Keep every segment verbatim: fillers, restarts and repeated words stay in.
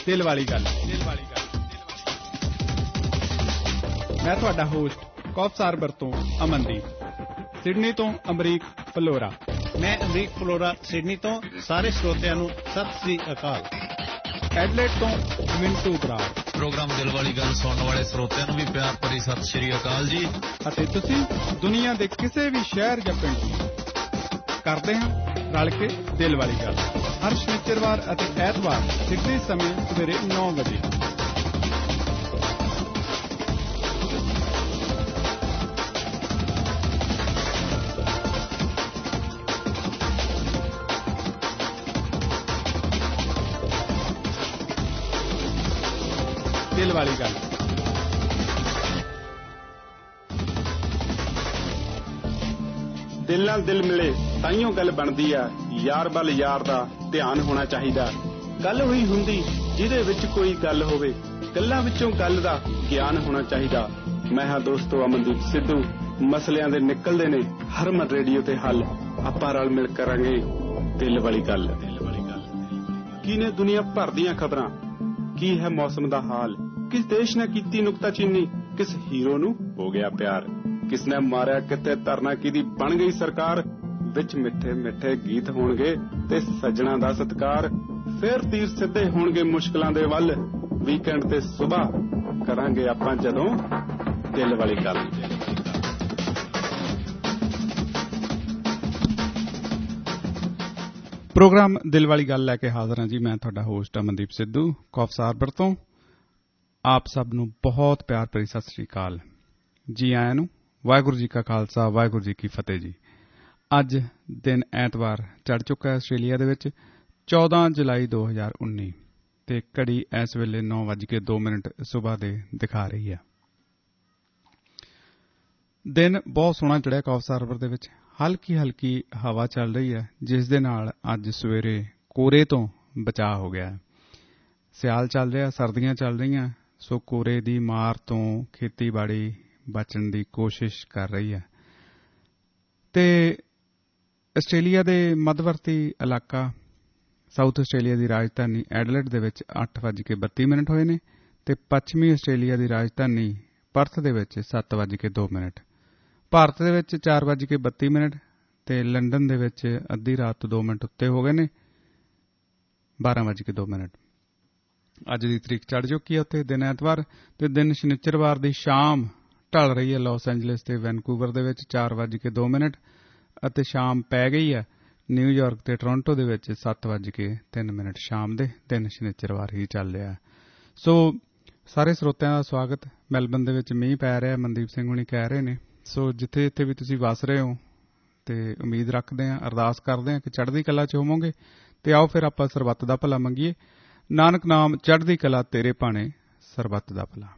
ਦਿਲ ਵਾਲੀ ਗੱਲ। ਮੈਂ ਤੁਹਾਡਾ ਹੋਸਟ ਕੌਫਸਾਰਬਰ ਤੋਂ ਅਮਨਦੀਪ, ਸਿਡਨੀ ਤੋਂ ਅਮਰੀਕ ਫਲੋਰਾ। ਮੈਂ ਅਮਰੀਕ ਫਲੋਰਾ ਸਿਡਨੀ ਤੋਂ। ਸਾਰੇ ਸਰੋਤਿਆਂ ਨੂੰ ਸਤਿ ਸ੍ਰੀ ਅਕਾਲ। ਐਡਲੇਡ ਤੋਂ ਮਿੰਟੂ ਬਰਾੜ। ਪ੍ਰੋਗਰਾਮ ਦਿਲ ਵਾਲੀ ਗੱਲ ਸੁਣਨ ਵਾਲੇ ਸਰੋਤਿਆਂ ਨੂੰ ਵੀ ਪਿਆਰ ਭਰੀ ਸਤਿ ਸ੍ਰੀ ਅਕਾਲ ਜੀ। ਅਤੇ ਤੁਸੀਂ ਦੁਨੀਆ ਦੇ ਕਿਸੇ ਵੀ ਸ਼ਹਿਰ ਜਾਂ ਪਿੰਡ ਤੋਂ ਕਰਦੇ ਹਾਂ ਰਲ ਕੇ ਦਿਲ ਵਾਲੀ ਗੱਲ, ਹਰ ਸ਼ਨੀਚਰਵਾਰ ਅਤੇ ਐਤਵਾਰ ਸਿੱਧੇ ਸਮੇਂ ਸਵੇਰੇ ਨੌ ਵਜੇ। ਦਿਲ ਵਾਲੀ ਗੱਲ। ਦਿਲ ਨਾਲ ਦਿਲ ਮਿਲੇ ਤਾਈਓ ਗੱਲ ਬਣਦੀ ਆ, ਯਾਰ ਵੱਲ ਯਾਰ ਦਾ ਧਿਆਨ ਹੋਣਾ ਚਾਹੀਦਾ। ਗੱਲ ਹੋਈ ਹੁੰਦੀ ਜਿਹਦੇ ਵਿੱਚ ਕੋਈ ਗੱਲ ਹੋਵੇ, ਗੱਲਾਂ ਵਿੱਚੋਂ ਗੱਲ ਦਾ ਗਿਆਨ ਹੋਣਾ ਚਾਹੀਦਾ। ਮੈਂ ਹਾਂ ਦੋਸਤੋ ਅਮਨਦੀਪ ਸਿੱਧੂ। ਮਸਲਿਆਂ ਦੇ ਨਿਕਲਦੇ ਨੇ ਹਰਮਨ ਰੇਡੀਓ ਤੇ ਹੱਲ। ਆਪਾਂ ਰਲ ਮਿਲ ਕਰਾਂਗੇ ਦਿਲ ਵਾਲੀ ਗੱਲ। ਕੀ ਨੇ ਦੁਨੀਆ ਭਰ ਦੀਆਂ ਖਬਰਾਂ, ਕੀ ਹੈ ਮੌਸਮ ਦਾ ਹਾਲ, ਕਿਸ ਦੇਸ਼ ਨੇ ਕੀਤੀ ਨੁਕਤਾਚੀਨੀ, ਕਿਸ ਹੀਰੋ ਨੂੰ ਹੋ ਗਿਆ ਪਿਆਰ, ਕਿਸ ਨੇ ਮਾਰਿਆ ਕਿੱਥੇ ਧਰਨਾ, ਕਿਹਦੀ ਬਣ ਗਈ ਸਰਕਾਰ। ਵਿੱਚ ਮਿੱਠੇ ਮਿੱਠੇ ਗੀਤ ਹੋਣਗੇ ਤੇ ਸੱਜਣਾ ਦਾ ਸਤਿਕਾਰ। ਫੇਰ ਤੀਰ ਸਿੱਧੇ ਹੋਣਗੇ ਮੁਸ਼ਕਲਾਂ ਦੇ ਵੱਲ। ਵੀਕਐਂਡ ਤੇ ਸੁਬਾਹ ਕਰਾਂਗੇ ਆਪਾਂ ਜਦੋਂ ਦਿਲ ਵਾਲੀ ਗੱਲ। ਪ੍ਰੋਗਰਾਮ ਦਿਲ ਵਾਲੀ ਗੱਲ ਲੈ ਕੇ ਹਾਜ਼ਰ ਹਾਂ ਜੀ। ਮੈਂ ਤੁਹਾਡਾ ਹੋਸਟ ਅਮਨਦੀਪ ਸਿੱਧੂ ਕੌਫਸਾਰਬਰ ਤੋਂ। ਆਪ ਸਭ ਨੂੰ ਬਹੁਤ ਪਿਆਰ ਭਰੀ ਸਤਿ ਸ੍ਰੀ ਅਕਾਲ ਜੀ। ਆਇਆਂ ਨੂੰ ਵਾਹਿਗੁਰੂ ਜੀ ਕਾ ਖਾਲਸਾ, ਵਾਹਿਗੁਰੂ ਜੀ ਕੀ ਫਤਿਹ ਜੀ। ਅੱਜ ਦਿਨ ਐਤਵਾਰ ਚੜ੍ਹ ਚੁੱਕਾ ਹੈ ਆਸਟ੍ਰੇਲੀਆ ਦੇ ਵਿੱਚ, ਚੌਦਾਂ ਜੁਲਾਈ ਦੋ ਹਜ਼ਾਰ ਉੱਨੀ, ਅਤੇ ਘੜੀ ਇਸ ਵੇਲੇ ਨੌ ਵੱਜ ਕੇ ਦੋ ਮਿੰਟ ਸੁਬਾਹ ਦੇ ਦਿਖਾ ਰਹੀ ਹੈ। ਦਿਨ ਬਹੁਤ ਸੋਹਣਾ ਚੜ੍ਹਿਆ ਕੌਫਸਾਰਬਰ ਦੇ ਵਿੱਚ। ਹਲਕੀ ਹਲਕੀ ਹਵਾ ਚੱਲ ਰਹੀ ਹੈ, ਜਿਸ ਦੇ ਨਾਲ ਅੱਜ ਸਵੇਰੇ ਕੋਰੇ ਤੋਂ ਬਚਾਅ ਹੋ ਗਿਆ ਹੈ। ਸਿਆਲ ਚੱਲ ਰਿਹਾ, ਸਰਦੀਆਂ ਚੱਲ ਰਹੀਆਂ, ਸੋ ਕੋਰੇ ਦੀ ਮਾਰ ਤੋਂ ਖੇਤੀਬਾੜੀ ਬਚਣ ਦੀ ਕੋਸ਼ਿਸ਼ ਕਰ ਰਹੀ ਹੈ। ਅਤੇ ਆਸਟ੍ਰੇਲੀਆ ਦੇ ਮੱਧਵਰਤੀ ਇਲਾਕਾ ਸਾਊਥ ਆਸਟ੍ਰੇਲੀਆ ਦੀ ਰਾਜਧਾਨੀ ਐਡਲੇਡ ਦੇ ਵਿੱਚ ਅੱਠ ਵੱਜ ਕੇ ਬੱਤੀ ਮਿੰਟ ਹੋਏ ਨੇ, ਅਤੇ ਪੱਛਮੀ ਆਸਟ੍ਰੇਲੀਆ ਦੀ ਰਾਜਧਾਨੀ ਪਰਥ ਦੇ ਵਿੱਚ ਸੱਤ ਵੱਜ ਕੇ ਦੋ ਮਿੰਟ, ਭਾਰਤ ਦੇ ਵਿੱਚ ਚਾਰ ਵੱਜ ਕੇ ਬੱਤੀ ਮਿੰਟ, ਅਤੇ ਲੰਡਨ ਦੇ ਵਿੱਚ ਅੱਧੀ ਰਾਤ ਤੋਂ ਦੋ ਮਿੰਟ ਉੱਤੇ ਹੋ ਗਏ ਨੇ, ਬਾਰਾਂ ਵੱਜ ਕੇ ਦੋ ਮਿੰਟ। ਅੱਜ ਦੀ ਤਰੀਕ ਚੜ੍ਹ ਚੁੱਕੀ ਹੈ ਉੱਥੇ, ਦਿਨ ਐਤਵਾਰ, ਅਤੇ ਦਿਨ ਸ਼ਨੀਚਰਵਾਰ ਦੀ ਸ਼ਾਮ ਢਲ ਰਹੀ ਹੈ ਲਾਸ ਐਂਜਲਸ ਤੇ ਵੈਨਕੂਵਰ ਦੇ ਵਿੱਚ ਚਾਰ ਵੱਜ ਕੇ ਦੋ ਮਿੰਟ, ਅਤੇ ਸ਼ਾਮ ਪੈ ਗਈ ਹੈ ਨਿਊਯਾਰਕ ਤੇ ਟੋਰਾਂਟੋ ਦੇ ਵਿੱਚ ਸੱਤ ਵੱਜ ਕੇ ਤਿੰਨ ਮਿੰਟ ਸ਼ਾਮ ਦੇ। ਦਿਨ ਸ਼ਨੀਚਰਵਾਰ ਹੀ ਚੱਲ ਰਿਹਾ। ਸੋ ਸਾਰੇ ਸਰੋਤਿਆਂ ਦਾ ਸਵਾਗਤ। ਮੈਲਬਨ ਦੇ ਵਿੱਚ ਮੀਂਹ ਪੈ ਰਿਹਾ, ਮਨਦੀਪ ਸਿੰਘ ਹੁਣੀ ਕਹਿ ਰਹੇ ਨੇ। ਸੋ ਜਿੱਥੇ ਜਿੱਥੇ ਵੀ ਤੁਸੀਂ ਵਸ ਰਹੇ ਹੋ, ਅਤੇ ਉਮੀਦ ਰੱਖਦੇ ਹਾਂ, ਅਰਦਾਸ ਕਰਦੇ ਹਾਂ ਕਿ ਚੜ੍ਹਦੀ ਕਲਾ 'ਚ ਹੋਵੋਗੇ। ਅਤੇ ਆਓ ਫਿਰ ਆਪਾਂ ਸਰਬੱਤ ਦਾ ਭਲਾ ਮੰਗੀਏ। ਨਾਨਕ ਨਾਮ ਚੜ੍ਹਦੀ ਕਲਾ ਤੇਰੇ ਭਾਣੇ, ਸਰਬੱਤ ਦਾ ਭਲਾ।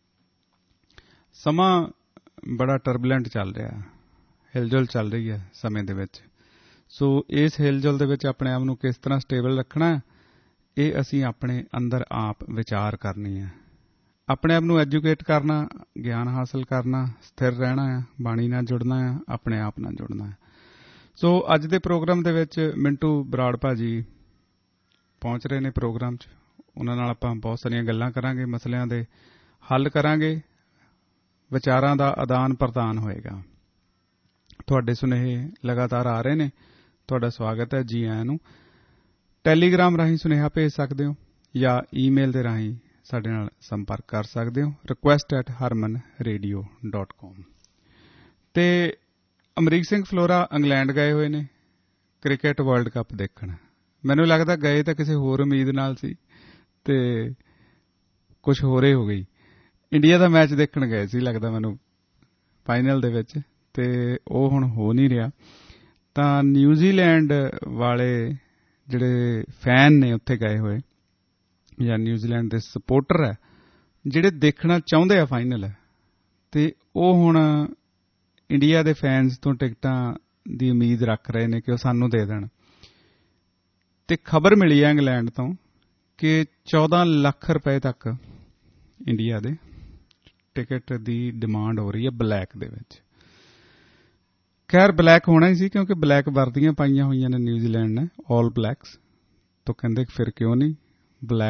ਸਮਾਂ ਬੜਾ ਟਰਬੂਲੈਂਟ ਚੱਲ ਰਿਹਾ, ਹਿਲਜੁਲ ਚੱਲ ਰਹੀ ਹੈ ਸਮੇਂ ਦੇ ਵਿੱਚ। ਸੋ ਇਸ ਹਿਲਜੁਲ ਦੇ ਵਿੱਚ ਆਪਣੇ ਆਪ ਨੂੰ ਕਿਸ ਤਰ੍ਹਾਂ ਸਟੇਬਲ ਰੱਖਣਾ, ਇਹ ਅਸੀਂ ਆਪਣੇ ਅੰਦਰ ਆਪ ਵਿਚਾਰ ਕਰਨੀ ਹੈ। ਆਪਣੇ ਆਪ ਨੂੰ ਐਜੂਕੇਟ ਕਰਨਾ, ਗਿਆਨ ਹਾਸਲ ਕਰਨਾ, ਸਥਿਰ ਰਹਿਣਾ ਹੈ, ਬਾਣੀ ਨਾਲ ਜੁੜਨਾ ਹੈ, ਆਪਣੇ ਆਪ ਨਾਲ ਜੁੜਨਾ ਹੈ। ਸੋ ਅੱਜ ਦੇ ਪ੍ਰੋਗਰਾਮ ਦੇ ਵਿੱਚ ਮਿੰਟੂ ਬਰਾੜ ਭਾਜੀ ਪਹੁੰਚ ਰਹੇ ਨੇ ਪ੍ਰੋਗਰਾਮ 'ਚ। ਉਹਨਾਂ ਨਾਲ ਆਪਾਂ ਬਹੁਤ ਸਾਰੀਆਂ ਗੱਲਾਂ ਕਰਾਂਗੇ, ਮਸਲਿਆਂ ਦੇ ਹੱਲ ਕਰਾਂਗੇ, ਵਿਚਾਰਾਂ ਦਾ ਆਦਾਨ ਪ੍ਰਦਾਨ ਹੋਏਗਾ। ਤੁਹਾਡੇ ਸੁਨੇਹੇ ਲਗਾਤਾਰ ਆ ਰਹੇ ਨੇ, ਤੁਹਾਡਾ ਸਵਾਗਤ ਹੈ, ਜੀ ਆਇਆਂ ਨੂੰ। ਟੈਲੀਗ੍ਰਾਮ ਰਾਹੀਂ ਸੁਨੇਹਾ ਭੇਜ ਸਕਦੇ ਹੋ ਜਾਂ ਈਮੇਲ ਦੇ ਰਾਹੀਂ ਸਾਡੇ ਨਾਲ ਸੰਪਰਕ ਕਰ ਸਕਦੇ ਹੋ, request at Harman radio dot com. ਅਤੇ ਅਮਰੀਕ ਸਿੰਘ ਫਲੋਰਾ ਇੰਗਲੈਂਡ ਗਏ ਹੋਏ ਨੇ ਕ੍ਰਿਕਟ ਵਰਲਡ ਕੱਪ ਦੇਖਣ। ਮੈਨੂੰ ਲੱਗਦਾ ਗਏ ਤਾਂ ਕਿਸੇ ਹੋਰ ਉਮੀਦ ਨਾਲ ਸੀ, ਅਤੇ ਕੁਛ ਹੋਰ ਹੀ ਹੋ ਗਈ। ਇੰਡੀਆ ਦਾ ਮੈਚ ਦੇਖਣ ਗਏ ਸੀ ਲੱਗਦਾ ਮੈਨੂੰ ਫਾਈਨਲ ਦੇ ਵਿੱਚ, ਅਤੇ ਉਹ ਹੁਣ ਹੋ ਨਹੀਂ ਰਿਹਾ। ਤਾਂ ਨਿਊਜ਼ੀਲੈਂਡ ਵਾਲੇ ਜਿਹੜੇ ਫੈਨ ਨੇ ਉੱਥੇ ਗਏ ਹੋਏ, ਜਾਂ ਨਿਊਜ਼ੀਲੈਂਡ ਦੇ ਸਪੋਰਟਰ ਹੈ ਜਿਹੜੇ ਦੇਖਣਾ ਚਾਹੁੰਦੇ ਆ ਫਾਈਨਲ, ਅਤੇ ਉਹ ਹੁਣ ਇੰਡੀਆ ਦੇ ਫੈਨਸ ਤੋਂ ਟਿਕਟਾਂ ਦੀ ਉਮੀਦ ਰੱਖ ਰਹੇ ਨੇ ਕਿ ਉਹ ਸਾਨੂੰ ਦੇ ਦੇਣ। ਅਤੇ ਖਬਰ ਮਿਲੀ ਹੈ ਇੰਗਲੈਂਡ ਤੋਂ ਕਿ ਚੌਦਾਂ ਲੱਖ ਰੁਪਏ ਤੱਕ ਇੰਡੀਆ ਦੇ ਟਿਕਟ ਦੀ ਡਿਮਾਂਡ ਹੋ ਰਹੀ ਹੈ ਬਲੈਕ ਦੇ ਵਿੱਚ। ਖੈਰ ਬਲੈਕ ਹੋਣਾ ਹੀ ਸੀ, ਕਿਉਂਕਿ ਬਲੈਕ ਵਰਦੀਆਂ ਪਾਈਆਂ ਹੋਈਆਂ ਨੇ ਨਿਊਜ਼ੀਲੈਂਡ ਨੇ, ਆਲ ਬਲੈਕਸ। ਤਾਂ ਕਹਿੰਦੇ ਫਿਰ ਕਿਉਂ ਨਹੀਂ ਬਲੈਕ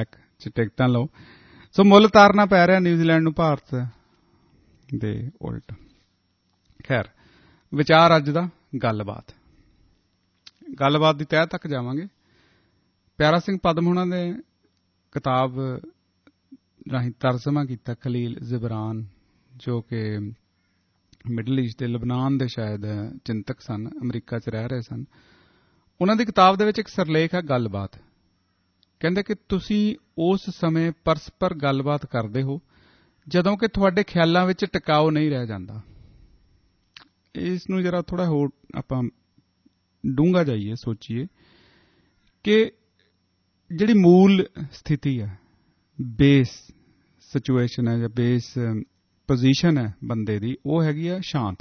'ਚ ਟਿਕਟਾਂ ਲਓ। ਸੋ ਮੁੱਲ ਤਾਰਨਾ ਪੈ ਰਿਹਾ ਨਿਊਜ਼ੀਲੈਂਡ ਨੂੰ ਭਾਰਤ ਦੇ ਉਲਟ। ਖੈਰ, ਵਿਚਾਰ ਅੱਜ ਦਾ ਗੱਲਬਾਤ ਗੱਲਬਾਤ ਦੀ ਤਹਿ ਤੱਕ ਜਾਵਾਂਗੇ। ਪਿਆਰਾ ਸਿੰਘ ਪਦਮ ਹੋਣਾ ਨੇ ਕਿਤਾਬ ਰਾਹੀਂ ਤਰਜਮਾ ਕੀਤਾ ਖਲੀਲ ਜਿਬਰਾਨ, ਜੋ ਕਿ ਮਿਡਲ ਈਸਟ ਤੇ ਲਬਨਾਨ ਦੇ ਸ਼ਾਇਦ ਚਿੰਤਕ ਸਨ, ਅਮਰੀਕਾ 'ਚ ਰਹਿ ਰਹੇ ਸਨ। ਉਹਨਾਂ ਦੀ ਕਿਤਾਬ ਦੇ ਵਿੱਚ ਇੱਕ ਸਿਰਲੇਖ ਹੈ ਗੱਲਬਾਤ। ਕਹਿੰਦੇ ਕਿ ਤੁਸੀਂ ਉਸ ਸਮੇਂ ਪਰਸਪਰ ਗੱਲਬਾਤ ਕਰਦੇ ਹੋ ਜਦੋਂ ਕਿ ਤੁਹਾਡੇ ਖਿਆਲਾਂ ਵਿੱਚ ਟਿਕਾਓ ਨਹੀਂ ਰਹਿ ਜਾਂਦਾ। ਇਸ ਨੂੰ ਜਰਾ ਥੋੜਾ ਹੋਰ ਆਪਾਂ ਡੂੰਘਾ ਜਾਈਏ, ਸੋਚੀਏ ਕਿ ਜਿਹੜੀ ਮੂਲ ਸਥਿਤੀ ਹੈ, ਬੇਸ ਸਿਚੁਏਸ਼ਨ ਹੈ ਜਾਂ ਬੇਸ ਪੋਜੀਸ਼ਨ ਹੈ ਬੰਦੇ ਦੀ, ਉਹ ਹੈਗੀ ਆ ਸ਼ਾਂਤ।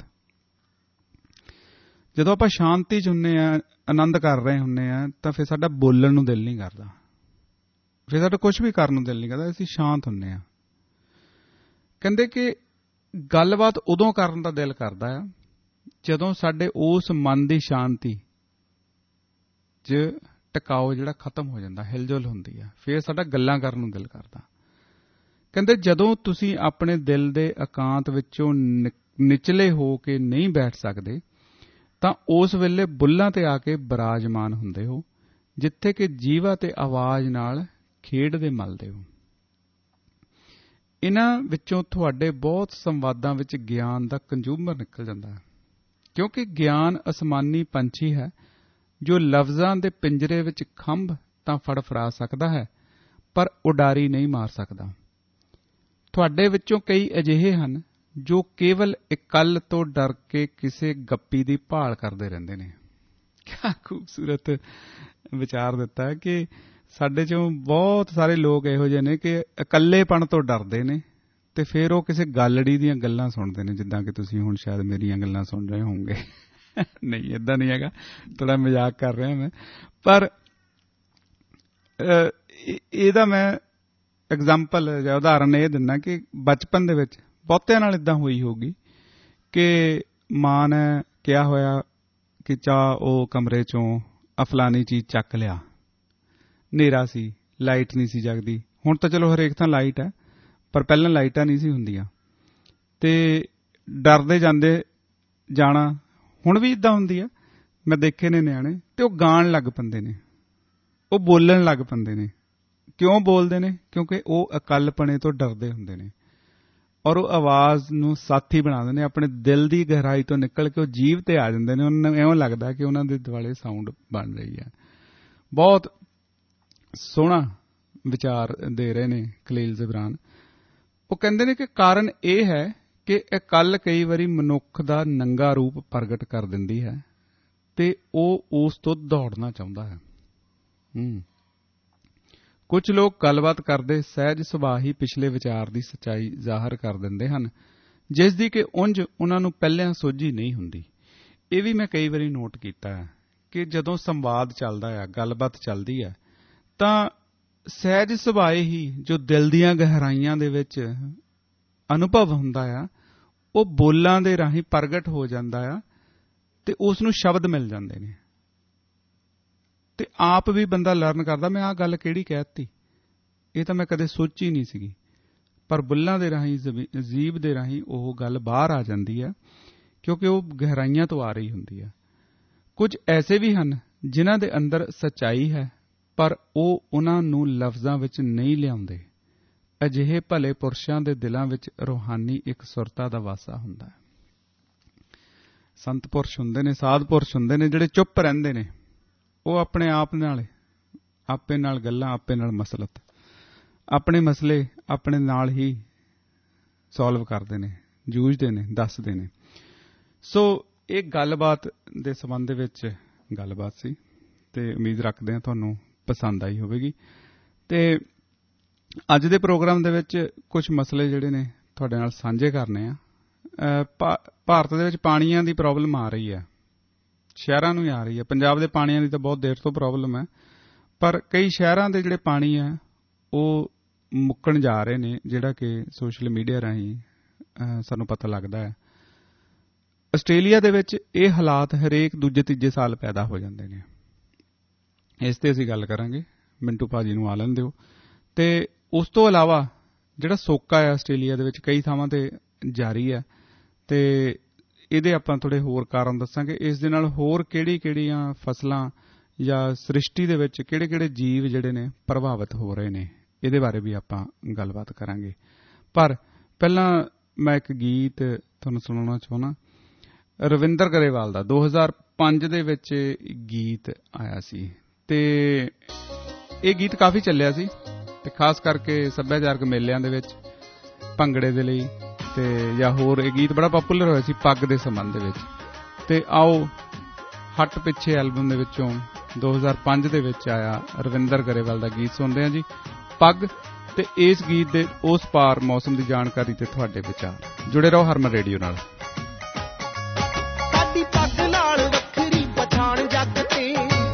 ਜਦੋਂ ਆਪਾਂ ਸ਼ਾਂਤੀ 'ਚ ਹੁੰਦੇ ਹਾਂ, ਆਨੰਦ ਕਰ ਰਹੇ ਹੁੰਦੇ ਹਾਂ, ਤਾਂ ਫਿਰ ਸਾਡਾ ਬੋਲਣ ਨੂੰ ਦਿਲ ਨਹੀਂ ਕਰਦਾ, ਫਿਰ ਸਾਡਾ ਕੁਝ ਵੀ ਕਰਨ ਨੂੰ ਦਿਲ ਨਹੀਂ ਕਰਦਾ। ਅਸੀਂ ਸ਼ਾਂਤ ਹੁੰਦੇ ਹਾਂ। ਕਹਿੰਦੇ ਕਿ ਗੱਲਬਾਤ ਉਦੋਂ ਕਰਨ ਦਾ ਦਿਲ ਕਰਦਾ ਆ ਜਦੋਂ ਸਾਡੇ ਉਸ ਮਨ ਦੀ ਸ਼ਾਂਤੀ 'ਚ ਟਿਕਾਓ ਜਿਹੜਾ ਖਤਮ ਹੋ ਜਾਂਦਾ, ਹਿਲਜੁਲ ਹੁੰਦੀ ਆ, ਫਿਰ ਸਾਡਾ ਗੱਲਾਂ ਕਰਨ ਨੂੰ ਦਿਲ ਕਰਦਾ। ਕਹਿੰਦੇ ਜਦੋਂ ਤੁਸੀਂ ਆਪਣੇ ਦਿਲ ਦੇ ਇਕਾਂਤ ਵਿੱਚੋਂ ਨਿਚਲੇ ਹੋ ਕੇ ਨਹੀਂ ਬੈਠ ਸਕਦੇ, ਤਾਂ ਉਸ ਵੇਲੇ ਬੁੱਲ੍ਹਾਂ ਤੇ ਆ ਕੇ ਬਿਰਾਜਮਾਨ ਹੁੰਦੇ ਹੋ, ਜਿੱਥੇ ਕਿ ਜੀਵਾ ਤੇ ਆਵਾਜ਼ ਨਾਲ ਖੇਡਦੇ ਮਲਦੇ ਹੋ। ਇਹਨਾਂ ਵਿੱਚੋਂ ਤੁਹਾਡੇ ਬਹੁਤ ਸੰਵਾਦਾਂ ਵਿੱਚ ਗਿਆਨ ਦਾ ਕੰਜ਼ੂਮਰ ਨਿਕਲ ਜਾਂਦਾ ਹੈ, ਕਿਉਂਕਿ ਗਿਆਨ ਅਸਮਾਨੀ ਪੰਛੀ ਹੈ ਜੋ ਲਫ਼ਜ਼ਾਂ ਦੇ ਪਿੰਜਰੇ ਵਿੱਚ ਖੰਭ ਤਾਂ ਫੜਫੜਾ ਸਕਦਾ ਹੈ, ਪਰ ਉਡਾਰੀ ਨਹੀਂ ਮਾਰ ਸਕਦਾ। ਤੁਹਾਡੇ ਵਿੱਚੋਂ ਕਈ ਅਜਿਹੇ ਹਨ ਜੋ ਕੇਵਲ ਇਕੱਲ ਤੋਂ ਡਰ ਕੇ ਕਿਸੇ ਗੱਪੀ ਦੀ ਭਾਲ ਕਰਦੇ ਰਹਿੰਦੇ ਨੇ। ਕਿਆ ਖੂਬਸੂਰਤ ਵਿਚਾਰ ਦਿੱਤਾ ਹੈ ਕਿ ਸਾਡੇ 'ਚੋਂ ਬਹੁਤ ਸਾਰੇ ਲੋਕ ਇਹੋ ਜਿਹੇ ਨੇ ਕਿ ਇਕੱਲੇਪਣ ਤੋਂ ਡਰਦੇ ਨੇ, ਤੇ ਫਿਰ ਉਹ ਕਿਸੇ ਗੱਲੜੀ ਦੀਆਂ ਗੱਲਾਂ ਸੁਣਦੇ ਨੇ, ਜਿੱਦਾਂ ਕਿ ਤੁਸੀਂ ਹੁਣ ਸ਼ਾਇਦ ਮੇਰੀਆਂ ਗੱਲਾਂ ਸੁਣ ਰਹੇ ਹੋਵੋਗੇ। ਨਹੀਂ, ਏਦਾਂ ਨਹੀਂ ਹੈਗਾ, ਥੋੜਾ ਮਜ਼ਾਕ ਕਰ ਰਿਹਾ ਮੈਂ। ਪਰ ਇਹਦਾ ਮੈਂ ਐਗਜ਼ਾਮਪਲ ਜਾਂ ਉਦਾਹਰਨ ਇਹ ਦਿੰਦਾ ਕਿ ਬਚਪਨ ਦੇ ਵਿੱਚ ਬਹੁਤਿਆਂ ਨਾਲ ਏਦਾਂ ਹੋਈ ਹੋਊਗੀ ਕਿ ਮਾਂ ਨੇ ਕਿਹਾ ਹੋਇਆ ਕਿ ਚਾਹ ਉਹ ਕਮਰੇ 'ਚੋਂ ਅਫਲਾਨੀ ਚੀਜ਼ ਚੱਕ ਲਿਆ। ਹਨੇਰਾ ਸੀ, ਲਾਈਟ ਨਹੀਂ ਸੀ ਜਗਦੀ। ਹੁਣ ਤਾਂ ਚਲੋ ਹਰੇਕ ਥਾਂ ਲਾਈਟ ਹੈ, ਪਰ ਪਹਿਲਾਂ ਲਾਈਟਾਂ ਨਹੀਂ ਸੀ ਹੁੰਦੀਆਂ, ਤੇ ਡਰਦੇ ਜਾਂਦੇ ਜਾਣਾ। ਹੁਣ ਵੀ ਇੱਦਾਂ ਹੁੰਦੀ ਆ, ਮੈਂ ਦੇਖੇ ਨੇ ਨਿਆਣੇ, ਤੇ ਉਹ ਗਾਣ ਲੱਗ ਪੈਂਦੇ ਨੇ, ਉਹ ਬੋਲਣ ਲੱਗ ਪੈਂਦੇ ਨੇ। ਕਿਉਂ ਬੋਲਦੇ ਨੇ? ਕਿਉਂਕਿ ਉਹ ਇਕੱਲਪਣੇ ਤੋਂ ਡਰਦੇ ਹੁੰਦੇ ਨੇ, ਔਰ ਉਹ ਆਵਾਜ਼ ਨੂੰ ਸਾਥੀ ਬਣਾਉਂਦੇ ਨੇ। ਆਪਣੇ ਦਿਲ ਦੀ ਗਹਿਰਾਈ ਤੋਂ ਨਿਕਲ ਕੇ ਉਹ ਜੀਭ ਤੇ ਆ ਜਾਂਦੇ ਨੇ। ਉਹਨਾਂ ਨੂੰ ਇਉਂ ਲੱਗਦਾ ਕਿ ਉਹਨਾਂ ਦੇ ਦੁਆਲੇ ਸਾਊਂਡ ਬਣ ਰਹੀ ਹੈ। ਬਹੁਤ ਸੋਹਣਾ ਵਿਚਾਰ ਦੇ ਰਹੇ ਨੇ ਖਲੀਲ ਜਿਬਰਾਨ। ਉਹ ਕਹਿੰਦੇ ਨੇ ਕਿ ਕਾਰਨ ਇਹ ਹੈ ਕਿ ਇਕੱਲ ਕਈ ਵਾਰੀ ਮਨੁੱਖ ਦਾ ਨੰਗਾ ਰੂਪ ਪ੍ਰਗਟ ਕਰ ਦਿੰਦੀ ਹੈ, ਤੇ ਉਹ ਉਸ ਤੋਂ ਦੌੜਨਾ ਚਾਹੁੰਦਾ ਹੈ। ਹੂੰ ਕੁਝ ਲੋਕ ਗੱਲਬਾਤ ਕਰਦੇ ਸਹਿਜ ਸੁਭਾਅ ਹੀ ਪਿਛਲੇ ਵਿਚਾਰ ਦੀ ਸੱਚਾਈ ਜ਼ਾਹਰ ਕਰ ਦਿੰਦੇ ਹਨ, ਜਿਸ ਦੀ ਕਿ ਉਂਝ ਉਹਨਾਂ ਨੂੰ ਪਹਿਲਾਂ ਸੋਝੀ ਨਹੀਂ ਹੁੰਦੀ। ਇਹ ਵੀ ਮੈਂ ਕਈ ਵਾਰੀ ਨੋਟ ਕੀਤਾ ਹੈ ਕਿ ਜਦੋਂ ਸੰਵਾਦ ਚੱਲਦਾ ਹੈ, ਗੱਲਬਾਤ ਚੱਲਦੀ ਹੈ, ਤਾਂ ਸਹਿਜ ਸੁਭਾਅ ਹੀ ਜੋ ਦਿਲ ਦੀਆਂ ਗਹਿਰਾਈਆਂ ਦੇ ਵਿੱਚ ਅਨੁਭਵ ਹੁੰਦਾ ਆ, ਉਹ ਬੋਲਾਂ ਦੇ ਰਾਹੀਂ ਪ੍ਰਗਟ ਹੋ ਜਾਂਦਾ ਆ, ਤੇ ਉਸ ਨੂੰ ਸ਼ਬਦ ਮਿਲ ਜਾਂਦੇ ਨੇ, ਤੇ ਆਪ ਵੀ ਬੰਦਾ ਲਰਨ ਕਰਦਾ, ਮੈਂ ਆਹ ਗੱਲ ਕਿਹੜੀ ਕਹਿ ਦਿੱਤੀ, ਇਹ ਤਾਂ ਮੈਂ ਕਦੇ ਸੋਚੀ ਨਹੀਂ ਸੀਗੀ। ਪਰ ਬੁੱਲਾਂ ਦੇ ਰਾਹੀਂ, ਜੀਭ ਦੇ ਰਾਹੀਂ ਉਹ ਗੱਲ ਬਾਹਰ ਆ ਜਾਂਦੀ ਹੈ, ਕਿਉਂਕਿ ਉਹ ਗਹਿਰਾਈਆਂ ਤੋਂ ਆ ਰਹੀ ਹੁੰਦੀ ਹੈ। ਕੁਝ ਐਸੇ ਵੀ ਹਨ ਜਿਨ੍ਹਾਂ ਦੇ ਅੰਦਰ ਸੱਚਾਈ ਹੈ, ਪਰ ਉਹ ਉਹਨਾਂ ਨੂੰ ਲਫ਼ਜ਼ਾਂ ਵਿੱਚ ਨਹੀਂ ਲਿਆਉਂਦੇ। ਅਜਿਹੇ ਭਲੇ ਪੁਰਸ਼ਾਂ ਦੇ ਦਿਲਾਂ ਵਿੱਚ ਰੂਹਾਨੀ ਇਕਸੁਰਤਾ ਦਾ ਵਾਸਾ ਹੁੰਦਾ ਹੈ। ਸੰਤ ਪੁਰਸ਼ ਹੁੰਦੇ ਨੇ, ਸਾਧ ਪੁਰਸ਼ ਹੁੰਦੇ ਨੇ, ਜਿਹੜੇ ਚੁੱਪ ਰਹਿੰਦੇ ਨੇ। ਉਹ ਆਪਣੇ ਆਪ ਨਾਲ, ਆਪੇ ਨਾਲ ਗੱਲਾਂ, ਆਪੇ ਨਾਲ ਮਸਲਤ, ਆਪਣੇ ਮਸਲੇ ਆਪਣੇ ਨਾਲ ਹੀ ਸੋਲਵ ਕਰਦੇ ਨੇ, ਜੂਝਦੇ ਨੇ, ਦੱਸਦੇ ਨੇ। ਸੋ ਇਹ ਗੱਲਬਾਤ ਦੇ ਸੰਬੰਧ ਵਿੱਚ ਗੱਲਬਾਤ ਸੀ, ਤੇ ਉਮੀਦ ਰੱਖਦੇ ਹਾਂ ਤੁਹਾਨੂੰ ਪਸੰਦ ਆਈ ਹੋਵੇਗੀ। ਤੇ ਅੱਜ ਦੇ ਪ੍ਰੋਗਰਾਮ ਦੇ ਵਿੱਚ ਕੁਝ ਮਸਲੇ ਜਿਹੜੇ ਨੇ ਤੁਹਾਡੇ ਨਾਲ ਸਾਂਝੇ ਕਰਨੇ ਆ। ਭਾਰਤ ਦੇ ਵਿੱਚ ਪਾਣੀਆਂ ਦੀ ਪ੍ਰੋਬਲਮ ਆ ਰਹੀ ਹੈ, ਸ਼ਹਿਰਾਂ ਨੂੰ ਹੀ ਆ ਰਹੀ ਹੈ। ਪੰਜਾਬ ਦੇ ਪਾਣੀਆਂ ਦੀ ਤਾਂ ਬਹੁਤ ਦੇਰ ਤੋਂ ਪ੍ਰੋਬਲਮ ਹੈ, ਪਰ ਕਈ ਸ਼ਹਿਰਾਂ ਦੇ ਜਿਹੜੇ ਪਾਣੀ ਹੈ ਉਹ ਮੁੱਕਣ ਜਾ ਰਹੇ ਨੇ, ਜਿਹੜਾ ਕਿ ਸੋਸ਼ਲ ਮੀਡੀਆ ਰਾਹੀਂ ਸਾਨੂੰ ਪਤਾ ਲੱਗਦਾ ਹੈ। ਆਸਟ੍ਰੇਲੀਆ ਦੇ ਵਿੱਚ ਇਹ ਹਾਲਾਤ ਹਰੇਕ ਦੂਜੇ ਤੀਜੇ ਸਾਲ ਪੈਦਾ ਹੋ ਜਾਂਦੇ ਨੇ। ਇਸ ਤੇ ਅਸੀਂ ਗੱਲ ਕਰਾਂਗੇ। ਮਿੰਟੂ ਭਾਜੀ ਨੂੰ ਆ ਲੈਣ ਦਿਓ। ਤੇ ਉਸ ਤੋਂ ਇਲਾਵਾ ਜਿਹੜਾ ਸੋਕਾ ਹੈ ਆਸਟ੍ਰੇਲੀਆ ਦੇ ਵਿੱਚ ਕਈ ਥਾਵਾਂ 'ਤੇ ਜਾਰੀ ਹੈ, ਅਤੇ ਇਹਦੇ ਆਪਾਂ ਥੋੜ੍ਹੇ ਹੋਰ ਕਾਰਨ ਦੱਸਾਂਗੇ। ਇਸ ਦੇ ਨਾਲ ਹੋਰ ਕਿਹੜੀ ਕਿਹੜੀਆਂ ਫਸਲਾਂ ਜਾਂ ਸ੍ਰਿਸ਼ਟੀ ਦੇ ਵਿੱਚ ਕਿਹੜੇ ਕਿਹੜੇ ਜੀਵ ਜਿਹੜੇ ਨੇ ਪ੍ਰਭਾਵਿਤ ਹੋ ਰਹੇ ਨੇ, ਇਹਦੇ ਬਾਰੇ ਵੀ ਆਪਾਂ ਗੱਲਬਾਤ ਕਰਾਂਗੇ। ਪਰ ਪਹਿਲਾਂ ਮੈਂ ਇੱਕ ਗੀਤ ਤੁਹਾਨੂੰ ਸੁਣਾਉਣਾ ਚਾਹੁੰਦਾ, ਰਵਿੰਦਰ ਗਰੇਵਾਲ ਦਾ ਦੋ ਹਜ਼ਾਰ ਪੰਜ ਦੇ ਵਿੱਚ ਗੀਤ ਆਇਆ ਸੀ, ਅਤੇ ਇਹ ਗੀਤ ਕਾਫੀ ਚੱਲਿਆ ਸੀ, ਅਤੇ ਖਾਸ ਕਰਕੇ ਸੱਭਿਆਚਾਰਕ ਮੇਲਿਆਂ ਦੇ ਵਿੱਚ ਭੰਗੜੇ ਦੇ ਲਈ, ਅਤੇ ਜਾਂ ਹੋਰ ਇਹ ਗੀਤ ਬੜਾ ਪਾਪੂਲਰ ਹੋਇਆ ਸੀ ਪੱਗ ਦੇ ਸੰਬੰਧ ਦੇ ਵਿੱਚ। ਅਤੇ ਆਓ ਹੱਟ ਪਿੱਛੇ ਐਲਬਮ ਦੇ ਵਿੱਚੋਂ ਦੋ ਹਜ਼ਾਰ ਪੰਜ ਦੇ ਵਿੱਚ ਆਇਆ ਰਵਿੰਦਰ ਗਰੇਵਾਲ ਦਾ ਗੀਤ ਸੁਣਦੇ ਹਾਂ ਜੀ, ਪੱਗ। ਅਤੇ ਇਸ ਗੀਤ ਦੇ ਉਸ ਪਾਰ ਮੌਸਮ ਦੀ ਜਾਣਕਾਰੀ ਤੇ ਤੁਹਾਡੇ ਵਿਚਾਰ। ਜੁੜੇ ਰਹੋ ਹਰਮਨ ਰੇਡੀਓ ਨਾਲ। ਸਾਡੀ ਪੱਗ ਨਾਲ ਵੱਖਰੀ ਪਛਾਣ ਜੱਗ ਤੇ,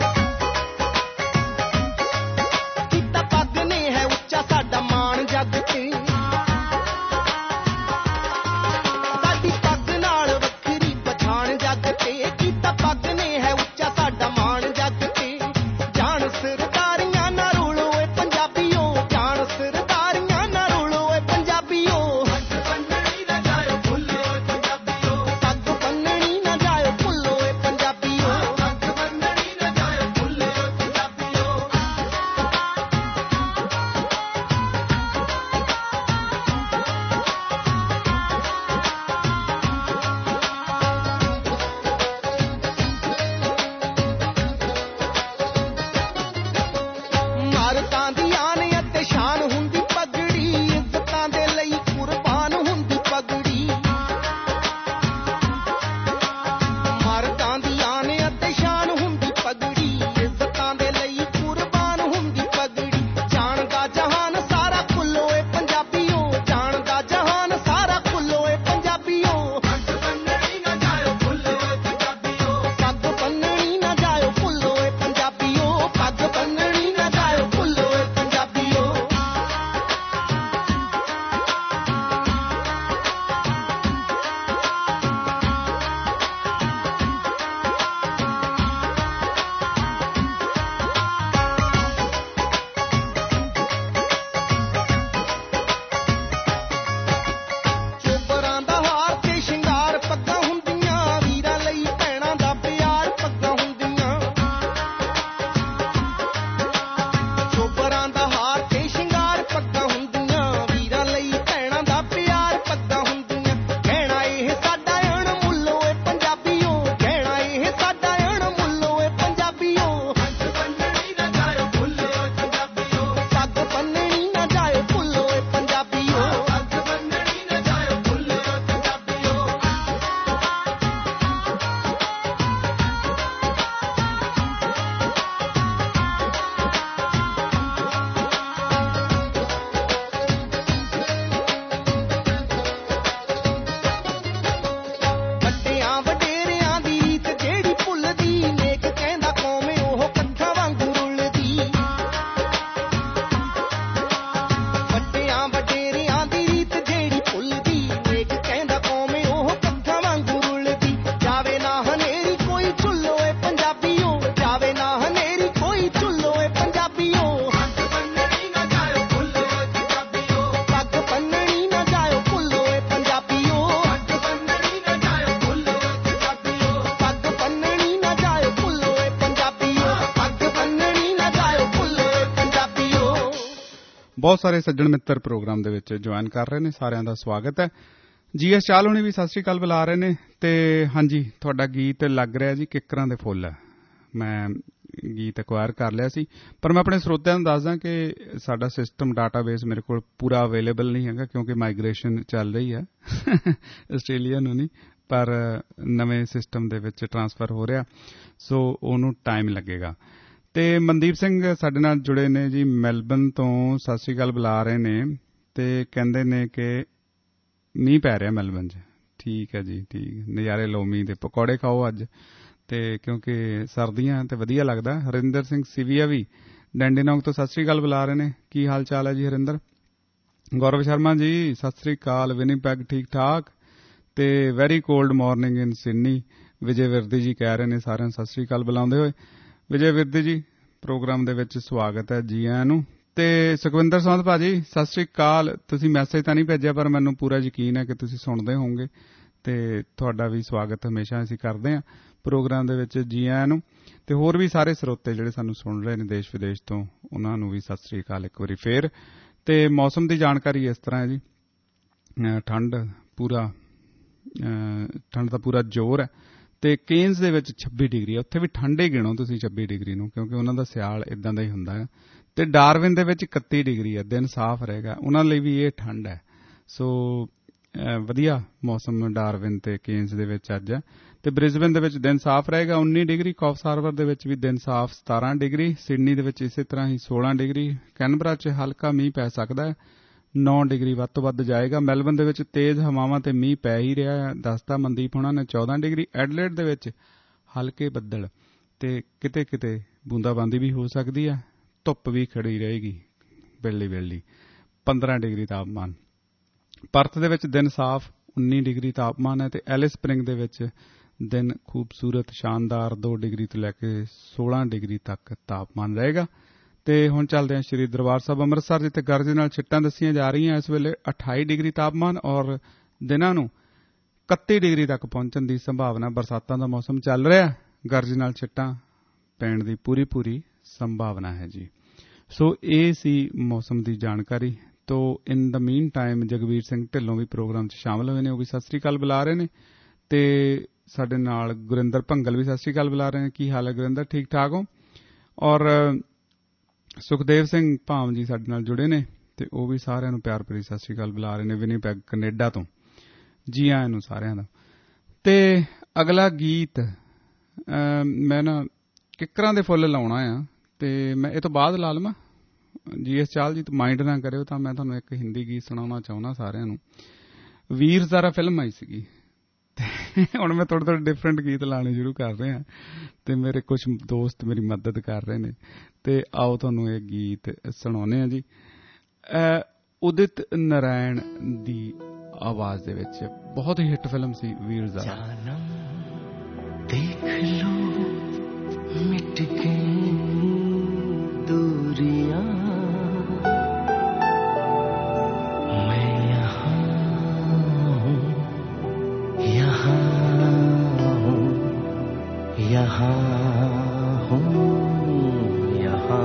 ਕੀਤਾ ਪੱਗ ਨੇ ਹੈ ਉੱਚਾ ਸਾਡਾ ਮਾਣ ਜੱਗ ਤੇ। ਸਾਡੀ ਪੱਗ ਨਾਲ ਵੱਖਰੀ ਪਛਾਣ ਜੱਗ ਤੇ, ਕੀਤਾ ਪੱਗ ਨੇ ਹੈ ਉੱਚਾ ਸਾਡਾ ਮਾਣ ਜੱਗ ਤੇ। ਜਾਣ ਸਰਦਾਰੀਆਂ ਨਾ ਰੁਲੋ ਏ ਪੰਜਾਬੀਓ, ਜਾਣ ਸਰਦਾਰੀਆਂ ਨਾ ਰੁਲੋ ਏ ਪੰਜਾਬੀਓ। ਪੱਗ ਬੰਨਣੀ ਨਾ ਜਾਇਓ ਭੁੱਲੋ ਏ ਪੰਜਾਬੀਓ, ਪੱਗ ਬੰਨਣੀ ਨਾ ਜਾਇਓ ਭੁੱਲੋ ਏ ਪੰਜਾਬੀਓ, ਪੱਗ ਬੰਨਣੀ ਨਾ ਜਾਇਓ ਭੁੱਲੋ ਏ ਪੰਜਾਬੀਓ। ਮਾਰਕਾਂ ਦੀ ਆਨ ਅਤੇ ਸ਼ਾਨ ਹੁੰਦੀ ਪਗੜੀ, ਇੱਜ਼ਤਾਂ ਦੇ ਲਈ ਕੁਰਬਾਨ ਹੁੰਦੀ ਪਗੜੀ। ਮਾਰਕਾਂ ਦੀ ਆਨ ਅਤੇ ਸ਼ਾਨ ਹੁੰਦੀ ਪਗੜੀ, ਇੱਜ਼ਤਾਂ ਦੇ ਲਈ ਕੁਰਬਾਨ ਹੁੰਦੀ ਪਗੜੀ। ਜਾਣਦਾ ਜਹਾਨ ਸਾਰਾ ਭੁੱਲੋ ਏ ਪੰਜਾਬੀਓ, ਜਾਣਦਾ ਜਹਾਨ ਸਾਰਾ ਭੁੱਲੋ ਏ ਪੰਜਾਬੀਓ। ਪੱਗ ਬੰਨਣੀ ਨਾ ਜਾਇਓ ਭੁੱਲੋ ਏ ਪੰਜਾਬੀਓ, ਪੱਗ ਬੰਨਣੀ ਨਾ ਜਾਇਓ ਭੁੱਲੋ ਏ ਪੰਜਾਬੀਓ, ਪੱਗ ਬੰਨਣੀ ਨਾ ਜਾਇਓ ਭੁੱਲੋ ਏ ਪੰਜਾਬੀਓ। ਚੋਬਰਾਂ ਦਾ ਹਾਰ ਤੇ ਸ਼ਿੰਗਾਰ ਪੱਗਾਂ ਹੁੰਦੀਆਂ, ਵੀਰਾਂ ਲਈ ਭੈਣਾਂ ਦਾ ਪਿਆਰ ਪੱਗਾਂ ਹੁੰਦੀਆਂ। ਚੋਬਰਾਂ ਦਾ ਹਾਰ ਤੇ ਸ਼ਿੰਗਾਰ ਪੱਗਾਂ ਹੁੰਦੀਆਂ, ਵੀਰਾਂ ਲਈ ਭੈਣਾਂ ਦਾ ਪਿਆਰ ਪੱਗਾਂ ਹੁੰਦੀਆਂ। ਕਹਿਣਾ ਇਹ ਸਾਡਾ ਅਣਮੁੱਲੋ ਏ ਪੰਜਾਬੀਓ, ਕਹਿਣਾ ਇਹ ਸਾਡਾ ਅਣਮੁੱਲੋ ਏ ਪੰਜਾਬੀਓ। ਪੱਗ ਬੰਨਣੀ ਨਾ ਜਾਇਓ ਭੁੱਲੋ ਏ ਪੰਜਾਬੀਓ, ਪੱਗ ਬੰਨਣੀ ਨਾ ਜਾਇਓ ਭੁੱਲੋ ਏ ਪੰਜਾਬੀਓ, ਪੱਗ ਬੰਨਣੀ ਨਾ ਜਾਇਓ ਭੁੱਲੋ ਏ ਪੰਜਾਬੀਓ। ਵੱਡਿਆਂ ਵਡੇਰਿਆਂ ਦੀ ਰੀਤ ਜਿਹੜੀ ਭੁੱਲਦੀ, ਨੇਕ ਕਹਿੰਦਾ ਕੌਮੇ ਉਹ ਕੱਖਾਂ ਵਾਂਗੂ ਰੁਲਦੀ। ਵੱਡਿਆਂ ਵਡੇਰਿਆਂ ਦੀ ਰੀਤ ਜਿਹੜੀ ਭੁੱਲਦੀ, ਨੇਕ ਕਹਿੰਦਾ ਕੌਮੇ ਉਹ ਕੱਖਾਂ ਵਾਂਗੂ ਰੁਲਦੀ। ਜਾਵੇ ਨਾ ਹਨੇਰੀ ਕੋਈ ਝੁੱਲੋ ਏ ਪੰਜਾਬੀਓ, ਜਾਵੇ ਨਾ ਹਨੇਰੀ ਕੋਈ ਝੁੱਲੋ ਏ ਪੰਜਾਬੀਓ। ਪੱਗ ਬੰਨਣੀ ਨਾ ਜਾਇਓ ਭੁੱਲੋ ਏ ਪੰਜਾਬੀਓ, ਪੱਗ ਬੰਨਣੀ ਨਾ ਜਾਇਓ ਭੁੱਲੋ ਏ ਪੰਜਾਬੀਓ, ਪੱਗ ਬੰਨਣੀ ਨਾ ਜਾਇਓ ਭੁੱਲੋ ਏ ਪੰਜਾਬੀਓ, ਪੱਗ ਬੰਨਣੀ ਨਾ ਜਾਇਓ ਭੁੱਲੋ ਏ ਪੰਜਾਬੀਓ, ਪੱਗ ਬੰਨਣੀ ਨਾ ਜਾਇਓ ਭੁੱਲੋ ਏ ਪੰਜਾਬੀਓ। ਬਹੁਤ ਸਾਰੇ ਸੱਜਣ ਮਿੱਤਰ ਪ੍ਰੋਗਰਾਮ ਦੇ ਵਿੱਚ ਜੁਆਇਨ ਕਰ ਰਹੇ ਨੇ, ਸਾਰਿਆਂ ਦਾ ਸਵਾਗਤ ਹੈ ਜੀ। ਐਸ ਚਾਲ ਹੋਣੀ ਵੀ ਸਤਿ ਸ਼੍ਰੀ ਅਕਾਲ ਬੁਲਾ ਰਹੇ ਨੇ। ਅਤੇ ਹਾਂਜੀ, ਤੁਹਾਡਾ ਗੀਤ ਲੱਗ ਰਿਹਾ ਜੀ ਕਿੱਕਰਾਂ ਦੇ ਫੁੱਲ। ਮੈਂ ਗੀਤ ਐਕਵਾਇਰ ਕਰ ਲਿਆ ਸੀ, ਪਰ ਮੈਂ ਆਪਣੇ ਸਰੋਤਿਆਂ ਨੂੰ ਦੱਸਦਾ ਕਿ ਸਾਡਾ ਸਿਸਟਮ ਡਾਟਾਬੇਸ ਮੇਰੇ ਕੋਲ ਪੂਰਾ ਅਵੇਲੇਬਲ ਨਹੀਂ ਹੈਗਾ, ਕਿਉਂਕਿ ਮਾਈਗ੍ਰੇਸ਼ਨ ਚੱਲ ਰਹੀ ਹੈ ਆਸਟ੍ਰੇਲੀਆ ਨੂੰ ਨਹੀਂ, ਪਰ ਨਵੇਂ ਸਿਸਟਮ ਦੇ ਵਿੱਚ ਟਰਾਂਸਫਰ ਹੋ ਰਿਹਾ, ਸੋ ਉਹਨੂੰ ਟਾਈਮ ਲੱਗੇਗਾ। ਅਤੇ ਮਨਦੀਪ ਸਿੰਘ ਸਾਡੇ ਨਾਲ ਜੁੜੇ ਨੇ ਜੀ ਮੈਲਬਨ ਤੋਂ, ਸਤਿ ਸ਼੍ਰੀ ਅਕਾਲ ਬੁਲਾ ਰਹੇ ਨੇ, ਅਤੇ ਕਹਿੰਦੇ ਨੇ ਕਿ ਮੀਂਹ ਪੈ ਰਿਹਾ ਮੈਲਬਨ 'ਚ। ਠੀਕ ਹੈ ਜੀ, ਠੀਕ, ਨਜ਼ਾਰੇ ਲਓ ਮੀਂਹ ਦੇ, ਪਕੌੜੇ ਖਾਓ ਅੱਜ, ਅਤੇ ਕਿਉਂਕਿ ਸਰਦੀਆਂ ਅਤੇ ਵਧੀਆ ਲੱਗਦਾ। ਹਰਿੰਦਰ ਸਿੰਘ ਸਿਵੀਆ ਵੀ ਡੈਂਡੀਨੌਂਗ ਤੋਂ ਸਤਿ ਸ਼੍ਰੀ ਅਕਾਲ ਬੁਲਾ ਰਹੇ ਨੇ। ਕੀ ਹਾਲ ਚਾਲ ਹੈ ਜੀ ਹਰਿੰਦਰ? ਗੌਰਵ ਸ਼ਰਮਾ ਜੀ ਸਤਿ ਸ਼੍ਰੀ ਅਕਾਲ। ਵਿਨੀਪੈਗ ਠੀਕ ਠਾਕ? ਅਤੇ very cold morning in Sydney. Vijay Virdi ji ਕਹਿ ਰਹੇ ਨੇ ਸਾਰਿਆਂ ਨੂੰ ਸਤਿ ਸ਼੍ਰੀ ਅਕਾਲ ਬੁਲਾਉਂਦੇ ਹੋਏ। ਵਿਜੇ ਵਿਰਦੀ ਜੀ, ਪ੍ਰੋਗਰਾਮ ਦੇ ਵਿੱਚ ਸਵਾਗਤ ਹੈ ਜੀ ਆਇਆਂ ਨੂੰ। ਤੇ ਸੁਖਵਿੰਦਰ ਸੌਂਦ ਭਾਜੀ ਸਤਿ ਸ੍ਰੀ ਅਕਾਲ। ਤੁਸੀਂ ਮੈਸੇਜ ਤਾਂ ਨਹੀਂ ਭੇਜਿਆ ਪਰ ਮੈਨੂੰ ਪੂਰਾ ਯਕੀਨ ਹੈ ਕਿ ਤੁਸੀਂ ਸੁਣਦੇ ਹੋਵੋਗੇ ਤੇ ਤੁਹਾਡਾ ਵੀ ਸਵਾਗਤ ਹਮੇਸ਼ਾ ਅਸੀਂ ਕਰਦੇ ਹਾਂ ਪ੍ਰੋਗਰਾਮ ਦੇ ਵਿੱਚ। ਜੀ ਆਇਆਂ ਨੂੰ। ਤੇ ਹੋਰ ਵੀ ਸਾਰੇ ਸਰੋਤੇ ਜਿਹੜੇ ਸਾਨੂੰ ਸੁਣ ਰਹੇ ਨੇ ਦੇਸ਼ ਵਿਦੇਸ਼ ਤੋਂ ਉਹਨਾਂ ਨੂੰ ਵੀ ਸਤਿ ਸ੍ਰੀ ਅਕਾਲ ਇੱਕ ਵਾਰੀ ਫੇਰ। ਤੇ ਮੌਸਮ ਦੀ ਜਾਣਕਾਰੀ ਇਸ ਤਰ੍ਹਾਂ ਹੈ ਜੀ, ਠੰਡ ਪੂਰਾ ਠੰਡ ਦਾ ਪੂਰਾ ਜ਼ੋਰ ਹੈ ਤੇ ਕੇਨਜ਼ ਦੇ ਵਿੱਚ ਛੱਬੀ ਡਿਗਰੀ ਹੈ। ਉੱਥੇ ਵੀ ਠੰਡ ਹੀ ਗਿਣੋ ਤੁਸੀਂ ਛੱਬੀ ਡਿਗਰੀ ਨੂੰ, ਕਿਉਂਕਿ ਉਹਨਾਂ ਦਾ ਸਿਆਲ ਇਦਾਂ ਦਾ ਹੀ ਹੁੰਦਾ ਹੈ। ਤੇ ਡਾਰਵਿਨ ਦੇ ਵਿੱਚ ਇਕੱਤੀ ਡਿਗਰੀ ਹੈ, ਦਿਨ ਸਾਫ਼ ਰਹੇਗਾ, ਉਹਨਾਂ ਲਈ ਵੀ ਇਹ ਠੰਡ ਹੈ। ਸੋ ਵਧੀਆ ਮੌਸਮ ਡਾਰਵਿਨ ਤੇ ਕੇਨਜ਼ ਦੇ ਵਿੱਚ ਅੱਜ ਹੈ। ਤੇ ਬ੍ਰਿਸਬਨ ਦੇ ਵਿੱਚ ਦਿਨ ਸਾਫ਼ ਰਹੇਗਾ ਉੱਨੀ ਡਿਗਰੀ, ਕੌਫਸ ਹਾਰਬਰ ਦੇ ਵਿੱਚ ਵੀ ਦਿਨ ਸਾਫ਼ ਸਤਾਰਾਂ ਡਿਗਰੀ, ਸਿਡਨੀ ਦੇ ਵਿੱਚ ਇਸੇ ਤਰ੍ਹਾਂ ਹੀ ਸੋਲਾਂ ਡਿਗਰੀ, ਕੈਨਬਰਾ 'ਚ ਹਲਕਾ ਮੀਂਹ ਪੈ ਸਕਦਾ ਹੈ ਨੌ ਡਿਗਰੀ ਵੱਧ ਤੋਂ ਵੱਧ ਜਾਏਗਾ, ਮੈਲਬਨ ਦੇ ਵਿੱਚ ਤੇਜ਼ ਹਵਾਵਾਂ ਤੇ ਮੀਂਹ ਪੈ ਹੀ ਰਿਹਾ ਹੈ ਦੱਸਦਾ ਮਨਦੀਪ ਹੋਣਾ ਨੇ ਚੌਦਾਂ ਡਿਗਰੀ, ਐਡਲੇਡ ਦੇ ਵਿੱਚ ਹਲਕੇ ਬੱਦਲ ਤੇ ਕਿਤੇ ਕਿਤੇ ਬੂੰਦਾਬਾਂਦੀ ਵੀ ਹੋ ਸਕਦੀ ਹੈ, ਧੁੱਪ ਵੀ ਖੜੀ ਰਹੇਗੀ ਵੇਲੀ ਵੇਲੀ ਪੰਦਰਾਂ ਡਿਗਰੀ ਤਾਪਮਾਨ, ਪਰਥ ਦੇ ਵਿੱਚ ਦਿਨ ਸਾਫ਼ ਉੱਨੀ ਡਿਗਰੀ ਤਾਪਮਾਨ ਹੈ ਤੇ ਐਲਿਸ ਸਪ੍ਰਿੰਗ ਦੇ ਵਿੱਚ ਦਿਨ ਖੂਬਸੂਰਤ ਸ਼ਾਨਦਾਰ ਦੋ ਡਿਗਰੀ ਤੋਂ ਲੈ ਕੇ ਸੋਲਾਂ ਡਿਗਰੀ ਤੱਕ ਤਾਪਮਾਨ ਰਹੇਗਾ। ਤੇ ਹੁਣ ਚੱਲਦੇ ਹਾਂ ਸ਼੍ਰੀ ਦਰਬਾਰ ਸਾਹਿਬ ਅੰਮ੍ਰਿਤਸਰ, ਜਿੱਥੇ ਗਰਜ ਨਾਲ ਛਿੱਟਾਂ ਦੱਸੀਆਂ ਜਾ ਰਹੀਆਂ। ਇਸ ਵੇਲੇ ਅਠਾਈ ਡਿਗਰੀ ਤਾਪਮਾਨ ਔਰ ਦਿਨਾਂ ਨੂੰ ਇਕੱਤੀ ਡਿਗਰੀ ਤੱਕ ਪਹੁੰਚਣ ਦੀ ਸੰਭਾਵਨਾ। ਬਰਸਾਤਾਂ ਦਾ ਮੌਸਮ ਚੱਲ ਰਿਹਾ, ਗਰਜ ਨਾਲ ਛਿੱਟਾਂ ਪੈਣ ਦੀ ਪੂਰੀ ਪੂਰੀ ਸੰਭਾਵਨਾ ਹੈ ਜੀ। ਸੋ ਇਹ ਸੀ ਮੌਸਮ ਦੀ ਜਾਣਕਾਰੀ। ਤੋ in the meantime Jagveer Singh Dhillon ਵੀ ਪ੍ਰੋਗਰਾਮ 'ਚ ਸ਼ਾਮਲ ਹੋਏ ਨੇ, ਉਹ ਵੀ ਸਤਿ ਸ੍ਰੀ ਅਕਾਲ ਬੁਲਾ ਰਹੇ ਨੇ। ਤੇ ਸਾਡੇ ਨਾਲ ਗੁਰਿੰਦਰ ਭੰਗਲ ਵੀ ਸਤਿ ਸ੍ਰੀ ਅਕਾਲ ਬੁਲਾ ਰਹੇ ਨੇ। ਕੀ ਹਾਲ ਹੈ ਗੁਰਿੰਦਰ, ਠੀਕ ਠਾਕ ਹੋ? ਔਰ ਸੁਖਦੇਵ ਸਿੰਘ ਭਾਮ ਜੀ ਸਾਡੇ ਨਾਲ ਜੁੜੇ ਨੇ ਤੇ ਉਹ ਵੀ ਸਾਰਿਆਂ ਨੂੰ ਪਿਆਰ ਭਰੀ ਸਤਿ ਸ੍ਰੀ ਅਕਾਲ ਬੁਲਾ ਰਹੇ ਨੇ ਵਿਨੀਪੈਗ ਕੈਨੇਡਾ ਤੋਂ। ਜੀ ਆਇਆਂ ਨੂੰ ਸਾਰਿਆਂ ਦਾ। ਤੇ ਅਗਲਾ ਗੀਤ ਮੈਂ ਨਾ ਕਿੱਕਰਾਂ ਦੇ ਫੁੱਲ ਲਾਉਣਾ ਆ ਤੇ ਮੈਂ ਇਹ ਤੋਂ ਬਾਅਦ ਲਾ ਲਵਾਂ ਜੀ ਐਸ ਚਾਲ ਜੀ, ਮਾਈਂਡ ਨਾ ਕਰਿਓ ਤਾਂ ਮੈਂ ਤੁਹਾਨੂੰ ਇੱਕ ਹਿੰਦੀ ਗੀਤ ਸੁਣਾਉਣਾ ਚਾਹੁੰਦਾ ਸਾਰਿਆਂ ਨੂੰ। ਵੀਰ ਜ਼ਾਰਾ ਫਿਲਮ ਆਈ ਸੀਗੀ ਤੇ ਹੁਣ ਮੈਂ ਥੋੜ੍ਹੇ ਥੋੜ੍ਹੇ ਡਿਫਰੈਂਟ ਗੀਤ ਲਾਉਣੇ ਸ਼ੁਰੂ ਕਰ ਰਿਹਾ ਤੇ ਮੇਰੇ ਕੁਝ ਦੋਸਤ ਮੇਰੀ ਮਦਦ ਕਰ ਰਹੇ ਨੇ ਤੇ ਆਓ ਤੁਹਾਨੂੰ ਇਹ ਗੀਤ ਸੁਣਾਉਂਦੇ ਹਾਂ ਜੀ। ਉਦਿਤ ਨਾਰਾਇਣ ਦੀ ਆਵਾਜ਼ ਦੇ ਵਿੱਚ ਬਹੁਤ ਹੀ ਹਿੱਟ ਫਿਲਮ ਸੀ ਵੀਰ ਜ਼ਾਰਾ। ਦੇਖ ਲੋ ਮਿਟ ਗਈ ਦੂਰੀਆਂ, ਮੈਂ ਯਹਾਂ ਹੂੰ ਯਹਾਂ ਹੂੰ ਯਹਾਂ ਹੂੰ ਯਹਾਂ।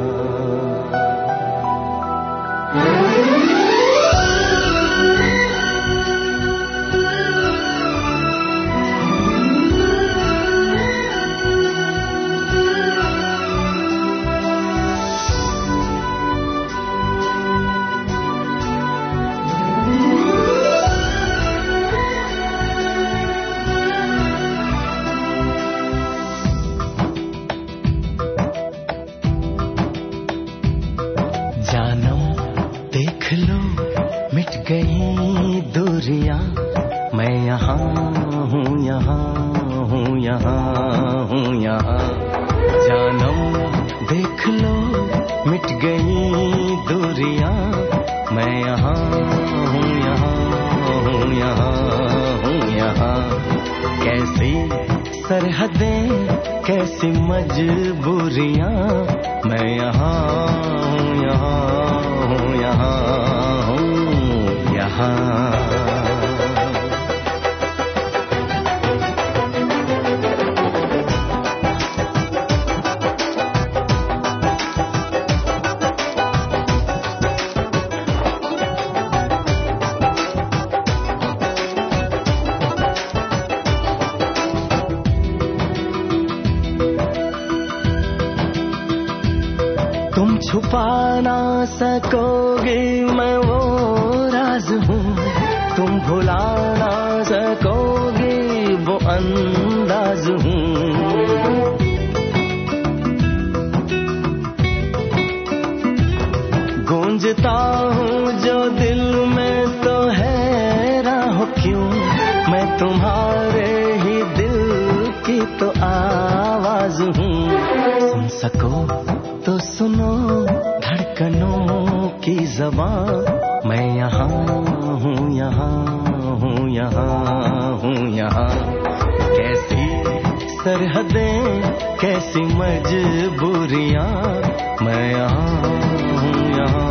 गई दूरियां, मैं यहाँ हूँ यहाँ हूँ यहाँ हूँ यहाँ। जानम देख लो मिट गई दूरियां, मैं यहाँ हूँ यहाँ हूँ यहाँ हूँ यहाँ। कैसी सरहदें कैसी मजबूरियां, मैं यहाँ हूँ यहाँ हूँ यहाँ हूँ यहाँ। तुम छुपा ना सकोगे मैं वो राज हूँ, तुम भुला ना सकोगे वो अंदाज हूँ। गूंजता हूँ जो दिल में तो हैरान हो क्यों, मैं तुम्हारे ही दिल की तो आवाज हूँ। सुन सको तो सुनो धड़कनों की ज़बान, मैं यहाँ हूँ यहाँ हूँ यहाँ हूँ यहाँ। कैसी सरहदें कैसी मजबूरियाँ, मैं यहाँ हूँ यहाँ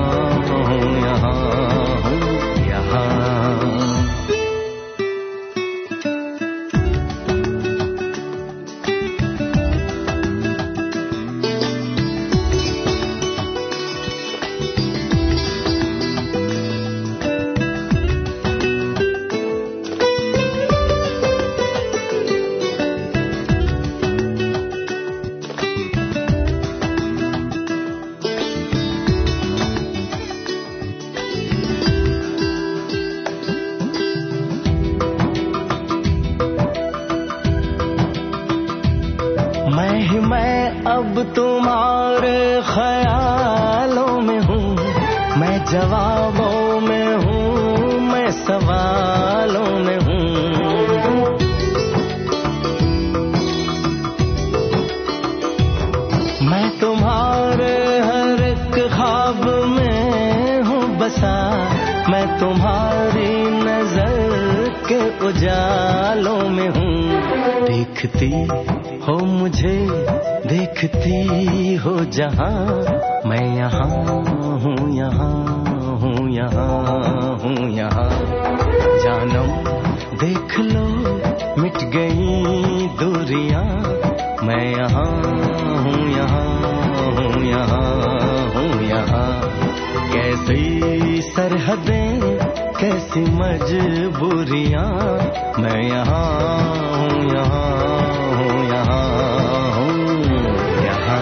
तुम्हारे ख्यालों में हूँ, मैं जवाबों में हूँ, मैं सवालों में हूँ। मैं तुम्हारे हर एक ख्वाब में हूँ बसा, मैं तुम्हारी नजर के उजालों में हूँ। देखती हो मुझे, देखती हो जहाँ, मैं यहाँ हूँ, यहाँ हूँ, यहाँ हूँ, यहाँ। जानम देख लो मिट गई दूरियां, मैं यहाँ हूँ, यहाँ हूँ, यहाँ हूँ, यहाँ। कैसी सरहदें, कैसी मजबूरियां, मैं यहाँ हूँ, यहाँ हूँ, यहाँ हूँ, यहाँ।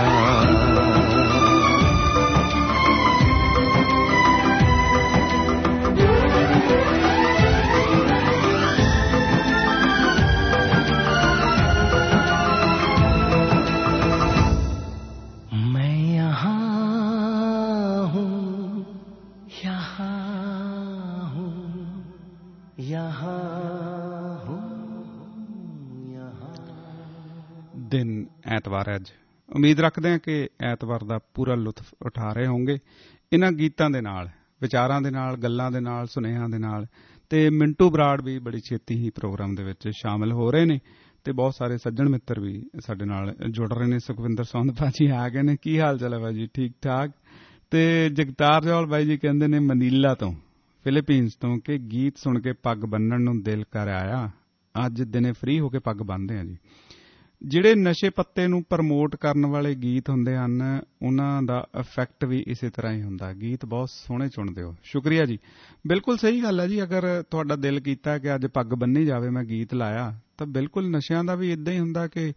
दिन ਐਤਵਾਰ ਹੈ ਅੱਜ। ਉਮੀਦ ਰੱਖਦੇ ਹਾਂ ਕਿ ਐਤਵਾਰ ਦਾ ਪੂਰਾ ਲੁਤਫ ਉਠਾ ਰਹੇ ਹੋਵੋਗੇ ਇਹਨਾਂ ਗੀਤਾਂ ਦੇ ਨਾਲ, ਵਿਚਾਰਾਂ ਦੇ ਨਾਲ, ਗੱਲਾਂ ਦੇ ਨਾਲ, ਸੁਨੇਹਿਆਂ ਦੇ ਨਾਲ। ਤੇ ਮਿੰਟੂ ਬਰਾੜ ਵੀ ਬੜੀ ਛੇਤੀ ਹੀ ਪ੍ਰੋਗਰਾਮ ਦੇ ਵਿੱਚ ਸ਼ਾਮਿਲ ਹੋ ਰਹੇ ਨੇ ਤੇ ਬਹੁਤ ਸਾਰੇ ਸੱਜਣ ਮਿੱਤਰ ਵੀ ਸਾਡੇ ਨਾਲ ਜੁੜ ਰਹੇ ਨੇ। ਸੁਖਵਿੰਦਰ ਸੌਂਦ ਭਾਜੀ ਆ ਗਏ ਨੇ। ਕੀ ਹਾਲ ਚਾਲ ਹੈ ਭਾਜੀ? ਠੀਕ ਠਾਕ। ਤੇ ਜਗਤਾਰ ਜੌਲ ਬਾਈ ਜੀ ਕਹਿੰਦੇ ਨੇ ਮਨੀਲਾ ਤੋਂ, ਫਿਲੀਪੀਨਸ ਤੋਂ, ਕਿ ਗੀਤ ਸੁਣ ਕੇ ਪੱਗ ਬੰਨਣ ਨੂੰ ਦਿਲ ਕਰ ਆਇਆ। ਅੱਜ ਦਿਨੇ ਫ੍ਰੀ ਹੋ ਕੇ ਪੱਗ ਬੰਨ੍ਹਦੇ ਆ ਜੀ। ਜਿਹੜੇ ਨਸ਼ੇ ਪੱਤੇ ਨੂੰ ਪ੍ਰਮੋਟ ਕਰਨ ਵਾਲੇ ਗੀਤ ਹੁੰਦੇ ਹਨ, ਉਹਨਾਂ ਦਾ ਇਫੈਕਟ ਵੀ ਇਸੇ ਤਰ੍ਹਾਂ ਹੀ ਹੁੰਦਾ। ਗੀਤ ਬਹੁਤ ਸੋਹਣੇ ਚੁਣਦੇ ਹੋ, ਸ਼ੁਕਰੀਆ ਜੀ। ਬਿਲਕੁਲ ਸਹੀ ਗੱਲ ਹੈ ਜੀ। ਅਗਰ ਤੁਹਾਡਾ ਦਿਲ ਕੀਤਾ ਕਿ ਅੱਜ ਪੱਗ ਬੰਨ੍ਹੀ ਜਾਵੇ, ਮੈਂ ਗੀਤ ਲਾਇਆ, ਤਾਂ ਬਿਲਕੁਲ ਨਸ਼ਿਆਂ ਦਾ ਵੀ ਇੱਦਾਂ ਹੀ ਹੁੰਦਾ ਕਿ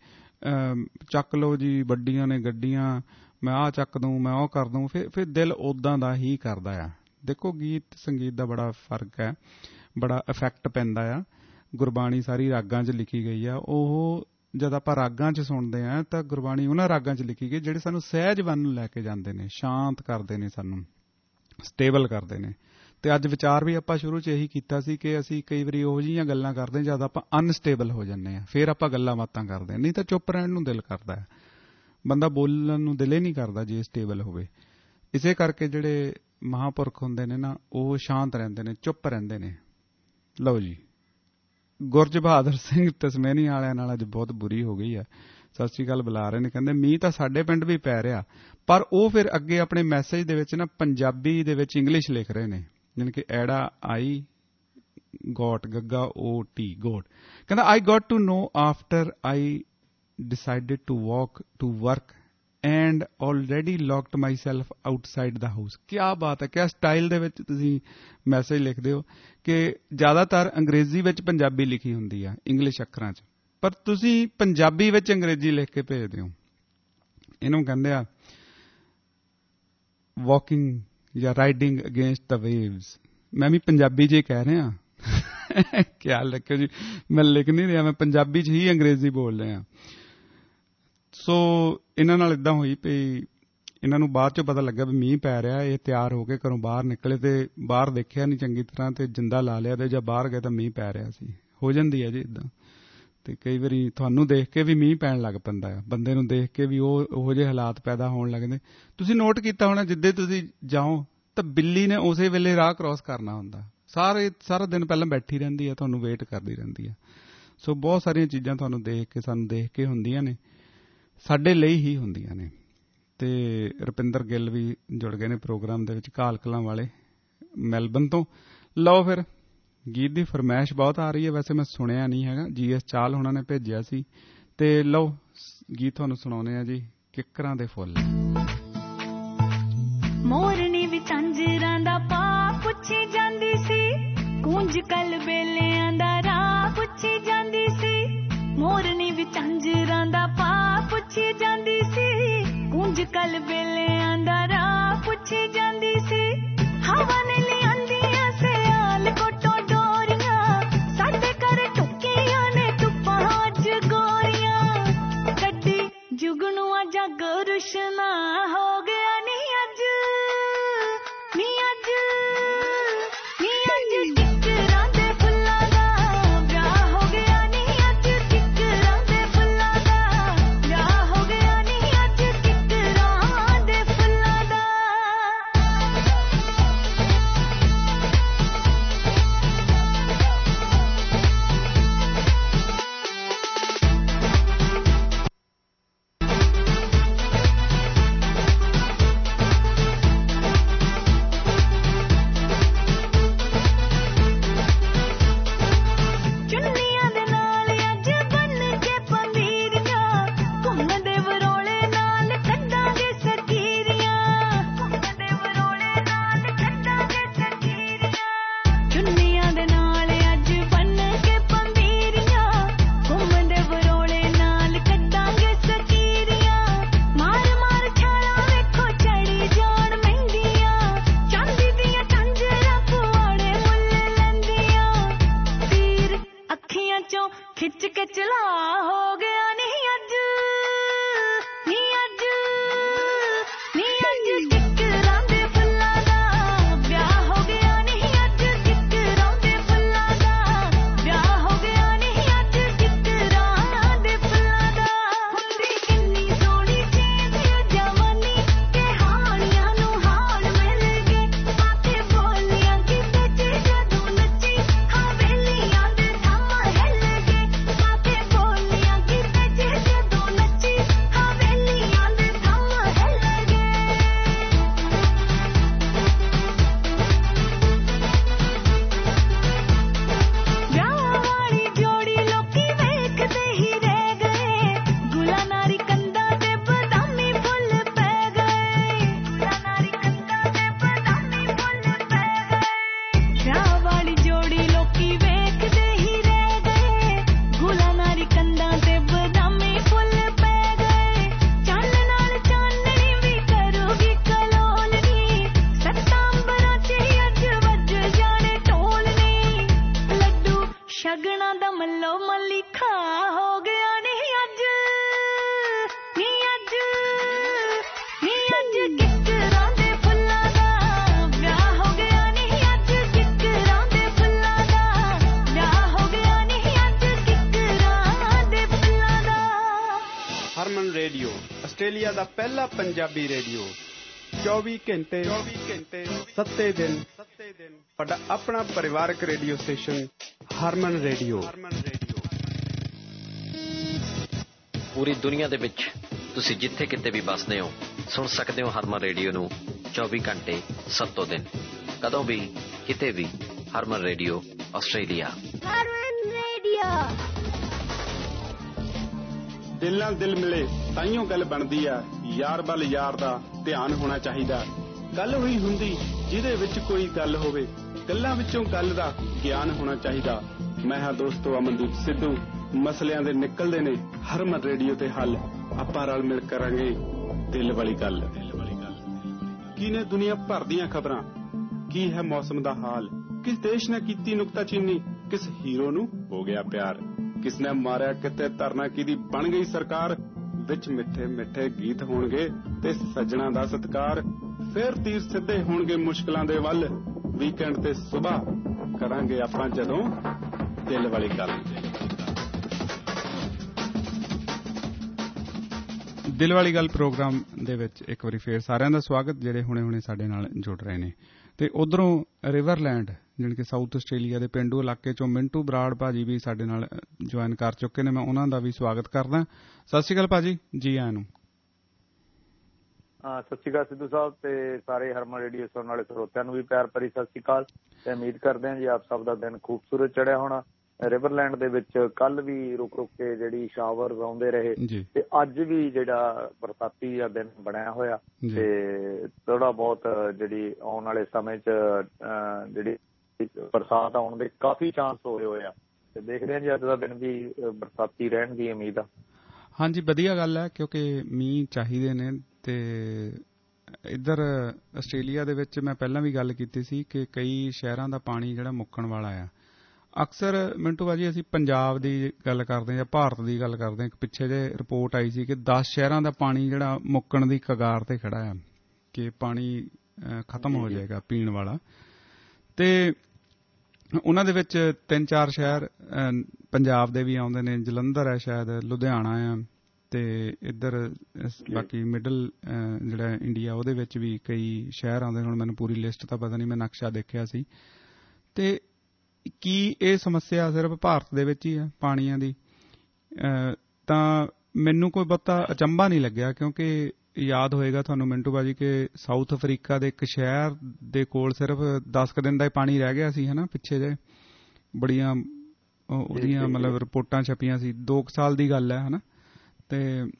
ਚੱਕ ਲਓ ਜੀ, ਵੱਡੀਆਂ ਨੇ ਗੱਡੀਆਂ, ਮੈਂ ਆਹ ਚੱਕ ਦੂੰ, ਮੈਂ ਉਹ ਕਰ ਦੂੰ। ਫਿਰ ਫਿਰ ਦਿਲ ਉੱਦਾਂ ਦਾ ਹੀ ਕਰਦਾ ਆ। ਦੇਖੋ, ਗੀਤ ਸੰਗੀਤ ਦਾ ਬੜਾ ਫਰਕ ਹੈ, ਬੜਾ ਇਫੈਕਟ ਪੈਂਦਾ ਆ। ਗੁਰਬਾਣੀ ਸਾਰੀ ਰਾਗਾਂ 'ਚ ਲਿਖੀ ਗਈ ਆ। ਉਹ ਜਦ ਆਪਾਂ ਰਾਗਾਂ 'ਚ ਸੁਣਦੇ ਹਾਂ ਤਾਂ ਗੁਰਬਾਣੀ ਉਹਨਾਂ ਰਾਗਾਂ 'ਚ ਲਿਖੀ ਗਈ ਜਿਹੜੇ ਸਾਨੂੰ ਸਹਿਜ ਵੱਲ ਨੂੰ ਲੈ ਕੇ ਜਾਂਦੇ ਨੇ, ਸ਼ਾਂਤ ਕਰਦੇ ਨੇ, ਸਾਨੂੰ ਸਟੇਬਲ ਕਰਦੇ ਨੇ। ਤੇ ਅੱਜ ਵਿਚਾਰ ਵੀ ਆਪਾਂ ਸ਼ੁਰੂ 'ਚ ਇਹੀ ਕੀਤਾ ਸੀ ਕਿ ਅਸੀਂ ਕਈ ਵਾਰੀ ਉਹੋ ਜਿਹੀਆਂ ਗੱਲਾਂ ਕਰਦੇ ਜਦ ਆਪਾਂ ਅਨਸਟੇਬਲ ਹੋ ਜਾਂਦੇ ਹਾਂ, ਫਿਰ ਆਪਾਂ ਗੱਲਾਂ ਬਾਤਾਂ ਕਰਦੇ ਹਾਂ। ਨਹੀਂ ਤਾਂ ਚੁੱਪ ਰਹਿਣ ਨੂੰ ਦਿਲ ਕਰਦਾ ਹੈ, ਬੰਦਾ ਬੋਲਣ ਨੂੰ ਦਿਲ ਹੀ ਨਹੀਂ ਕਰਦਾ ਜੇ ਸਟੇਬਲ ਹੋਵੇ। ਇਸੇ ਕਰਕੇ ਜਿਹੜੇ ਮਹਾਂਪੁਰਖ ਹੁੰਦੇ ਨੇ ਨਾ, ਉਹ ਸ਼ਾਂਤ ਰਹਿੰਦੇ ਨੇ, ਚੁੱਪ ਰਹਿੰਦੇ ਨੇ। ਲਓ ਜੀ, ਗੁਰਜ ਬਹਾਦਰ ਸਿੰਘ ਤਸਮੇਨੀ ਵਾਲਿਆਂ ਨਾਲ ਅੱਜ ਬਹੁਤ ਬੁਰੀ ਹੋ ਗਈ ਆ। ਸਤਿ ਸ਼੍ਰੀ ਅਕਾਲ ਬੁਲਾ ਰਹੇ ਨੇ। ਕਹਿੰਦੇ ਮੀਂਹ ਤਾਂ ਸਾਡੇ ਪਿੰਡ ਵੀ ਪੈ ਰਿਹਾ, ਪਰ ਉਹ ਫਿਰ ਅੱਗੇ ਆਪਣੇ ਮੈਸੇਜ ਦੇ ਵਿੱਚ ਨਾ ਪੰਜਾਬੀ ਦੇ ਵਿੱਚ ਇੰਗਲਿਸ਼ ਲਿਖ ਰਹੇ ਨੇ, ਯਾਨੀ ਕਿ ਐੜਾ ਆਈ ਗੋਟ ਗੱਗਾ ਓ ਟੀ ਗੋਟ। ਕਹਿੰਦਾ I got to know after I decided to walk to work and already locked myself outside the house. ਕਿਆ ਬਾਤ ਹੈ, ਕਿਆ ਸਟਾਈਲ ਦੇ ਵਿੱਚ ਤੁਸੀਂ ਮੈਸੇਜ ਲਿਖਦੇ ਹੋ ਕਿ ਜ਼ਿਆਦਾਤਰ ਅੰਗਰੇਜ਼ੀ ਵਿੱਚ ਪੰਜਾਬੀ ਲਿਖੀ ਹੁੰਦੀ ਆ, ਇੰਗਲਿਸ਼ ਅੱਖਰਾਂ 'ਚ, ਪਰ ਤੁਸੀਂ ਪੰਜਾਬੀ ਵਿੱਚ ਅੰਗਰੇਜ਼ੀ ਲਿਖ ਕੇ ਭੇਜਦੇ ਹੋ। ਇਹਨੂੰ ਕਹਿੰਦੇ ਆ ਵਾਕਿੰਗ ਜਾਂ ਰਾਈਡਿੰਗ ਅਗੇਂਸਟ ਦ ਵੇਵਸ। ਮੈਂ ਵੀ ਪੰਜਾਬੀ 'ਚ ਹੀ ਕਹਿ ਰਿਹਾ। ਖਿਆਲ ਰੱਖਿਓ ਜੀ, ਮੈਂ ਲਿਖ ਨਹੀਂ ਰਿਹਾ, ਮੈਂ ਪੰਜਾਬੀ 'ਚ ਹੀ ਅੰਗਰੇਜ਼ੀ ਬੋਲ ਰਿਹਾ। ਸੋ ਇਹਨਾਂ ਨਾਲ ਇੱਦਾਂ ਹੋਈ ਪਈ, ਇਹਨਾਂ ਨੂੰ ਬਾਅਦ 'ਚੋਂ ਪਤਾ ਲੱਗਾ ਵੀ ਮੀਂਹ ਪੈ ਰਿਹਾ। ਇਹ ਤਿਆਰ ਹੋ ਕੇ ਘਰੋਂ ਬਾਹਰ ਨਿਕਲੇ ਤੇ ਬਾਹਰ ਦੇਖਿਆ ਨਹੀਂ ਚੰਗੀ ਤਰ੍ਹਾਂ ਤੇ ਜਿੰਦਾ ਲਾ ਲਿਆ, ਤੇ ਜਾਂ ਬਾਹਰ ਗਏ ਤਾਂ ਮੀਂਹ ਪੈ ਰਿਹਾ ਸੀ। ਹੋ ਜਾਂਦੀ ਹੈ ਜੀ ਇੱਦਾਂ। ਤੇ ਕਈ ਵਾਰੀ ਤੁਹਾਨੂੰ ਦੇਖ ਕੇ ਵੀ ਮੀਂਹ ਪੈਣ ਲੱਗ ਪੈਂਦਾ ਆ, ਬੰਦੇ ਨੂੰ ਦੇਖ ਕੇ ਵੀ ਉਹ ਉਹੋ ਜਿਹੇ ਹਾਲਾਤ ਪੈਦਾ ਹੋਣ ਲੱਗਦੇ। ਤੁਸੀਂ ਨੋਟ ਕੀਤਾ ਹੋਣਾ, ਜਿੱਦੇ ਤੁਸੀਂ ਜਾਓ ਤਾਂ ਬਿੱਲੀ ਨੇ ਉਸੇ ਵੇਲੇ ਰਾਹ ਕ੍ਰੋਸ ਕਰਨਾ ਹੁੰਦਾ। ਸਾਰੇ ਸਾਰਾ ਦਿਨ ਪਹਿਲਾਂ ਬੈਠੀ ਰਹਿੰਦੀ ਹੈ, ਤੁਹਾਨੂੰ ਵੇਟ ਕਰਦੀ ਰਹਿੰਦੀ ਹੈ। ਸੋ ਬਹੁਤ ਸਾਰੀਆਂ ਚੀਜ਼ਾਂ ਤੁਹਾਨੂੰ ਦੇਖ ਕੇ, ਸਾਨੂੰ ਦੇਖ ਕੇ ਹੁੰਦੀਆਂ ਨੇ, ਸਾਡੇ ਲਈ ਹੀ ਹੁੰਦੀਆਂ ਨੇ। ਤੇ ਰੁਪਿੰਦਰ ਗਿੱਲ ਵੀ ਜੁੜ ਗਏ ਨੇ ਪ੍ਰੋਗਰਾਮ ਦੇ ਵਿੱਚ, ਘਾਲ ਕਲਾਂ ਵਾਲੇ ਮੈਲਬਨ ਤੋਂ। ਲਓ ਫਿਰ, ਗੀਤ ਦੀ ਫਰਮਾਇਸ਼ ਬਹੁਤ ਆ ਰਹੀ ਹੈ। ਵੈਸੇ ਮੈਂ ਸੁਣਿਆ ਨਹੀਂ ਹੈਗਾ, ਜੀ ਐਸ ਚਾਲ ਹੋਣਾ ਨੇ ਭੇਜਿਆ ਸੀ। ਤੇ ਲਓ ਗੀਤ ਤੁਹਾਨੂੰ ਸੁਣਾਉਂਦੇ ਆ ਜੀ, ਕਿੱਕਰਾਂ ਦੇ ਫੁੱਲ। ਮੋਰਨੀ ਵਿੱਚ ਅੰਜਰਾਂ ਦਾ ਪਾ ਪੁੱਛੀ ਜਾਂਦੀ ਸੀ, ਕੂੰਜ ਕਲ ਬੇਲਿਆਂ ਦਾ ਰਾਹ ਪੁੱਛੀ ਜਾਂਦੀ ਸੀ। ਮੋਰਨੀ ਵਿੱਚ ਅੰਜਰਾਂ ਦਾ ਪਾ ਪੁੱਛੀ ਜਾਂਦੀ ਸੀ, ਕੂੰਜ ਕਲ ਬੇਲਿਆਂ ਦਾ ਰਾਹ ਪੁੱਛੀ ਜਾਂਦੀ ਸੀ। ਹਵਾ ਨੇ ਲਿਆਂਦੀਆਂ ਸਿਆਲ ਕੋਟੋਂ ਡੋਰੀਆਂ, ਸਾਡੇ ਘਰ ਟੁੱਕੀਆਂ ਨੇ ਧੁੱਪਾਂ ਅੱਜ ਗੋਰੀਆਂ। ਕੱਢੀ ਜੁਗਨੂਆਂ ਜਾਗਰ ਨੀ ਅੱਜ ਨੀ ਅੱਜ ਕਿਕਰਾਂ ਦੇ ਫੁੱਲਾਂ ਦਾ ਵਿਆਹ ਹੋ ਗਿਆ ਨੀ ਅੱਜ ਕਿਕਰਾਂ ਦੇ ਫੁੱਲਾਂ ਦਾ ਵਿਆਹ ਹੋ ਗਿਆ ਨੀ ਅੱਜ ਕਿਕਰਾਂ ਦੇ ਫੁੱਲਾਂ ਦਾ ਚੁੰਨੀਆਂ ਦੇ ਨਾਲ ਅੱਜ ਬੰਨ ਕੇ ਪੰਦੀਰੀਆਂ ਘੁੰਮਦੇ ਵਰੋਲੇ ਨਾਲ ਕੱਢਾਂਗੇ ਸਕੀਰੀਆਂ ਘੁੰਮਦੇ ਵਰੋਲੇ ਨਾਲ ਕੱਢਾਂਗੇ ਸਕੀਰੀਆਂ ਚੁੰਨੀਆਂ ਦੇ ਨਾਲ ਅੱਜ ਬੰਨ ਕੇ ਪੰਦੀਰੀਆਂ ਘੁੰਮਦੇ ਵਰੋਲੇ ਨਾਲ ਕੱਢਾਂਗੇ ਸਕੀਰੀਆਂ ਮਾਰ ਮਾਰ ਛਾਲਾਂ ਵੇਖੋ ਚੜੀ ਜਾਣ ਮਹਿੰਦੀਆਂ ਚਾਂਦੀ ਦੀਆਂ ਝਾਂਜਰਾਂ ਪੁਆੜੇ ਮੁੱਲ ਲੈਂਦੀਆਂ ਤੀਰ ਅੱਖੀਆਂ ਚੋਂ ਖਿੱਚ ਕੇ ਚਲਾ ਹੋ ਗਿਆ ਨਹੀਂ ਅੱਜ ਨਹੀਂ ਅੱਜ ਨਹੀਂ ਅੱਜ ਕਿਕਰਾਂ ਦੇ ਫੁੱਲਾਂ ਦਾ ਵਿਆਹ ਹੋ ਗਿਆ ਨਹੀਂ ਅੱਜ ਕਿਕਰਾਂ ਦੇ ਫੁੱਲਾਂ ਦਾ ਵਿਆਹ ਹੋ ਗਿਆ ਨਹੀਂ ਅੱਜ ਕਿਕਰਾਂ ਦੇ ਫੁੱਲਾਂ ਦਾ ਹੁੰਦੀ ਕਿੰਨੀ ਸੋਹਣੀ ਚੀਜ਼ ਜਵਾਨੀ ਕਹਾਣੀਆਂ ਨੂੰ ਹਾਲ ਮਿਲ ਗਏ ਪਾਥੇ ਬੋਲੀਆਂ ਕਿਤੇ ਚ ਜਦੋਂ ਨੱਚੀ ਹਵੇਲੀਆਂ ਦੇ ਥੰਮ ਹਿੱਲ ਗਏ ਪਾਥੇ ਬੋਲੀਆਂ ਕਿਤੇ ਚ ਜਦੋਂ ਨੱਚੀ ਹਵੇਲੀਆਂ ਦੇ ਥੰਮ ਹਿੱਲ ਗਏ ਵਿਆਹ ਵਾਲੀ ਜੋੜੀ ਲੋਕੀ ਵੇਖਦੇ ਹੀ ਰਹਿ ਗਏ ਗੁਲਾਨਾਰੀ ਕੰਧਾਂ ਤੇ ਬਦਾਮੀ ਫੁੱਲ ਪੈ ਗਏ ਗੁਲਾਨਾਰੀ ਕੰਧਾਂ ਤੇ ਬਦਾਮੀ ਫੁੱਲ ਪੈ ਗਏ ਵਿਆਹ ਵਾਲੀ ਜੋੜੀ ਲੋਕੀ ਵੇਖਦੇ ਹੀ ਰਹਿ ਗਏ ਗੁਲਾਨਾਰੀ ਕੰਧਾਂ ਤੇ ਬਦਾਮੀ ਫੁੱਲ ਪੈ ਗਏ ਚੰਨ ਨਾਲ ਚਾਨਣੀ ਵੀ ਕਰੂਗੀ ਕਲੋਲਨੀ ਸਤੰਬਰਾਂ ਚ ਅੱਜ ਵੱਜ ਜਾਣੇ ਢੋਲਨੀ ਲੱਡੂ ਸ਼ਗਨਾਂ ਦਾ ਮੱਲੋ ਮੱਲੀ ਖਾ ਹੋ ਗਿਆ ਨਹੀਂ ਅੱਜ ਨਹੀਂ ਅੱਜ ਨਹੀਂ ਅੱਜ ਕਿਕਰਾਂ ਦੇ ਫੁੱਲਾਂ ਦਾ ਵਿਆਹ ਹੋ ਗਿਆ ਨਹੀਂ ਅੱਜ ਕਿਕਰਾਂ ਦੇ ਫੁੱਲਾਂ ਦਾ ਵਿਆਹ ਹੋ ਗਿਆ ਨਹੀਂ ਅੱਜ ਕਿਕਰਾਂ ਦੇ ਫੁੱਲਾਂ ਦਾ ਹਰਮਨ ਰੇਡੀਓ ਆਸਟ੍ਰੇਲੀਆ ਦਾ ਪਹਿਲਾ ਪੰਜਾਬੀ ਰੇਡੀਓ ਚੌਵੀ ਘੰਟੇ ਸੱਤੇ ਦਿਨ ਤੁਹਾਡਾ ਆਪਣਾ ਪਰਿਵਾਰਕ ਰੇਡੀਓ ਸਟੇਸ਼ਨ ਹਰਮਨ ਰੇਡੀਓ ਪੂਰੀ ਦੁਨੀਆ ਦੇ ਵਿੱਚ ਤੁਸੀਂ ਜਿੱਥੇ ਕਿਤੇ ਵੀ ਵੱਸਦੇ ਹੋ ਸੁਣ ਸਕਦੇ ਹੋ ਹਰਮਨ ਰੇਡੀਓ ਨੂੰ ਚੌਵੀ ਘੰਟੇ ਸੱਤੋਂ ਦਿਨ ਕਦੋਂ ਵੀ ਕਿਤੇ ਵੀ Harman radio Australia Harman radio ਦਿਲ ਨਾਲ ਦਿਲ ਮਿਲੇ ਤਾਈਓ ਗੱਲ ਬਣਦੀ ਆ ਯਾਰ ਵੱਲ ਯਾਰ ਦਾ ਧਿਆਨ ਹੋਣਾ ਚਾਹੀਦਾ ਗੱਲ ਹੋਈ ਹੁੰਦੀ ਜਿਹਦੇ ਵਿੱਚ ਕੋਈ ਗੱਲ ਹੋਵੇ ਗੱਲਾਂ ਵਿੱਚੋਂ ਗੱਲ ਦਾ ਗਿਆਨ ਹੋਣਾ ਚਾਹੀਦਾ ਮੈਂ ਹਾਂ ਦੋਸਤੋ ਅਮਨਦੀਪ ਸਿੱਧੂ ਮਸਲਿਆਂ ਦੇ ਨਿਕਲਦੇ ਨੇ ਹਰਮਨ ਰੇਡੀਓ ਤੇ ਹੱਲ ਆਪਾਂ ਰਲ ਮਿਲ ਕਰਾਂਗੇ ਦਿਲ ਵਾਲੀ ਗੱਲ ਕੀ ਨੇ ਦੁਨੀਆ ਭਰ ਦੀਆਂ ਖਬਰਾਂ ਕੀ ਹੈ ਮੌਸਮ ਦਾ ਹਾਲ ਕਿਸ ਦੇਸ਼ ਨੇ ਕੀਤੀ ਨੁਕਤਾਚੀਨੀ ਕਿਸ ਹੀਰੋ ਨੂੰ ਹੋ ਗਿਆ ਪਿਆਰ ਕਿਸ ਨੇ ਮਾਰਿਆ ਕਿਤੇ ਧਰਨਾ ਕਿਹਦੀ ਬਣ ਗਈ ਸਰਕਾਰ ਵਿੱਚ ਮਿੱਠੇ ਮਿੱਠੇ ਗੀਤ ਹੋਣਗੇ ਤੇ ਸੱਜਣਾ ਦਾ ਸਤਿਕਾਰ ਫਿਰ ਤੀਰ ਸਿੱਧੇ ਹੋਣਗੇ ਮੁਸ਼ਕਲਾਂ ਦੇ ਵੱਲ ਵੀਕਐਂਡ ਤੇ ਸਵੇਰ ਕਰਾਂਗੇ ਆਪਾਂ ਜਦੋਂ ਦਿਲ ਵਾਲੀ ਗੱਲ ਦਿਲ ਵਾਲੀ ਗੱਲ ਪ੍ਰੋਗਰਾਮ ਦੇ ਵਿੱਚ ਇੱਕ ਵਾਰੀ ਫੇਰ ਸਾਰਿਆਂ ਦਾ ਸਵਾਗਤ ਜਿਹੜੇ ਹੁਣੇ-ਹੁਣੇ ਸਾਡੇ ਨਾਲ ਜੁੜ ਰਹੇ ਨੇ ਤੇ ਉਧਰੋਂ ਰਿਵਰਲੈਂਡ ਜਾਣੀ ਕਿ ਸਾਊਥ ਆਸਟ੍ਰੇਲੀਆ ਦੇ ਪਿੰਡੂ ਇਲਾਕੇ ਚੋਂ ਮਿੰਟੂ ਬਰਾੜ ਭਾਜੀ ਵੀ ਸਾਡੇ ਨਾਲ ਜੁਆਇਨ ਕਰ ਚੁੱਕੇ ਨੇ ਮੈਂ ਉਹਨਾਂ ਦਾ ਵੀ ਸਵਾਗਤ ਕਰਦਾ ਸਤਿ ਸ਼੍ਰੀ ਅਕਾਲ ਭਾਜੀ ਜੀ ਆਇਆਂ ਨੂੰ ਹਾਂ ਸਤਿ ਸ਼੍ਰੀ ਅਕਾਲ ਸਿੱਧੂ ਸਾਹਿਬ ਤੇ ਸਾਰੇ ਹਰਮਨ ਰੇਡੀਓ ਸੁਣਨ ਵਾਲੇ ਸਰੋਤਿਆਂ ਨੂੰ ਵੀ ਪਿਆਰ ਭਰੀ ਸਤਿ ਸ਼੍ਰੀ ਅਕਾਲ ਤੇ ਉਮੀਦ ਕਰਦੇ ਹਾਂ ਜੀ ਆਪ ਸਭ ਦਾ ਦਿਨ ਖੂਬਸੂਰਤ ਚੜਿਆ ਹੋਣਾ ਰਿਵਰਲੈਂਡ ਦੇ ਵਿੱਚ ਕੱਲ ਵੀ ਰੁਕ ਰੁਕ ਕੇ ਜਿਹੜੀ ਸ਼ਾਵਰਸ ਆਉਂਦੇ ਰਹੇ ਤੇ ਅੱਜ ਵੀ ਜਿਹੜਾ ਬਰਸਾਤੀ ਦਾ ਦਿਨ ਬਣਿਆ ਹੋਇਆ ਤੇ ਥੋੜਾ ਬਹੁਤ ਜਿਹੜੀ ਆਉਣ ਵਾਲੇ ਸਮੇਂ 'ਚ ਜਿਹੜੀ ਬਰਸਾਤ ਆਉਣ ਦੇ ਕਾਫੀ ਚਾਂਸ ਹੋਏ ਹੋਏ ਆ ਤੇ ਦੇਖਦੇ ਹਾਂ ਜੀ ਅੱਜ ਦਾ ਦਿਨ ਵੀ ਬਰਸਾਤੀ ਰਹਿਣ ਦੀ ਉਮੀਦ ਆ ਹਾਂਜੀ ਵਧੀਆ ਗੱਲ ਹੈ ਕਿਉਂਕਿ ਮੀਂਹ ਚਾਹੀਦੇ ਨੇ ਤੇ ਇੱਧਰ ਆਸਟ੍ਰੇਲੀਆ ਦੇ ਵਿੱਚ ਮੈਂ ਪਹਿਲਾਂ ਵੀ ਗੱਲ ਕੀਤੀ ਸੀ ਕਿ ਕਈ ਸ਼ਹਿਰਾਂ ਦਾ ਪਾਣੀ ਜਿਹੜਾ ਮੁੱਕਣ ਵਾਲਾ ਆ ਅਕਸਰ ਮਿੰਟੂ ਬਾਜੀ ਅਸੀਂ ਪੰਜਾਬ ਦੀ ਗੱਲ ਕਰਦੇ ਹਾਂ ਜਾਂ ਭਾਰਤ ਦੀ ਗੱਲ ਕਰਦੇ ਹਾਂ ਇੱਕ ਪਿੱਛੇ ਜੇ ਰਿਪੋਰਟ ਆਈ ਸੀ ਕਿ ਦਸ ਸ਼ਹਿਰਾਂ ਦਾ ਪਾਣੀ ਜਿਹੜਾ ਮੁੱਕਣ ਦੀ ਕਗਾਰ ਤੇ ਖੜਾ ਆ ਕਿ ਪਾਣੀ ਖਤਮ ਹੋ ਜਾਏਗਾ ਪੀਣ ਵਾਲਾ। ਤੇ ਉਹਨਾਂ ਦੇ ਵਿੱਚ ਤਿੰਨ ਚਾਰ ਸ਼ਹਿਰ ਪੰਜਾਬ ਦੇ ਵੀ ਆਉਂਦੇ ਨੇ, ਜਲੰਧਰ ਹੈ ਸ਼ਾਇਦ, ਲੁਧਿਆਣਾ ਆ, ਤੇ ਇੱਧਰ ਬਾਕੀ ਮਿਡਲ ਜਿਹੜਾ ਇੰਡੀਆ ਉਹਦੇ ਵਿੱਚ ਵੀ ਕਈ ਸ਼ਹਿਰ ਆਉਂਦੇ ਨੇ। ਹੁਣ ਮੈਨੂੰ ਪੂਰੀ ਲਿਸਟ ਤਾਂ ਪਤਾ ਨਹੀਂ, ਮੈਂ ਨਕਸ਼ਾ ਦੇਖਿਆ ਸੀ। ਤੇ ਕੀ ਇਹ ਸਮੱਸਿਆ ਸਿਰਫ ਭਾਰਤ ਦੇ ਵਿੱਚ ਹੀ ਹੈ ਪਾਣੀਆਂ ਦੀ? ਤਾਂ ਮੈਨੂੰ ਕੋਈ ਬਹੁਤਾ ਅਚੰਭਾ ਨਹੀਂ ਲੱਗਿਆ, ਕਿਉਂਕਿ ਯਾਦ ਹੋਏਗਾ ਤੁਹਾਨੂੰ ਮਿੰਟੂ ਬਾਜੀ ਕਿ ਸਾਊਥ ਅਫਰੀਕਾ ਦੇ ਇੱਕ ਸ਼ਹਿਰ ਦੇ ਕੋਲ ਸਿਰਫ ਦਸ ਕੁ ਦਿਨ ਦਾ ਹੀ ਪਾਣੀ ਰਹਿ ਗਿਆ ਸੀ, ਹੈ ਨਾ, ਪਿੱਛੇ ਜੇ ਬੜੀਆਂ ਉਹਦੀਆਂ ਮਤਲਬ ਰਿਪੋਰਟਾਂ ਛਪੀਆਂ ਸੀ, ਦੋ ਕੁ ਸਾਲ ਦੀ ਗੱਲ ਹੈ, ਹੈ ਨਾ। ਤੇ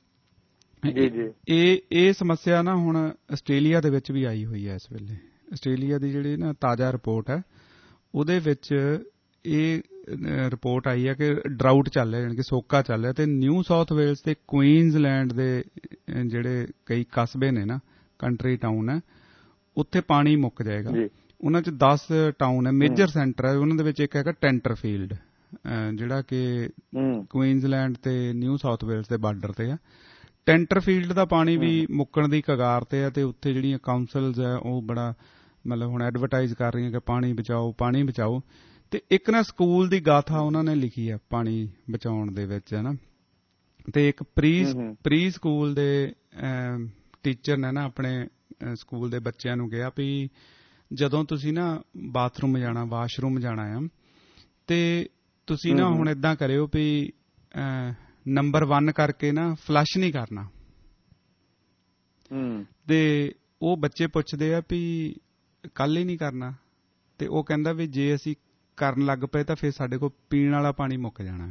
ਇਹ ਇਹ ਸਮੱਸਿਆ ਨਾ ਹੁਣ ਆਸਟ੍ਰੇਲੀਆ ਦੇ ਵਿੱਚ ਵੀ ਆਈ ਹੋਈ ਹੈ ਇਸ ਵੇਲੇ। ਆਸਟ੍ਰੇਲੀਆ ਦੀ ਜਿਹੜੀ ਨਾ ਤਾਜ਼ਾ ਰਿਪੋਰਟ ਹੈ ਉਹਦੇ ਵਿੱਚ ਇਹ ਰਿਪੋਰਟ ਆਈ ਹੈ ਕਿ ਡਰਾਊਟ ਚੱਲ ਰਿਹਾ, ਯਾਨੀ ਕਿ ਸੋਕਾ ਚੱਲ ਰਿਹਾ। ਤੇ ਨਿਊ ਸਾਊਥ ਵੇਲਸ ਤੇ ਕੁਈਨਜ਼ਲੈਂਡ ਦੇ ਜਿਹੜੇ ਕਈ ਕਸਬੇ ਨੇ ਨਾ, ਕੰਟਰੀ ਟਾਊਨ ਹੈ, ਉੱਥੇ ਪਾਣੀ ਮੁੱਕ ਜਾਏਗਾ। ਉਹਨਾਂ 'ਚ ਦਸ ਟਾਊਨ ਹੈ, ਮੇਜਰ ਸੈਂਟਰ ਹੈ, ਉਹਨਾਂ ਦੇ ਵਿੱਚ ਇੱਕ ਹੈਗਾ ਟੈਂਟਰਫੀਲਡ, ਜਿਹੜਾ ਕਿ ਕੁਈਨਜ਼ਲੈਂਡ ਤੇ ਨਿਊ ਸਾਊਥ ਵੇਲਸ ਦੇ ਬਾਰਡਰ ਤੇ ਆ। ਟੈਂਟਰਫੀਲਡ ਦਾ ਪਾਣੀ ਵੀ ਮੁੱਕਣ ਦੀ ਕਗਾਰ ਤੇ ਆ, ਤੇ ਉੱਥੇ ਜਿਹੜੀਆਂ ਕਾਉਂਸਲਸ ਹੈ ਉਹ ਬੜਾ ਮਤਲਬ ਹੁਣ ਐਡਵਰਟਾਈਜ਼ ਕਰ ਰਹੀਆਂ ਕਿ ਪਾਣੀ ਬਚਾਓ ਪਾਣੀ ਬਚਾਓ। ਤੇ ਇੱਕ ਨਾ ਸਕੂਲ ਦੀ ਗਾਥਾ ਉਹਨਾਂ ਨੇ ਲਿਖੀ ਹੈ ਪਾਣੀ ਬਚਾਉਣ ਦੇ ਵਿੱਚ, ਹੈ ਨਾ। ਤੇ ਇੱਕ ਪ੍ਰੀ ਪ੍ਰੀ ਸਕੂਲ ਦੇ ਟੀਚਰ ਨੇ ਨਾ ਆਪਣੇ ਸਕੂਲ ਦੇ ਬੱਚਿਆਂ ਨੂੰ ਕਿਹਾ ਵੀ ਜਦੋਂ ਤੁਸੀਂ ਨਾ ਬਾਥਰੂਮ ਜਾਣਾ, ਵਾਸ਼ਰੂਮ ਜਾਣਾ ਆ, ਤੇ ਤੁਸੀਂ ਨਾ ਹੁਣ ਏਦਾਂ ਕਰਿਓ ਵੀ ਨੰਬਰ ਵਨ ਕਰਕੇ ਨਾ ਫਲਸ਼ ਨਹੀਂ ਕਰਨਾ। ਤੇ ਉਹ ਬੱਚੇ ਪੁੱਛਦੇ ਆ ਵੀ ਕੱਲ ਹੀ ਨਹੀਂ ਕਰਨਾ? ਤੇ ਉਹ ਕਹਿੰਦਾ ਵੀ ਜੇ ਅਸੀਂ ਕਰਨ ਲੱਗ ਪਏ ਤਾਂ ਫਿਰ ਸਾਡੇ ਕੋਲ ਪੀਣ ਵਾਲਾ ਪਾਣੀ ਮੁੱਕ ਜਾਣਾ।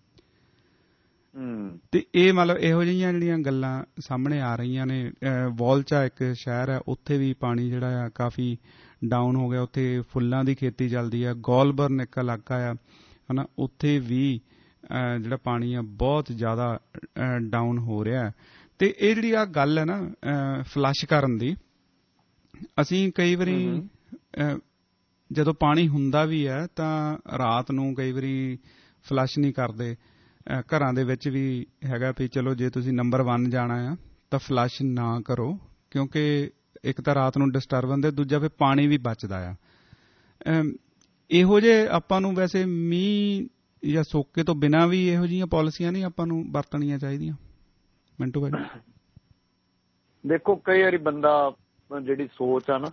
ਤੇ ਇਹ ਮਤਲਬ ਇਹੋ ਜਿਹੀਆਂ ਜਿਹੜੀਆਂ ਗੱਲਾਂ ਸਾਹਮਣੇ ਆ ਰਹੀਆਂ ਨੇ। ਵੋਲਚਾ ਇੱਕ ਸ਼ਹਿਰ ਹੈ, ਉੱਥੇ ਵੀ ਪਾਣੀ ਜਿਹੜਾ ਆ ਕਾਫੀ ਡਾਊਨ ਹੋ ਗਿਆ, ਉੱਥੇ ਫੁੱਲਾਂ ਦੀ ਖੇਤੀ ਚੱਲਦੀ ਆ। ਗੋਲਬਰਨ ਇੱਕ ਇਲਾਕਾ ਆ, ਹੈ ਨਾ, ਉੱਥੇ ਵੀ ਜਿਹੜਾ ਪਾਣੀ ਆ ਬਹੁਤ ਜ਼ਿਆਦਾ ਡਾਊਨ ਹੋ ਰਿਹਾ। ਤੇ ਇਹ ਜਿਹੜੀ ਆ ਗੱਲ ਹੈ ਨਾ ਫਲਸ਼ ਕਰਨ ਦੀ, ਅਸੀਂ ਕਈ ਵਾਰੀ ਜਦੋਂ ਪਾਣੀ ਹੁੰਦਾ ਵੀ ਹੈ ਤਾਂ ਰਾਤ ਨੂੰ ਕਈ ਵਾਰੀ ਫਲਸ਼ ਨਹੀਂ ਕਰਦੇ। ਘਰਾਂ ਦੇ ਵਿੱਚ ਵੀ ਹੈਗਾ ਵੀ ਚਲੋ ਜੇ ਤੁਸੀਂ ਨੰਬਰ ਵਨ ਜਾਣਾ ਆ ਤਾਂ ਫਲਸ਼ ਨਾ ਕਰੋ, ਕਿਉਂਕਿ ਇੱਕ ਤਾਂ ਰਾਤ ਨੂੰ ਡਿਸਟਰਬ ਹੁੰਦੇ, ਦੂਜਾ ਫਿਰ ਪਾਣੀ ਵੀ ਬਚਦਾ ਆ। ਇਹੋ ਜਿਹੇ ਆਪਾਂ ਨੂੰ ਵੈਸੇ ਮੀਂਹ ਜਾਂ ਸੋਕੇ ਤੋਂ ਬਿਨਾਂ ਵੀ ਇਹੋ ਜਿਹੀਆਂ ਪਾਲਿਸੀਆਂ ਨਹੀਂ ਆਪਾਂ ਨੂੰ ਵਰਤਣੀਆਂ ਚਾਹੀਦੀਆਂ ਮਿੰਟੂ ਭਾਈ? ਦੇਖੋ, ਕਈ ਵਾਰੀ ਬੰਦਾ ਜਿਹੜੀ ਸੋਚ ਆ ਨਾ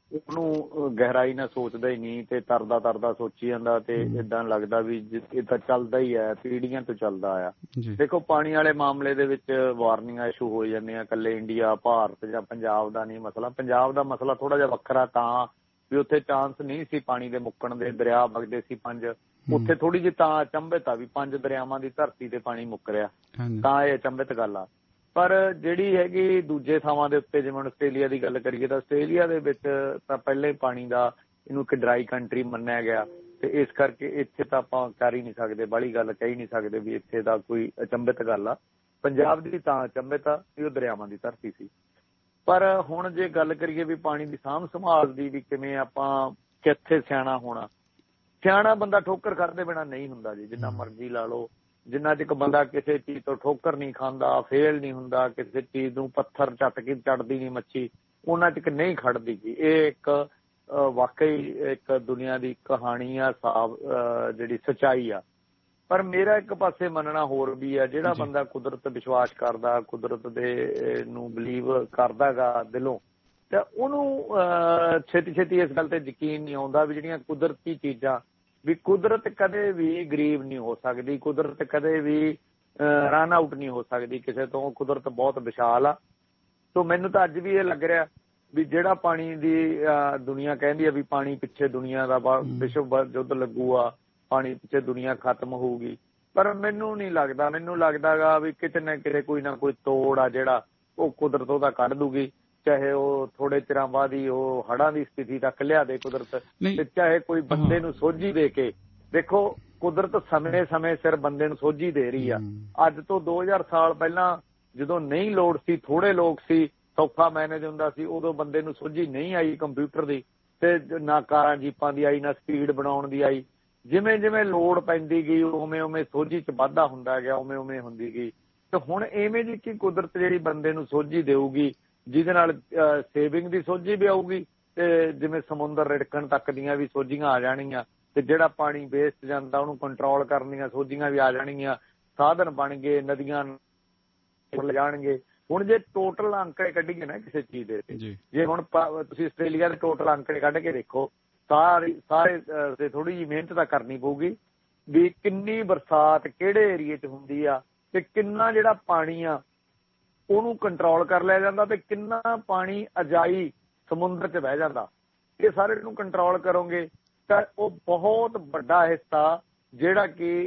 ਉਹਨੂੰ ਗਹਿਰਾਈ ਨਾਲ ਸੋਚਦਾ ਹੀ ਨਹੀਂ, ਤੇ ਤਰਦਾ ਤਰਦਾ ਸੋਚੀ ਜਾਂਦਾ, ਤੇ ਏਦਾਂ ਲੱਗਦਾ ਵੀ ਇਹ ਤਾਂ ਚੱਲਦਾ ਹੀ ਹੈ, ਪੀੜ੍ਹੀਆਂ ਤੋਂ ਚੱਲਦਾ ਆ। ਦੇਖੋ, ਪਾਣੀ ਵਾਲੇ ਮਾਮਲੇ ਦੇ ਵਿੱਚ ਵਾਰਨਿੰਗਾਂ ਇਸ਼ੂ ਹੋ ਜਾਂਦੀਆਂ, ਇਕੱਲੇ ਇੰਡੀਆ, ਭਾਰਤ ਜਾਂ ਪੰਜਾਬ ਦਾ ਨਹੀਂ ਮਸਲਾ। ਪੰਜਾਬ ਦਾ ਮਸਲਾ ਥੋੜਾ ਜਿਹਾ ਵੱਖਰਾ ਤਾਂ ਵੀ ਉੱਥੇ ਚਾਂਸ ਨਹੀਂ ਸੀ ਪਾਣੀ ਦੇ ਮੁੱਕਣ ਦੇ, ਦਰਿਆ ਵਗਦੇ ਸੀ ਪੰਜ, ਉੱਥੇ ਥੋੜੀ ਜਿਹੀ ਤਾਂ ਅਚੰਭਿਤ ਆ ਵੀ ਪੰਜ ਦਰਿਆਵਾਂ ਦੀ ਧਰਤੀ ਤੇ ਪਾਣੀ ਮੁੱਕ ਰਿਹਾ, ਤਾਂ ਇਹ ਅਚੰਭਿਤ ਗੱਲ ਆ। ਪਰ ਜਿਹੜੀ ਹੈਗੀ ਦੂਜੇ ਥਾਵਾਂ ਦੇ ਉੱਤੇ, ਜਿਵੇਂ ਆਸਟ੍ਰੇਲੀਆ ਦੀ ਗੱਲ ਕਰੀਏ ਤਾਂ ਆਸਟ੍ਰੇਲੀਆ ਦੇ ਵਿੱਚ ਤਾਂ ਪਹਿਲੇ ਪਾਣੀ ਦਾ ਇਹਨੂੰ ਇੱਕ ਡਰਾਈ ਕੰਟਰੀ ਮੰਨਿਆ ਗਿਆ, ਤੇ ਇਸ ਕਰਕੇ ਇੱਥੇ ਤਾਂ ਆਪਾਂ ਕਰ ਹੀ ਨਹੀਂ ਸਕਦੇ, ਬਾਹਲੀ ਗੱਲ ਕਹਿ ਹੀ ਨਹੀਂ ਸਕਦੇ ਵੀ ਇੱਥੇ ਦਾ ਕੋਈ ਅਚੰਭਿਤ ਗੱਲ ਆ। ਪੰਜਾਬ ਦੀ ਤਾਂ ਅਚੰਭਿਤ ਆ ਵੀ ਉਹ ਦਰਿਆਵਾਂ ਦੀ ਧਰਤੀ ਸੀ। ਪਰ ਹੁਣ ਜੇ ਗੱਲ ਕਰੀਏ ਵੀ ਪਾਣੀ ਦੀ ਸਾਂਭ ਸੰਭਾਲ ਦੀ, ਵੀ ਕਿਵੇਂ ਆਪਾਂ ਕਿੱਥੇ ਸਿਆਣਾ ਹੋਣਾ, ਸਿਆਣਾ ਬੰਦਾ ਠੋਕਰ ਖਾਦੇ ਬਿਨਾਂ ਨਹੀਂ ਹੁੰਦਾ ਜੀ, ਜਿੰਨਾ ਮਰਜ਼ੀ ਲਾ ਲਓ। ਜਿੰਨਾ ਚਿਰ ਬੰਦਾ ਕਿਸੇ ਚੀਜ਼ ਤੋਂ ਠੋਕਰ ਨਹੀਂ ਖਾਂਦਾ, ਫੇਲ ਨਹੀਂ ਹੁੰਦਾ, ਕਿਸੇ ਚੀਜ਼ ਨੂੰ ਪੱਥਰ ਚੱਟ ਕੇ ਚੜਦੀ ਨਹੀਂ ਮੱਛੀ, ਉਹਨਾਂ ਚਿਰ ਨਹੀਂ ਖੜਦੀ ਜੀ। ਇਹ ਇੱਕ ਵਾਕਈ ਇੱਕ ਦੁਨੀਆ ਦੀ ਕਹਾਣੀ ਆ, ਸਾਬ ਜਿਹੜੀ ਸੱਚਾਈ ਆ। ਪਰ ਮੇਰਾ ਇੱਕ ਪਾਸੇ ਮੰਨਣਾ ਹੋਰ ਵੀ ਆ, ਜਿਹੜਾ ਬੰਦਾ ਕੁਦਰਤ ਵਿਸ਼ਵਾਸ ਕਰਦਾ, ਕੁਦਰਤ ਦੇ ਨੂੰ ਬਲੀਵ ਕਰਦਾ ਗਾ ਦਿਲੋਂ, ਤਾਂ ਉਹਨੂੰ ਛੇਤੀ ਛੇਤੀ ਇਸ ਗੱਲ ਤੇ ਯਕੀਨ ਨਹੀਂ ਆਉਂਦਾ ਵੀ ਜਿਹੜੀਆਂ ਕੁਦਰਤੀ ਚੀਜ਼ਾਂ, ਵੀ ਕੁਦਰਤ ਕਦੇ ਵੀ ਗਰੀਬ ਨਹੀਂ ਹੋ ਸਕਦੀ, ਕੁਦਰਤ ਕਦੇ ਵੀ ਰਨ ਆਊਟ ਨਹੀਂ ਹੋ ਸਕਦੀ ਕਿਸੇ ਤੋਂ। ਕੁਦਰਤ ਬਹੁਤ ਵਿਸ਼ਾਲ ਆ। ਸੋ ਮੈਨੂੰ ਤਾਂ ਅੱਜ ਵੀ ਇਹ ਲੱਗ ਰਿਹਾ ਵੀ ਜਿਹੜਾ ਪਾਣੀ ਦੀ ਦੁਨੀਆ ਕਹਿੰਦੀ ਆ ਵੀ ਪਾਣੀ ਪਿੱਛੇ ਦੁਨੀਆ ਦਾ ਵਿਸ਼ਵ ਯੁੱਧ ਲੱਗੂਗਾ, ਪਾਣੀ ਪਿੱਛੇ ਦੁਨੀਆ ਖਤਮ ਹੋਊਗੀ, ਪਰ ਮੈਨੂੰ ਨਹੀਂ ਲੱਗਦਾ। ਮੈਨੂੰ ਲੱਗਦਾ ਗਾ ਵੀ ਕਿਤੇ ਨਾ ਕਿਤੇ ਕੋਈ ਨਾ ਕੋਈ ਤੋੜ ਆ ਜਿਹੜਾ ਉਹ ਕੁਦਰਤ ਉਹਦਾ ਕੱਢ ਦੂਗੀ, ਚਾਹੇ ਉਹ ਥੋੜੇ ਚਿਰਾਂ ਬਾਅਦ ਹੀ ਉਹ ਹੜ੍ਹਾਂ ਦੀ ਸਥਿਤੀ ਤੱਕ ਲਿਆ ਦੇ ਕੁਦਰਤ, ਤੇ ਚਾਹੇ ਕੋਈ ਬੰਦੇ ਨੂੰ ਸੋਝੀ ਦੇ ਕੇ। ਦੇਖੋ, ਕੁਦਰਤ ਸਮੇਂ ਸਮੇਂ ਸਿਰ ਬੰਦੇ ਨੂੰ ਸੋਝੀ ਦੇ ਰਹੀ ਆ। ਅੱਜ ਤੋਂ ਦੋ ਹਜ਼ਾਰ ਸਾਲ ਪਹਿਲਾਂ ਜਦੋਂ ਨਹੀਂ ਲੋੜ ਸੀ, ਥੋੜੇ ਲੋਕ ਸੀ, ਸੌਖਾ ਮੈਨੇਜ ਹੁੰਦਾ ਸੀ, ਉਦੋਂ ਬੰਦੇ ਨੂੰ ਸੋਝੀ ਨਹੀਂ ਆਈ ਕੰਪਿਊਟਰ ਦੀ, ਤੇ ਨਾ ਕਾਰਾਂ ਜੀਪਾਂ ਦੀ ਆਈ, ਨਾ ਸਪੀਡ ਬਣਾਉਣ ਦੀ ਆਈ। ਜਿਵੇਂ ਜਿਵੇਂ ਲੋੜ ਪੈਂਦੀ ਗਈ ਉਵੇਂ ਉਵੇਂ ਸੋਝੀ 'ਚ ਵਾਧਾ ਹੁੰਦਾ ਗਿਆ, ਉਵੇਂ ਉਵੇਂ ਹੁੰਦੀ ਗਈ। ਤੇ ਹੁਣ ਇਵੇਂ ਜੀ ਕਿ ਕੁਦਰਤ ਜਿਹੜੀ ਬੰਦੇ ਨੂੰ ਸੋਝੀ ਦੇਊਗੀ, ਜਿਹਦੇ ਨਾਲ ਸੇਵਿੰਗ ਦੀ ਸੋਝੀ ਵੀ ਆਊਗੀ ਤੇ ਜਿਵੇਂ ਸਮੁੰਦਰ ਰਿੜਕਣ ਤੱਕ ਦੀਆਂ ਵੀ ਸੋਝੀਆਂ ਆ ਜਾਣਗੀਆਂ ਤੇ ਜਿਹੜਾ ਪਾਣੀ ਵੇਸਟ ਜਾਂਦਾ ਉਹਨੂੰ ਕੰਟਰੋਲ ਕਰਨ ਦੀਆਂ ਸੋਝੀਆਂ ਵੀ ਆ ਜਾਣਗੀਆਂ। ਸਾਧਨ ਬਣ ਗਏ, ਨਦੀਆਂ ਖੁੱਲ ਜਾਣਗੇ। ਹੁਣ ਜੇ ਟੋਟਲ ਅੰਕੜੇ ਕੱਢੀਏ ਨਾ ਕਿਸੇ ਚੀਜ਼ ਦੇ, ਜੇ ਹੁਣ ਤੁਸੀਂ ਆਸਟ੍ਰੇਲੀਆ ਦੇ ਟੋਟਲ ਅੰਕੜੇ ਕੱਢ ਕੇ ਦੇਖੋ, ਸਾਰੇ ਸਾਰੇ ਤੇ ਥੋੜ੍ਹੀ ਜਿਹੀ ਮਿਹਨਤ ਤਾਂ ਕਰਨੀ ਪਊਗੀ ਵੀ ਕਿੰਨੀ ਬਰਸਾਤ ਕਿਹੜੇ ਏਰੀਏ 'ਚ ਹੁੰਦੀ ਆ ਤੇ ਕਿੰਨਾ ਜਿਹੜਾ ਪਾਣੀ ਆ ਉਹਨੂੰ ਕੰਟਰੋਲ ਕਰ ਲਿਆ ਜਾਂਦਾ ਤੇ ਕਿੰਨਾ ਪਾਣੀ ਅਜਾਈ ਸਮੁੰਦਰ 'ਚ ਬਹਿ ਜਾਂਦਾ। ਇਹ ਸਾਰੇ ਨੂੰ ਕੰਟਰੋਲ ਕਰੋਗੇ ਤਾਂ ਉਹ ਬਹੁਤ ਵੱਡਾ ਹਿੱਸਾ ਜਿਹੜਾ ਕਿ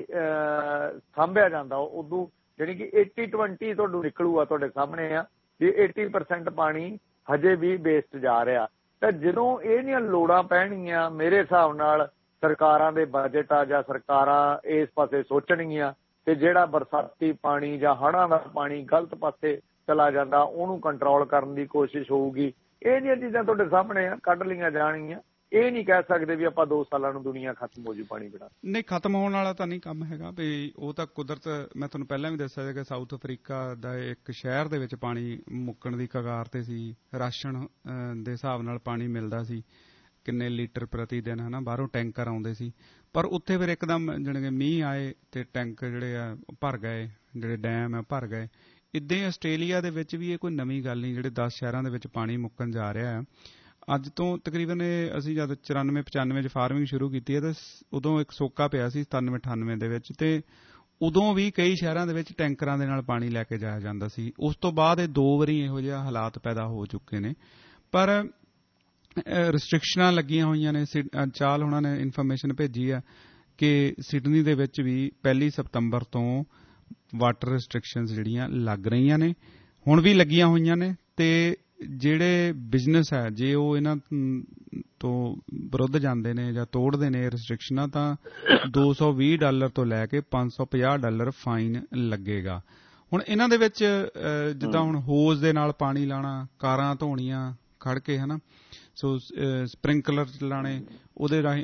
ਸਾਂਭਿਆ ਜਾਂਦਾ ਉਦੋਂ, ਜਾਣੀ ਕਿ ਏਟੀ ਟਵੰਟੀ ਤੁਹਾਨੂੰ ਨਿਕਲੂਗਾ ਤੁਹਾਡੇ ਸਾਹਮਣੇ ਆ ਵੀ ਏਟੀ ਪਰਸੈਂਟ ਪਾਣੀ ਹਜੇ ਵੀ ਵੇਸਟ ਜਾ ਰਿਹਾ। ਤਾਂ ਜਦੋਂ ਇਹਦੀਆਂ ਲੋੜਾਂ ਪੈਣਗੀਆਂ, ਮੇਰੇ ਹਿਸਾਬ ਨਾਲ ਸਰਕਾਰਾਂ ਦੇ ਬਜਟ ਆ ਜਾਂ ਸਰਕਾਰਾਂ ਇਸ ਪਾਸੇ ਸੋਚਣਗੀਆਂ ਤੇ ਜਿਹੜਾ ਬਰਸਾਤੀ ਪਾਣੀ ਜਾਂ ਹੜ੍ਹਾਂ ਦਾ ਪਾਣੀ ਗਲਤ ਪਾਸੇ ਚਲਾ ਜਾਂਦਾ ਉਹਨੂੰ ਕੰਟਰੋਲ ਕਰਨ ਦੀ ਕੋਸ਼ਿਸ਼ ਹੋਊਗੀ। ਇਹ ਜਿਹੀਆਂ ਚੀਜ਼ਾਂ ਤੁਹਾਡੇ ਸਾਹਮਣੇ ਆ, ਕੱਢ ਲਈਆਂ ਜਾਣਗੀਆਂ। ਇਹ ਨਹੀਂ ਕਹਿ ਸਕਦੇ ਵੀ ਆਪਾਂ ਦੋ ਸਾਲਾਂ ਨੂੰ ਦੁਨੀਆ ਖਤਮ ਹੋ ਜੂ ਪਾਣੀ ਬਿਨਾਂ। ਨਹੀਂ, ਖਤਮ ਹੋਣ ਵਾਲਾ ਤਾਂ ਨਹੀਂ ਕੰਮ ਹੈਗਾ ਵੀ ਉਹ ਤਾਂ ਕੁਦਰਤ। ਮੈਂ ਤੁਹਾਨੂੰ ਪਹਿਲਾਂ ਵੀ ਦੱਸਿਆ ਕਿ ਸਾਊਥ ਅਫਰੀਕਾ ਦਾ ਇੱਕ ਸ਼ਹਿਰ ਦੇ ਵਿੱਚ ਪਾਣੀ ਮੁੱਕਣ ਦੀ ਕਗਾਰ ਤੇ ਸੀ। ਰਾਸ਼ਨ ਦੇ ਹਿਸਾਬ ਨਾਲ ਪਾਣੀ ਮਿਲਦਾ ਸੀ, ਕਿੰਨੇ ਲੀਟਰ ਪ੍ਰਤੀ ਦਿਨ, ਹੈ ਨਾ, ਬਾਹਰੋਂ ਟੈਂਕਰ ਆਉਂਦੇ ਸੀ। ਪਰ ਉੱਥੇ ਫਿਰ ਇੱਕਦਮ ਜਾਣੀ ਕਿ ਮੀਂਹ ਆਏ ਤੇ ਟੈਂਕ ਜਿਹੜੇ ਆ ਭਰ ਗਏ, ਜਿਹੜੇ ਡੈਮ ਆ ਭਰ ਗਏ। ਇੱਦਾਂ ਹੀ ਆਸਟ੍ਰੇਲੀਆ ਦੇ ਵਿੱਚ ਵੀ ਇਹ ਕੋਈ ਨਵੀਂ ਗੱਲ ਨਹੀਂ, ਜਿਹੜੇ ਦਸ ਸ਼ਹਿਰਾਂ ਦੇ ਵਿੱਚ ਪਾਣੀ ਮੁੱਕਣ ਜਾ ਰਿਹਾ ਹੈ। ਅੱਜ ਤੋਂ ਤਕਰੀਬਨ ਅਸੀਂ ਜਦ ਚੁਰਾਨਵੇਂ ਪਚਾਨਵੇਂ 'ਚ ਫਾਰਮਿੰਗ ਸ਼ੁਰੂ ਕੀਤੀ ਹੈ ਤਾਂ ਉਦੋਂ ਇੱਕ ਸੋਕਾ ਪਿਆ ਸੀ ਸਤਾਨਵੇਂ ਅਠਾਨਵੇਂ ਦੇ ਵਿੱਚ, ਤੇ ਉਦੋਂ ਵੀ ਕਈ ਸ਼ਹਿਰਾਂ ਦੇ ਵਿੱਚ ਟੈਂਕਰਾਂ ਦੇ ਨਾਲ ਪਾਣੀ ਲੈ ਕੇ ਜਾਇਆ ਜਾਂਦਾ ਸੀ। ਉਸ ਤੋਂ ਬਾਅਦ ਇਹ ਦੋ ਵਾਰੀ ਇਹੋ ਜਿਹਾ ਹਾਲਾਤ ਪੈਦਾ ਹੋ ਚੁੱਕੇ ਨੇ। ਪਰ ਰਿਸਟ੍ਰਿਕਸ਼ਨਾਂ ਲੱਗੀਆਂ ਹੋਈਆਂ ਨੇ। ਚਾਲ ਉਹਨਾਂ ਨੇ ਇਨਫੋਰਮੇਸ਼ਨ ਭੇਜੀ ਆ ਕਿ ਸਿਡਨੀ ਦੇ ਵਿੱਚ ਵੀ ਪਹਿਲੀ ਸਤੰਬਰ ਤੋਂ ਵਾਟਰ ਰਿਸਟ੍ਰਿਕਸ਼ਨਸ ਜਿਹੜੀਆਂ ਲੱਗ ਰਹੀਆਂ ਨੇ, ਹੁਣ ਵੀ ਲੱਗੀਆਂ ਹੋਈਆਂ ਨੇ। ਤੇ ਜਿਹੜੇ ਬਿਜ਼ਨਸ ਹੈ, ਜੇ ਉਹ ਇਹਨਾਂ ਤੋਂ ਵਿਰੁੱਧ ਜਾਂਦੇ ਨੇ ਜਾਂ ਤੋੜਦੇ ਨੇ ਰਿਸਟ੍ਰਿਕਸ਼ਨਾਂ, ਤਾਂ ਦੋ ਸੌ ਵੀਹ ਡਾਲਰ ਤੋਂ ਲੈ ਕੇ ਪੰਜ ਸੌ ਪੰਜਾਹ ਡਾਲਰ ਫਾਈਨ ਲੱਗੇਗਾ। ਹੁਣ ਇਹਨਾਂ ਦੇ ਵਿੱਚ ਜਿੱਦਾਂ ਹੁਣ ਹੋਜ਼ ਦੇ ਨਾਲ ਪਾਣੀ ਲਾਉਣਾ, ਕਾਰਾਂ ਧੋਣੀਆਂ ਖੜ ਕੇ, ਹੈ ਨਾ, ਸੋ ਸਪ੍ਰਿੰਕਲਰ ਚਲਾਉਣੇ, ਉਹਦੇ ਰਾਹੀਂ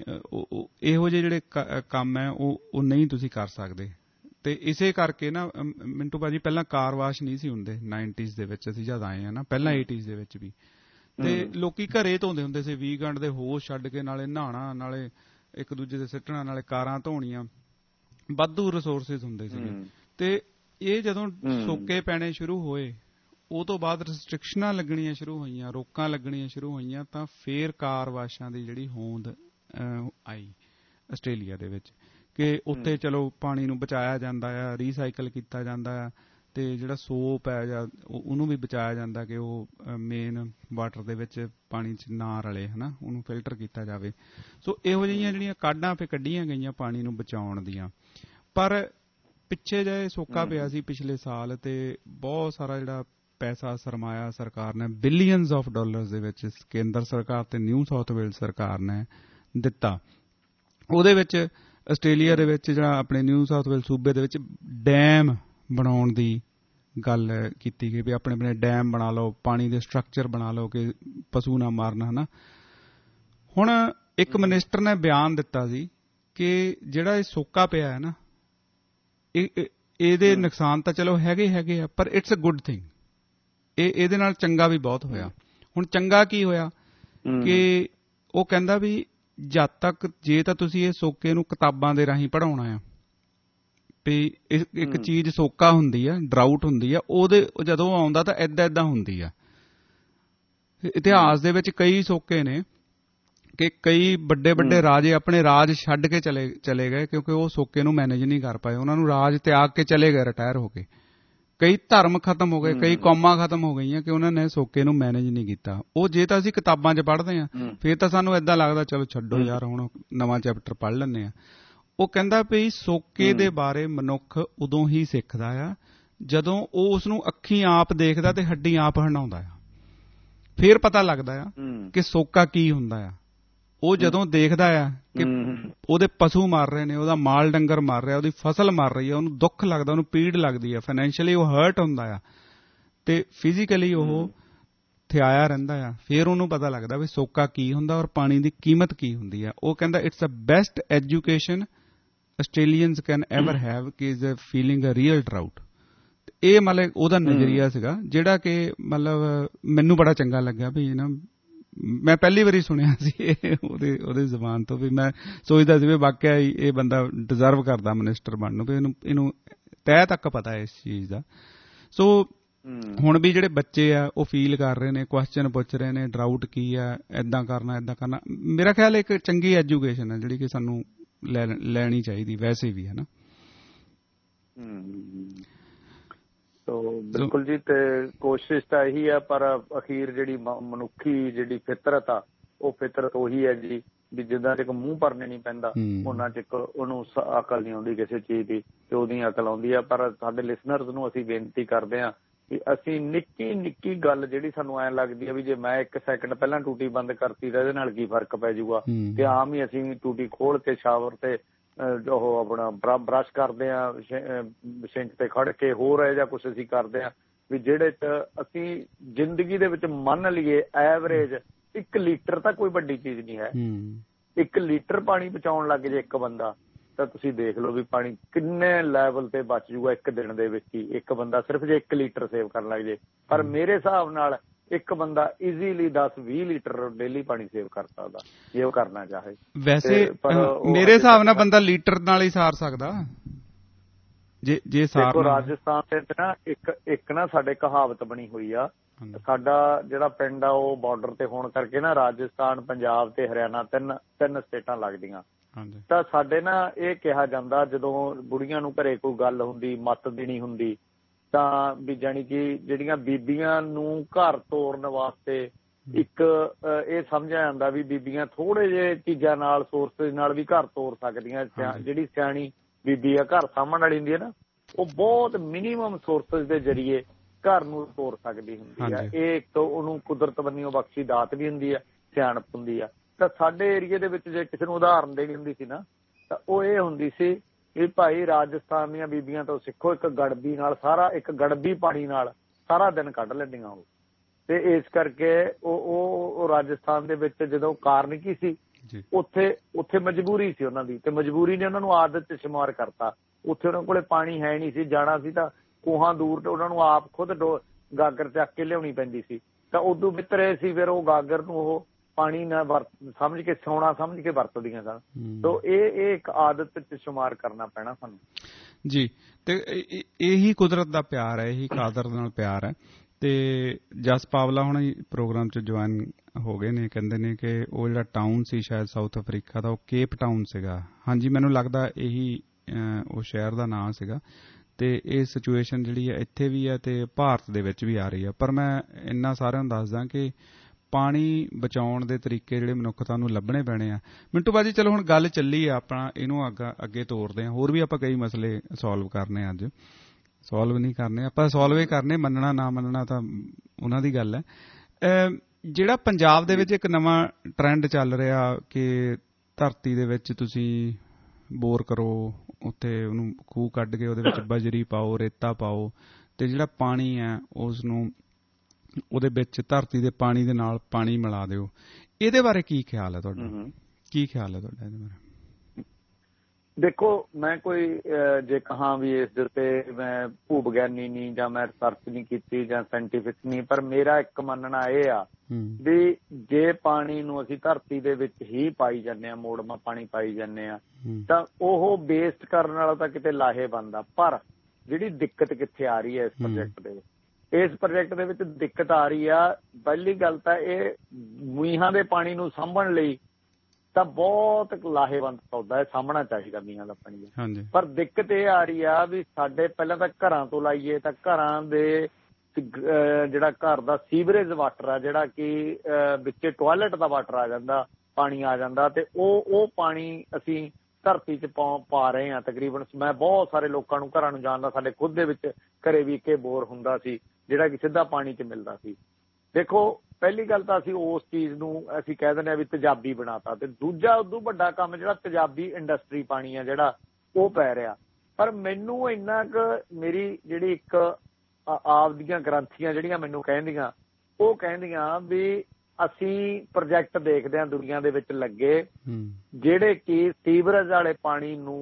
ਇਹੋ ਜਿਹੇ ਜਿਹੜੇ ਕੰਮ ਹੈ ਉਹ ਉਹ ਨਹੀਂ ਤੁਸੀਂ ਕਰ ਸਕਦੇ। ਤੇ ਇਸੇ ਕਰਕੇ ਨਾ ਮਿੰਟੂ ਭਾਜੀ, ਪਹਿਲਾਂ ਕਾਰ ਵਾਸ਼ ਨਹੀਂ ਸੀ ਹੁੰਦੇ ਨਾਈਨਟੀਜ਼ ਦੇ ਵਿੱਚ, ਅਸੀਂ ਜਦ ਆਏ ਹਾਂ ਨਾ, ਪਹਿਲਾਂ ਏਟੀਜ਼ ਦੇ ਵਿੱਚ ਵੀ, ਤੇ ਲੋਕੀ ਘਰੇ ਧੋਂਦੇ ਹੁੰਦੇ ਸੀ ਵੀਕਐਂਡ ਦੇ ਹੋਸ਼ ਛੱਡ ਕੇ, ਨਾਲੇ ਨਹਾਉਣਾ, ਨਾਲੇ ਇੱਕ ਦੂਜੇ ਦੇ ਸਿੱਟਣਾ, ਨਾਲੇ ਕਾਰਾਂ ਧੋਣੀਆਂ, ਵਾਧੂ ਰਿਸੋਰਸਿਸ ਹੁੰਦੇ ਸੀਗੇ। ਤੇ ਇਹ ਜਦੋਂ ਸੋਕੇ ਪੈਣੇ ਸ਼ੁਰੂ ਹੋਏ, ਉਹ ਤੋਂ ਬਾਅਦ ਰਿਸਟ੍ਰਿਕਸ਼ਨਾਂ ਲੱਗਣੀਆਂ ਸ਼ੁਰੂ ਹੋਈਆਂ, ਰੋਕਾਂ ਲੱਗਣੀਆਂ ਸ਼ੁਰੂ ਹੋਈਆਂ, ਤਾਂ ਫੇਰ ਕਾਰ ਵਾਸ਼ਾਂ ਦੀ ਜਿਹੜੀ ਹੋਂਦ ਆਈ ਆਸਟ੍ਰੇਲੀਆ ਦੇ ਵਿੱਚ ਕਿ ਉੱਥੇ ਚਲੋ ਪਾਣੀ ਨੂੰ ਬਚਾਇਆ ਜਾਂਦਾ ਆ, ਰੀਸਾਈਕਲ ਕੀਤਾ ਜਾਂਦਾ ਆ, ਤੇ ਜਿਹੜਾ ਸੋਪ ਹੈ ਜਾਂ ਉਹਨੂੰ ਵੀ ਬਚਾਇਆ ਜਾਂਦਾ ਕਿ ਉਹ ਮੇਨ ਵਾਟਰ ਦੇ ਵਿੱਚ ਪਾਣੀ 'ਚ ਨਾ ਰਲੇ, ਹੈ ਨਾ, ਉਹਨੂੰ ਫਿਲਟਰ ਕੀਤਾ ਜਾਵੇ। ਸੋ ਇਹੋ ਜਿਹੀਆਂ ਜਿਹੜੀਆਂ ਕਾਢਾਂ ਫਿਰ ਕੱਢੀਆਂ ਗਈਆਂ ਪਾਣੀ ਨੂੰ ਬਚਾਉਣ ਦੀਆਂ। ਪਰ ਪਿੱਛੇ ਜਿਹੇ ਸੋਕਾ ਪਿਆ ਸੀ ਪਿਛਲੇ ਸਾਲ, ਤੇ ਬਹੁਤ ਸਾਰਾ ਜਿਹੜਾ ਪੈਸਾ ਸਰਮਾਇਆ ਸਰਕਾਰ ਨੇ ਬਿਲੀਅਨਸ ਆਫ ਡਾਲਰਸ ਦੇ ਵਿੱਚ ਕੇਂਦਰ ਸਰਕਾਰ ਤੇ ਨਿਊ ਸਾਊਥ ਵੇਲਜ਼ ਸਰਕਾਰ ਨੇ ਦਿੱਤਾ। ਉਹਦੇ ਵਿੱਚ ਆਸਟ੍ਰੇਲੀਆ ਦੇ ਵਿੱਚ ਜਿਹੜਾ ਆਪਣੇ ਨਿਊ ਸਾਊਥ ਵੇਲਜ਼ ਸੂਬੇ ਦੇ ਵਿੱਚ ਡੈਮ ਬਣਾਉਣ ਦੀ ਗੱਲ ਕੀਤੀ ਗਈ ਵੀ ਆਪਣੇ ਆਪਣੇ ਡੈਮ ਬਣਾ ਲਓ, ਪਾਣੀ ਦੇ ਸਟਰਕਚਰ ਬਣਾ ਲਓ ਕਿ ਪਸ਼ੂ ਨਾ ਮਾਰਨ, ਹੈ ਨਾ। ਹੁਣ ਇੱਕ ਮਿਨਿਸਟਰ ਨੇ ਬਿਆਨ ਦਿੱਤਾ ਸੀ ਕਿ ਜਿਹੜਾ ਇਹ ਸੋਕਾ ਪਿਆ ਹੈ ਨਾ, ਇਹ ਇਹਦੇ ਨੁਕਸਾਨ ਤਾਂ ਚਲੋ ਹੈਗੇ ਹੈਗੇ ਆ, ਪਰ ਇਟਸ ਅ ਗੁੱਡ ਥਿੰਗ। ਇਹ ਇਹਦੇ ਨਾਲ ਚੰਗਾ ਵੀ ਬਹੁਤ ਹੋਇਆ। ਹੁਣ ਚੰਗਾ ਕੀ ਹੋਇਆ ਕਿ ਉਹ ਕਹਿੰਦਾ ਵੀ ਜਦ ਤੱਕ ਜੇ ਤਾਂ ਤੁਸੀਂ ਇਹ ਸੋਕੇ ਨੂੰ ਕਿਤਾਬਾਂ ਦੇ ਰਾਹੀਂ ਪੜ੍ਹਾਉਣਾ ਆ, ਵੀ ਇੱਕ ਚੀਜ਼ ਸੋਕਾ ਹੁੰਦੀ ਆ, ਡਰਾਊਟ ਹੁੰਦੀ ਆ, ਉਹਦੇ ਜਦੋਂ ਆਉਂਦਾ ਤਾਂ ਏਦਾਂ ਏਦਾਂ ਹੁੰਦੀ ਆ। ਇਤਿਹਾਸ ਦੇ ਵਿੱਚ ਕਈ ਸੋਕੇ ਨੇ ਕਿ ਕਈ ਵੱਡੇ ਵੱਡੇ ਰਾਜੇ ਆਪਣੇ ਰਾਜ ਛੱਡ ਕੇ ਚਲੇ ਚਲੇ ਗਏ ਕਿਉਂਕਿ ਉਹ ਸੋਕੇ ਨੂੰ ਮੈਨੇਜ ਨਹੀਂ ਕਰ ਪਾਏ, ਉਹਨਾਂ ਨੂੰ ਰਾਜ ਤਿਆਗ ਕੇ ਚਲੇ ਗਏ ਰਿਟਾਇਰ ਹੋ ਕੇ। ਕਈ ਧਰਮ ਖਤਮ ਹੋ ਗਏ, ਕਈ ਕੌਮਾਂ ਖਤਮ ਹੋ ਗਈਆਂ ਕਿ ਉਹਨਾਂ ਨੇ ਸੋਕੇ ਨੂੰ ਮੈਨੇਜ ਨਹੀਂ ਕੀਤਾ। ਉਹ ਜੇ ਤਾਂ ਅਸੀਂ ਕਿਤਾਬਾਂ 'ਚ ਪੜ੍ਹਦੇ ਹਾਂ ਫਿਰ ਤਾਂ ਸਾਨੂੰ ਏਦਾਂ ਲੱਗਦਾ ਚਲੋ ਛੱਡੋ ਯਾਰ, ਹੁਣ ਨਵਾਂ ਚੈਪਟਰ ਪੜ੍ਹ ਲੈਂਦੇ ਹਾਂ। ਉਹ ਕਹਿੰਦਾ ਵੀ ਸੋਕੇ ਦੇ ਬਾਰੇ ਮਨੁੱਖ ਉਦੋਂ ਹੀ ਸਿੱਖਦਾ ਆ ਜਦੋਂ ਉਹ ਉਸ ਨੂੰ ਅੱਖੀਂ ਆਪ ਦੇਖਦਾ ਤੇ ਹੱਡੀਂ ਆਪ ਹੰਡਾਉਂਦਾ ਆ, ਫਿਰ ਪਤਾ ਲੱਗਦਾ ਆ ਕਿ ਸੋਕਾ ਕੀ ਹੁੰਦਾ ਆ। ਉਹ ਜਦੋਂ ਦੇਖਦਾ ਆ ਕਿ ਉਹਦੇ ਪਸ਼ੂ ਮਰ ਰਹੇ ਨੇ, ਉਹਦਾ ਮਾਲ ਡੰਗਰ ਮਰ ਰਿਹਾ, ਉਹਦੀ ਫਸਲ ਮਰ ਰਹੀ ਹੈ, ਉਹਨੂੰ ਦੁੱਖ ਲੱਗਦਾ, ਉਹਨੂੰ ਪੀੜ ਲੱਗਦੀ ਹੈ, ਫਾਈਨੈਂਸ਼ੀਅਲੀ ਉਹ ਹਰਟ ਹੁੰਦਾ ਆ ਤੇ ਫਿਜ਼ੀਕਲੀ ਉਹ ਥਿਆਇਆ ਰਹਿੰਦਾ ਆ। ਫਿਰ ਉਹਨੂੰ ਪਤਾ ਲੱਗਦਾ ਵੀ ਸੋਕਾ ਕੀ ਹੁੰਦਾ ਔਰ ਪਾਣੀ ਦੀ ਕੀਮਤ ਕੀ ਹੁੰਦੀ ਆ। ਉਹ ਕਹਿੰਦਾ it's a best education Australians can ever have ਕਿ is a feeling a real drought. ਇਹ ਮਤਲਬ ਉਹਦਾ ਨਜ਼ਰੀਆ ਸੀਗਾ ਜਿਹੜਾ ਕਿ ਮਤਲਬ ਮੈਨੂੰ ਬੜਾ ਚੰਗਾ ਲੱਗਾ ਵੀ ਨਾ ਮੈਂ ਪਹਿਲੀ ਵਾਰੀ ਸੁਣਿਆ ਸੀ ਉਹਦੇ ਉਹਦੇ ਜ਼ੁਬਾਨ ਤੋਂ ਵੀ ਮੈਂ ਸੋਚਦਾ ਸੀ ਵੀ ਵਾਕਿਆ ਹੀ ਇਹ ਬੰਦਾ ਡਿਜ਼ਰਵ ਕਰਦਾ ਮਿਨਿਸਟਰ ਬਣਨ ਨੂੰ ਵੀ ਇਹਨੂੰ ਇਹਨੂੰ ਤਹਿ ਤੱਕ ਪਤਾ ਇਸ ਚੀਜ਼ ਦਾ। ਸੋ ਹੁਣ ਵੀ ਜਿਹੜੇ ਬੱਚੇ ਆ ਉਹ ਫੀਲ ਕਰ ਰਹੇ ਨੇ, ਕੁਐਸਚਨ ਪੁੱਛ ਰਹੇ ਨੇ ਡਰਾਊਟ ਕੀ ਆ, ਏਦਾਂ ਕਰਨਾ ਏਦਾਂ ਕਰਨਾ। ਮੇਰਾ ਖਿਆਲ ਇੱਕ ਚੰਗੀ ਐਜੂਕੇਸ਼ਨ ਹੈ ਜਿਹੜੀ ਕਿ ਸਾਨੂੰ ਲੈ ਲੈਣੀ ਚਾਹੀਦੀ ਵੈਸੇ ਵੀ, ਹੈ ਨਾ। ਤੋ ਬਿਲਕੁਲ ਜੀ, ਤੇ ਕੋਸ਼ਿਸ਼ ਤਾਂ ਇਹੀ ਆ, ਪਰ ਅਖੀਰ ਜਿਹੜੀ ਮਨੁੱਖੀ ਜਿਹੜੀ ਫਿਤਰਤ ਆ ਉਹ ਫਿਤਰਤ ਉਹੀ ਹੈ ਜੀ ਵੀ ਜਿੱਦਾਂ ਚਿਕ ਮੂੰਹ ਭਰਨੇ ਨਹੀਂ ਪੈਂਦਾ ਉਹਨਾਂ ਚਿਕ ਉਹਨੂੰ ਅਕਲ ਨਹੀਂ ਆਉਂਦੀ ਕਿਸੇ ਚੀਜ਼ ਦੀ, ਤੇ ਉਹਦੀ ਅਕਲ ਆਉਂਦੀ ਆ। ਪਰ ਸਾਡੇ ਲਿਸਨਰਸ ਨੂੰ ਅਸੀਂ ਬੇਨਤੀ ਕਰਦੇ ਹਾਂ ਕਿ ਅਸੀਂ ਨਿੱਕੀ ਨਿੱਕੀ ਗੱਲ ਜਿਹੜੀ ਸਾਨੂੰ ਐਂ ਲੱਗਦੀ ਆ ਵੀ ਜੇ ਮੈਂ ਇੱਕ ਸੈਕਿੰਡ ਪਹਿਲਾਂ ਟੂਟੀ ਬੰਦ ਕਰਤੀ ਤਾਂ ਇਹਦੇ ਨਾਲ ਕੀ ਫਰਕ ਪੈ ਜਾਊਗਾ, ਤੇ ਆਮ ਹੀ ਅਸੀਂ ਟੂਟੀ ਖੋਲ ਕੇ ਸ਼ਾਵਰ ਤੇ ਉਹ ਆਪਣਾ ਬਰੱਸ਼ ਕਰਦੇ ਹਾਂ, ਸਿੰਕ ਤੇ ਖੜ ਕੇ ਹੋਰ ਹੈ ਜਾਂ ਕੁਛ ਅਸੀਂ ਕਰਦੇ ਹਾਂ ਵੀ ਜਿਹੜੇ ਚ ਅਸੀਂ ਜ਼ਿੰਦਗੀ ਦੇ ਵਿੱਚ ਮੰਨ ਲਈਏ ਐਵਰੇਜ ਇੱਕ ਲੀਟਰ ਤਾਂ ਕੋਈ ਵੱਡੀ ਚੀਜ਼ ਨਹੀਂ ਹੈ। ਇੱਕ ਲੀਟਰ ਪਾਣੀ ਬਚਾਉਣ ਲੱਗ ਜੇ ਇੱਕ ਬੰਦਾ ਤਾਂ ਤੁਸੀਂ ਦੇਖ ਲਓ ਵੀ ਪਾਣੀ ਕਿੰਨੇ ਲੈਵਲ ਤੇ ਬਚ ਜੂਗਾ ਇੱਕ ਦਿਨ ਦੇ ਵਿੱਚ ਹੀ, ਇੱਕ ਬੰਦਾ ਸਿਰਫ ਜੇ ਇੱਕ ਲੀਟਰ ਸੇਵ ਕਰਨ ਲੱਗ ਜੇ। ਪਰ ਮੇਰੇ ਹਿਸਾਬ ਨਾਲ ਇੱਕ ਬੰਦਾ ਈਜ਼ੀਲੀ ਦਸ ਵੀਹ ਲੀਟਰ ਡੇਲੀ ਪਾਣੀ ਸੇਵ ਕਰ ਸਕਦਾ ਜੇ ਉਹ ਕਰਨਾ ਚਾਹੇ। ਵੈਸੇ ਮੇਰੇ ਹਿਸਾਬ ਨਾਲ ਬੰਦਾ ਲੀਟਰ ਨਾਲ ਹੀ ਸਾਰ ਸਕਦਾ ਜੇ ਜੇ ਸਾਰ। ਰਾਜਸਥਾਨ ਦੇ ਨਾ ਇੱਕ ਇੱਕ ਨਾ ਸਾਡੇ ਕਹਾਵਤ ਬਣੀ ਹੋਈ ਆ, ਸਾਡਾ ਜਿਹੜਾ ਪਿੰਡ ਆ ਉਹ ਬਾਰਡਰ ਤੇ ਹੋਣ ਕਰਕੇ ਨਾ ਰਾਜਸਥਾਨ, ਪੰਜਾਬ ਤੇ ਹਰਿਆਣਾ ਤਿੰਨ ਤਿੰਨ ਸਟੇਟਾਂ ਲੱਗਦੀਆਂ। ਤਾਂ ਸਾਡੇ ਨਾ ਇਹ ਕਿਹਾ ਜਾਂਦਾ ਜਦੋਂ ਬੁੜੀਆਂ ਨੂੰ ਘਰੇ ਕੋਈ ਗੱਲ ਹੁੰਦੀ, ਮੱਤ ਦੇਣੀ ਹੁੰਦੀ, ਤਾਂ ਵੀ ਜਾਣੀ ਕਿ ਜਿਹੜੀਆਂ ਬੀਬੀਆਂ ਨੂੰ ਘਰ ਤੋਰਨ ਵਾਸਤੇ ਇੱਕ ਇਹ ਸਮਝਿਆ ਜਾਂਦਾ ਵੀ ਬੀਬੀਆਂ ਥੋੜੇ ਜਿਹੇ ਚੀਜ਼ਾਂ ਨਾਲ, ਸੋਰਸਿਸ ਨਾਲ ਵੀ ਘਰ ਤੋਰ ਸਕਦੀਆਂ। ਜਿਹੜੀ ਸਿਆਣੀ ਬੀਬੀ ਆ ਘਰ ਸਾਂਭਣ ਵਾਲੀ ਹੁੰਦੀ ਹੈ ਨਾ, ਉਹ ਬਹੁਤ ਮਿਨੀਮਮ ਸੋਰਸਿਸ ਦੇ ਜ਼ਰੀਏ ਘਰ ਨੂੰ ਤੋਰ ਸਕਦੀ ਹੁੰਦੀ ਆ। ਇਹ ਇੱਕ ਉਹਨੂੰ ਕੁਦਰਤ ਬੰਨਿਓ ਬਖਸ਼ੀ ਦਾਤ ਵੀ ਹੁੰਦੀ ਆ, ਸਿਆਣਪ ਹੁੰਦੀ ਆ। ਤਾਂ ਸਾਡੇ ਏਰੀਏ ਦੇ ਵਿੱਚ ਜੇ ਕਿਸੇ ਨੂੰ ਉਦਾਹਰਨ ਦੇਣੀ ਹੁੰਦੀ ਸੀ ਨਾ ਤਾਂ ਉਹ ਇਹ ਹੁੰਦੀ ਸੀ ਵੀ ਭਾਈ ਰਾਜਸਥਾਨ ਦੀਆਂ ਬੀਬੀਆਂ ਤੋਂ ਸਿੱਖੋ, ਇੱਕ ਗੜਬੀ ਨਾਲ ਸਾਰਾ ਇੱਕ ਗੜਬੀ ਪਾਣੀ ਨਾਲ ਸਾਰਾ ਦਿਨ ਕੱਢ ਲੈਂਦੀਆਂ ਉਹ। ਤੇ ਇਸ ਕਰਕੇ ਉਹ ਉਹ ਰਾਜਸਥਾਨ ਦੇ ਵਿੱਚ ਜਦੋਂ ਕਾਰਨ ਕੀ ਸੀ, ਉੱਥੇ ਉੱਥੇ ਮਜਬੂਰੀ ਸੀ ਉਹਨਾਂ ਦੀ, ਤੇ ਮਜਬੂਰੀ ਨੇ ਉਹਨਾਂ ਨੂੰ ਆਦਤ ਚ ਸ਼ੁਮਾਰ ਕਰਤਾ। ਉੱਥੇ ਉਹਨਾਂ ਕੋਲੇ ਪਾਣੀ ਹੈ ਨਹੀਂ ਸੀ, ਜਾਣਾ ਸੀ ਤਾਂ ਕੋਹਾਂ ਦੂਰ ਤੇ ਉਹਨਾਂ ਨੂੰ ਆਪ ਖੁਦ ਗਾਗਰ ਚੱਕ ਕੇ ਲਿਆਉਣੀ ਪੈਂਦੀ ਸੀ। ਤਾਂ ਉਦੋਂ ਬਿਹਤਰ ਇਹ ਸੀ ਫਿਰ ਉਹ ਗਾਗਰ ਨੂੰ ਉਹ ਪਾਣੀ ਨਾਲ ਵਰਤ ਸਮਝ ਕੇ, ਸੋਨਾ ਸਮਝ ਕੇ ਵਰਤਦੀਆਂ ਸਨ। ਤੋ ਇਹ ਇਹ ਇੱਕ ਆਦਤ ਚ ਸ਼ੁਮਾਰ ਕਰਨਾ ਪੈਣਾ ਸਾਨੂੰ ਜੀ। ਤੇ ਇਹੀ ਕੁਦਰਤ ਦਾ ਪਿਆਰ ਹੈ, ਇਹੀ ਕਾਦਰ ਨਾਲ ਪਿਆਰ ਹੈ। ਤੇ ਜਸ ਪਾਵਲਾ ਹੁਣ ਪ੍ਰੋਗਰਾਮ ਚ ਜੁਆਇਨ ਹੋ ਗਏ ਨੇ, ਕਹਿੰਦੇ ਨੇ ਕਿ ਉਹ ਜਿਹੜਾ ਟਾਊਨ ਸੀ ਸ਼ਾਇਦ ਸਾਊਥ ਅਫਰੀਕਾ ਦਾ, ਉਹ ਕੇਪ ਟਾਊਨ ਸੀਗਾ। ਹਾਂਜੀ, ਮੈਨੂੰ ਲੱਗਦਾ ਇਹੀ ਉਹ ਸ਼ਹਿਰ ਦਾ ਨਾਂ ਸੀਗਾ। ਤੇ ਇਹ ਸਿਚੁਏਸ਼ਨ ਜਿਹੜੀ ਹੈ ਇੱਥੇ ਵੀ ਹੈ ਤੇ ਭਾਰਤ ਦੇ ਵਿੱਚ ਵੀ ਆ ਰਹੀ ਹੈ। ਪਰ ਮੈਂ ਇੰਨਾ ਸਾਰਿਆਂ ਨੂੰ ਦੱਸਦਾ ਕਿ ਪਾਣੀ ਬਚਾਉਣ ਦੇ ਤਰੀਕੇ ਜਿਹੜੇ ਮਨੁੱਖਤਾ ਨੂੰ ਲੱਭਣੇ ਪੈਣੇ ਆ। ਮਿੰਟੂ ਬਾਜੀ, ਚਲੋ ਹੁਣ ਗੱਲ ਚੱਲੀ ਆ, ਆਪਣਾ ਇਹਨੂੰ ਅੱਗਾ ਅੱਗੇ ਤੋਰਦੇ ਹਾਂ। ਹੋਰ ਵੀ ਆਪਾਂ ਕਈ ਮਸਲੇ ਸੋਲਵ ਕਰਨੇ, ਅੱਜ ਸੋਲਵ ਨਹੀਂ ਕਰਨੇ, ਆਪਾਂ ਸੋਲਵ ਹੀ ਕਰਨੇ। ਮੰਨਣਾ ਨਾ ਮੰਨਣਾ ਤਾਂ ਉਹਨਾਂ ਦੀ ਗੱਲ ਹੈ। ਜਿਹੜਾ ਪੰਜਾਬ ਦੇ ਵਿੱਚ ਇੱਕ ਨਵਾਂ ਟਰੈਂਡ ਚੱਲ ਰਿਹਾ ਕਿ ਧਰਤੀ ਦੇ ਵਿੱਚ ਤੁਸੀਂ ਬੋਰ ਕਰੋ, ਉੱਥੇ ਉਹਨੂੰ ਖੂਹ ਕੱਢ ਕੇ ਉਹਦੇ ਵਿੱਚ ਬਜਰੀ ਪਾਓ, ਰੇਤਾ ਪਾਓ, ਤੇ ਜਿਹੜਾ ਪਾਣੀ ਹੈ ਉਸ ਨੂੰ ਉਹਦੇ ਵਿੱਚ ਧਰਤੀ ਦੇ ਪਾਣੀ ਦੇ ਨਾਲ ਪਾਣੀ ਮਿਲਾ ਦਿਓ। ਇਹਦੇ ਬਾਰੇ ਕੀ ਖਿਆਲ ਹੈ ਤੁਹਾਡਾ? ਕੀ ਖਿਆਲ ਹੈ ਤੁਹਾਡਾ ਇਹਦੇ ਬਾਰੇ? ਦੇਖੋ, ਮੈਂ ਕੋਈ ਜੇ ਕਹਾਂ ਵੀ ਇਸ ਦੇ ਉੱਤੇ ਮੈਂ ਭੂ ਵਿਗਿਆਨੀ ਨਹੀਂ ਜਾਂ ਮੈਂ ਰਿਸਰਚ ਨਹੀਂ ਕੀਤੀ ਜਾਂ ਸਾਇੰਟੀਫਿਕ ਨਹੀਂ, ਪਰ ਮੇਰਾ ਇੱਕ ਮੰਨਣਾ ਇਹ ਆ ਵੀ ਜੇ ਪਾਣੀ ਨੂੰ ਅਸੀਂ ਧਰਤੀ ਦੇ ਵਿੱਚ ਹੀ ਪਾਈ ਜਾਂਦੇ ਹਾਂ, ਮੋੜਮਾ ਪਾਣੀ ਪਾਈ ਜਾਂਦੇ ਹਾਂ, ਤਾਂ ਉਹ ਵੇਸਟ ਕਰਨ ਵਾਲਾ ਤਾਂ ਕਿਤੇ ਲਾਹੇ ਬਣਦਾ। ਪਰ ਜਿਹੜੀ ਦਿੱਕਤ ਕਿੱਥੇ ਆ ਰਹੀ ਹੈ ਇਸ ਪ੍ਰੋਜੈਕਟ ਦੇ ਵਿੱਚ, ਇਸ ਪ੍ਰੋਜੈਕਟ ਦੇ ਵਿੱਚ ਦਿੱਕਤ ਆ ਰਹੀ ਆ, ਪਹਿਲੀ ਗੱਲ ਤਾਂ ਇਹ ਮੀਂਹਾਂ ਦੇ ਪਾਣੀ ਨੂੰ ਸਾਂਭਣ ਲਈ ਤਾਂ ਬਹੁਤ ਲਾਹੇਵੰਦ ਪੌਦਾ ਹੈ, ਸਾਂਭਣਾ ਚਾਹੀਦਾ ਮੀਂਹਾਂ ਦਾ ਪਾਣੀ। ਪਰ ਦਿੱਕਤ ਇਹ ਆ ਰਹੀ ਆ ਵੀ ਸਾਡੇ ਪਹਿਲਾਂ ਤਾਂ ਘਰਾਂ ਤੋਂ ਲਾਈਏ ਤਾਂ ਘਰਾਂ ਦੇ ਜਿਹੜਾ ਘਰ ਦਾ ਸੀਵਰੇਜ ਵਾਟਰ ਆ, ਜਿਹੜਾ ਕਿ ਵਿੱਚ ਟੋਇਲਟ ਦਾ ਵਾਟਰ ਆ ਜਾਂਦਾ, ਪਾਣੀ ਆ ਜਾਂਦਾ, ਤੇ ਉਹ ਉਹ ਪਾਣੀ ਅਸੀਂ ਧਰਤੀ 'ਚ ਪਾ ਪਾ ਰਹੇ ਹਾਂ ਤਕਰੀਬਨ। ਮੈਂ ਬਹੁਤ ਸਾਰੇ ਲੋਕਾਂ ਨੂੰ ਘਰਾਂ ਨੂੰ ਜਾਣਦਾ, ਸਾਡੇ ਖੁਦ ਦੇ ਵਿੱਚ ਘਰੇ ਵੀ ਇੱਕੇ ਬੋਰ ਹੁੰਦਾ ਸੀ ਜਿਹੜਾ ਕਿ ਸਿੱਧਾ ਪਾਣੀ 'ਚ ਮਿਲਦਾ ਸੀ। ਦੇਖੋ, ਪਹਿਲੀ ਗੱਲ ਤਾਂ ਅਸੀਂ ਉਸ ਚੀਜ਼ ਨੂੰ ਅਸੀਂ ਕਹਿ ਦਿੰਦੇ ਹਾਂ ਵੀ ਤੇਜ਼ਾਬੀ ਬਣਾਤਾ, ਤੇ ਦੂਜਾ ਉਦੋਂ ਵੱਡਾ ਕੰਮ ਜਿਹੜਾ ਤੇਜ਼ਾਬੀ ਇੰਡਸਟਰੀ ਪਾਣੀ ਆ ਜਿਹੜਾ ਉਹ ਪੈ ਰਿਹਾ। ਪਰ ਮੈਨੂੰ ਇੰਨਾ ਕੁ ਮੇਰੀ ਜਿਹੜੀ ਇੱਕ ਆਪ ਦੀਆਂ ਗ੍ਰੰਥੀਆਂ ਜਿਹੜੀਆਂ ਮੈਨੂੰ ਕਹਿੰਦੀਆਂ, ਉਹ ਕਹਿੰਦੀਆਂ ਵੀ ਅਸੀਂ ਪ੍ਰੋਜੈਕਟ ਦੇਖਦੇ ਹਾਂ ਦੁਨੀਆ ਦੇ ਵਿੱਚ ਲੱਗੇ ਜਿਹੜੇ ਕਿ ਸੀਵਰੇਜ ਵਾਲੇ ਪਾਣੀ ਨੂੰ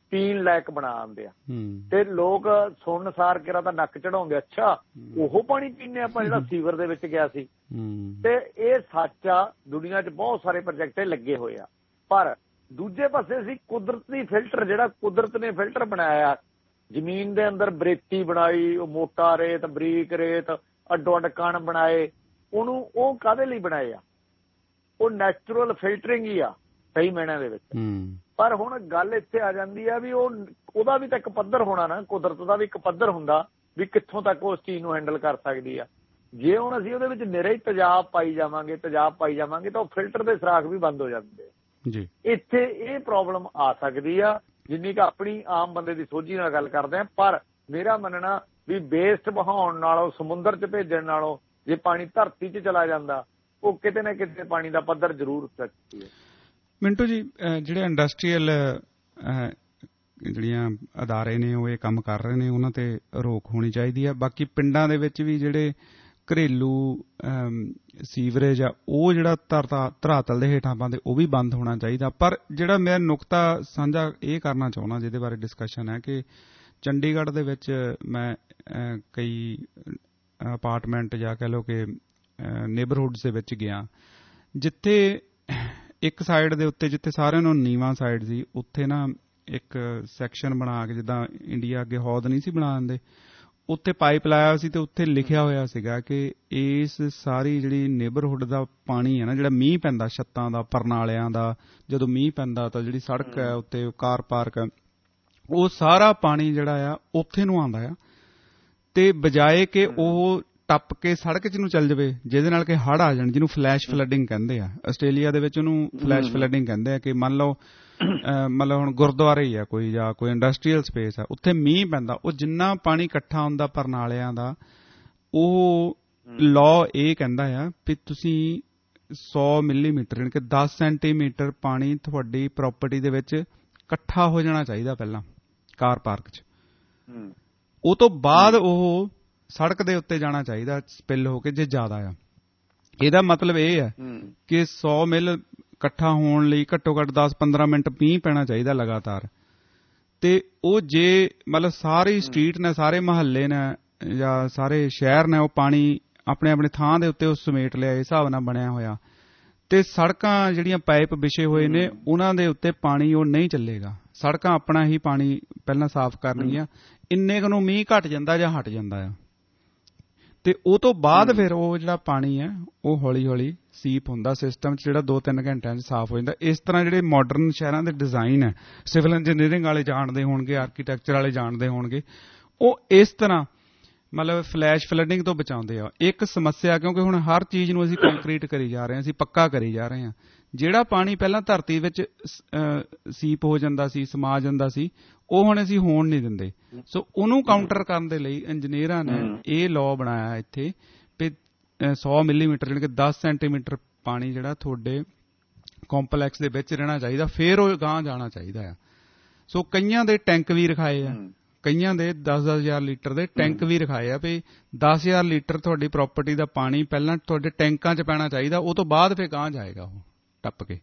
ਪੀਣ ਲਾਇਕ ਬਣਾ ਦਿੰਦੇ ਆ। ਤੇ ਲੋਕ ਸੁਣਨ ਸਾਰ ਕਿਹੜਾ ਤਾਂ ਨੱਕ ਚੜਾਉਂਦੇ, ਅੱਛਾ ਉਹ ਪਾਣੀ ਪੀਂਦੇ ਆਪਾਂ ਜਿਹੜਾ ਸੀਵਰ ਦੇ ਵਿੱਚ ਗਿਆ ਸੀ। ਤੇ ਇਹ ਸੱਚ ਆ, ਦੁਨੀਆ 'ਚ ਬਹੁਤ ਸਾਰੇ ਪ੍ਰੋਜੈਕਟ ਲੱਗੇ ਹੋਏ ਆ। ਪਰ ਦੂਜੇ ਪਾਸੇ ਅਸੀਂ ਕੁਦਰਤੀ ਫਿਲਟਰ, ਜਿਹੜਾ ਕੁਦਰਤ ਨੇ ਫਿਲਟਰ ਬਣਾਇਆ, ਜ਼ਮੀਨ ਦੇ ਅੰਦਰ ਬਰੇਤੀ ਬਣਾਈ, ਉਹ ਮੋਟਾ ਰੇਤ, ਬਰੀਕ ਰੇਤ, ਅੱਡੋ ਅੱਡ ਕਣ ਬਣਾਏ, ਉਹਨੂੰ ਉਹ ਕਾਹਦੇ ਲਈ ਬਣਾਏ ਆ? ਉਹ ਨੈਚੁਰਲ ਫਿਲਟਰਿੰਗ ਹੀ ਆ ਸਹੀ ਮਾਇਨਿਆਂ ਦੇ ਵਿੱਚ। ਪਰ ਹੁਣ ਗੱਲ ਇੱਥੇ ਆ ਜਾਂਦੀ ਆ ਵੀ ਉਹ ਉਹਦਾ ਵੀ ਤਾਂ ਇੱਕ ਪੱਧਰ ਹੋਣਾ ਨਾ, ਕੁਦਰਤ ਦਾ ਵੀ ਇੱਕ ਪੱਧਰ ਹੁੰਦਾ ਵੀ ਕਿੱਥੋਂ ਤੱਕ ਉਸ ਚੀਜ਼ ਨੂੰ ਹੈਂਡਲ ਕਰ ਸਕਦੀ ਆ। ਜੇ ਹੁਣ ਅਸੀਂ ਉਹਦੇ ਵਿੱਚ ਨਿਰੇ ਹੀ ਤੇਜ਼ਾਬ ਪਾਈ ਜਾਵਾਂਗੇ ਤੇਜ਼ਾਬ ਪਾਈ ਜਾਵਾਂਗੇ ਤਾਂ ਉਹ ਫਿਲਟਰ ਦੇ ਸੁਰਾਖ ਵੀ ਬੰਦ ਹੋ ਜਾਂਦੇ ਆ ਜੀ। ਇੱਥੇ ਇਹ ਪ੍ਰੋਬਲਮ ਆ ਸਕਦੀ ਆ, ਜਿੰਨੀ ਕਿ ਆਪਣੀ ਆਮ ਬੰਦੇ ਦੀ ਸੋਝੀ ਨਾਲ ਗੱਲ ਕਰਦੇ ਆ। ਪਰ ਮੇਰਾ ਮੰਨਣਾ ਵੀ ਵੇਸਟ ਵਹਾਉਣ ਨਾਲੋਂ, ਸਮੁੰਦਰ 'ਚ ਭੇਜਣ ਨਾਲੋਂ ਜੇ ਪਾਣੀ ਧਰਤੀ 'ਚ ਚਲਾ ਜਾਂਦਾ, ਉਹ ਕਿਤੇ ਨਾ ਕਿਤੇ ਪਾਣੀ ਦਾ ਪੱਧਰ ਜ਼ਰੂਰ ਸਕਦੀ ਹੈ। ਮਿੰਟੂ ਜੀ, ਜਿਹੜੇ ਇੰਡਸਟਰੀਅਲ ਜਿਹੜੀਆਂ ਅਦਾਰੇ ਨੇ ਉਹ ਇਹ ਕੰਮ ਕਰ ਰਹੇ ਨੇ, ਉਹਨਾਂ ਤੇ ਰੋਕ ਹੋਣੀ ਚਾਹੀਦੀ ਆ। ਬਾਕੀ ਪਿੰਡਾਂ ਦੇ ਵਿੱਚ ਵੀ ਜਿਹੜੇ ਘਰੇਲੂ ਸੀਵਰੇਜ ਆ, ਉਹ ਜਿਹੜਾ ਧਰਤਾ ਧਰਾਤਲ ਦੇ ਹੇਠਾਂ ਪਾਉਂਦੇ, ਉਹ ਵੀ ਬੰਦ ਹੋਣਾ ਚਾਹੀਦਾ। ਪਰ ਜਿਹੜਾ ਮੈਂ ਨੁਕਤਾ ਸਾਂਝਾ ਇਹ ਕਰਨਾ ਚਾਹੁੰਦਾ, ਜਿਹਦੇ ਬਾਰੇ ਡਿਸਕਸ਼ਨ ਹੈ, ਕਿ ਚੰਡੀਗੜ੍ਹ ਦੇ ਵਿੱਚ ਮੈਂ ਕਈ ਅਪਾਰਟਮੈਂਟ ਜਾਂ ਕਹਿ ਲਓ ਕਿ ਨੇਬਰਹੁੱਡਸ ਦੇ ਵਿੱਚ ਗਿਆ, ਜਿੱਥੇ ਇੱਕ ਸਾਈਡ ਦੇ ਉੱਤੇ, ਜਿੱਥੇ ਸਾਰਿਆਂ ਨੂੰ ਨੀਵਾਂ ਸਾਈਡ ਸੀ, ਉੱਥੇ ਨਾ ਇੱਕ ਸੈਕਸ਼ਨ ਬਣਾ ਕੇ, ਜਿੱਦਾਂ ਇੰਡੀਆ ਅੱਗੇ ਹੌਦ ਨਹੀਂ ਸੀ ਬਣਾ ਦਿੰਦੇ, ਉੱਥੇ ਪਾਈਪ ਲਾਇਆ ਸੀ ਤੇ ਉੱਥੇ ਲਿਖਿਆ ਹੋਇਆ ਸੀਗਾ ਕਿ ਇਸ ਸਾਰੀ ਜਿਹੜੀ ਨੇਬਰਹੁੱਡ ਦਾ ਪਾਣੀ ਹੈ ਨਾ, ਜਿਹੜਾ ਮੀਂਹ ਪੈਂਦਾ ਛੱਤਾਂ ਦਾ, ਪਰਨਾਲਿਆਂ ਦਾ, ਜਦੋਂ ਮੀਂਹ ਪੈਂਦਾ ਤਾਂ ਜਿਹੜੀ ਸੜਕ ਹੈ ਉੱਤੇ ਕਾਰ ਪਾਰਕ ਹੈ, ਉਹ ਸਾਰਾ ਪਾਣੀ ਜਿਹੜਾ ਆ ਉੱਥੇ ਨੂੰ ਆਉਂਦਾ ਆ। ਤੇ ਬਜਾਏ ਕਿ ਉਹ ਟੱਪ ਕੇ ਸੜਕ 'ਚ ਨੂੰ ਚੱਲ ਜਾਵੇ, ਜਿਹਦੇ ਨਾਲ ਕਿ ਹੜ੍ਹ ਆ ਜਾਣ, ਜਿਹਨੂੰ ਫਲੈਸ਼ ਫਲੱਡਿੰਗ ਕਹਿੰਦੇ ਆ। ਆਸਟ੍ਰੇਲੀਆ ਦੇ ਵਿੱਚ ਉਹਨੂੰ ਫਲੈਸ਼ ਫਲੱਡਿੰਗ ਕਹਿੰਦੇ ਆ। ਕਿ ਮੰਨ ਲਓ ਮਤਲਬ ਹੁਣ ਗੁਰਦੁਆਰੇ ਹੀ ਆ ਕੋਈ, ਜਾਂ ਕੋਈ ਇੰਡਸਟਰੀਅਲ ਸਪੇਸ ਆ, ਉੱਥੇ ਮੀਂਹ ਪੈਂਦਾ, ਉਹ ਜਿੰਨਾ ਪਾਣੀ ਇਕੱਠਾ ਹੁੰਦਾ ਪਰਨਾਲਿਆਂ ਦਾ, ਉਹ ਲਾਅ ਇਹ ਕਹਿੰਦਾ ਆ ਵੀ ਤੁਸੀਂ ਸੌ ਮਿਲੀਮੀਟਰ ਯਾਨੀ ਕਿ ਦਸ ਸੈਂਟੀਮੀਟਰ ਪਾਣੀ ਤੁਹਾਡੀ ਪ੍ਰਾਪਰਟੀ ਦੇ ਵਿੱਚ ਇਕੱਠਾ ਹੋ ਜਾਣਾ ਚਾਹੀਦਾ ਪਹਿਲਾਂ ਕਾਰ ਪਾਰਕ 'ਚ। ਉਹ ਤੋਂ ਬਾਅਦ ਉਹ ਸੜਕ ਦੇ ਉੱਤੇ ਜਾਣਾ ਚਾਹੀਦਾ ਸਪਿਲ ਹੋ ਕੇ, ਜੇ ਜ਼ਿਆਦਾ ਆ। ਇਹਦਾ ਮਤਲਬ ਇਹ ਹੈ ਕਿ ਸੌ ਮਿਲ ਇਕੱਠਾ ਹੋਣ ਲਈ ਘੱਟੋ ਘੱਟ ਦਸ ਪੰਦਰਾਂ ਮਿੰਟ ਮੀਂਹ ਪੈਣਾ ਚਾਹੀਦਾ ਲਗਾਤਾਰ। ਤੇ ਉਹ ਜੇ ਮਤਲਬ ਸਾਰੀ ਸਟਰੀਟ ਨੇ, ਸਾਰੇ ਮੁਹੱਲੇ ਨੇ ਜਾਂ ਸਾਰੇ ਸ਼ਹਿਰ ਨੇ ਉਹ ਪਾਣੀ ਆਪਣੇ ਆਪਣੇ ਥਾਂ ਦੇ ਉੱਤੇ ਉਹ ਸਮੇਟ ਲਿਆ, ਇਸ ਹਿਸਾਬ ਨਾਲ ਬਣਿਆ ਹੋਇਆ, ਤੇ ਸੜਕਾਂ ਜਿਹੜੀਆਂ ਪਾਈਪ ਵਿਛੇ ਹੋਏ ਨੇ ਉਹਨਾਂ ਦੇ ਉੱਤੇ ਪਾਣੀ ਉਹ ਨਹੀਂ ਚੱਲੇਗਾ। ਸੜਕਾਂ ਆਪਣਾ ਹੀ ਪਾਣੀ ਪਹਿਲਾਂ ਸਾਫ਼ ਕਰਨਗੀਆਂ। ਇੰਨੇ ਕੁ ਨੂੰ ਮੀਂਹ ਘਟ ਜਾਂਦਾ ਜਾਂ ਹਟ ਜਾਂਦਾ ਆ, ਤੇ ਉਹ ਤੋਂ ਬਾਅਦ ਫਿਰ ਉਹ ਜਿਹੜਾ ਪਾਣੀ ਹੈ ਉਹ ਹੌਲੀ ਹੌਲੀ ਸੀਪ ਹੁੰਦਾ ਸਿਸਟਮ 'ਚ, ਜਿਹੜਾ ਦੋ ਤਿੰਨ ਘੰਟਿਆਂ 'ਚ ਸਾਫ਼ ਹੋ ਜਾਂਦਾ। ਇਸ ਤਰ੍ਹਾਂ ਜਿਹੜੇ ਮਾਡਰਨ ਸ਼ਹਿਰਾਂ ਦੇ ਡਿਜ਼ਾਈਨ ਹੈ, ਸਿਵਲ ਇੰਜੀਨੀਅਰਿੰਗ ਵਾਲੇ ਜਾਣਦੇ ਹੋਣਗੇ, ਆਰਕੀਟੈਕਚਰ ਵਾਲੇ ਜਾਣਦੇ ਹੋਣਗੇ, ਉਹ ਇਸ ਤਰ੍ਹਾਂ ਮਤਲਬ ਫਲੈਸ਼ ਫਲੱਡਿੰਗ ਤੋਂ ਬਚਾਉਂਦੇ ਆ। ਇੱਕ ਸਮੱਸਿਆ, ਕਿਉਂਕਿ ਹੁਣ ਹਰ ਚੀਜ਼ ਨੂੰ ਅਸੀਂ ਕੰਕਰੀਟ ਕਰੀ ਜਾ ਰਹੇ ਹਾਂ, ਅਸੀਂ ਪੱਕਾ ਕਰੀ ਜਾ ਰਹੇ ਹਾਂ। ਜਿਹੜਾ ਪਾਣੀ ਪਹਿਲਾਂ ਧਰਤੀ ਵਿੱਚ ਸੀਪ ਹੋ ਜਾਂਦਾ ਸੀ, ਸਮਾ ਜਾਂਦਾ ਸੀ, ਉਹ ਹੁਣ ਅਸੀਂ ਹੋਣ ਨਹੀਂ ਦਿੰਦੇ। ਸੋ ਉਹਨੂੰ ਕਾਊਂਟਰ ਕਰਨ ਦੇ ਲਈ ਇੰਜੀਨੀਅਰਾਂ ਨੇ ਇਹ ਲਾਅ ਬਣਾਇਆ ਇੱਥੇ ਵੀ ਸੌ ਮਿਲੀਮੀਟਰ ਯਾਨੀ ਕਿ ਦਸ ਸੈਂਟੀਮੀਟਰ ਪਾਣੀ ਜਿਹੜਾ ਤੁਹਾਡੇ ਕੰਪਲੈਕਸ ਦੇ ਵਿੱਚ ਰਹਿਣਾ ਚਾਹੀਦਾ, ਫਿਰ ਉਹ ਗਾਂਹ ਜਾਣਾ ਚਾਹੀਦਾ ਆ। ਸੋ ਕਈਆਂ ਦੇ ਟੈਂਕ ਵੀ ਰਖਾਏ ਆ, ਕਈਆਂ ਦੇ ਦਸ ਦਸ ਹਜ਼ਾਰ ਲੀਟਰ ਦੇ ਟੈਂਕ ਵੀ ਰਖਾਏ ਆ ਵੀ ਦਸ ਹਜ਼ਾਰ ਲੀਟਰ ਤੁਹਾਡੀ ਪ੍ਰਾਪਰਟੀ ਦਾ ਪਾਣੀ ਪਹਿਲਾਂ ਤੁਹਾਡੇ ਟੈਂਕਾਂ 'ਚ ਪੈਣਾ ਚਾਹੀਦਾ, ਉਹ ਤੋਂ ਬਾਅਦ ਫਿਰ ਗਾਂਹ ਜਾਏਗਾ ਉਹ ਟੱਪ ਕੇ।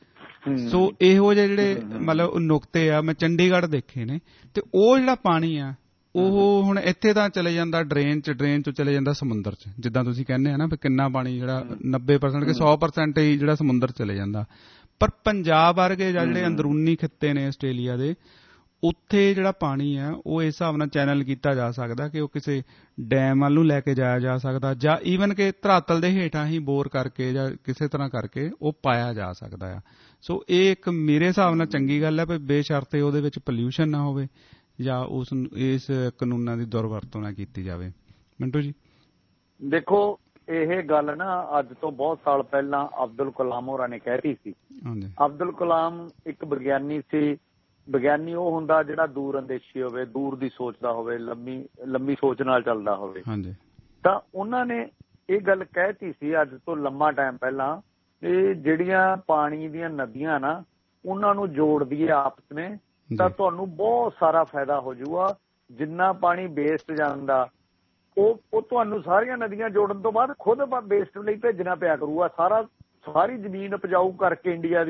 ਸੋ ਇਹੋ ਜਿਹੇ ਜਿਹੜੇ ਮਤਲਬ ਨੁਕਤੇ ਆ ਮੈਂ ਚੰਡੀਗੜ੍ਹ ਦੇਖੇ ਨੇ। ਤੇ ਉਹ ਜਿਹੜਾ ਪਾਣੀ ਆ ਉਹ ਹੁਣ ਇੱਥੇ ਤਾਂ ਚਲੇ ਜਾਂਦਾ ਡਰੇਨ 'ਚ, ਡਰੇਨ 'ਚੋਂ ਚਲੇ ਜਾਂਦਾ ਸਮੁੰਦਰ 'ਚ, ਜਿੱਦਾਂ ਤੁਸੀਂ ਕਹਿੰਦੇ ਆ ਨਾ ਵੀ ਕਿੰਨਾ ਪਾਣੀ ਜਿਹੜਾ ਨੱਬੇ ਪਰਸੈਂਟ ਕਿ ਸੌ ਪਰਸੈਂਟ ਹੀ ਜਿਹੜਾ ਸਮੁੰਦਰ ਚਲੇ ਜਾਂਦਾ। ਪਰ ਪੰਜਾਬ ਵਰਗੇ ਜਾਂ ਜਿਹੜੇ ਅੰਦਰੂਨੀ ਖਿੱਤੇ ਨੇ ਆਸਟ੍ਰੇਲੀਆ ਦੇ, ਉੱਥੇ ਜਿਹੜਾ ਪਾਣੀ ਆ ਉਹ ਇਸ ਹਿਸਾਬ ਨਾਲ ਚੈਨਲ ਕੀਤਾ ਜਾ ਸਕਦਾ ਕਿ ਉਹ ਕਿਸੇ ਡੈਮ ਵੱਲ ਨੂੰ ਲੈ ਕੇ ਜਾਇਆ ਜਾ ਸਕਦਾ, ਜਾਂ ਈਵਨ ਕਿ ਧਰਾਤਲ ਦੇ ਹੇਠਾਂ ਹੀ ਬੋਰ ਕਰਕੇ ਜਾਂ ਕਿਸੇ ਤਰ੍ਹਾਂ ਕਰਕੇ ਉਹ ਪਾਇਆ ਜਾ ਸਕਦਾ ਆ। ਸੋ ਇਹ ਇੱਕ ਮੇਰੇ ਹਿਸਾਬ ਨਾਲ ਚੰਗੀ ਗੱਲ ਹੈ ਵੀ ਬੇਸ਼ਰਤੇ ਉਹਦੇ ਵਿੱਚ ਪੋਲਿਊਸ਼ਨ ਨਾ ਹੋਵੇ ਜਾਂ ਉਸ ਇਸ ਕਾਨੂੰਨਾਂ ਦੀ ਦੁਰਵਰਤੋਂ ਨਾ ਕੀਤੀ ਜਾਵੇ। ਮਿੰਟੂ ਜੀ, ਦੇਖੋ ਇਹ ਗੱਲ ਨਾ ਅੱਜ ਤੋਂ ਬਹੁਤ ਸਾਲ ਪਹਿਲਾਂ ਅਬਦੁਲ ਕਲਾਮ ਹੋਰਾਂ ਨੇ ਕਹਿਤੀ ਸੀ। ਅਬਦੁਲ ਕਲਾਮ ਇੱਕ ਵਿਗਿਆਨੀ ਸੀ। ਵਿਗਿਆਨੀ ਉਹ ਹੁੰਦਾ ਜਿਹੜਾ ਦੂਰ ਅੰਦੇਸ਼ੀ ਹੋਵੇ, ਦੂਰ ਦੀ ਸੋਚਦਾ ਹੋਵੇ, ਲੰਮੀ ਲੰਮੀ ਸੋਚ ਨਾਲ ਚੱਲਦਾ ਹੋਵੇ। ਤਾਂ ਉਹਨਾਂ ਨੇ ਇਹ ਗੱਲ ਕਹਿਤੀ ਸੀ ਅੱਜ ਤੋਂ ਲੰਮਾ ਟਾਈਮ ਪਹਿਲਾਂ, ਇਹ ਜਿਹੜੀਆਂ ਪਾਣੀ ਦੀਆਂ ਨਦੀਆਂ ਨਾ ਉਹਨਾਂ ਨੂੰ ਜੋੜਦੀ ਹੈ ਆਪਸ ਨੇ, ਤਾਂ ਤੁਹਾਨੂੰ ਬਹੁਤ ਸਾਰਾ ਫਾਇਦਾ ਹੋ ਜਾਊਗਾ। ਜਿੰਨਾ ਪਾਣੀ ਵੇਸਟ ਜਾਂਦਾ ਉਹ ਉਹ ਤੁਹਾਨੂੰ ਸਾਰੀਆਂ ਨਦੀਆਂ ਜੋੜਨ ਤੋਂ ਬਾਅਦ ਖੁਦ ਵੇਸਟ ਲਈ ਭੇਜਣਾ ਪਿਆ ਕਰੂਗਾ। ਸਾਰਾ ਸਾਰੀ ਜ਼ਮੀਨ ਉਪਜਾਊ ਕਰਕੇ ਇੰਡੀਆ ਦੀ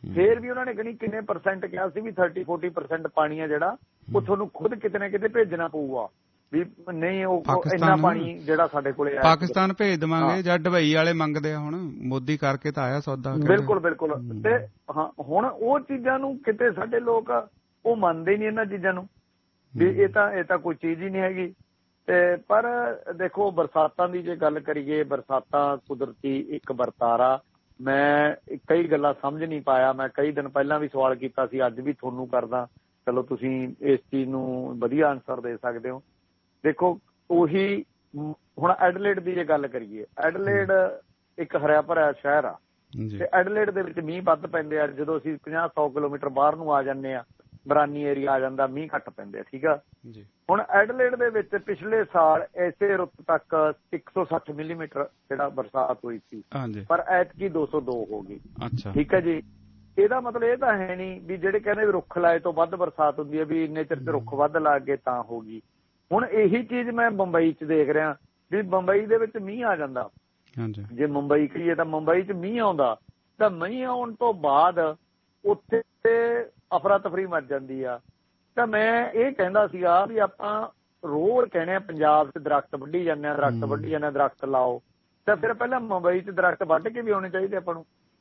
ਫੇਰ ਵੀ ਉਹਨਾਂ ਨੇ ਕਣੀ ਕਿੰਨੇ ਪਰਸੈਂਟ ਕਿਹਾ ਸੀ ਵੀ ਥਰਟੀ ਫੋਰਟੀ ਪਰਸੈਂਟ ਪਾਣੀ ਆ ਜਿਹੜਾ ਉਹ ਤੁਹਾਨੂੰ ਖੁਦ ਕਿਤੇ ਨਾ ਕਿਤੇ ਭੇਜਣਾ ਪਊਗਾ ਵੀ ਨਹੀਂ ਉਹ ਇੰਨਾ ਪਾਣੀ ਜਿਹੜਾ ਸਾਡੇ ਕੋਲੇ ਆਇਆ ਪਾਕਿਸਤਾਨ ਭੇਜ ਦੇਵਾਂਗੇ ਜਾਂ ਦੁਬਈ ਵਾਲੇ ਮੰਗਦੇ ਆ ਹੁਣ ਮੋਦੀ ਕਰਕੇ ਤਾਂ ਆਇਆ ਸੌਦਾ। ਬਿਲਕੁਲ ਬਿਲਕੁਲ। ਤੇ ਹਾਂ ਹੁਣ ਉਹ ਚੀਜ਼ਾਂ ਨੂੰ ਕਿਤੇ ਸਾਡੇ ਲੋਕ ਉਹ ਮੰਨਦੇ ਹੀ ਨਹੀਂ ਇਹਨਾਂ ਚੀਜ਼ਾਂ ਨੂੰ ਵੀ ਇਹ ਤਾਂ ਇਹ ਤਾਂ ਕੋਈ ਚੀਜ਼ ਹੀ ਨਹੀਂ ਹੈਗੀ। ਤੇ ਪਰ ਦੇਖੋ ਬਰਸਾਤਾਂ ਦੀ ਜੇ ਗੱਲ ਕਰੀਏ, ਬਰਸਾਤਾਂ ਕੁਦਰਤੀ ਇੱਕ ਵਰਤਾਰਾ। ਮੈਂ ਕਈ ਗੱਲਾਂ ਸਮਝ ਨਹੀਂ ਪਾਇਆ। ਮੈਂ ਕਈ ਦਿਨ ਪਹਿਲਾਂ ਵੀ ਸਵਾਲ ਕੀਤਾ ਸੀ, ਅੱਜ ਵੀ ਤੁਹਾਨੂੰ ਕਰਦਾ, ਚਲੋ ਤੁਸੀਂ ਇਸ ਚੀਜ਼ ਨੂੰ ਵਧੀਆ ਆਨਸਰ ਦੇ ਸਕਦੇ ਹੋ। ਦੇਖੋ ਉਹੀ ਹੁਣ ਐਡਲੇਡ ਦੀ ਜੇ ਗੱਲ ਕਰੀਏ, ਐਡਲੇਡ ਇੱਕ ਹਰਿਆ ਭਰਿਆ ਸ਼ਹਿਰ ਆ ਤੇ ਐਡਲੇਡ ਦੇ ਵਿੱਚ ਮੀਂਹ ਵੱਧ ਪੈਂਦੇ ਆ। ਜਦੋਂ ਅਸੀਂ ਪੰਜਾਹ ਸੌ ਕਿਲੋਮੀਟਰ ਬਾਹਰ ਨੂੰ ਆ ਜਾਂਦੇ ਆ, ਬਰਾਨੀ ਏਰੀਆ ਆ ਜਾਂਦਾ, ਮੀਂਹ ਘੱਟ ਪੈਂਦੇ ਆ। ਠੀਕ ਆ। ਹੁਣ ਐਡਲੇਡ ਦੇ ਵਿੱਚ ਪਿਛਲੇ ਸਾਲ ਇਸੇ ਰੁੱਤ ਤੱਕ ਇੱਕ ਸੌ ਸੱਠ ਮਿਲੀਮੀਟਰ ਜਿਹੜਾ ਬਰਸਾਤ ਹੋਈ ਸੀ, ਪਰ ਐਤਕੀ ਦੋ ਸੌ ਦੋ ਹੋ ਗਈ। ਠੀਕ ਹੈ ਜੀ। ਇਹਦਾ ਮਤਲਬ ਇਹ ਤਾਂ ਹੈ ਨਹੀਂ ਵੀ ਜਿਹੜੇ ਕਹਿੰਦੇ ਵੀ ਰੁੱਖ ਲਾਏ ਤੋਂ ਵੱਧ ਬਰਸਾਤ ਹੁੰਦੀ ਹੈ, ਵੀ ਇੰਨੇ ਚਿਰ ਚ ਰੁੱਖ ਵੱਧ ਲੱਗ ਗਏ ਤਾਂ ਹੋ ਗਈ। ਹੁਣ ਇਹੀ ਚੀਜ਼ ਮੈਂ ਬੰਬਈ ਚ ਦੇਖ ਰਿਹਾ ਵੀ ਬੰਬਈ ਦੇ ਵਿੱਚ ਮੀਂਹ ਆ ਜਾਂਦਾ। ਜੇ ਮੁੰਬਈ ਕਹੀਏ ਤਾਂ ਮੁੰਬਈ ਚ ਮੀਂਹ ਆਉਂਦਾ ਤਾਂ ਮੀਂਹ ਆਉਣ ਤੋਂ ਬਾਅਦ ਉੱਥੇ ਅਫਰਾ ਤਫਰੀ ਮਚ ਜਾਂਦੀ ਆ। ਤਾਂ ਮੈਂ ਇਹ ਕਹਿੰਦਾ ਸੀਗਾ ਵੀ ਆਪਾਂ ਰੋਜ਼ ਕਹਿੰਦੇ ਆ ਪੰਜਾਬ ਚ ਦਰਖਤ ਵੱਢੀ ਜਾਂਦੇ ਆ, ਦਰਖਤ ਵੱਢੀ ਜਾਂਦੇ ਆ, ਦਰਖਤ ਲਾਓ। ਤਾਂ ਫਿਰ ਪਹਿਲਾਂ ਮੁੰਬਈ ਚ ਦਰਖਤ ਵੱਢ ਕੇ ਵੀ ਆਉਣੇ ਚਾਹੀਦੇ ਆਪਾਂ ਨੂੰ।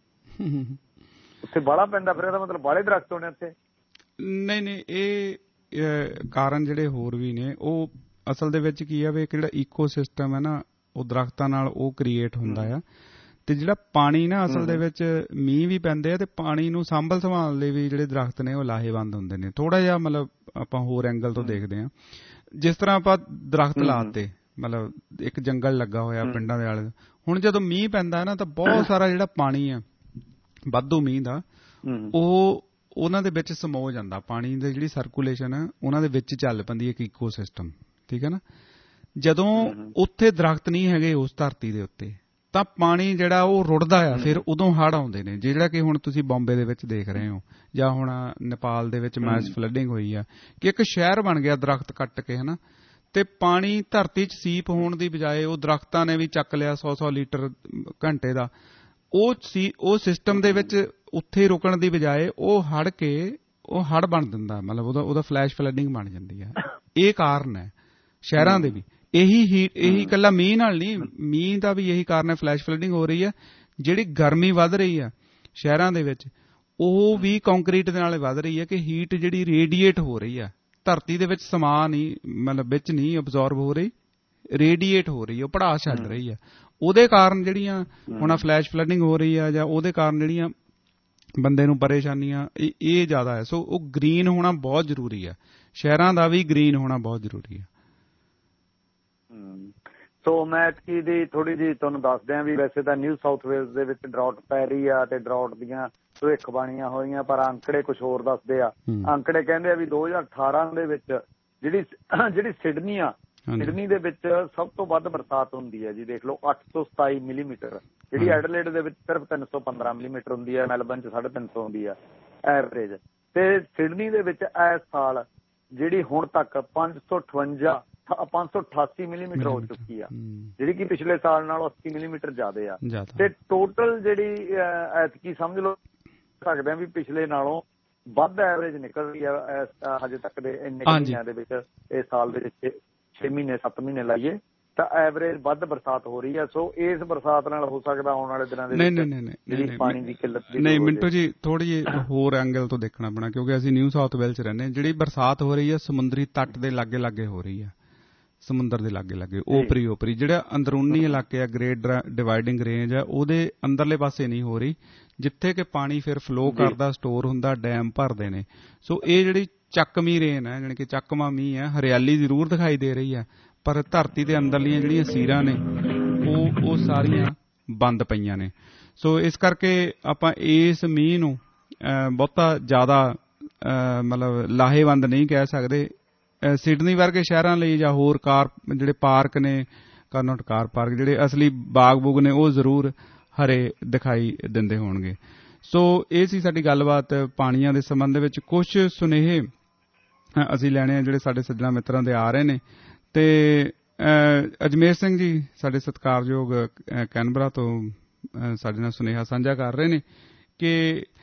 ਉੱਥੇ ਬਾਹਲਾ ਪੈਂਦਾ, ਫਿਰ ਇਹਦਾ ਮਤਲਬ ਬਾਹਲੇ ਦਰਖਤ ਹੋਣੇ ਉੱਥੇ। ਨਹੀਂ ਨਹੀਂ, ਇਹ ਕਾਰਨ ਜਿਹੜੇ ਹੋਰ ਵੀ ਨੇ। ਉਹ ਅਸਲ ਦੇ ਵਿੱਚ ਕੀ ਆ ਵੀ ਇੱਕ ਜਿਹੜਾ ਈਕੋ ਸਿਸਟਮ ਹੈ ਨਾ, ਉਹ ਦਰਖਤਾਂ ਨਾਲ ਉਹ ਕ੍ਰੀਏਟ ਹੁੰਦਾ ਆ। ਤੇ ਜਿਹੜਾ ਪਾਣੀ ਨਾ ਅਸਲ ਦੇ ਵਿੱਚ ਮੀਂਹ ਵੀ ਪੈਂਦੇ ਆ ਤੇ ਪਾਣੀ ਨੂੰ ਸੰਭਲ ਸੰਭਾਲ ਲਈ ਵੀ ਜਿਹੜੇ ਦਰਖਤ ਨੇ ਉਹ ਲਾਹੇਵੰਦ ਹੁੰਦੇ ਨੇ। ਥੋੜਾ ਜਿਹਾ ਮਤਲਬ ਆਪਾਂ ਹੋਰ ਐਂਗਲ ਤੋਂ ਦੇਖਦੇ ਹਾਂ। ਜਿਸ ਤਰ੍ਹਾਂ ਆਪਾਂ ਦਰਖਤ ਲਾਤੇ, ਮਤਲਬ ਇੱਕ ਜੰਗਲ ਲੱਗਾ ਹੋਇਆ ਪਿੰਡਾਂ ਦੇ ਆਲੇ, ਹੁਣ ਜਦੋਂ ਮੀਂਹ ਪੈਂਦਾ ਨਾ ਤਾਂ ਬਹੁਤ ਸਾਰਾ ਜਿਹੜਾ ਪਾਣੀ ਆ ਵਾਧੂ ਮੀਂਹ ਦਾ, ਉਹ ਉਹਨਾਂ ਦੇ ਵਿੱਚ ਸਮੋ ਜਾਂਦਾ। ਪਾਣੀ ਦੀ ਜਿਹੜੀ ਸਰਕੂਲੇਸ਼ਨ ਹੈ ਉਹਨਾਂ ਦੇ ਵਿੱਚ ਚੱਲ ਪੈਂਦੀ ਇੱਕ ਈਕੋ ਸਿਸਟਮ। ਠੀਕ ਹੈ ਨਾ। ਜਦੋਂ ਉੱਥੇ ਦਰਖਤ ਨਹੀਂ ਹੈਗੇ ਉਸ ਧਰਤੀ ਦੇ ਉੱਤੇ ਤਾਂ ਪਾਣੀ ਜਿਹੜਾ ਉਹ ਰੁੜਦਾ ਆ, ਫਿਰ ਉਦੋਂ ਹੜ੍ਹ ਆਉਂਦੇ ਨੇ। ਜਿਹੜਾ ਕਿ ਹੁਣ ਤੁਸੀਂ ਬੰਬੇ ਦੇ ਵਿੱਚ ਦੇਖ ਰਹੇ ਹੋ, ਜਾਂ ਹੁਣ ਨੇਪਾਲ ਦੇ ਵਿੱਚ ਮੈਸ ਫਲੱਡਿੰਗ ਹੋਈ ਆ ਕਿ ਇੱਕ ਸ਼ਹਿਰ ਬਣ ਗਿਆ ਦਰਖਤ ਕੱਟ ਕੇ, ਹਨਾ। ਤੇ ਪਾਣੀ ਧਰਤੀ 'ਚ ਸੀਪ ਹੋਣ ਦੀ ਬਜਾਏ ਉਹ ਦਰਖਤਾਂ ਨੇ ਵੀ ਚੱਕ ਲਿਆ ਸੌ ਸੌ ਲੀਟਰ ਘੰਟੇ ਦਾ। ਉਹ ਸੀ ਉਹ ਸਿਸਟਮ ਦੇ ਵਿੱਚ ਉੱਥੇ ਰੁਕਣ ਦੀ ਬਜਾਏ ਉਹ ਹੜ ਕੇ ਉਹ ਹੜ ਬਣ ਦਿੰਦਾ, ਮਤਲਬ ਉਹਦਾ ਉਹਦਾ ਫਲੈਸ਼ ਫਲੱਡਿੰਗ ਬਣ ਜਾਂਦੀ ਹੈ। ਇਹ ਕਾਰਨ ਹੈ ਸ਼ਹਿਰਾਂ ਦੇ ਵੀ। ਇਹੀ ਹੀ ਇਹੀ ਇਕੱਲਾ ਮੀਂਹ ਨਾਲ ਨਹੀਂ, ਮੀਂਹ ਦਾ ਵੀ ਇਹੀ ਕਾਰਨ ਹੈ ਫਲੈਸ਼ ਫਲੱਡਿੰਗ ਹੋ ਰਹੀ ਹੈ। ਜਿਹੜੀ ਗਰਮੀ ਵੱਧ ਰਹੀ ਹੈ ਸ਼ਹਿਰਾਂ ਦੇ ਵਿੱਚ, ਉਹ ਵੀ ਕੰਕਰੀਟ ਦੇ ਨਾਲ ਵੱਧ ਰਹੀ ਹੈ ਕਿ ਹੀਟ ਜਿਹੜੀ ਰੇਡੀਏਟ ਹੋ ਰਹੀ ਹੈ ਧਰਤੀ ਦੇ ਵਿੱਚ, ਸਮਾ ਨਹੀਂ ਮਤਲਬ ਵਿੱਚ ਨਹੀਂ ਅਬਜ਼ੋਰਬ ਹੋ ਰਹੀ, ਰੇਡੀਏਟ ਹੋ ਰਹੀ ਹੈ, ਉਹ ਪੜਾਸ ਛੱਡ ਰਹੀ ਹੈ। ਉਹਦੇ ਕਾਰਨ ਜਿਹੜੀਆਂ ਹੁਣ ਫਲੈਸ਼ ਫਲੱਡਿੰਗ ਹੋ ਰਹੀ ਹੈ, ਜਾਂ ਉਹਦੇ ਕਾਰਨ ਜਿਹੜੀਆਂ ਬੰਦੇ ਨੂੰ ਪਰੇਸ਼ਾਨੀਆਂ, ਇਹ ਜ਼ਿਆਦਾ ਹੈ। ਸੋ ਉਹ ਗ੍ਰੀਨ ਹੋਣਾ ਬਹੁਤ ਜ਼ਰੂਰੀ ਹੈ। ਸ਼ਹਿਰਾਂ ਦਾ ਵੀ ਗ੍ਰੀਨ ਹੋਣਾ ਬਹੁਤ ਜ਼ਰੂਰੀ ਹੈ। ਸੋ ਮੈਂ ਐਤਕੀ ਦੀ ਥੋੜੀ ਜਿਹੀ ਤੁਹਾਨੂੰ ਦੱਸ ਦਿਆਂ ਵੀ ਵੈਸੇ ਤਾਂ ਨਿਊ ਸਾਊਥ ਵੇਲਸ ਦੇ ਵਿੱਚ ਡਰਾਊਟ ਪੈ ਰਹੀ ਆ ਤੇ ਡਰਾਊਟ ਦੀਆਂ ਭਵਿੱਖਬਾਣੀਆਂ ਹੋਈਆਂ, ਪਰ ਅੰਕੜੇ ਕੁਛ ਹੋਰ ਦੱਸਦੇ ਆ। ਅੰਕੜੇ ਕਹਿੰਦੇ ਆ ਵੀ ਦੋ ਹਜ਼ਾਰ ਅਠਾਰਾਂ ਦੇ ਵਿੱਚ ਜਿਹੜੀ ਜਿਹੜੀ ਸਿਡਨੀ ਆ, ਸਿਡਨੀ ਦੇ ਵਿੱਚ ਸਭ ਤੋਂ ਵੱਧ ਬਰਸਾਤ ਹੁੰਦੀ ਹੈ ਜੀ। ਦੇਖ ਲਓ ਅੱਠ ਸੌ ਸਤਾਈ ਮਿਲੀਮੀਟਰ, ਜਿਹੜੀ ਐਡਲੇਡ ਦੇ ਵਿੱਚ ਸਿਰਫ ਤਿੰਨ ਸੌ ਪੰਦਰਾਂ ਮਿਲੀਮੀਟਰ ਹੁੰਦੀ ਹੈ, ਮੈਲਬਨ ਚ ਸਾਢੇ ਤਿੰਨ ਸੌ ਹੁੰਦੀ ਆ ਐਵਰੇਜ। ਤੇ ਸਿਡਨੀ ਦੇ ਵਿੱਚ ਇਸ ਸਾਲ ਜਿਹੜੀ ਹੁਣ ਤੱਕ ਪੰਜ ਸੌ ਅਠਵੰਜਾ ਪੰਜ ਸੌ ਅਠਾਸੀ ਮਿਲੀਮੀਟਰ ਹੋ ਚੁੱਕੀ ਆ, ਜਿਹੜੀ ਕਿ ਪਿਛਲੇ ਸਾਲ ਨਾਲੋਂ ਅੱਸੀ ਮਿਲੀਮੀਟਰ ਜ਼ਿਆਦਾ ਆ। ਤੇ ਟੋਟਲ ਜਿਹੜੀ ਐਤਕੀ ਸਮਝ ਲਓ ਸਕਦੇ ਆ ਵੀ ਪਿਛਲੇ ਨਾਲੋਂ ਵੱਧ ਐਵਰੇਜ ਨਿਕਲ ਰਹੀ ਆ ਹਜੇ ਤੱਕ ਦੇ ਇੰਨੇ ਮਹੀਨਿਆਂ ਦੇ ਵਿੱਚ। ਇਸ ਸਾਲ ਦੇ ਵਿੱਚ ਛੇ ਮਹੀਨੇ ਸੱਤ ਮਹੀਨੇ ਲਾਈਏ ਤਾਂ ਐਵਰੇਜ ਵੱਧ ਬਰਸਾਤ ਹੋ ਰਹੀ ਹੈ। ਸੋ ਇਸ ਬਰਸਾਤ ਨਾਲ ਹੋ ਸਕਦਾ ਆਉਣ ਵਾਲੇ ਦਿਨਾਂ ਦੇ ਵਿੱਚ ਜਿਹੜੀ ਪਾਣੀ ਦੀ ਕਿੱਲਤ ਨਹੀਂ। ਮਿੰਟੂ ਜੀ ਥੋੜੀ ਜਿਹੀ ਹੋਰ ਐਂਗਲ ਤੋਂ ਦੇਖਣਾ ਪੈਣਾ, ਕਿਉਂਕਿ ਅਸੀਂ ਨਿਊ ਸਾਊਥ ਵੇਲਸ ਚ ਰਹਿੰਦੇ। ਜਿਹੜੀ ਬਰਸਾਤ ਹੋ ਰਹੀ ਹੈ ਸਮੁੰਦਰੀ ਤੱਟ ਦੇ ਲਾਗੇ ਲਾਗੇ ਹੋ ਰਹੀ ਹੈ, ਸਮੁੰਦਰ ਦੇ ਲਾਗੇ ਲਾਗੇ ਓਪਰੀ ਓਪਰੀ ਜਿਹੜਾ ਅੰਦਰੂਨੀ ਇਲਾਕੇ ਆ, ਗ੍ਰੇਟ ਡਿਵਾਈਡਿੰਗ ਰੇਂਜ ਆ, ਉਹਦੇ ਅੰਦਰਲੇ ਪਾਸੇ ਨਹੀਂ ਹੋ ਰਹੀ, ਜਿੱਥੇ ਕਿ ਪਾਣੀ ਫਿਰ ਫਲੋ ਕਰਦਾ, ਸਟੋਰ ਹੁੰਦਾ, ਡੈਮ ਭਰਦੇ ਨੇ। ਸੋ ਇਹ ਜਿਹੜੀ ਚੱਕਵੀਂ ਰੇਨ ਹੈ, ਜਾਣੀ ਕਿ ਚੱਕਵਾਂ ਮੀਂਹ ਹੈ, ਹਰਿਆਲੀ ਜ਼ਰੂਰ ਦਿਖਾਈ ਦੇ ਰਹੀ ਹੈ, ਪਰ ਧਰਤੀ ਦੇ ਅੰਦਰਲੀਆਂ ਜਿਹੜੀਆਂ ਸੀਰਾਂ ਨੇ ਉਹ ਉਹ ਸਾਰੀਆਂ ਬੰਦ ਪਈਆਂ ਨੇ। ਸੋ ਇਸ ਕਰਕੇ ਆਪਾਂ ਇਸ ਮੀਂਹ ਨੂੰ ਬਹੁਤਾ ਜ਼ਿਆਦਾ ਮਤਲਬ ਲਾਹੇਵੰਦ ਨਹੀਂ ਕਹਿ ਸਕਦੇ। ਸਿਡਨੀ ਵਰਗੇ ਸ਼ਹਿਰਾਂ ਲਈ ਜਾਂ ਹੋਰ ਕਾਰ ਜਿਹੜੇ ਪਾਰਕ ਨੇ, ਕਾਰਨੋਟ ਕਾਰ ਪਾਰਕ, ਜਿਹੜੇ ਅਸਲੀ ਬਾਗ ਬੂਗ ਨੇ, ਉਹ ਜ਼ਰੂਰ ਹਰੇ ਦਿਖਾਈ ਦਿੰਦੇ ਹੋਣਗੇ। ਸੋ ਇਹ ਸੀ ਸਾਡੀ ਗੱਲਬਾਤ ਪਾਣੀਆਂ ਦੇ ਸੰਬੰਧ ਵਿੱਚ। ਕੁਝ ਸੁਨੇਹੇ ਅਸੀਂ ਲੈਣੇ ਆ ਜਿਹੜੇ ਸਾਡੇ ਸੱਜਣਾ ਮਿੱਤਰਾਂ ਦੇ ਆ ਰਹੇ ਨੇ। ਤੇ ਅਜਮੇਰ ਸਿੰਘ ਜੀ ਸਾਡੇ ਸਤਿਕਾਰਯੋਗ ਕੈਨਬਰਾ ਤੋਂ ਸਾਡੇ ਨਾਲ ਸੁਨੇਹਾ ਸਾਂਝਾ ਕਰ ਰਹੇ ਨੇ ਕਿ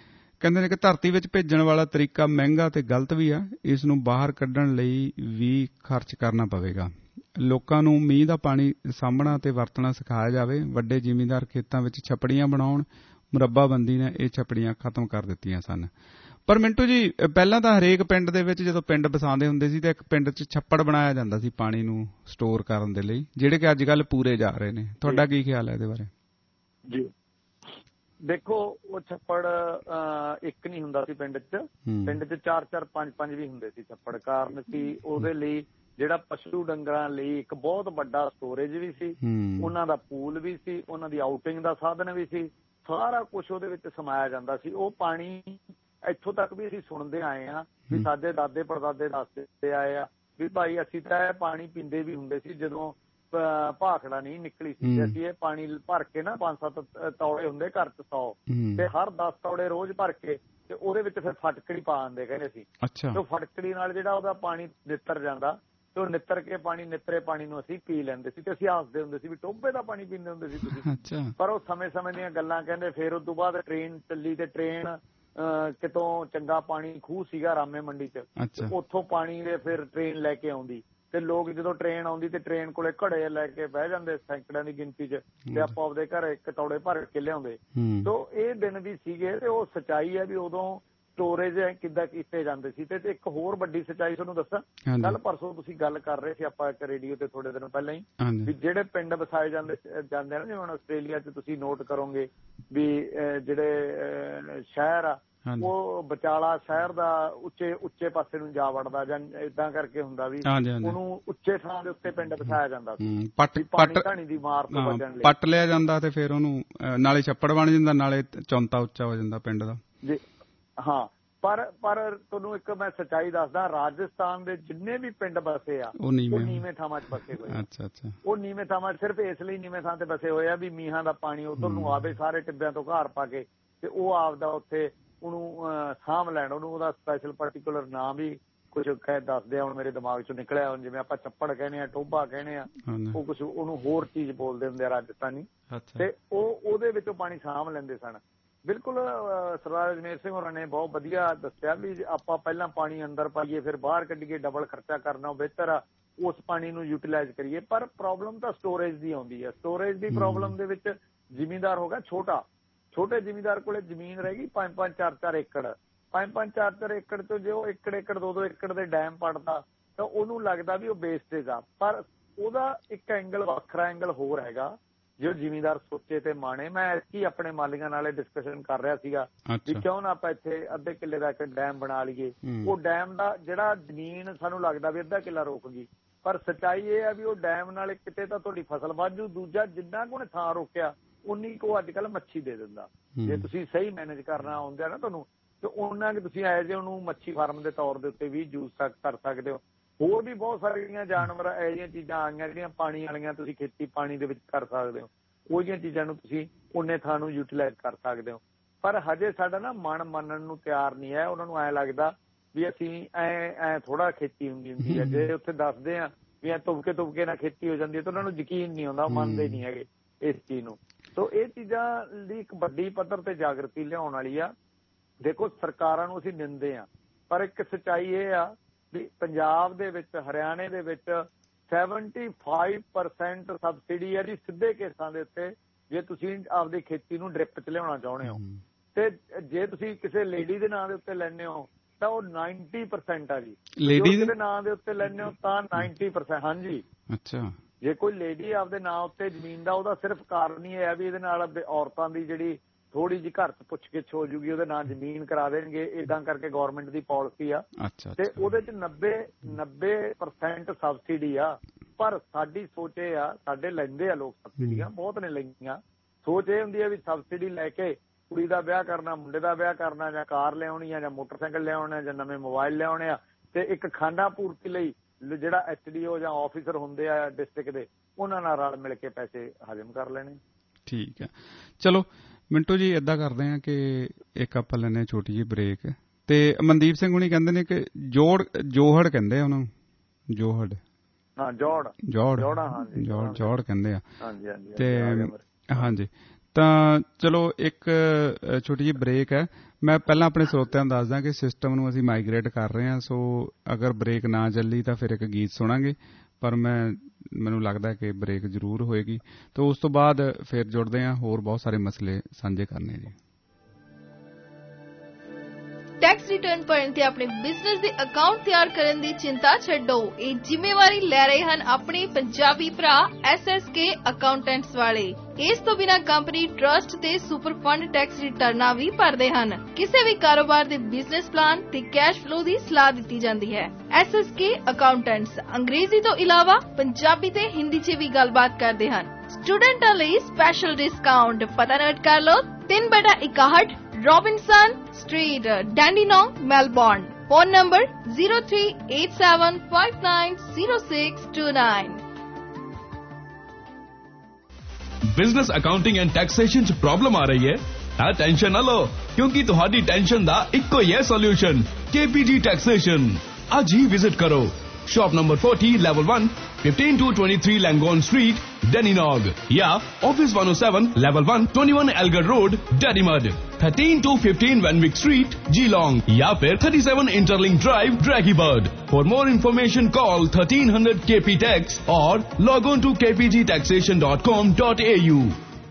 ਕਹਿੰਦੇ ਨੇ ਕਿ ਧਰਤੀ ਵਿੱਚ ਭੇਜਣ ਵਾਲਾ ਤਰੀਕਾ ਮਹਿੰਗਾ ਤੇ ਗਲਤ ਵੀ ਆ, ਇਸ ਨੂੰ ਬਾਹਰ ਕੱਢਣ ਲਈ ਵੀ ਖਰਚ ਕਰਨਾ ਪਵੇਗਾ। ਲੋਕਾਂ ਨੂੰ ਮੀਂਹ ਦਾ ਪਾਣੀ ਸਾਂਭਣਾ ਤੇ ਵਰਤਣਾ ਸਿਖਾਇਆ ਜਾਵੇ। ਵੱਡੇ ਜ਼ਿਮੀਂਦਾਰ ਖੇਤਾਂ ਵਿੱਚ ਛੱਪੜੀਆਂ ਬਣਾਉਣ, ਮੁਰੱਬਾਬੰਦੀ ਨੇ ਇਹ ਛੱਪੜੀਆਂ ਖਤਮ ਕਰ ਦਿੱਤੀਆਂ ਸਨ। ਪਰ ਮਿੰਟੂ ਜੀ, ਪਹਿਲਾਂ ਤਾਂ ਹਰੇਕ ਪਿੰਡ ਦੇ ਵਿੱਚ ਜਦੋਂ ਪਿੰਡ ਵਸਾਉਂਦੇ ਹੁੰਦੇ ਸੀ ਤਾਂ ਇੱਕ ਪਿੰਡ 'ਚ ਛੱਪੜ ਬਣਾਇਆ ਜਾਂਦਾ ਸੀ ਪਾਣੀ ਨੂੰ ਸਟੋਰ ਕਰਨ ਦੇ ਲਈ, ਜਿਹੜੇ ਕਿ ਅੱਜ ਕੱਲ੍ਹ ਪੂਰੇ ਜਾ ਰਹੇ ਨੇ। ਤੁਹਾਡਾ ਕੀ ਖਿਆਲ ਹੈ ਇਹਦੇ ਬਾਰੇ? ਜੀ ਦੇਖੋ, ਉਹ ਛੱਪੜ ਇੱਕ ਨਹੀਂ ਹੁੰਦਾ ਸੀ ਪਿੰਡ 'ਚ, ਪਿੰਡ 'ਚ ਚਾਰ ਚਾਰ ਪੰਜ ਪੰਜ ਵੀ ਹੁੰਦੇ ਸੀ ਛੱਪੜ। ਕਾਰਨ ਸੀ ਉਹਦੇ ਲਈ ਜਿਹੜਾ ਪਸ਼ੂ ਡੰਗਰਾਂ ਲਈ ਇੱਕ ਬਹੁਤ ਵੱਡਾ ਸਟੋਰੇਜ ਵੀ ਸੀ, ਉਹਨਾਂ ਦਾ ਪੂਲ ਵੀ ਸੀ, ਉਹਨਾਂ ਦੀ ਆਊਟਿੰਗ ਦਾ ਸਾਧਨ ਵੀ ਸੀ, ਸਾਰਾ ਕੁਛ ਉਹਦੇ ਵਿੱਚ ਸਮਾਇਆ ਜਾਂਦਾ ਸੀ। ਉਹ ਪਾਣੀ ਇੱਥੋਂ ਤੱਕ ਵੀ ਅਸੀਂ ਸੁਣਦੇ ਆਏ ਹਾਂ ਵੀ ਸਾਡੇ ਦਾਦੇ ਪੜਦਾਦੇ ਦੱਸਦੇ ਆਏ ਆ ਵੀ ਭਾਈ ਅਸੀਂ ਤਾਂ ਇਹ ਪਾਣੀ ਪੀਂਦੇ ਵੀ ਹੁੰਦੇ ਸੀ ਜਦੋਂ ਭਾਖੜਾ ਨਹੀਂ ਨਿਕਲੀ ਸੀ। ਅਸੀਂ ਇਹ ਪਾਣੀ ਭਰ ਕੇ ਨਾ ਪੰਜ ਸੱਤ ਤੌੜੇ ਹੁੰਦੇ ਘਰ ਚ ਸੌ, ਤੇ ਹਰ ਦਸ ਤੌੜੇ ਰੋਜ਼ ਭਰ ਕੇ ਤੇ ਉਹਦੇ ਵਿੱਚ ਫਿਰ ਫਟਕੜੀ ਪਾ ਦਿੰਦੇ ਕਹਿੰਦੇ ਸੀ। ਤੇ ਫਟਕੜੀ ਨਾਲ ਜਿਹੜਾ ਉਹਦਾ ਪਾਣੀ ਨਿੱਤਰ ਜਾਂਦਾ ਤੇ ਉਹ ਨਿੱਤਰ ਕੇ ਪਾਣੀ ਨਿੱਤਰੇ ਪਾਣੀ ਨੂੰ ਅਸੀਂ ਪੀ ਲੈਂਦੇ ਸੀ ਤੇ ਅਸੀਂ ਹੱਸਦੇ ਹੁੰਦੇ ਸੀ ਵੀ ਟੋਭੇ ਦਾ ਪਾਣੀ ਪੀਂਦੇ ਹੁੰਦੇ ਸੀ ਤੁਸੀਂ। ਪਰ ਉਹ ਸਮੇਂ ਸਮੇਂ ਦੀਆਂ ਗੱਲਾਂ ਕਹਿੰਦੇ। ਫਿਰ ਉਸ ਤੋਂ ਬਾਅਦ ਟ੍ਰੇਨ ਚੱਲੀ ਤੇ ਟ੍ਰੇਨ ਕਿਤੋਂ ਚੰਗਾ ਪਾਣੀ ਖੂਹ ਸੀਗਾ ਰਾਮੇ ਮੰਡੀ ਚ, ਉੱਥੋਂ ਪਾਣੀ ਦੇ ਫਿਰ ਟ੍ਰੇਨ ਲੈ ਕੇ ਆਉਂਦੀ ਤੇ ਲੋਕ ਜਦੋਂ ਟ੍ਰੇਨ ਆਉਂਦੀ ਤੇ ਟ੍ਰੇਨ ਕੋਲੇ ਘੜੇ ਲੈ ਕੇ ਬਹਿ ਜਾਂਦੇ ਸੈਂਕੜਿਆਂ ਦੀ ਗਿਣਤੀ ਚ ਤੇ ਆਪਾਂ ਆਪਦੇ ਘਰ ਇੱਕ ਤੌੜੇ ਭਰ ਕੇ ਲਿਆਉਂਦੇ। ਸੋ ਇਹ ਦਿਨ ਵੀ ਸੀਗੇ ਤੇ ਉਹ ਸੱਚਾਈ ਹੈ ਵੀ ਉਦੋਂ ਸਟੋਰੇਜ ਕਿੱਦਾਂ ਕੀਤੇ ਜਾਂਦੇ ਸੀ। ਤੇ ਇੱਕ ਹੋਰ ਵੱਡੀ ਸੱਚਾਈ ਤੁਹਾਨੂੰ ਦੱਸਾਂ, ਕੱਲ ਪਰਸੋਂ ਤੁਸੀਂ ਗੱਲ ਕਰ ਰਹੇ ਸੀ ਆਪਾਂ ਇੱਕ ਰੇਡੀਓ ਤੇ ਥੋੜੇ ਦਿਨ ਪਹਿਲਾਂ ਹੀ, ਵੀ ਜਿਹੜੇ ਪਿੰਡ ਵਸਾਏ ਜਾਂਦੇ ਜਾਂਦੇ ਨੇ, ਜਿਵੇਂ ਹੁਣ ਆਸਟ੍ਰੇਲੀਆ ਚ ਤੁਸੀਂ ਨੋਟ ਕਰੋਗੇ ਵੀ ਜਿਹੜੇ ਸ਼ਹਿਰ ਆ ਉਹ ਵਿਚਾਲਾ ਸ਼ਹਿਰ ਦਾ ਉੱਚੇ ਉੱਚੇ ਪਾਸੇ ਨੂੰ ਜਾ ਵੜਦਾ ਜਾਂ ਏਦਾਂ ਕਰਕੇ ਹੁੰਦਾ ਵੀ ਉਹਨੂੰ ਉੱਚੇ ਥਾਂ ਦੇ ਉੱਤੇ ਪਿੰਡ ਵਸਾਇਆ ਜਾਂਦਾ ਸੀ। ਪਾਣੀ ਧਾਣੀ ਦੀ ਮਾਰ ਤੋਂ ਬਚਣ ਲਈ ਪੱਟ ਲਿਆ ਜਾਂਦਾ ਤੇ ਫਿਰ ਉਹਨੂੰ ਨਾਲੇ ਛੱਪੜ ਬਣ ਜਾਂਦਾ ਨਾਲੇ ਚੌਂਤਾ ਉੱਚਾ ਹੋ ਜਾਂਦਾ ਪਿੰਡ ਦਾ ਜੀ। ਹਾਂ, ਪਰ ਪਰ ਤੁਹਾਨੂੰ ਇੱਕ ਮੈਂ ਸੱਚਾਈ ਦੱਸਦਾ, ਰਾਜਸਥਾਨ ਦੇ ਜਿੰਨੇ ਵੀ ਪਿੰਡ ਬਸੇ ਆ ਉਹ ਨੀਵੇਂ ਥਾਵਾਂ 'ਚ ਬਸੇ ਹੋਏ। ਅੱਛਾ ਅੱਛਾ ਉਹ ਨੀਵੇਂ ਥਾਵਾਂ ਸਿਰਫ ਇਸ ਲਈ ਨੀਵੇਂ ਥਾਂ ਤੇ ਬਸੇ ਹੋਏ ਆ ਵੀ ਮੀਂਹਾਂ ਦਾ ਪਾਣੀ ਉੱਧਰ ਨੂੰ ਆਵੇ ਸਾਰੇ ਟਿੱਬਿਆਂ ਤੋਂ ਘਾਰ ਪਾ ਕੇ ਤੇ ਉਹ ਆਪਦਾ ਉੱਥੇ ਉਹਨੂੰ ਸਾਂਭ ਲੈਣ। ਉਹਨੂੰ ਉਹਦਾ ਸਪੈਸ਼ਲ ਪਾਰਟੀਕੂਲਰ ਨਾਮ ਵੀ ਕੁਛ ਕਹਿ ਦੱਸਦੇ ਆ, ਹੁਣ ਮੇਰੇ ਦਿਮਾਗ ਚੋਂ ਨਿਕਲਿਆ। ਹੁਣ ਜਿਵੇਂ ਆਪਾਂ ਚੱਪੜ ਕਹਿੰਦੇ ਆ, ਟੋਭਾ ਕਹਿੰਦੇ ਆ, ਉਹ ਕੁਛ ਉਹਨੂੰ ਹੋਰ ਚੀਜ਼ ਬੋਲਦੇ ਹੁੰਦੇ ਆ ਰਾਜਸਥਾਨੀ। ਤੇ ਉਹ ਉਹਦੇ ਵਿੱਚੋਂ ਪਾਣੀ ਸਾਂਭ ਲੈਂਦੇ ਸਨ। ਬਿਲਕੁਲ ਸਰਦਾਰ ਅਜਮੇਰ ਸਿੰਘ ਹੋਰਾਂ ਨੇ ਬਹੁਤ ਵਧੀਆ ਦੱਸਿਆ ਵੀ ਆਪਾਂ ਪਹਿਲਾਂ ਪਾਣੀ ਅੰਦਰ ਪਾਈਏ ਫਿਰ ਬਾਹਰ ਕੱਢੀਏ, ਡਬਲ ਖਰਚਾ ਕਰਨਾ ਬਿਹਤਰ ਆ, ਉਸ ਪਾਣੀ ਨੂੰ ਯੂਟੀਲਾਈਜ਼ ਕਰੀਏ। ਪਰ ਪ੍ਰੋਬਲਮ ਤਾਂ ਸਟੋਰੇਜ ਦੀ ਆਉਂਦੀ ਹੈ। ਸਟੋਰੇਜ ਦੀ ਪ੍ਰੋਬਲਮ ਦੇ ਵਿੱਚ ਜ਼ਿਮੀਂਦਾਰ ਹੋ ਗਿਆ ਛੋਟਾ, ਛੋਟੇ ਜ਼ਿਮੀਂਦਾਰ ਕੋਲੇ ਜ਼ਮੀਨ ਰਹਿ ਗਈ ਪੰਜ ਪੰਜ ਚਾਰ ਚਾਰ ਏਕੜ, ਪੰਜ ਪੰਜ ਚਾਰ ਚਾਰ ਏਕੜ ਤੋਂ ਜੇ ਉਹ ਏਕੜ ਏਕੜ ਦੋ ਦੋ ਏਕੜ ਦੇ ਡੈਮ ਪੜਦਾ ਤਾਂ ਉਹਨੂੰ ਲੱਗਦਾ ਵੀ ਉਹ ਵੇਸਟੇਜ ਆ। ਪਰ ਉਹਦਾ ਇੱਕ ਐਂਗਲ ਵੱਖਰਾ ਐਂਗਲ ਹੋਰ ਹੈਗਾ ਜੋ ਜ਼ਿਮੀਂਦਾਰ ਸੋਚੇ ਤੇ ਮਾਣੇ। ਮੈਂ ਐਤਕੀ ਆਪਣੇ ਮਾਲੀਆਂ ਨਾਲ ਡਿਸਕਸ਼ਨ ਕਰ ਰਿਹਾ ਸੀਗਾ ਵੀ ਕਿਉਂ ਨਾ ਆਪਾਂ ਇੱਥੇ ਅੱਧੇ ਕਿੱਲੇ ਦਾ ਇੱਕ ਡੈਮ ਬਣਾ ਲਈਏ। ਉਹ ਡੈਮ ਦਾ ਜਿਹੜਾ ਜ਼ਮੀਨ ਸਾਨੂੰ ਲੱਗਦਾ ਵੀ ਅੱਧਾ ਕਿੱਲਾ ਰੋਕ ਗਈ, ਪਰ ਸੱਚਾਈ ਇਹ ਹੈ ਵੀ ਉਹ ਡੈਮ ਨਾਲ ਕਿਤੇ ਤਾਂ ਤੁਹਾਡੀ ਫਸਲ ਵਾਧੂ, ਦੂਜਾ ਜਿੰਨਾ ਕੁ ਉਹਨੇ ਥਾਂ ਰੋਕਿਆ ਉਨੀ ਕੁ ਅੱਜ ਕੱਲ੍ਹ ਮੱਛੀ ਦੇ ਦਿੰਦਾ। ਜੇ ਤੁਸੀਂ ਸਹੀ ਮੈਨੇਜ ਕਰਨਾ ਆਉਂਦਾ ਨਾ ਤੁਹਾਨੂੰ, ਤੇ ਉਹਨਾਂ ਕਿ ਤੁਸੀਂ ਐਜ ਜੇ ਉਹਨੂੰ ਮੱਛੀ ਫਾਰਮ ਦੇ ਤੌਰ ਦੇ ਉੱਤੇ ਵੀ ਯੂਜ਼ ਕਰ ਸਕਦੇ ਹੋ। ਹੋਰ ਵੀ ਬਹੁਤ ਸਾਰੀਆਂ ਜਾਨਵਰ ਇਹੋ ਜਿਹੀਆਂ ਚੀਜ਼ਾਂ ਆਈਆਂ ਜਿਹੜੀਆਂ ਪਾਣੀ ਵਾਲੀਆਂ ਤੁਸੀਂ ਖੇਤੀ ਪਾਣੀ ਦੇ ਵਿੱਚ ਕਰ ਸਕਦੇ ਹੋ। ਉਹ ਜਿਹੀਆਂ ਚੀਜ਼ਾਂ ਨੂੰ ਤੁਸੀਂ ਉਨੇ ਥਾਂ ਨੂੰ ਯੂਟੀਲਾਈਜ਼ ਕਰ ਸਕਦੇ ਹੋ। ਪਰ ਹਜੇ ਸਾਡਾ ਨਾ ਮਨ ਮੰਨਣ ਨੂੰ ਤਿਆਰ ਨਹੀਂ ਹੈ। ਉਹਨਾਂ ਨੂੰ ਐਂ ਲੱਗਦਾ ਵੀ ਅਸੀਂ ਐ ਐ ਥੋੜਾ ਖੇਤੀ ਹੁੰਦੀ ਹੁੰਦੀ ਹੈ। ਜੇ ਉੱਥੇ ਦੱਸਦੇ ਆ ਵੀ ਐ ਤੁਬਕੇ ਤੁਬਕੇ ਨਾਲ ਖੇਤੀ ਹੋ ਜਾਂਦੀ ਹੈ ਤਾਂ ਉਹਨਾਂ ਨੂੰ ਯਕੀਨ ਨਹੀਂ ਆਉਂਦਾ, ਉਹ ਮੰਨਦੇ ਨਹੀਂ ਹੈਗੇ ਇਸ ਚੀਜ਼ ਨੂੰ। ਸੋ ਇਹ ਚੀਜ਼ਾਂ ਦੀ ਇੱਕ ਵੱਡੀ ਪੱਧਰ ਤੇ ਜਾਗਰਤੀ ਲਿਆਉਣ ਵਾਲੀ ਆ। ਦੇਖੋ, ਸਰਕਾਰਾਂ ਨੂੰ ਅਸੀਂ ਨਿੰਦਦੇ ਆ, ਪਰ ਇੱਕ ਸੱਚਾਈ ਇਹ ਆ ਵੀ ਪੰਜਾਬ ਦੇ ਵਿੱਚ, ਹਰਿਆਣੇ ਦੇ ਵਿੱਚ ਸੈਵਨਟੀ ਫਾਈਵ ਪਰਸੈਂਟ ਸਬਸਿਡੀ ਹੈ ਜੀ ਸਿੱਧੇ ਕੇਸਾਂ ਦੇ ਉੱਤੇ, ਜੇ ਤੁਸੀਂ ਆਪਦੀ ਖੇਤੀ ਨੂੰ ਡ੍ਰਿਪ 'ਚ ਲਿਆਉਣਾ ਚਾਹੁੰਦੇ ਹੋ। ਤੇ ਜੇ ਤੁਸੀਂ ਕਿਸੇ ਲੇਡੀ ਦੇ ਨਾਂ ਦੇ ਉੱਤੇ ਲੈਂਦੇ ਹੋ ਤਾਂ ਉਹ ਨਾਈਨਟੀ ਪਰਸੈਂਟ ਆ ਜੀ। ਲੇਡੀ ਦੇ ਨਾਂ ਦੇ ਉੱਤੇ ਲੈਂਦੇ ਹੋ ਤਾਂ ਨਾਈਨਟੀ ਪਰਸੈਂਟ। ਹਾਂਜੀ, ਅੱਛਾ। ਜੇ ਕੋਈ ਲੇਡੀ ਆਪਦੇ ਨਾਂ ਉੱਤੇ ਜ਼ਮੀਨ ਦਾ, ਉਹਦਾ ਸਿਰਫ ਕਾਰਨ ਹੀ ਹੈ ਵੀ ਇਹਦੇ ਨਾਲ ਔਰਤਾਂ ਦੀ ਜਿਹੜੀ ਥੋੜੀ ਜਿਹੀ ਘਰ 'ਚ ਪੁੱਛ ਗਿੱਛ ਹੋ ਜੂਗੀ, ਉਹਦੇ ਨਾਂ ਜ਼ਮੀਨ ਕਰਾ ਦੇਣਗੇ। ਏਦਾਂ ਕਰਕੇ ਗਵਰਨਮੈਂਟ ਦੀ ਪਾਲਿਸੀ ਆ ਤੇ ਉਹਦੇ 'ਚ ਨੱਬੇ ਨੱਬੇ ਪਰਸੈਂਟ ਸਬਸਿਡੀ ਆ। ਪਰ ਸਾਡੀ ਸੋਚ ਇਹ ਆ, ਸਾਡੇ ਲੈਂਦੇ ਆ ਲੋਕ ਸਬਸਿਡੀਆਂ, ਬਹੁਤ ਨੇ ਲਈਆਂ। ਸੋਚ ਇਹ ਹੁੰਦੀ ਹੈ ਵੀ ਸਬਸਿਡੀ ਲੈ ਕੇ ਕੁੜੀ ਦਾ ਵਿਆਹ ਕਰਨਾ, ਮੁੰਡੇ ਦਾ ਵਿਆਹ ਕਰਨਾ, ਜਾਂ ਕਾਰ ਲਿਆਉਣੀ ਆ, ਜਾਂ ਮੋਟਰਸਾਈਕਲ ਲਿਆਉਣਾ, ਜਾਂ ਨਵੇਂ ਮੋਬਾਈਲ ਲਿਆਉਣੇ ਆ, ਤੇ ਇੱਕ ਖਾਨਾ ਪੂਰਤੀ ਲਈ ਜਿਹੜਾ ਐਚ ਡੀ ਓ ਜਾਂ ਆਫਿਸਰ ਹੁੰਦੇ ਆ ਡਿਸਟ੍ਰਿਕਟ ਦੇ, ਉਹਨਾਂ ਨਾਲ ਰਲ ਮਿਲ ਕੇ ਪੈਸੇ ਹਜ਼ਮ ਕਰ ਲੈਣੇ। ਠੀਕ ਹੈ, ਚਲੋ ਮਿੰਟੂ ਜੀ ਏਦਾਂ ਕਰਦੇ ਆ ਕਿ ਇੱਕ ਆਪਾਂ ਲੈਂਦੇ ਛੋਟੀ ਜਿਹੀ ਬ੍ਰੇਕ। ਤੇ ਮਨਦੀਪ ਸਿੰਘ ਹੁਣੀ ਕਹਿੰਦੇ ਨੇ ਕਿ ਜੋੜ ਜੋਹੜ ਕਹਿੰਦੇ ਆ ਉਹਨੂੰ, ਜੋਹੜ ਹਾਂ ਜੋੜ ਜੋੜ ਜੋੜ ਜੋੜ ਕਹਿੰਦੇ ਆ। ਤੇ ਹਾਂਜੀ, ਤਾਂ ਚਲੋ ਇੱਕ ਛੋਟੀ ਜਿਹੀ ਬ੍ਰੇਕ ਹੈ। ਮੈਂ ਪਹਿਲਾਂ ਆਪਣੇ ਸਰੋਤਿਆਂ ਨੂੰ ਦੱਸਦਾ ਕਿ ਸਿਸਟਮ ਨੂੰ ਅਸੀਂ ਮਾਈਗ੍ਰੇਟ ਕਰ ਰਹੇ ਹਾਂ, ਸੋ ਅਗਰ ਬ੍ਰੇਕ ਨਾ ਚੱਲੀ ਤਾਂ ਫਿਰ ਇੱਕ ਗੀਤ ਸੁਣਾਂਗੇ, ਪਰ ਮੈਂ ਮੈਨੂੰ ਲੱਗਦਾ ਕਿ ਬ੍ਰੇਕ ਜ਼ਰੂਰ ਹੋਏਗੀ। ਤਾਂ ਉਸ ਤੋਂ ਬਾਅਦ ਫਿਰ ਜੁੜਦੇ ਹਾਂ, ਹੋਰ ਬਹੁਤ ਸਾਰੇ ਮਸਲੇ ਸਾਂਝੇ ਕਰਨੇ ਜੀ। ਟੈਕਸ ਰਿਟਰਨ ਭਰਨ ਤੇ ਆਪਣੇ ਬਿਜ਼ਨਸ ਦੇ ਅਕਾਊਂਟ ਤਿਆਰ ਕਰਨ ਦੀ ਚਿੰਤਾ ਛੱਡੋ। ਇਹ ਜ਼ਿੰਮੇਵਾਰੀ ਲੈ ਰਹੇ ਹਨ ਆਪਣੇ ਪੰਜਾਬੀ ਭਰਾ ਐਸ ਐਸ ਕੇ ਅਕਾਊਂਟੈਂਟਸ ਵਾਲੇ। ਇਸ ਤੋਂ ਬਿਨਾਂ ਕੰਪਨੀ ਟਰਸਟ ਤੇ ਸੁਪਰ ਫੰਡ ਟੈਕਸ ਰਿਟਰਨਾਂ ਵੀ ਭਰਦੇ ਹਨ। ਕਿਸੇ ਵੀ ਕਾਰੋਬਾਰ ਦੇ ਬਿਜ਼ਨਸ ਪਲਾਨ ਤੇ ਕੈਸ਼ ਫਲੋ ਦੀ ਸਲਾਹ ਦਿੱਤੀ ਜਾਂਦੀ ਹੈ। ਐਸ ਐਸ ਕੇ ਅਕਾਊਂਟੈਂਟਸ ਅੰਗਰੇਜ਼ੀ ਤੋਂ ਇਲਾਵਾ ਪੰਜਾਬੀ ਤੇ ਹਿੰਦੀ 'ਚ ਵੀ ਗੱਲਬਾਤ ਕਰਦੇ ਹਨ। ਸਟੂਡੈਂਟਾਂ ਲਈ ਸਪੈਸ਼ਲ ਡਿਸਕਾਊਂਟ। ਪਤਾ ਨੋਟ ਕਰ ਲਓ, ਤਿੰਨ ਬਟਾ ਇਕਾਹਠ Robinson Street, Dandenong, Melbourne. Phone number zero three eight seven five nine zero six two nine. Business accounting and taxation 'ਚ ਪ੍ਰੋਬਲਮ ਆ ਰਹੀ ਹੈ ਤਾਂ ਟੈਨਸ਼ਨ ਨਾ ਲਓ, ਕਿਉਂਕਿ ਤੁਹਾਡੀ ਟੈਨਸ਼ਨ ਦਾ ਇੱਕੋ ਹੀ ਹੈ ਸੋਲੂਸ਼ਨ, ਕੇ ਪੀ ਜੀ ਟੈਕਸੇਸ਼ਨ। ਅੱਜ ਹੀ ਵਿਜ਼ਿਟ ਕਰੋ shop number forty, level one, fifteen to twenty-three Langone Street, Dandenong, या Office one oh seven, level one, twenty-one Elgar Road, Daddymud, thirteen to fifteen Wenwick Street, Geelong, या फिर thirty-seven Interlink Drive, Draggybird. For more information, call thirteen hundred K P Tax or log on to k p g taxation dot com dot a u.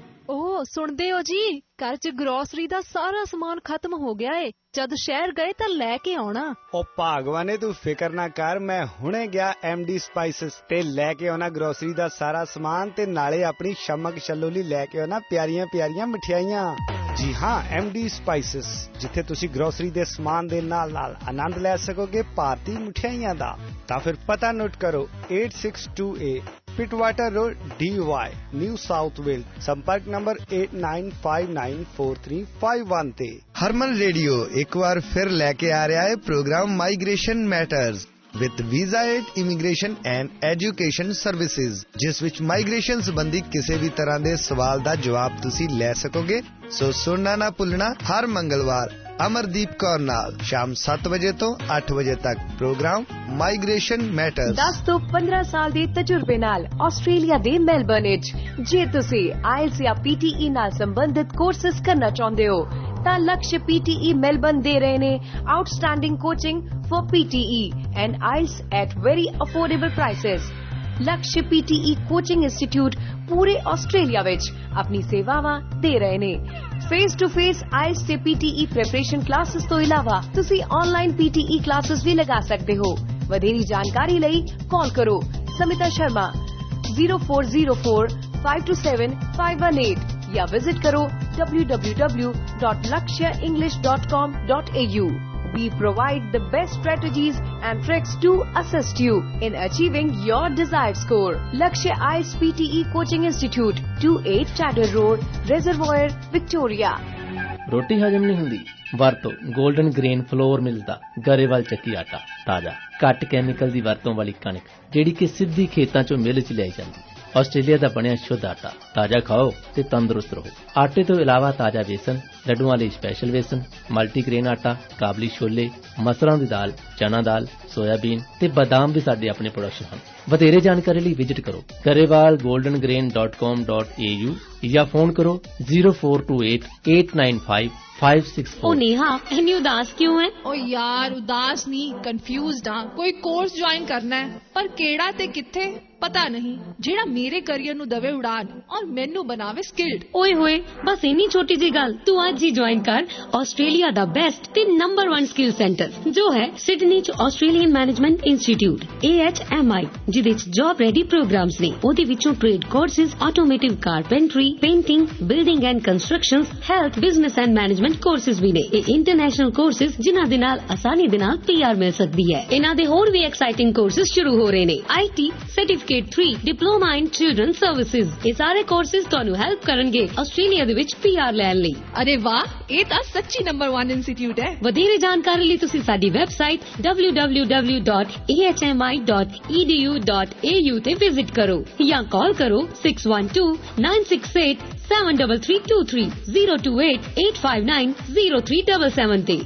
ਓ ਸੁਣਦੇ ਹੋ ਜੀ, ਘਰ 'ਚ grocery ਦਾ ਸਾਰਾ ਸਮਾਨ ਖਤਮ ਹੋ ਗਿਆ ਏ। ਜਦ ਸ਼ਹਿਰ ਗਏ ਤਾਂ ਲੈ ਕੇ ਆਉਣਾ। ਉਹ ਭਾਗਵਾਨੇ ਤੂੰ ਫਿਕਰ ਨਾ ਕਰ, ਮੈਂ ਹੁਣੇ ਗਿਆ ਐਮ ਡੀ ਸਪਾਈਸਿਸ ਤੇ ਲੈ ਕੇ ਆਉਣਾ ਗਰੋਸਰੀ ਦਾ ਸਾਰਾ ਸਮਾਨ, ਤੇ ਨਾਲੇ ਆਪਣੀ ਸ਼ਮਕ ਛੱਲੋਲੀ ਲੈ ਕੇ ਆਉਣਾ ਪਿਆਰੀਆਂ ਪਿਆਰੀਆਂ ਮਠਿਆਈਆਂ। ਜੀ ਹਾਂ, ਐਮ ਡੀ ਸਪਾਈਸਿਸ, ਜਿੱਥੇ ਤੁਸੀਂ ਗਰੋਸਰੀ ਦੇ ਸਮਾਨ ਦੇ ਨਾਲ ਨਾਲ ਆਨੰਦ ਲੈ ਸਕੋਗੇ ਭਾਰਤੀ ਮਠਿਆਈਆਂ ਦਾ। ਤਾਂ ਫਿਰ ਪਤਾ ਨੋਟ ਕਰੋ eight six two eight Pittwater road, D Y, new south Wales. ਸੰਪਰਕ number eight nine five nine four three five one ਤੇ। ਹਰਮਨ ਰੇਡੀਓ ਇੱਕ ਵਾਰ ਫਿਰ ਲੈ ਕੇ ਆ ਰਿਹਾ ਹੈ program migration matters with visa aid immigration and education services, ਜਿਸ ਵਿੱਚ ਮਾਈਗ੍ਰੇਸ਼ਨ ਸੰਬੰਧੀ ਕਿਸੇ ਵੀ ਤਰ੍ਹਾਂ ਦੇ ਸਵਾਲ ਦਾ ਜਵਾਬ ਤੁਸੀਂ ਲੈ ਸਕੋਗੇ। ਸੋ ਸੁਣਨਾ ਨਾ ਭੁੱਲਣਾ, ਹਰ ਮੰਗਲਵਾਰ ਅਮਰਦੀਪ ਕੌਰ ਨਾਲ ਸ਼ਾਮ ਸੱਤ ਵਜੇ ਤੋਂ ਅੱਠ ਵਜੇ ਤੱਕ ਪ੍ਰੋਗਰਾਮ ਮਾਈਗ੍ਰੇਸ਼ਨ ਮੈਟਰਸ। ਦਸ ਤੋਂ ਪੰਦਰਾਂ ਸਾਲ ਦੇ ਤਜਰਬੇ ਨਾਲ ਆਸਟ੍ਰੇਲੀਆ ਦੇ ਮੈਲਬਰਨ ਵਿੱਚ ਜੇ ਤੁਸੀਂ ਆਇਲਸ ਜਾਂ ਪੀ ਟੀ ਈ ਨਾਲ ਸੰਬੰਧਿਤ ਕੋਰਸਿਸ ਕਰਨਾ ਚਾਹੁੰਦੇ ਹੋ ਤਾਂ ਲਕਸ਼ ਪੀ ਟੀ ਈ ਮੈਲਬਰਨ ਦੇ ਰਹੇ ਨੇ outstanding coaching for P T E and I E L T S at very affordable prices. Laksh P T E coaching institute ਪੂਰੇ ਆਸਟ੍ਰੇਲੀਆ ਵਿੱਚ ਆਪਣੀ ਸੇਵਾਵਾਂ ਦੇ ਰਹੇ ਨੇ। Face to face I E L T S ਤੇ P T E preparation classes ਤੋਂ ਇਲਾਵਾ ਤੁਸੀਂ online P T E classes ਵੀ ਲਗਾ ਸਕਦੇ ਹੋ। ਵਧੇਰੀ ਜਾਣਕਾਰੀ ਲਈ ਕਾਲ ਕਰੋ Smita Sharma zero four zero four five two seven five one eight ਜਾਂ ਵਿਜ਼ਿਟ ਕਰੋ w w w dot lakshya english dot com dot a u. We provide the best strategies and tricks to assist you in achieving your desired score. Lakshya I E L T S P T E Coaching Institute, twenty-eight Chadder Road, Reservoir, Victoria. ਰੋਟੀ ਹਜਮ ਨਹੀਂ ਹੁੰਦੀ? ਵਰਤੋ golden grain flour mills ਦਾ ਗਰੇਵਾਲ ਚੱਕੀ ਆਟਾ। ਤਾਜ਼ਾ ਘੱਟ ਕੈਮੀਕਲ ਦੀ ਵਰਤੋਂ ਵਾਲੀ ਕਣਕ ਜਿਹੜੀ ਕਿ ਸਿੱਧੀ ਖੇਤਾਂ ਚੋਂ ਮਿਲ ਚ ਲਿਆਈ ਜਾਂਦੀ। ਆਸਟ੍ਰੇਲੀਆ ਦਾ ਬਣਿਆ ਸ਼ੁੱਧ ਆਟਾ। ਤਾਜ਼ਾ ਖਾਓ ਤੇ ਤੰਦਰੁਸਤ ਰਹੋ। ਆਟੇ ਤੋਂ ਇਲਾਵਾ ਤਾਜ਼ਾ ਵੇਸਣ, ਲੱਡੂਆਂ ਲਈ ਸਪੈਸ਼ਲ ਵੇਸਣ, ਮਲਟੀਗ੍ਰੇਨ ਆਟਾ, ਕਾਬਲੀ ਛੋਲੇ, ਮਸਰਾਂ ਦੀ ਦਾਲ, ਚਨਾ ਦਾਲ, ਸੋਇਆਬੀਨ ਤੇ ਬਦਾਮ ਵੀ ਸਾਡੇ ਆਪਣੇ ਪ੍ਰੋਡਕਸ਼ਨ ਹਨ। ਵਧੇਰੇ ਜਾਣਕਾਰੀ ਲਈ ਵਿਜ਼ਿਟ ਕਰੋ Grewal golden grain dot com dot a u ਜਾਂ ਫੋਨ ਕਰੋ zero four two eight eight nine five five six four। ओ नेहा, इतनी उदास क्यों है? ओ यार उदास नहीं, कंफ्यूज्ड हाँ। कोई कोर्स ज्वाइन करना है पर केड़ा ते किथे पता नहीं, जेड़ा मेरे करियर नु दवे उड़ान और मैनू बनावे स्किल्ड। ओए होए, बस इन्नी छोटी जी गल, तू आज ही ज्वाइन कर आस्ट्रेलिया दा बेस्ट ते नंबर वन स्किल सेंटर जो है सिडनी च Australian management institute A H M I, जिदे च जॉब रेडी प्रोग्राम्स ने। ओदे विचों trade courses, automotive carpentry, painting, building and construction, health, business and management courses भी ने। ਇਹ इंटरनेशनल कोर्सेज जिन्हां दे नाल आसानी दे नाल P R मिल सकदी है। इन्हां दे होर भी एक्साइटिंग कोर्सेज शुरू हो रहे ने। I T certificate three, diploma in children services. ਇਹ ਸਾਰੇ ਕੋਰसेज ਤੁਹਾਨੂੰ ਹੈਲਪ ਕਰਨਗੇ ਆਸਟ੍ਰੇਲੀਆ ਦੇ ਵਿੱਚ P R ਲੈਣ ਲਈ। ਅਰੇ ਵਾਹ, ਇਹ ਤਾਂ ਸੱਚੀ ਨੰਬਰ one ਇੰਸਟੀਚਿਊਟ ਹੈ। ਵਧੇਰੇ ਜਾਣਕਾਰੀ ਲਈ ਤੁਸੀਂ ਸਾਡੀ website w w w dot a h m i dot e d u dot a u ਤੇ ਵਿਜ਼ਿਟ ਕਰੋ ਜਾਂ ਕਾਲ ਕਰੋ six one two nine six eight seven three three two three zero two eight eight five nine zero three seven seven ਤੇ।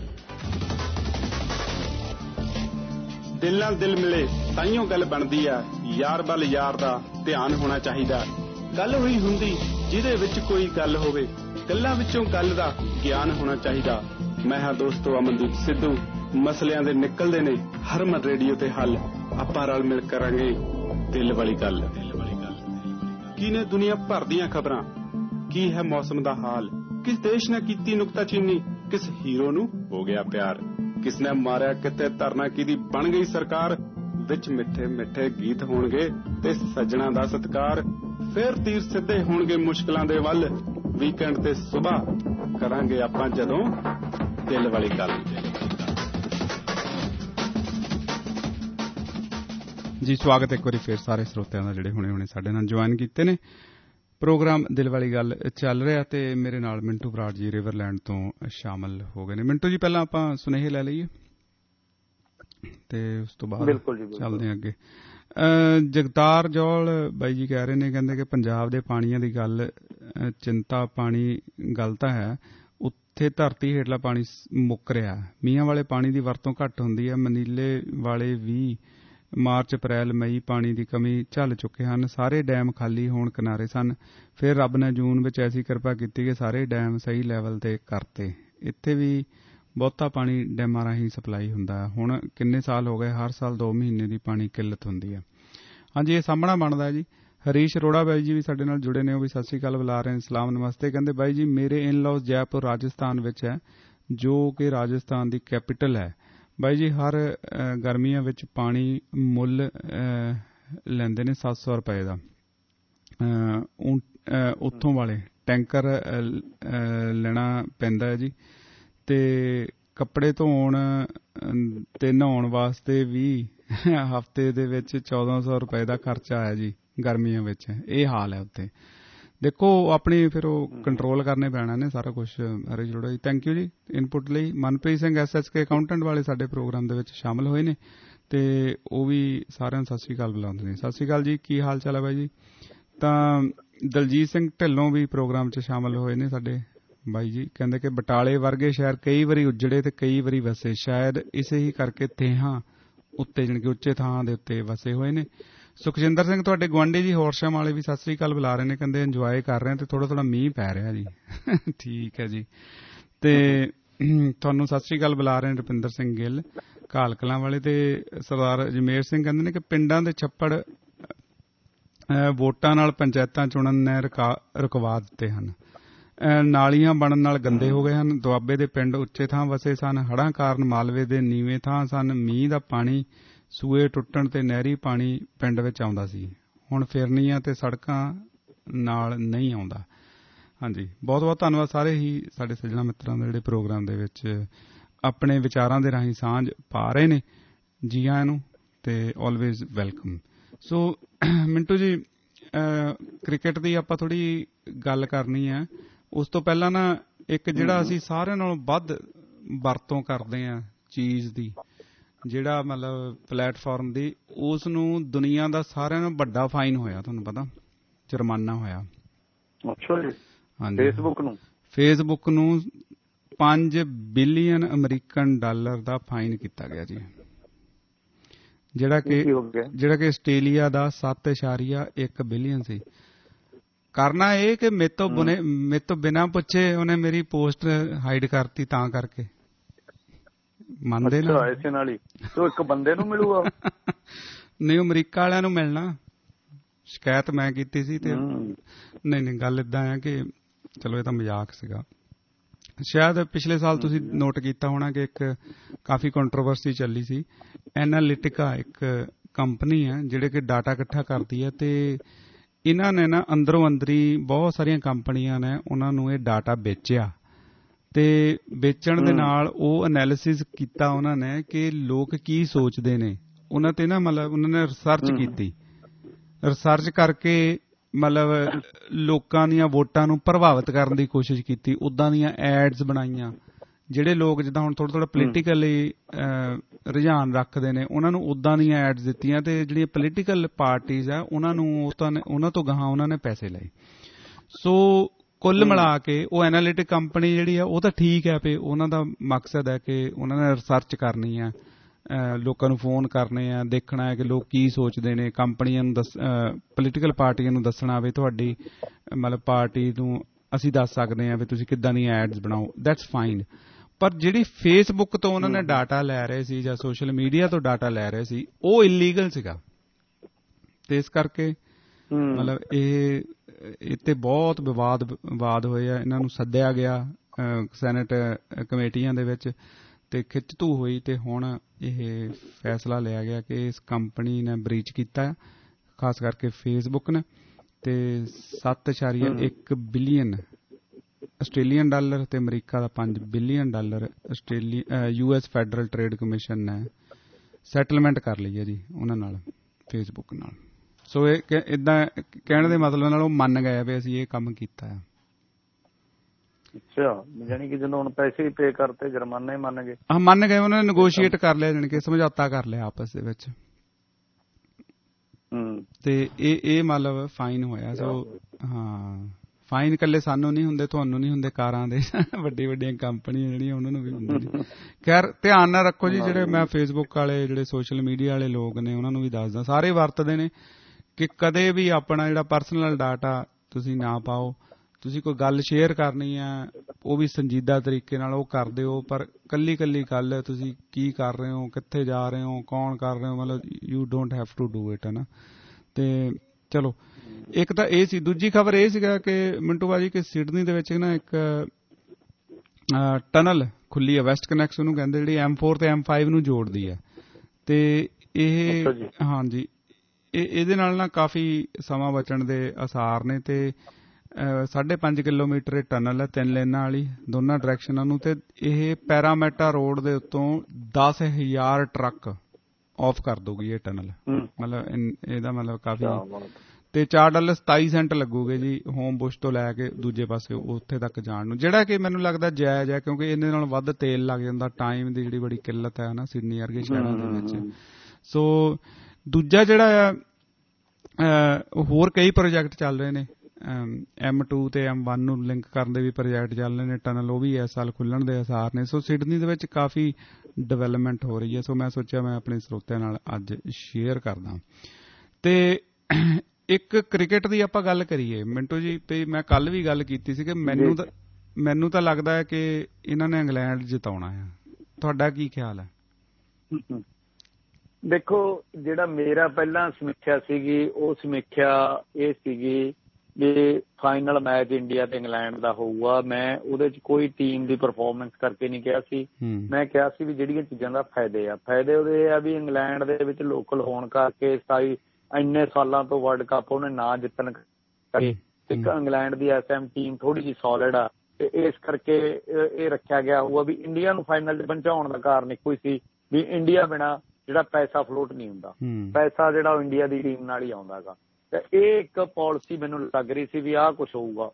ਦਿਲ ਨਾਲ ਦਿਲ ਮਿਲੇ ਤਾਈਓ ਗੱਲ ਬਣਦੀ ਆ, ਯਾਰ ਵੱਲ ਯਾਰ ਦਾ ਧਿਆਨ ਹੋਣਾ ਚਾਹੀਦਾ। ਗੱਲ ਹੋਈ ਹੁੰਦੀ ਜਿਹਦੇ ਵਿੱਚ ਕੋਈ ਗੱਲ ਹੋਵੇ, ਗੱਲਾਂ ਵਿੱਚੋਂ ਗੱਲ ਦਾ ਗਿਆਨ ਹੋਣਾ ਚਾਹੀਦਾ। ਮੈਂ ਹਾਂ ਦੋਸਤੋ ਅਮਨਦੀਪ ਸਿੱਧੂ। ਮਸਲਿਆਂ ਦੇ ਨਿਕਲਦੇ ਨੇ ਹਰਮਨ ਰੇਡੀਓ ਤੇ ਹੱਲ। ਆਪਾਂ ਰਲ ਮਿਲ ਕਰਾਂਗੇ ਦਿਲ ਵਾਲੀ ਗੱਲ। ਕੀ ਨੇ ਦੁਨੀਆ ਭਰ ਦੀਆਂ ਖਬਰਾਂ, ਕੀ ਹੈ ਮੌਸਮ ਦਾ ਹਾਲ, ਕਿਸ ਦੇਸ਼ ਨੇ ਕੀਤੀ ਨੁਕਤਾਚੀਨੀ, ਕਿਸ ਹੀਰੋ ਨੂੰ ਹੋ ਗਿਆ ਪਿਆਰ, ਕਿਸ ਨੇ ਮਾਰਿਆ ਕਿਤੇ ਧਰਨਾ, ਕਿਹਦੀ ਬਣ ਗਈ ਸਰਕਾਰ। ਵਿੱਚ ਮਿੱਠੇ ਮਿੱਠੇ ਗੀਤ ਹੋਣਗੇ ਤੇ ਸੱਜਣਾ ਦਾ ਸਤਿਕਾਰ। ਫੇਰ ਤੀਰ ਸਿੱਧੇ ਹੋਣਗੇ ਮੁਸ਼ਕਲਾਂ ਦੇ ਵੱਲ। ਵੀਕਐਂਡ ਤੇ ਸੁਬਾਹ ਕਰਾਂਗੇ ਆਪਾਂ ਜਦੋਂ ਦਿਲ ਵਾਲੀ ਗੱਲ। ਜੀ ਸਵਾਗਤ ਇੱਕ ਵਾਰੀ ਫੇਰ ਸਾਰੇ ਸਰੋਤਿਆਂ ਦਾ ਜਿਹੜੇ ਹੁਣੇ ਹੁਣੇ ਸਾਡੇ ਨਾਲ ਜੁਆਇਨ ਕੀਤੇ ਨੇ। ਪ੍ਰੋਗਰਾਮ ਦਿਲ ਵਾਲੀ ਗੱਲ ਚੱਲ ਰਿਹਾ ਤੇ ਮੇਰੇ ਨਾਲ ਮਿੰਟੂ ਬਰਾੜ ਜੀ ਰਿਵਰਲੈਂਡ ਤੋਂ ਸ਼ਾਮਲ ਹੋ ਗਏ ਨੇ। ਮਿੰਟੂ ਜੀ ਪਹਿਲਾਂ ਆਪਾਂ ਸੁਨੇਹੇ ਲੈ ਲਈਏ ਤੇ ਉਸ ਤੋਂ ਬਾਅਦ ਚੱਲਦੇ ਹਾਂ ਅੱਗੇ। ਜਗਤਾਰ ਜੌਲ ਬਾਈ ਜੀ ਕਹਿ ਰਹੇ ਨੇ, ਕਹਿੰਦੇ ਕਿ ਪੰਜਾਬ ਦੇ ਪਾਣੀਆਂ ਦੀ ਗੱਲ ਚਿੰਤਾ ਪਾਣੀ ਗੱਲ ਤਾਂ ਹੈ, ਉੱਥੇ ਧਰਤੀ ਹੇਠਲਾ ਪਾਣੀ ਮੁੱਕ ਰਿਹਾ। ਮੀਂਹਾਂ ਵਾਲੇ ਪਾਣੀ ਦੀ ਵਰਤੋਂ ਘੱਟ ਹੁੰਦੀ ਹੈ। ਮਨੀਲੇ ਵਾਲੇ ਵੀ ਮਾਰਚ ਅਪ੍ਰੈਲ ਮਈ ਪਾਣੀ ਦੀ ਕਮੀ ਝੱਲ ਚੁੱਕੇ ਹਨ। ਸਾਰੇ ਡੈਮ ਖਾਲੀ ਹੋਣ ਕਿਨਾਰੇ ਸਨ, ਫਿਰ ਰੱਬ ਨੇ ਜੂਨ ਵਿੱਚ ਐਸੀ ਕਿਰਪਾ ਕੀਤੀ ਕਿ ਸਾਰੇ ਡੈਮ ਸਹੀ ਲੈਵਲ ਤੇ ਕਰਤੇ। ਇੱਥੇ ਵੀ ਬਹੁਤਾ ਪਾਣੀ ਡੈਮਾਂ ਰਾਹੀਂ ਸਪਲਾਈ ਹੁੰਦਾ ਹੈ। ਹੁਣ ਕਿੰਨੇ ਸਾਲ ਹੋ ਗਏ ਹਰ ਸਾਲ ਦੋ ਮਹੀਨੇ ਦੀ ਪਾਣੀ ਕਿੱਲਤ ਹੁੰਦੀ ਹੈ। ਹਾਂਜੀ, ਇਹ ਸਾਹਮਣਾ ਬਣਦਾ ਜੀ। ਹਰੀਸ਼ ਅਰੋੜਾ ਬਾਈ ਜੀ ਵੀ ਸਾਡੇ ਨਾਲ ਜੁੜੇ ਨੇ, ਉਹ ਵੀ ਸਤਿ ਸ਼੍ਰੀ ਅਕਾਲ ਬੁਲਾ ਰਹੇ ਨੇ, ਸਲਾਮ ਨਮਸਤੇ। ਕਹਿੰਦੇ ਬਾਈ ਜੀ ਮੇਰੇ ਇਨ ਲਾਜ਼ ਜੈਪੁਰ ਰਾਜਸਥਾਨ ਵਿੱਚ ਹੈ, ਜੋ ਕਿ ਰਾਜਸਥਾਨ ਦੀ ਕੈਪੀਟਲ ਹੈ। ਬਾਈ ਜੀ ਹਰ ਗਰਮੀਆਂ ਵਿੱਚ ਪਾਣੀ ਮੁੱਲ ਲੈਂਦੇ ਨੇ ਸੱਤ ਸੌ ਰੁਪਏ ਦਾ। ਉੱਥੋਂ ਵਾਲੇ ਟੈਂਕਰ ਲੈਣਾ ਪੈਂਦਾ ਹੈ ਜੀ। ਤੇ ਕੱਪੜੇ ਧੋਣ ਤੇ ਨਹਾਉਣ ਵਾਸਤੇ ਵੀ ਹਫ਼ਤੇ ਦੇ ਵਿੱਚ ਚੌਦਾਂ ਸੌ ਰੁਪਏ ਦਾ ਖਰਚਾ ਆਇਆ ਜੀ ਗਰਮੀਆਂ ਵਿੱਚ। ਇਹ ਹਾਲ ਹੈ ਉੱਥੇ। ਦੇਖੋ ਆਪਣੀ ਫਿਰ ਉਹ ਕੰਟਰੋਲ ਕਰਨੇ ਪੈਣਾ ਨੇ ਸਾਰਾ ਕੁਝ। ਹਰੀ ਜੋੜਾ ਜੀ ਥੈਂਕ ਯੂ ਜੀ ਇਨਪੁਟ ਲਈ। Manpreet Singh S S K accountant ਵਾਲੇ ਸਾਡੇ ਪ੍ਰੋਗਰਾਮ ਦੇ ਵਿੱਚ ਸ਼ਾਮਲ ਹੋਏ ਨੇ ਤੇ ਉਹ ਵੀ ਸਾਰਿਆਂ ਨੂੰ ਸਤਿ ਸ਼੍ਰੀ ਅਕਾਲ ਬੁਲਾਉਂਦੇ ਨੇ। ਸਤਿ ਸ਼੍ਰੀ ਅਕਾਲ ਜੀ, ਕੀ ਹਾਲ ਚਾਲ ਹੈ ਬਾਈ ਜੀ? ਤਾਂ ਦਲਜੀਤ ਸਿੰਘ ਢਿੱਲੋਂ ਵੀ ਪ੍ਰੋਗਰਾਮ 'ਚ ਸ਼ਾਮਲ ਹੋਏ ਨੇ ਸਾਡੇ ਬਾਈ ਜੀ। ਕਹਿੰਦੇ ਕਿ ਬਟਾਲੇ ਵਰਗੇ ਸ਼ਹਿਰ ਕਈ ਵਾਰੀ ਉੱਜੜੇ ਤੇ ਕਈ ਵਾਰੀ ਵਸੇ, ਸ਼ਾਇਦ ਇਸੇ ਹੀ ਕਰਕੇ ਥੇਹਾਂ ਉੱਤੇ ਜਾਣੀ ਕਿ ਉੱਚੇ ਥਾਂ ਦੇ ਉੱਤੇ ਵਸੇ ਹੋਏ ਨੇ। ਸੁਖਜਿੰਦਰ ਸਿੰਘ ਤੁਹਾਡੇ ਗੁਆਂਢੀ ਜੀ ਹੋਰਸ਼ਮ ਵਾਲੇ ਵੀ ਸਤਿ ਸ੍ਰੀ ਅਕਾਲ ਬੁਲਾ ਰਹੇ ਨੇ, ਕਹਿੰਦੇ ਇੰਜੋਏ ਕਰ ਰਹੇ ਤੇ ਥੋੜਾ ਥੋੜਾ ਮੀਂਹ ਪੈ ਰਿਹਾ ਜੀ। ਠੀਕ ਹੈ ਜੀ। ਤੇ ਤੁਹਾਨੂੰ ਸਤਿ ਸ੍ਰੀ ਅਕਾਲ ਬੁਲਾ ਰਹੇ ਨੇ ਰੁਪਿੰਦਰ ਸਿੰਘ ਗਿੱਲ ਕਾਲਕਲਾਂ ਵਾਲੇ ਤੇ ਸਰਦਾਰ ਜਮੇਰ ਸਿੰਘ ਕਹਿੰਦੇ ਨੇ ਕਿ ਪਿੰਡਾਂ ਦੇ ਛੱਪੜ ਵੋਟਾਂ ਨਾਲ ਪੰਚਾਇਤਾਂ ਚੁਣਨ ਨੇ ਰੁਕਵਾ ਦਿੱਤੇ ਹਨ। ਨਾਲੀਆਂ ਬਣਨ ਨਾਲ ਗੰਦੇ ਹੋ ਗਏ ਹਨ। ਦੁਆਬੇ ਦੇ ਪਿੰਡ ਉੱਚੇ ਥਾਂ ਵਸੇ ਸਨ, ਹੜ੍ਹਾਂ ਕਾਰਨ ਮਾਲਵੇ ਦੇ ਨੀਵੇਂ ਥਾਂ ਸਨ। ਮੀਂਹ ਦਾ ਪਾਣੀ ਸੂਏ ਟੁੱਟਣ ਤੇ ਨਹਿਰੀ ਪਾਣੀ ਪਿੰਡ ਵਿੱਚ ਆਉਂਦਾ ਸੀ, ਹੁਣ ਫਿਰਨੀਆਂ ਤੇ ਸੜਕਾਂ ਨਾਲ ਨਹੀਂ ਆਉਂਦਾ। ਹਾਂਜੀ, ਬਹੁਤ ਬਹੁਤ ਧੰਨਵਾਦ ਸਾਰੇ ਹੀ ਸਾਡੇ ਸੱਜਣਾ ਮਿੱਤਰਾਂ ਦੇ ਜਿਹੜੇ ਪ੍ਰੋਗਰਾਮ ਦੇ ਵਿੱਚ ਆਪਣੇ ਵਿਚਾਰਾਂ ਦੇ ਰਾਹੀਂ ਸਾਂਝ ਪਾ ਰਹੇ ਨੇ। ਜੀ ਆਇਆਂ ਨੂੰ ਤੇ ਆਲਵੇਜ਼ ਵੈਲਕਮ। ਸੋ ਮਿੰਟੂ ਜੀ ਕ੍ਰਿਕਟ ਦੀ ਆਪਾਂ ਥੋੜ੍ਹੀ ਗੱਲ ਕਰਨੀ ਹੈ। ਉਸ ਤੋਂ ਪਹਿਲਾਂ ਨਾ ਇੱਕ ਜਿਹੜਾ ਅਸੀਂ ਸਾਰਿਆਂ ਨਾਲੋਂ ਵੱਧ ਵਰਤੋਂ ਕਰਦੇ ਹਾਂ ਚੀਜ਼ ਦੀ, ਜਿਹੜਾ ਮਤਲਬ ਪਲੇਟਫਾਰਮ ਦੀ, ਉਸ ਨੂੰ ਦੁਨੀਆ ਦਾ ਸਾਰਿਆਂ ਨਾਲੋਂ ਵੱਡਾ ਫਾਈਨ ਹੋਇਆ, ਤੁਹਾਨੂੰ ਪਤਾ, ਜੁਰਮਾਨਾ ਹੋਇਆ। ਅੱਛਾ ਜੀ। ਹਾਂਜੀ, ਫੇਸਬੁੱਕ ਨੂੰ ਫੇਸਬੁੱਕ ਨੂੰ ਪੰਜ ਬਿਲੀਅਨ ਅਮਰੀਕਨ ਡਾਲਰ ਦਾ ਫਾਈਨ ਕੀਤਾ ਗਿਆ ਜੀ, ਜਿਹੜਾ ਕਿ ਜਿਹੜਾ ਕਿ ਆਸਟ੍ਰੇਲੀਆ ਦਾ ਸੱਤ ਇਸ਼ਾਰੀਆ ਇੱਕ ਬਿਲੀਅਨ ਸੀ। ਕਰਨਾ ਇਹ ਕਿ ਮੇਰੇ ਤੋਂ ਬੁਨੇ ਮੇਰੇ ਤੋਂ ਬਿਨਾਂ ਪੁੱਛੇ ਉਹਨੇ ਮੇਰੀ ਪੋਸਟ ਹਾਈਡ ਕਰਤੀ, ਤਾਂ ਕਰਕੇ ਮੰਨਦੇ ਨਾ ਇਸੇ ਨਾਲ ਹੀ ਤੋ ਇੱਕ ਬੰਦੇ ਨੂੰ ਮਿਲੂਗਾ। ਨਹੀਂ, ਅਮਰੀਕਾ ਵਾਲਿਆਂ ਨੂੰ ਮਿਲਣਾ। ਸ਼ਿਕਾਇਤ ਮੈਂ ਕੀਤੀ ਸੀ ਤੇ ਨਹੀਂ ਨਹੀਂ ਗੱਲ ਏਦਾਂ ਆ ਕਿ ਚਲੋ ਇਹ ਤਾਂ ਮਜ਼ਾਕ ਸੀਗਾ। ਸ਼ਾਇਦ ਪਿਛਲੇ ਸਾਲ ਤੁਸੀਂ ਨੋਟ ਕੀਤਾ ਹੋਣਾ ਕਿ ਇੱਕ ਕਾਫੀ ਕੰਟਰੋਵਰਸੀ ਚੱਲੀ ਸੀ। ਐਨਾਲਿਟਿਕਾ ਇੱਕ ਕੰਪਨੀ ਹੈ ਜਿਹੜੇ ਕਿ ਡਾਟਾ ਇਕੱਠਾ ਕਰਦੀ ਹੈ ਤੇ ਇਹਨਾਂ ਨੇ ਨਾ ਅੰਦਰੋਂ ਅੰਦਰੀ ਬਹੁਤ ਸਾਰੀਆਂ ਕੰਪਨੀਆਂ ਨੇ ਉਹਨਾਂ ਨੂੰ ਇਹ ਡਾਟਾ ਵੇਚਿਆ ਤੇ ਵੇਚਣ ਦੇ ਨਾਲ ਉਹ ਐਨਾਲਿਸਿਸ ਕੀਤਾ ਉਹਨਾਂ ਨੇ ਕਿ ਲੋਕ ਕੀ ਸੋਚਦੇ ਨੇ। ਉਹਨਾਂ ਤੇ ਨਾ ਮਤਲਬ ਉਹਨਾਂ ਨੇ ਰਿਸਰਚ ਕੀਤੀ, ਰਿਸਰਚ ਕਰਕੇ ਮਤਲਬ ਲੋਕਾਂ ਦੀਆਂ ਵੋਟਾਂ ਨੂੰ ਪ੍ਰਭਾਵਿਤ ਕਰਨ ਦੀ ਕੋਸ਼ਿਸ਼ ਕੀਤੀ। ਉੱਦਾਂ ਦੀਆਂ ਐਡਸ ਬਣਾਈਆਂ ਜਿਹੜੇ ਲੋਕ ਜਿੱਦਾਂ ਹੁਣ ਥੋੜ੍ਹਾ ਥੋੜ੍ਹਾ ਪੋਲੀਟੀਕਲੀ ਰੁਝਾਨ ਰੱਖਦੇ ਨੇ, ਉਹਨਾਂ ਨੂੰ ਉੱਦਾਂ ਦੀਆਂ ਐਡਸ ਦਿੱਤੀਆਂ ਤੇ ਜਿਹੜੀਆਂ ਪੋਲੀਟੀਕਲ ਪਾਰਟੀਜ਼ ਆ ਉਹਨਾਂ ਨੂੰ ਉਹਨਾਂ ਤੋਂ ਗਾਹਾਂ ਉਹਨਾਂ ਨੇ ਪੈਸੇ ਲਏ। ਸੋ ਕੁੱਲ ਮਿਲਾ ਕੇ ਉਹ ਐਨਾਲਿਟਿਕ ਕੰਪਨੀ ਜਿਹੜੀ ਆ ਉਹ ਤਾਂ ਠੀਕ ਹੈ ਵੀ ਉਹਨਾਂ ਦਾ ਮਕਸਦ ਹੈ ਕਿ ਉਹਨਾਂ ਨੇ ਰਿਸਰਚ ਕਰਨੀ ਆ ਲੋਕਾਂ ਨੂੰ ਫੋਨ ਕਰਨੇ ਆ, ਦੇਖਣਾ ਹੈ ਕਿ ਲੋਕ ਕੀ ਸੋਚਦੇ ਨੇ, ਕੰਪਨੀਆਂ ਨੂੰ ਦੱਸ, ਪੋਲੀਟੀਕਲ ਪਾਰਟੀਆਂ ਨੂੰ ਦੱਸਣਾ ਵੀ ਤੁਹਾਡੀ ਮਤਲਬ ਪਾਰਟੀ ਨੂੰ ਅਸੀਂ ਦੱਸ ਸਕਦੇ ਹਾਂ ਵੀ ਤੁਸੀਂ ਕਿੱਦਾਂ ਦੀਆਂ ਐਡਸ ਬਣਾਓ, ਦੈਟਸ ਫਾਈਨ। ਪਰ ਜਿਹੜੀ ਫੇਸਬੁੱਕ ਤੋਂ ਉਹਨਾਂ ਨੇ ਡਾਟਾ ਲੈ ਰਹੇ ਸੀ ਜਾਂ ਸੋਸ਼ਲ ਮੀਡੀਆ ਤੋਂ ਡਾਟਾ ਲੈ ਰਹੇ ਸੀ, ਉਹ ਇਲੀਗਲ ਸੀਗਾ। ਤੇ ਇਸ ਕਰਕੇ ਮਤਲਬ ਇਹ ਇੱਥੇ ਬਹੁਤ ਵਿਵਾਦ ਵਿਵਾਦ ਹੋਏ ਆ। ਇਹਨਾਂ ਨੂੰ ਸੱਦਿਆ ਗਿਆ ਸੈਨੇਟ ਕਮੇਟੀਆਂ ਦੇ ਵਿੱਚ ਤੇ ਖਿੱਚਤੂ ਹੋਈ, ਤੇ ਹੁਣ ਇਹ ਫੈਸਲਾ ਲਿਆ ਗਿਆ ਕਿ ਇਸ ਕੰਪਨੀ ਨੇ ਬ੍ਰੀਚ ਕੀਤਾ, ਖਾਸ ਕਰਕੇ ਫੇਸਬੁੱਕ ਨੇ, ਤੇ ਸੱਤ ਇਸ਼ਾਰੀਆ ਇੱਕ ਬਿਲੀਅਨ ਆਸਟ੍ਰੇਲੀਅਨ ਡਾਲਰ ਤੇ ਅਮਰੀਕਾ ਦਾ ਪੰਜ billion dollar Australia U S federal trade commission ਨੇ ਸੈਟਲਮੈਂਟ ਕਰ ਲਈ ਹੈ ਜੀ ਉਹਨਾਂ ਨਾਲ, ਫੇਸਬੁੱਕ ਨਾਲ। ਸੋ ਇਹ ਏਦਾਂ ਕਹਿਣ ਦੇ ਮਤਲਬ ਨਾਲ ਉਹ ਮੰਨ ਗਏ ਵੀ ਅਸੀਂ ਇਹ ਕੰਮ ਕੀਤਾ ਹੈ। ਅੱਛਾ, ਯਾਨੀ ਕਿ ਜਦੋਂ ਹੁਣ ਪੈਸੇ ਪੇ ਕਰਤੇ ਜੁਰਮਾਨੇ ਮੰਨ ਗਏ? ਹਾਂ, ਮੰਨ ਗਏ। ਉਹਨਾਂ ਨੇ ਨੈਗੋਸ਼ੀਏਟ ਕਰ ਲਿਆ, ਜਾਣੀ ਕਿ ਸਮਝੌਤਾ ਕਰ ਲਿਆ ਆਪਸ ਦੇ ਵਿੱਚ। ਤੇ ਇਹ ਇਹ ਮਤਲਬ ਫਾਈਨ ਹੋਇਆ। ਸੋ ਹਾਂ, ਫਾਈਨ ਇਕੱਲੇ ਸਾਨੂੰ ਨਹੀਂ ਹੁੰਦੇ, ਤੁਹਾਨੂੰ ਨਹੀਂ ਹੁੰਦੇ, ਕਾਰਾਂ ਦੇ ਵੱਡੀ ਵੱਡੀਆਂ ਕੰਪਨੀਆਂ ਜਿਹੜੀਆਂ ਉਹਨਾਂ ਨੂੰ ਵੀ ਹੁੰਦੇ ਜੀ। ਖੈਰ ਧਿਆਨ ਨਾਲ ਰੱਖੋ ਜੀ, ਜਿਹੜੇ ਮੈਂ ਫੇਸਬੁੱਕ ਵਾਲੇ ਜਿਹੜੇ ਸੋਸ਼ਲ ਮੀਡੀਆ ਵਾਲੇ ਲੋਕ ਨੇ ਉਹਨਾਂ ਨੂੰ ਵੀ ਦੱਸਦਾ, ਸਾਰੇ ਵਰਤਦੇ ਨੇ ਕਿ ਕਦੇ ਵੀ ਆਪਣਾ ਜਿਹੜਾ ਪਰਸਨਲ ਡਾਟਾ ਤੁਸੀਂ ਨਾ ਪਾਓ। ਤੁਸੀਂ ਕੋਈ ਗੱਲ ਸ਼ੇਅਰ ਕਰਨੀ ਹੈ ਉਹ ਵੀ ਸੰਜੀਦਾ ਤਰੀਕੇ ਨਾਲ ਉਹ ਕਰ ਦਿਓ, ਪਰ ਕੱਲੀ ਕੱਲੀ ਗੱਲ ਤੁਸੀਂ ਕੀ ਕਰ ਰਹੇ ਹੋ, ਕਿੱਥੇ ਜਾ ਰਹੇ ਹੋ, ਕੌਣ ਕਰ ਰਹੇ ਹੋ, ਮਤਲਬ you don't have to do it, ਹੈ ਨਾ। ਤੇ ਚਲੋ, ਇੱਕ ਤਾਂ ਇਹ ਸੀ। ਦੂਜੀ ਖਬਰ ਇਹ ਸੀਗਾ ਕਿ ਮਿੰਟੂ ਬਾਜੀ ਕਿ ਸਿਡਨੀ ਦੇ ਵਿੱਚ ਨਾ ਇੱਕ ਟਨਲ ਖੁੱਲੀ ਹੈ, ਵੈਸਟ ਕਨੈਕਸ ਉਹਨੂੰ ਕਹਿੰਦੇ, ਜਿਹੜੀ ਐਮ ਫੋਰ ਤੇ ਐਮ ਫਾਈਵ ਨੂੰ ਜੋੜਦੀ ਹੈ। ਤੇ ਇਹ ਹਾਂਜੀ ਇਹ ਇਹਦੇ ਨਾਲ ਨਾ ਕਾਫੀ ਸਮਾਂ ਬਚਣ ਦੇ ਆਸਾਰ ਨੇ। ਤੇ ਸਾਢੇ ਪੰਜ ਕਿਲੋਮੀਟਰ ਇਹ ਟਨਲ ਹੈ, ਤਿੰਨ ਲੇਨਾਂ ਵਾਲੀ, ਦੋਨਾਂ ਡਾਇਰੈਕਸ਼ਨਾਂ ਨੂੰ। ਤੇ ਇਹ ਪੈਰਾਮੈਟਾ ਰੋਡ ਦੇ ਉੱਤੋਂ ਦਸ ਹਜ਼ਾਰ ਟਰੱਕ ਆਫ ਕਰ ਦੂਗੀ ਇਹ ਟਨਲ। ਮਤਲਬ ਇਹਦਾ ਮਤਲਬ ਕਾਫੀ। ਤੇ ਚਾਰ ਡਾਲਰ ਸਤਾਈ ਸੈਂਟ ਲੱਗੂਗੇ ਜੀ ਹੋਮ ਬੁਸ਼ ਤੋਂ ਲੈ ਕੇ ਦੂਜੇ ਪਾਸੇ ਉੱਥੇ ਤੱਕ ਜਾਣ ਨੂੰ, ਜਿਹੜਾ ਕਿ ਮੈਨੂੰ ਲੱਗਦਾ ਜਾਇਜ਼ ਹੈ, ਕਿਉਂਕਿ ਇਹਦੇ ਨਾਲ ਵੱਧ ਤੇਲ ਲੱਗ ਜਾਂਦਾ। ਟਾਈਮ ਦੀ ਜਿਹੜੀ ਬੜੀ ਕਿੱਲਤ ਹੈ ਨਾ ਸਿਡਨੀ ਵਰਗੇ ਸ਼ਹਿਰਾਂ ਦੇ ਵਿੱਚ। ਸੋ ਦੂਜਾ ਜਿਹੜਾ ਆ ਹੋਰ ਕਈ ਪ੍ਰੋਜੈਕਟ ਚੱਲ ਰਹੇ ਨੇ, ਐਮ ਟੂ ਤੇ ਐਮ ਵਨ ਨੂੰ ਲਿੰਕ ਕਰਨ ਦੇ ਵੀ ਪ੍ਰੋਜੈਕਟ ਚੱਲ ਰਹੇ ਨੇ, ਟਨਲ ਉਹ ਵੀ ਇਸ ਸਾਲ ਖੁੱਲਣ ਦੇ ਆਸਾਰ ਨੇ। ਸੋ ਸਿਡਨੀ ਦੇ ਵਿੱਚ ਕਾਫੀ ਡਿਵੈਲਪਮੈਂਟ ਹੋ ਰਹੀ ਹੈ। ਸੋ ਮੈਂ ਸੋਚਿਆ ਮੈਂ ਆਪਣੇ ਸਰੋਤਿਆਂ ਨਾਲ ਅੱਜ ਸ਼ੇਅਰ ਕਰਦਾ। ਤੇ ਇੱਕ ਕ੍ਰਿਕਟ ਦੀ ਆਪਾਂ ਗੱਲ ਕਰੀਏ ਮਿੰਟੂ ਜੀ, ਤੇ ਮੈਂ ਕੱਲ ਵੀ ਗੱਲ ਕੀਤੀ ਸੀ ਕਿ ਮੈਨੂੰ ਤਾਂ ਮੈਨੂੰ ਤਾਂ ਲੱਗਦਾ ਹੈ ਕਿ ਇਹਨਾਂ ਨੇ ਇੰਗਲੈਂਡ ਜਿਤਾਉਣਾ ਹੈ। ਤੁਹਾਡਾ ਕੀ ਖਿਆਲ ਹੈ? ਦੇਖੋ, ਜਿਹੜਾ ਮੇਰਾ ਪਹਿਲਾਂ ਸਮੀਖਿਆ ਸੀਗੀ ਉਹ ਸਮੀਖਿਆ ਇਹ ਸੀਗੀ ਵੀ ਫਾਈਨਲ ਮੈਚ ਇੰਡੀਆ ਤੇ ਇੰਗਲੈਂਡ ਦਾ ਹੋਊਗਾ। ਮੈਂ ਉਹਦੇ ਚ ਕੋਈ ਟੀਮ ਦੀ ਪਰਫਾਰਮੈਂਸ ਕਰਕੇ ਨਹੀਂ ਕਿਹਾ ਸੀ। ਮੈਂ ਕਿਹਾ ਸੀ ਵੀ ਜਿਹੜੀਆਂ ਚੀਜ਼ਾਂ ਦਾ ਫਾਇਦੇ ਆ, ਫਾਇਦੇ ਉਹਦੇ ਆ ਵੀ ਇੰਗਲੈਂਡ ਦੇ ਵਿੱਚ ਲੋਕਲ ਹੋਣ ਕਰਕੇ ਸਤਾਈ ਇੰਨੇ ਸਾਲਾਂ ਤੋਂ ਵਰਲਡ ਕੱਪ ਉਹਨੇ ਨਾ ਜਿੱਤਣ ਕਰਕੇ ਇੱਕ ਇੰਗਲੈਂਡ ਦੀ ਐਸ ਐਮ ਟੀਮ ਥੋੜੀ ਜਿਹੀ ਸੋਲਿਡ ਆ, ਤੇ ਇਸ ਕਰਕੇ ਇਹ ਰੱਖਿਆ ਗਿਆ ਹੋਊਗਾ ਵੀ ਇੰਡੀਆ ਨੂੰ ਫਾਈਨਲ ਚ ਪਹੁੰਚਾਉਣ ਦਾ ਕਾਰਨ ਇੱਕੋ ਹੀ ਸੀ ਵੀ ਇੰਡੀਆ ਬਿਨਾਂ ਜਿਹੜਾ ਪੈਸਾ ਫਲੋਟ ਨਹੀਂ ਹੁੰਦਾ, ਪੈਸਾ ਜਿਹੜਾ ਉਹ ਇੰਡੀਆ ਦੀ ਟੀਮ ਨਾਲ ਹੀ ਆਉਂਦਾ ਗਾ। ਤੇ ਇਹ ਇੱਕ ਪਾਲਿਸੀ ਮੈਨੂੰ ਲੱਗ ਰਹੀ ਸੀ ਵੀ ਆਹ ਕੁਛ ਹੋਊਗਾ।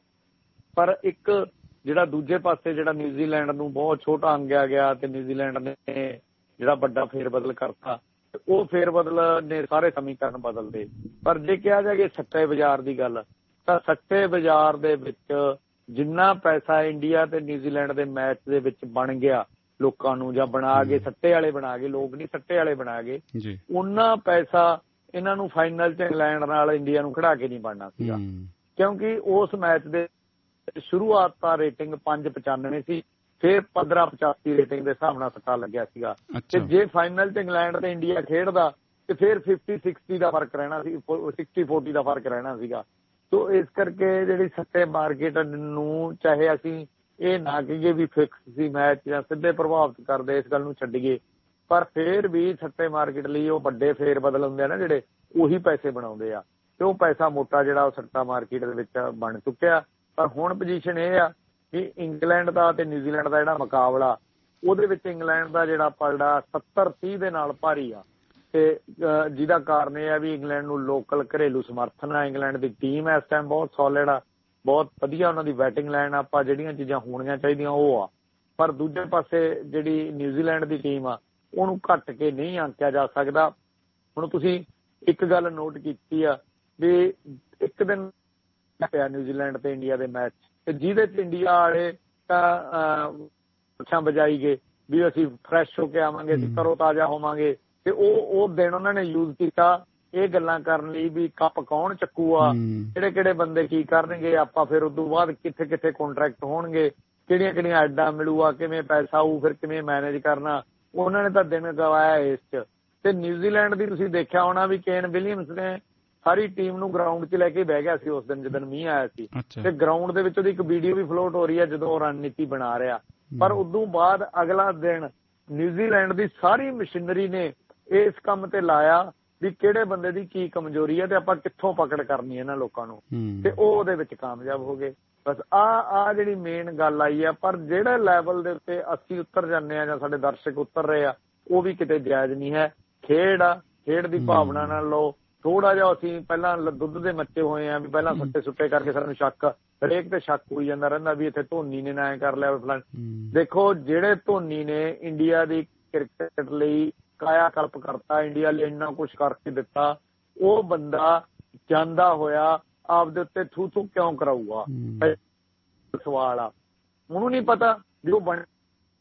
ਪਰ ਇੱਕ ਜਿਹੜਾ ਦੂਜੇ ਪਾਸੇ ਜਿਹੜਾ ਨਿਊਜ਼ੀਲੈਂਡ ਨੂੰ ਬਹੁਤ ਛੋਟਾ ਅੰਗਿਆ ਗਿਆ ਤੇ ਨਿਊਜ਼ੀਲੈਂਡ ਨੇ ਜਿਹੜਾ ਵੱਡਾ ਫੇਰ ਬਦਲ ਕਰਤਾ, ਉਹ ਫੇਰ ਬਦਲ ਨੇ ਸਾਰੇ ਸਮੀਕਰਨ ਬਦਲਦੇ। ਪਰ ਜੇ ਕਿਹਾ ਜਾਏ ਸੱਟੇ ਬਾਜ਼ਾਰ ਦੀ ਗੱਲ, ਤਾਂ ਸੱਟੇ ਬਾਜ਼ਾਰ ਦੇ ਵਿੱਚ ਜਿੰਨਾ ਪੈਸਾ ਇੰਡੀਆ ਤੇ ਨਿਊਜ਼ੀਲੈਂਡ ਦੇ ਮੈਚ ਦੇ ਵਿੱਚ ਬਣ ਗਿਆ ਲੋਕਾਂ ਨੂੰ, ਜਾਂ ਬਣਾ ਗਏ ਸੱਟੇ ਵਾਲੇ ਬਣਾ ਗਏ, ਲੋਕ ਨਹੀਂ ਸੱਟੇ ਵਾਲੇ ਬਣਾ ਗਏ, ਉਹਨਾਂ ਪੈਸਾ ਇਹਨਾਂ ਨੂੰ ਫਾਈਨਲ ਚ ਇੰਗਲੈਂਡ ਨਾਲ ਇੰਡੀਆ ਨੂੰ ਖੜਾ ਕੇ ਨਹੀਂ ਬਣਨਾ ਸੀਗਾ। ਕਿਉਂਕਿ ਉਸ ਮੈਚ ਦੇ ਸ਼ੁਰੂਆਤ ਤਾਂ ਰੇਟਿੰਗ ਪੰਜ ਪਚਾਨਵੇਂ ਸੀ, ਫਿਰ ਪੰਦਰਾਂ ਪਚਾਸੀ ਰੇਟਿੰਗ ਦੇ ਹਿਸਾਬ ਨਾਲ ਸੱਟਾ ਲੱਗਿਆ ਸੀਗਾ। ਤੇ ਜੇ ਫਾਈਨਲ ਚ ਇੰਗਲੈਂਡ ਤੇ ਇੰਡੀਆ ਖੇਡਦਾ ਤੇ ਫਿਰ ਫਿਫਟੀ ਸਿਕਸਟੀ ਦਾ ਫਰਕ ਰਹਿਣਾ ਸੀ, ਸਿਕਸਟੀ ਫੋਰਟੀ ਦਾ ਫਰਕ ਰਹਿਣਾ ਸੀਗਾ। ਸੋ ਇਸ ਕਰਕੇ ਜਿਹੜੀ ਸੱਟੇ ਮਾਰਕੀਟ ਨੂੰ, ਚਾਹੇ ਅਸੀਂ ਇਹ ਨਾ ਕਹੀਏ ਵੀ ਫਿਕਸ ਸੀ ਮੈਚ ਜਾਂ ਸਿੱਧੇ ਪ੍ਰਭਾਵਿਤ ਕਰਦੇ, ਇਸ ਗੱਲ ਨੂੰ ਛੱਡੀਏ, ਪਰ ਫਿਰ ਵੀ ਸੱਟੇ ਮਾਰਕੀਟ ਲਈ ਉਹ ਵੱਡੇ ਫੇਰ ਬਦਲ ਹੁੰਦੇ ਆ ਨਾ ਜਿਹੜੇ, ਉਹੀ ਪੈਸੇ ਬਣਾਉਂਦੇ ਆ। ਤੇ ਉਹ ਪੈਸਾ ਮੋਟਾ ਜਿਹੜਾ ਉਹ ਸੱਟਾ ਮਾਰਕੀਟ ਦੇ ਵਿੱਚ ਬਣ ਚੁੱਕਿਆ। ਪਰ ਹੁਣ ਪੋਜੀਸ਼ਨ ਇਹ ਆ ਕਿ ਇੰਗਲੈਂਡ ਦਾ ਤੇ ਨਿਊਜ਼ੀਲੈਂਡ ਦਾ ਜਿਹੜਾ ਮੁਕਾਬਲਾ, ਉਹਦੇ ਵਿੱਚ ਇੰਗਲੈਂਡ ਦਾ ਜਿਹੜਾ ਪਲੜਾ ਸੱਤਰ ਤੀਹ ਦੇ ਨਾਲ ਭਾਰੀ ਆ। ਤੇ ਜਿਹਦਾ ਕਾਰਨ ਇਹ ਆ ਵੀ ਇੰਗਲੈਂਡ ਨੂੰ ਲੋਕਲ ਘਰੇਲੂ ਸਮਰਥਨ ਆ, ਇੰਗਲੈਂਡ ਦੀ ਟੀਮ ਇਸ ਟਾਈਮ ਬਹੁਤ ਸੋਲਿਡ ਆ, ਬਹੁਤ ਵਧੀਆ ਉਹਨਾਂ ਦੀ ਬੈਟਿੰਗ ਲਾਈਨ ਆਪਾਂ, ਜਿਹੜੀਆਂ ਚੀਜ਼ਾਂ ਹੋਣੀਆਂ ਚਾਹੀਦੀਆਂ ਉਹ ਆ। ਪਰ ਦੂਜੇ ਪਾਸੇ ਜਿਹੜੀ ਨਿਊਜ਼ੀਲੈਂਡ ਦੀ ਟੀਮ ਆ ਉਹਨੂੰ ਘੱਟ ਕੇ ਨਹੀਂ ਆਂਕਿਆ ਜਾ ਸਕਦਾ। ਹੁਣ ਤੁਸੀਂ ਇੱਕ ਗੱਲ ਨੋਟ ਕੀਤੀ ਆ ਵੀ ਇੱਕ ਦਿਨ ਪਿਆ ਨਿਊਜ਼ੀਲੈਂਡ ਤੇ ਇੰਡੀਆ ਦੇ ਮੈਚ, ਤੇ ਜਿਹਦੇ ਚ ਇੰਡੀਆ ਵਾਲੇ ਤਾਂ ਅੱਛਾ ਬਜਾਈ ਗਏ, ਵੀ ਅਸੀਂ ਫਰੈਸ਼ ਹੋ ਕੇ ਆਵਾਂਗੇ, ਅਸੀਂ ਤਰੋ ਤਾਜ਼ਾ ਹੋਵਾਂਗੇ। ਤੇ ਉਹ ਉਹ ਦਿਨ ਉਹਨਾਂ ਨੇ ਯੂਜ਼ ਕੀਤਾ ਇਹ ਗੱਲਾਂ ਕਰਨ ਲਈ ਵੀ ਕੱਪ ਕੌਣ ਚੱਕੂਗਾ, ਕਿਹੜੇ ਕਿਹੜੇ ਬੰਦੇ ਕੀ ਕਰਨਗੇ, ਆਪਾਂ ਫਿਰ ਉਸ ਤੋਂ ਬਾਅਦ ਕਿੱਥੇ ਕਿੱਥੇ ਕੰਟਰੈਕਟ ਹੋਣਗੇ, ਕਿਹੜੀਆਂ ਕਿਹੜੀਆਂ ਐਡਾਂ ਮਿਲੂਗਾ, ਕਿਵੇਂ ਪੈਸਾ ਆਊ, ਫਿਰ ਕਿਵੇਂ ਮੈਨੇਜ ਕਰਨਾ। ਉਹਨਾਂ ਨੇ ਤਾਂ ਦਿਨ ਗਵਾਇਆ ਇਸ 'ਚ। ਤੇ ਨਿਊਜ਼ੀਲੈਂਡ ਦੀ ਤੁਸੀਂ ਦੇਖਿਆ ਹੋਣਾ ਵੀ ਕੇਨ ਵਿਲੀਅਮਸ ਨੇ ਸਾਰੀ ਟੀਮ ਨੂੰ ਗਰਾਊਂਡ 'ਚ ਲੈ ਕੇ ਬਹਿ ਗਿਆ ਸੀ ਉਸ ਦਿਨ ਜਦੋਂ ਮੀਂਹ ਆਇਆ ਸੀ। ਤੇ ਗਰਾਊਂਡ ਦੇ ਵਿੱਚ ਉਹਦੀ ਇੱਕ ਵੀਡੀਓ ਵੀ ਫਲੋਟ ਹੋ ਰਹੀ ਹੈ ਜਦੋਂ ਉਹ ਰਣਨੀਤੀ ਬਣਾ ਰਿਹਾ। ਪਰ ਉਦੋਂ ਬਾਅਦ ਅਗਲਾ ਦਿਨ ਨਿਊਜ਼ੀਲੈਂਡ ਦੀ ਸਾਰੀ ਮਸ਼ੀਨਰੀ ਨੇ ਇਸ ਕੰਮ ਤੇ ਲਾਇਆ ਵੀ ਕਿਹੜੇ ਬੰਦੇ ਦੀ ਕੀ ਕਮਜ਼ੋਰੀ ਹੈ ਤੇ ਆਪਾਂ ਕਿੱਥੋਂ ਪਕੜ ਕਰਨੀ ਇਹਨਾਂ ਲੋਕਾਂ ਨੂੰ, ਤੇ ਉਹ ਉਹਦੇ ਵਿੱਚ ਕਾਮਯਾਬ ਹੋ ਗਏ। ਬਸ ਆ ਆ ਜਿਹੜੀ ਮੇਨ ਗੱਲ ਆਈ ਆ। ਪਰ ਜਿਹੜੇ ਲੈਵਲ ਦੇ ਉੱਤੇ ਅਸੀਂ ਉਤਰ ਜਾਂਦੇ ਆ ਜਾਂ ਸਾਡੇ ਦਰਸ਼ਕ ਉਤਰ ਰਹੇ ਆ ਉਹ ਵੀ ਕਿਤੇ ਜਾਇਜ਼ ਨਹੀਂ ਹੈ। ਖੇਡ ਆ, ਖੇਡ ਦੀ ਭਾਵਨਾ ਨਾਲ ਲਓ। ਥੋੜਾ ਜਿਹਾ ਅਸੀਂ ਪਹਿਲਾਂ ਦੁੱਧ ਦੇ ਮੱਚੇ ਹੋਏ ਆ ਵੀ ਪਹਿਲਾਂ ਸੱਟੇ ਸੁੱਟੇ ਕਰਕੇ ਸਾਨੂੰ ਸ਼ੱਕ, ਹਰੇਕ ਤੇ ਸ਼ੱਕ ਹੋਈ ਜਾਂਦਾ ਰਹਿੰਦਾ ਵੀ ਇੱਥੇ ਧੋਨੀ ਨੇ ਨਾ ਐਂ ਕਰ ਲਿਆ ਫਲਾਣ। ਦੇਖੋ ਜਿਹੜੇ ਧੋਨੀ ਨੇ ਇੰਡੀਆ ਦੀ ਕ੍ਰਿਕਟ ਲਈ ਕਾਇਆ ਕਲਪ ਕਰਤਾ, ਇੰਡੀਆ ਲਈ ਇੰਨਾ ਕੁਛ ਕਰਕੇ ਦਿੱਤਾ, ਉਹ ਬੰਦਾ ਜਾਂਦਾ ਹੋਇਆ ਆਪਦੇ ਉੱਤੇ ਥੂ ਥੂ ਕਿਉਂ ਕਰਾਊਗਾ? ਸਵਾਲ ਆ। ਉਹਨੂੰ ਨਹੀਂ ਪਤਾ ਵੀ ਉਹ ਬਣ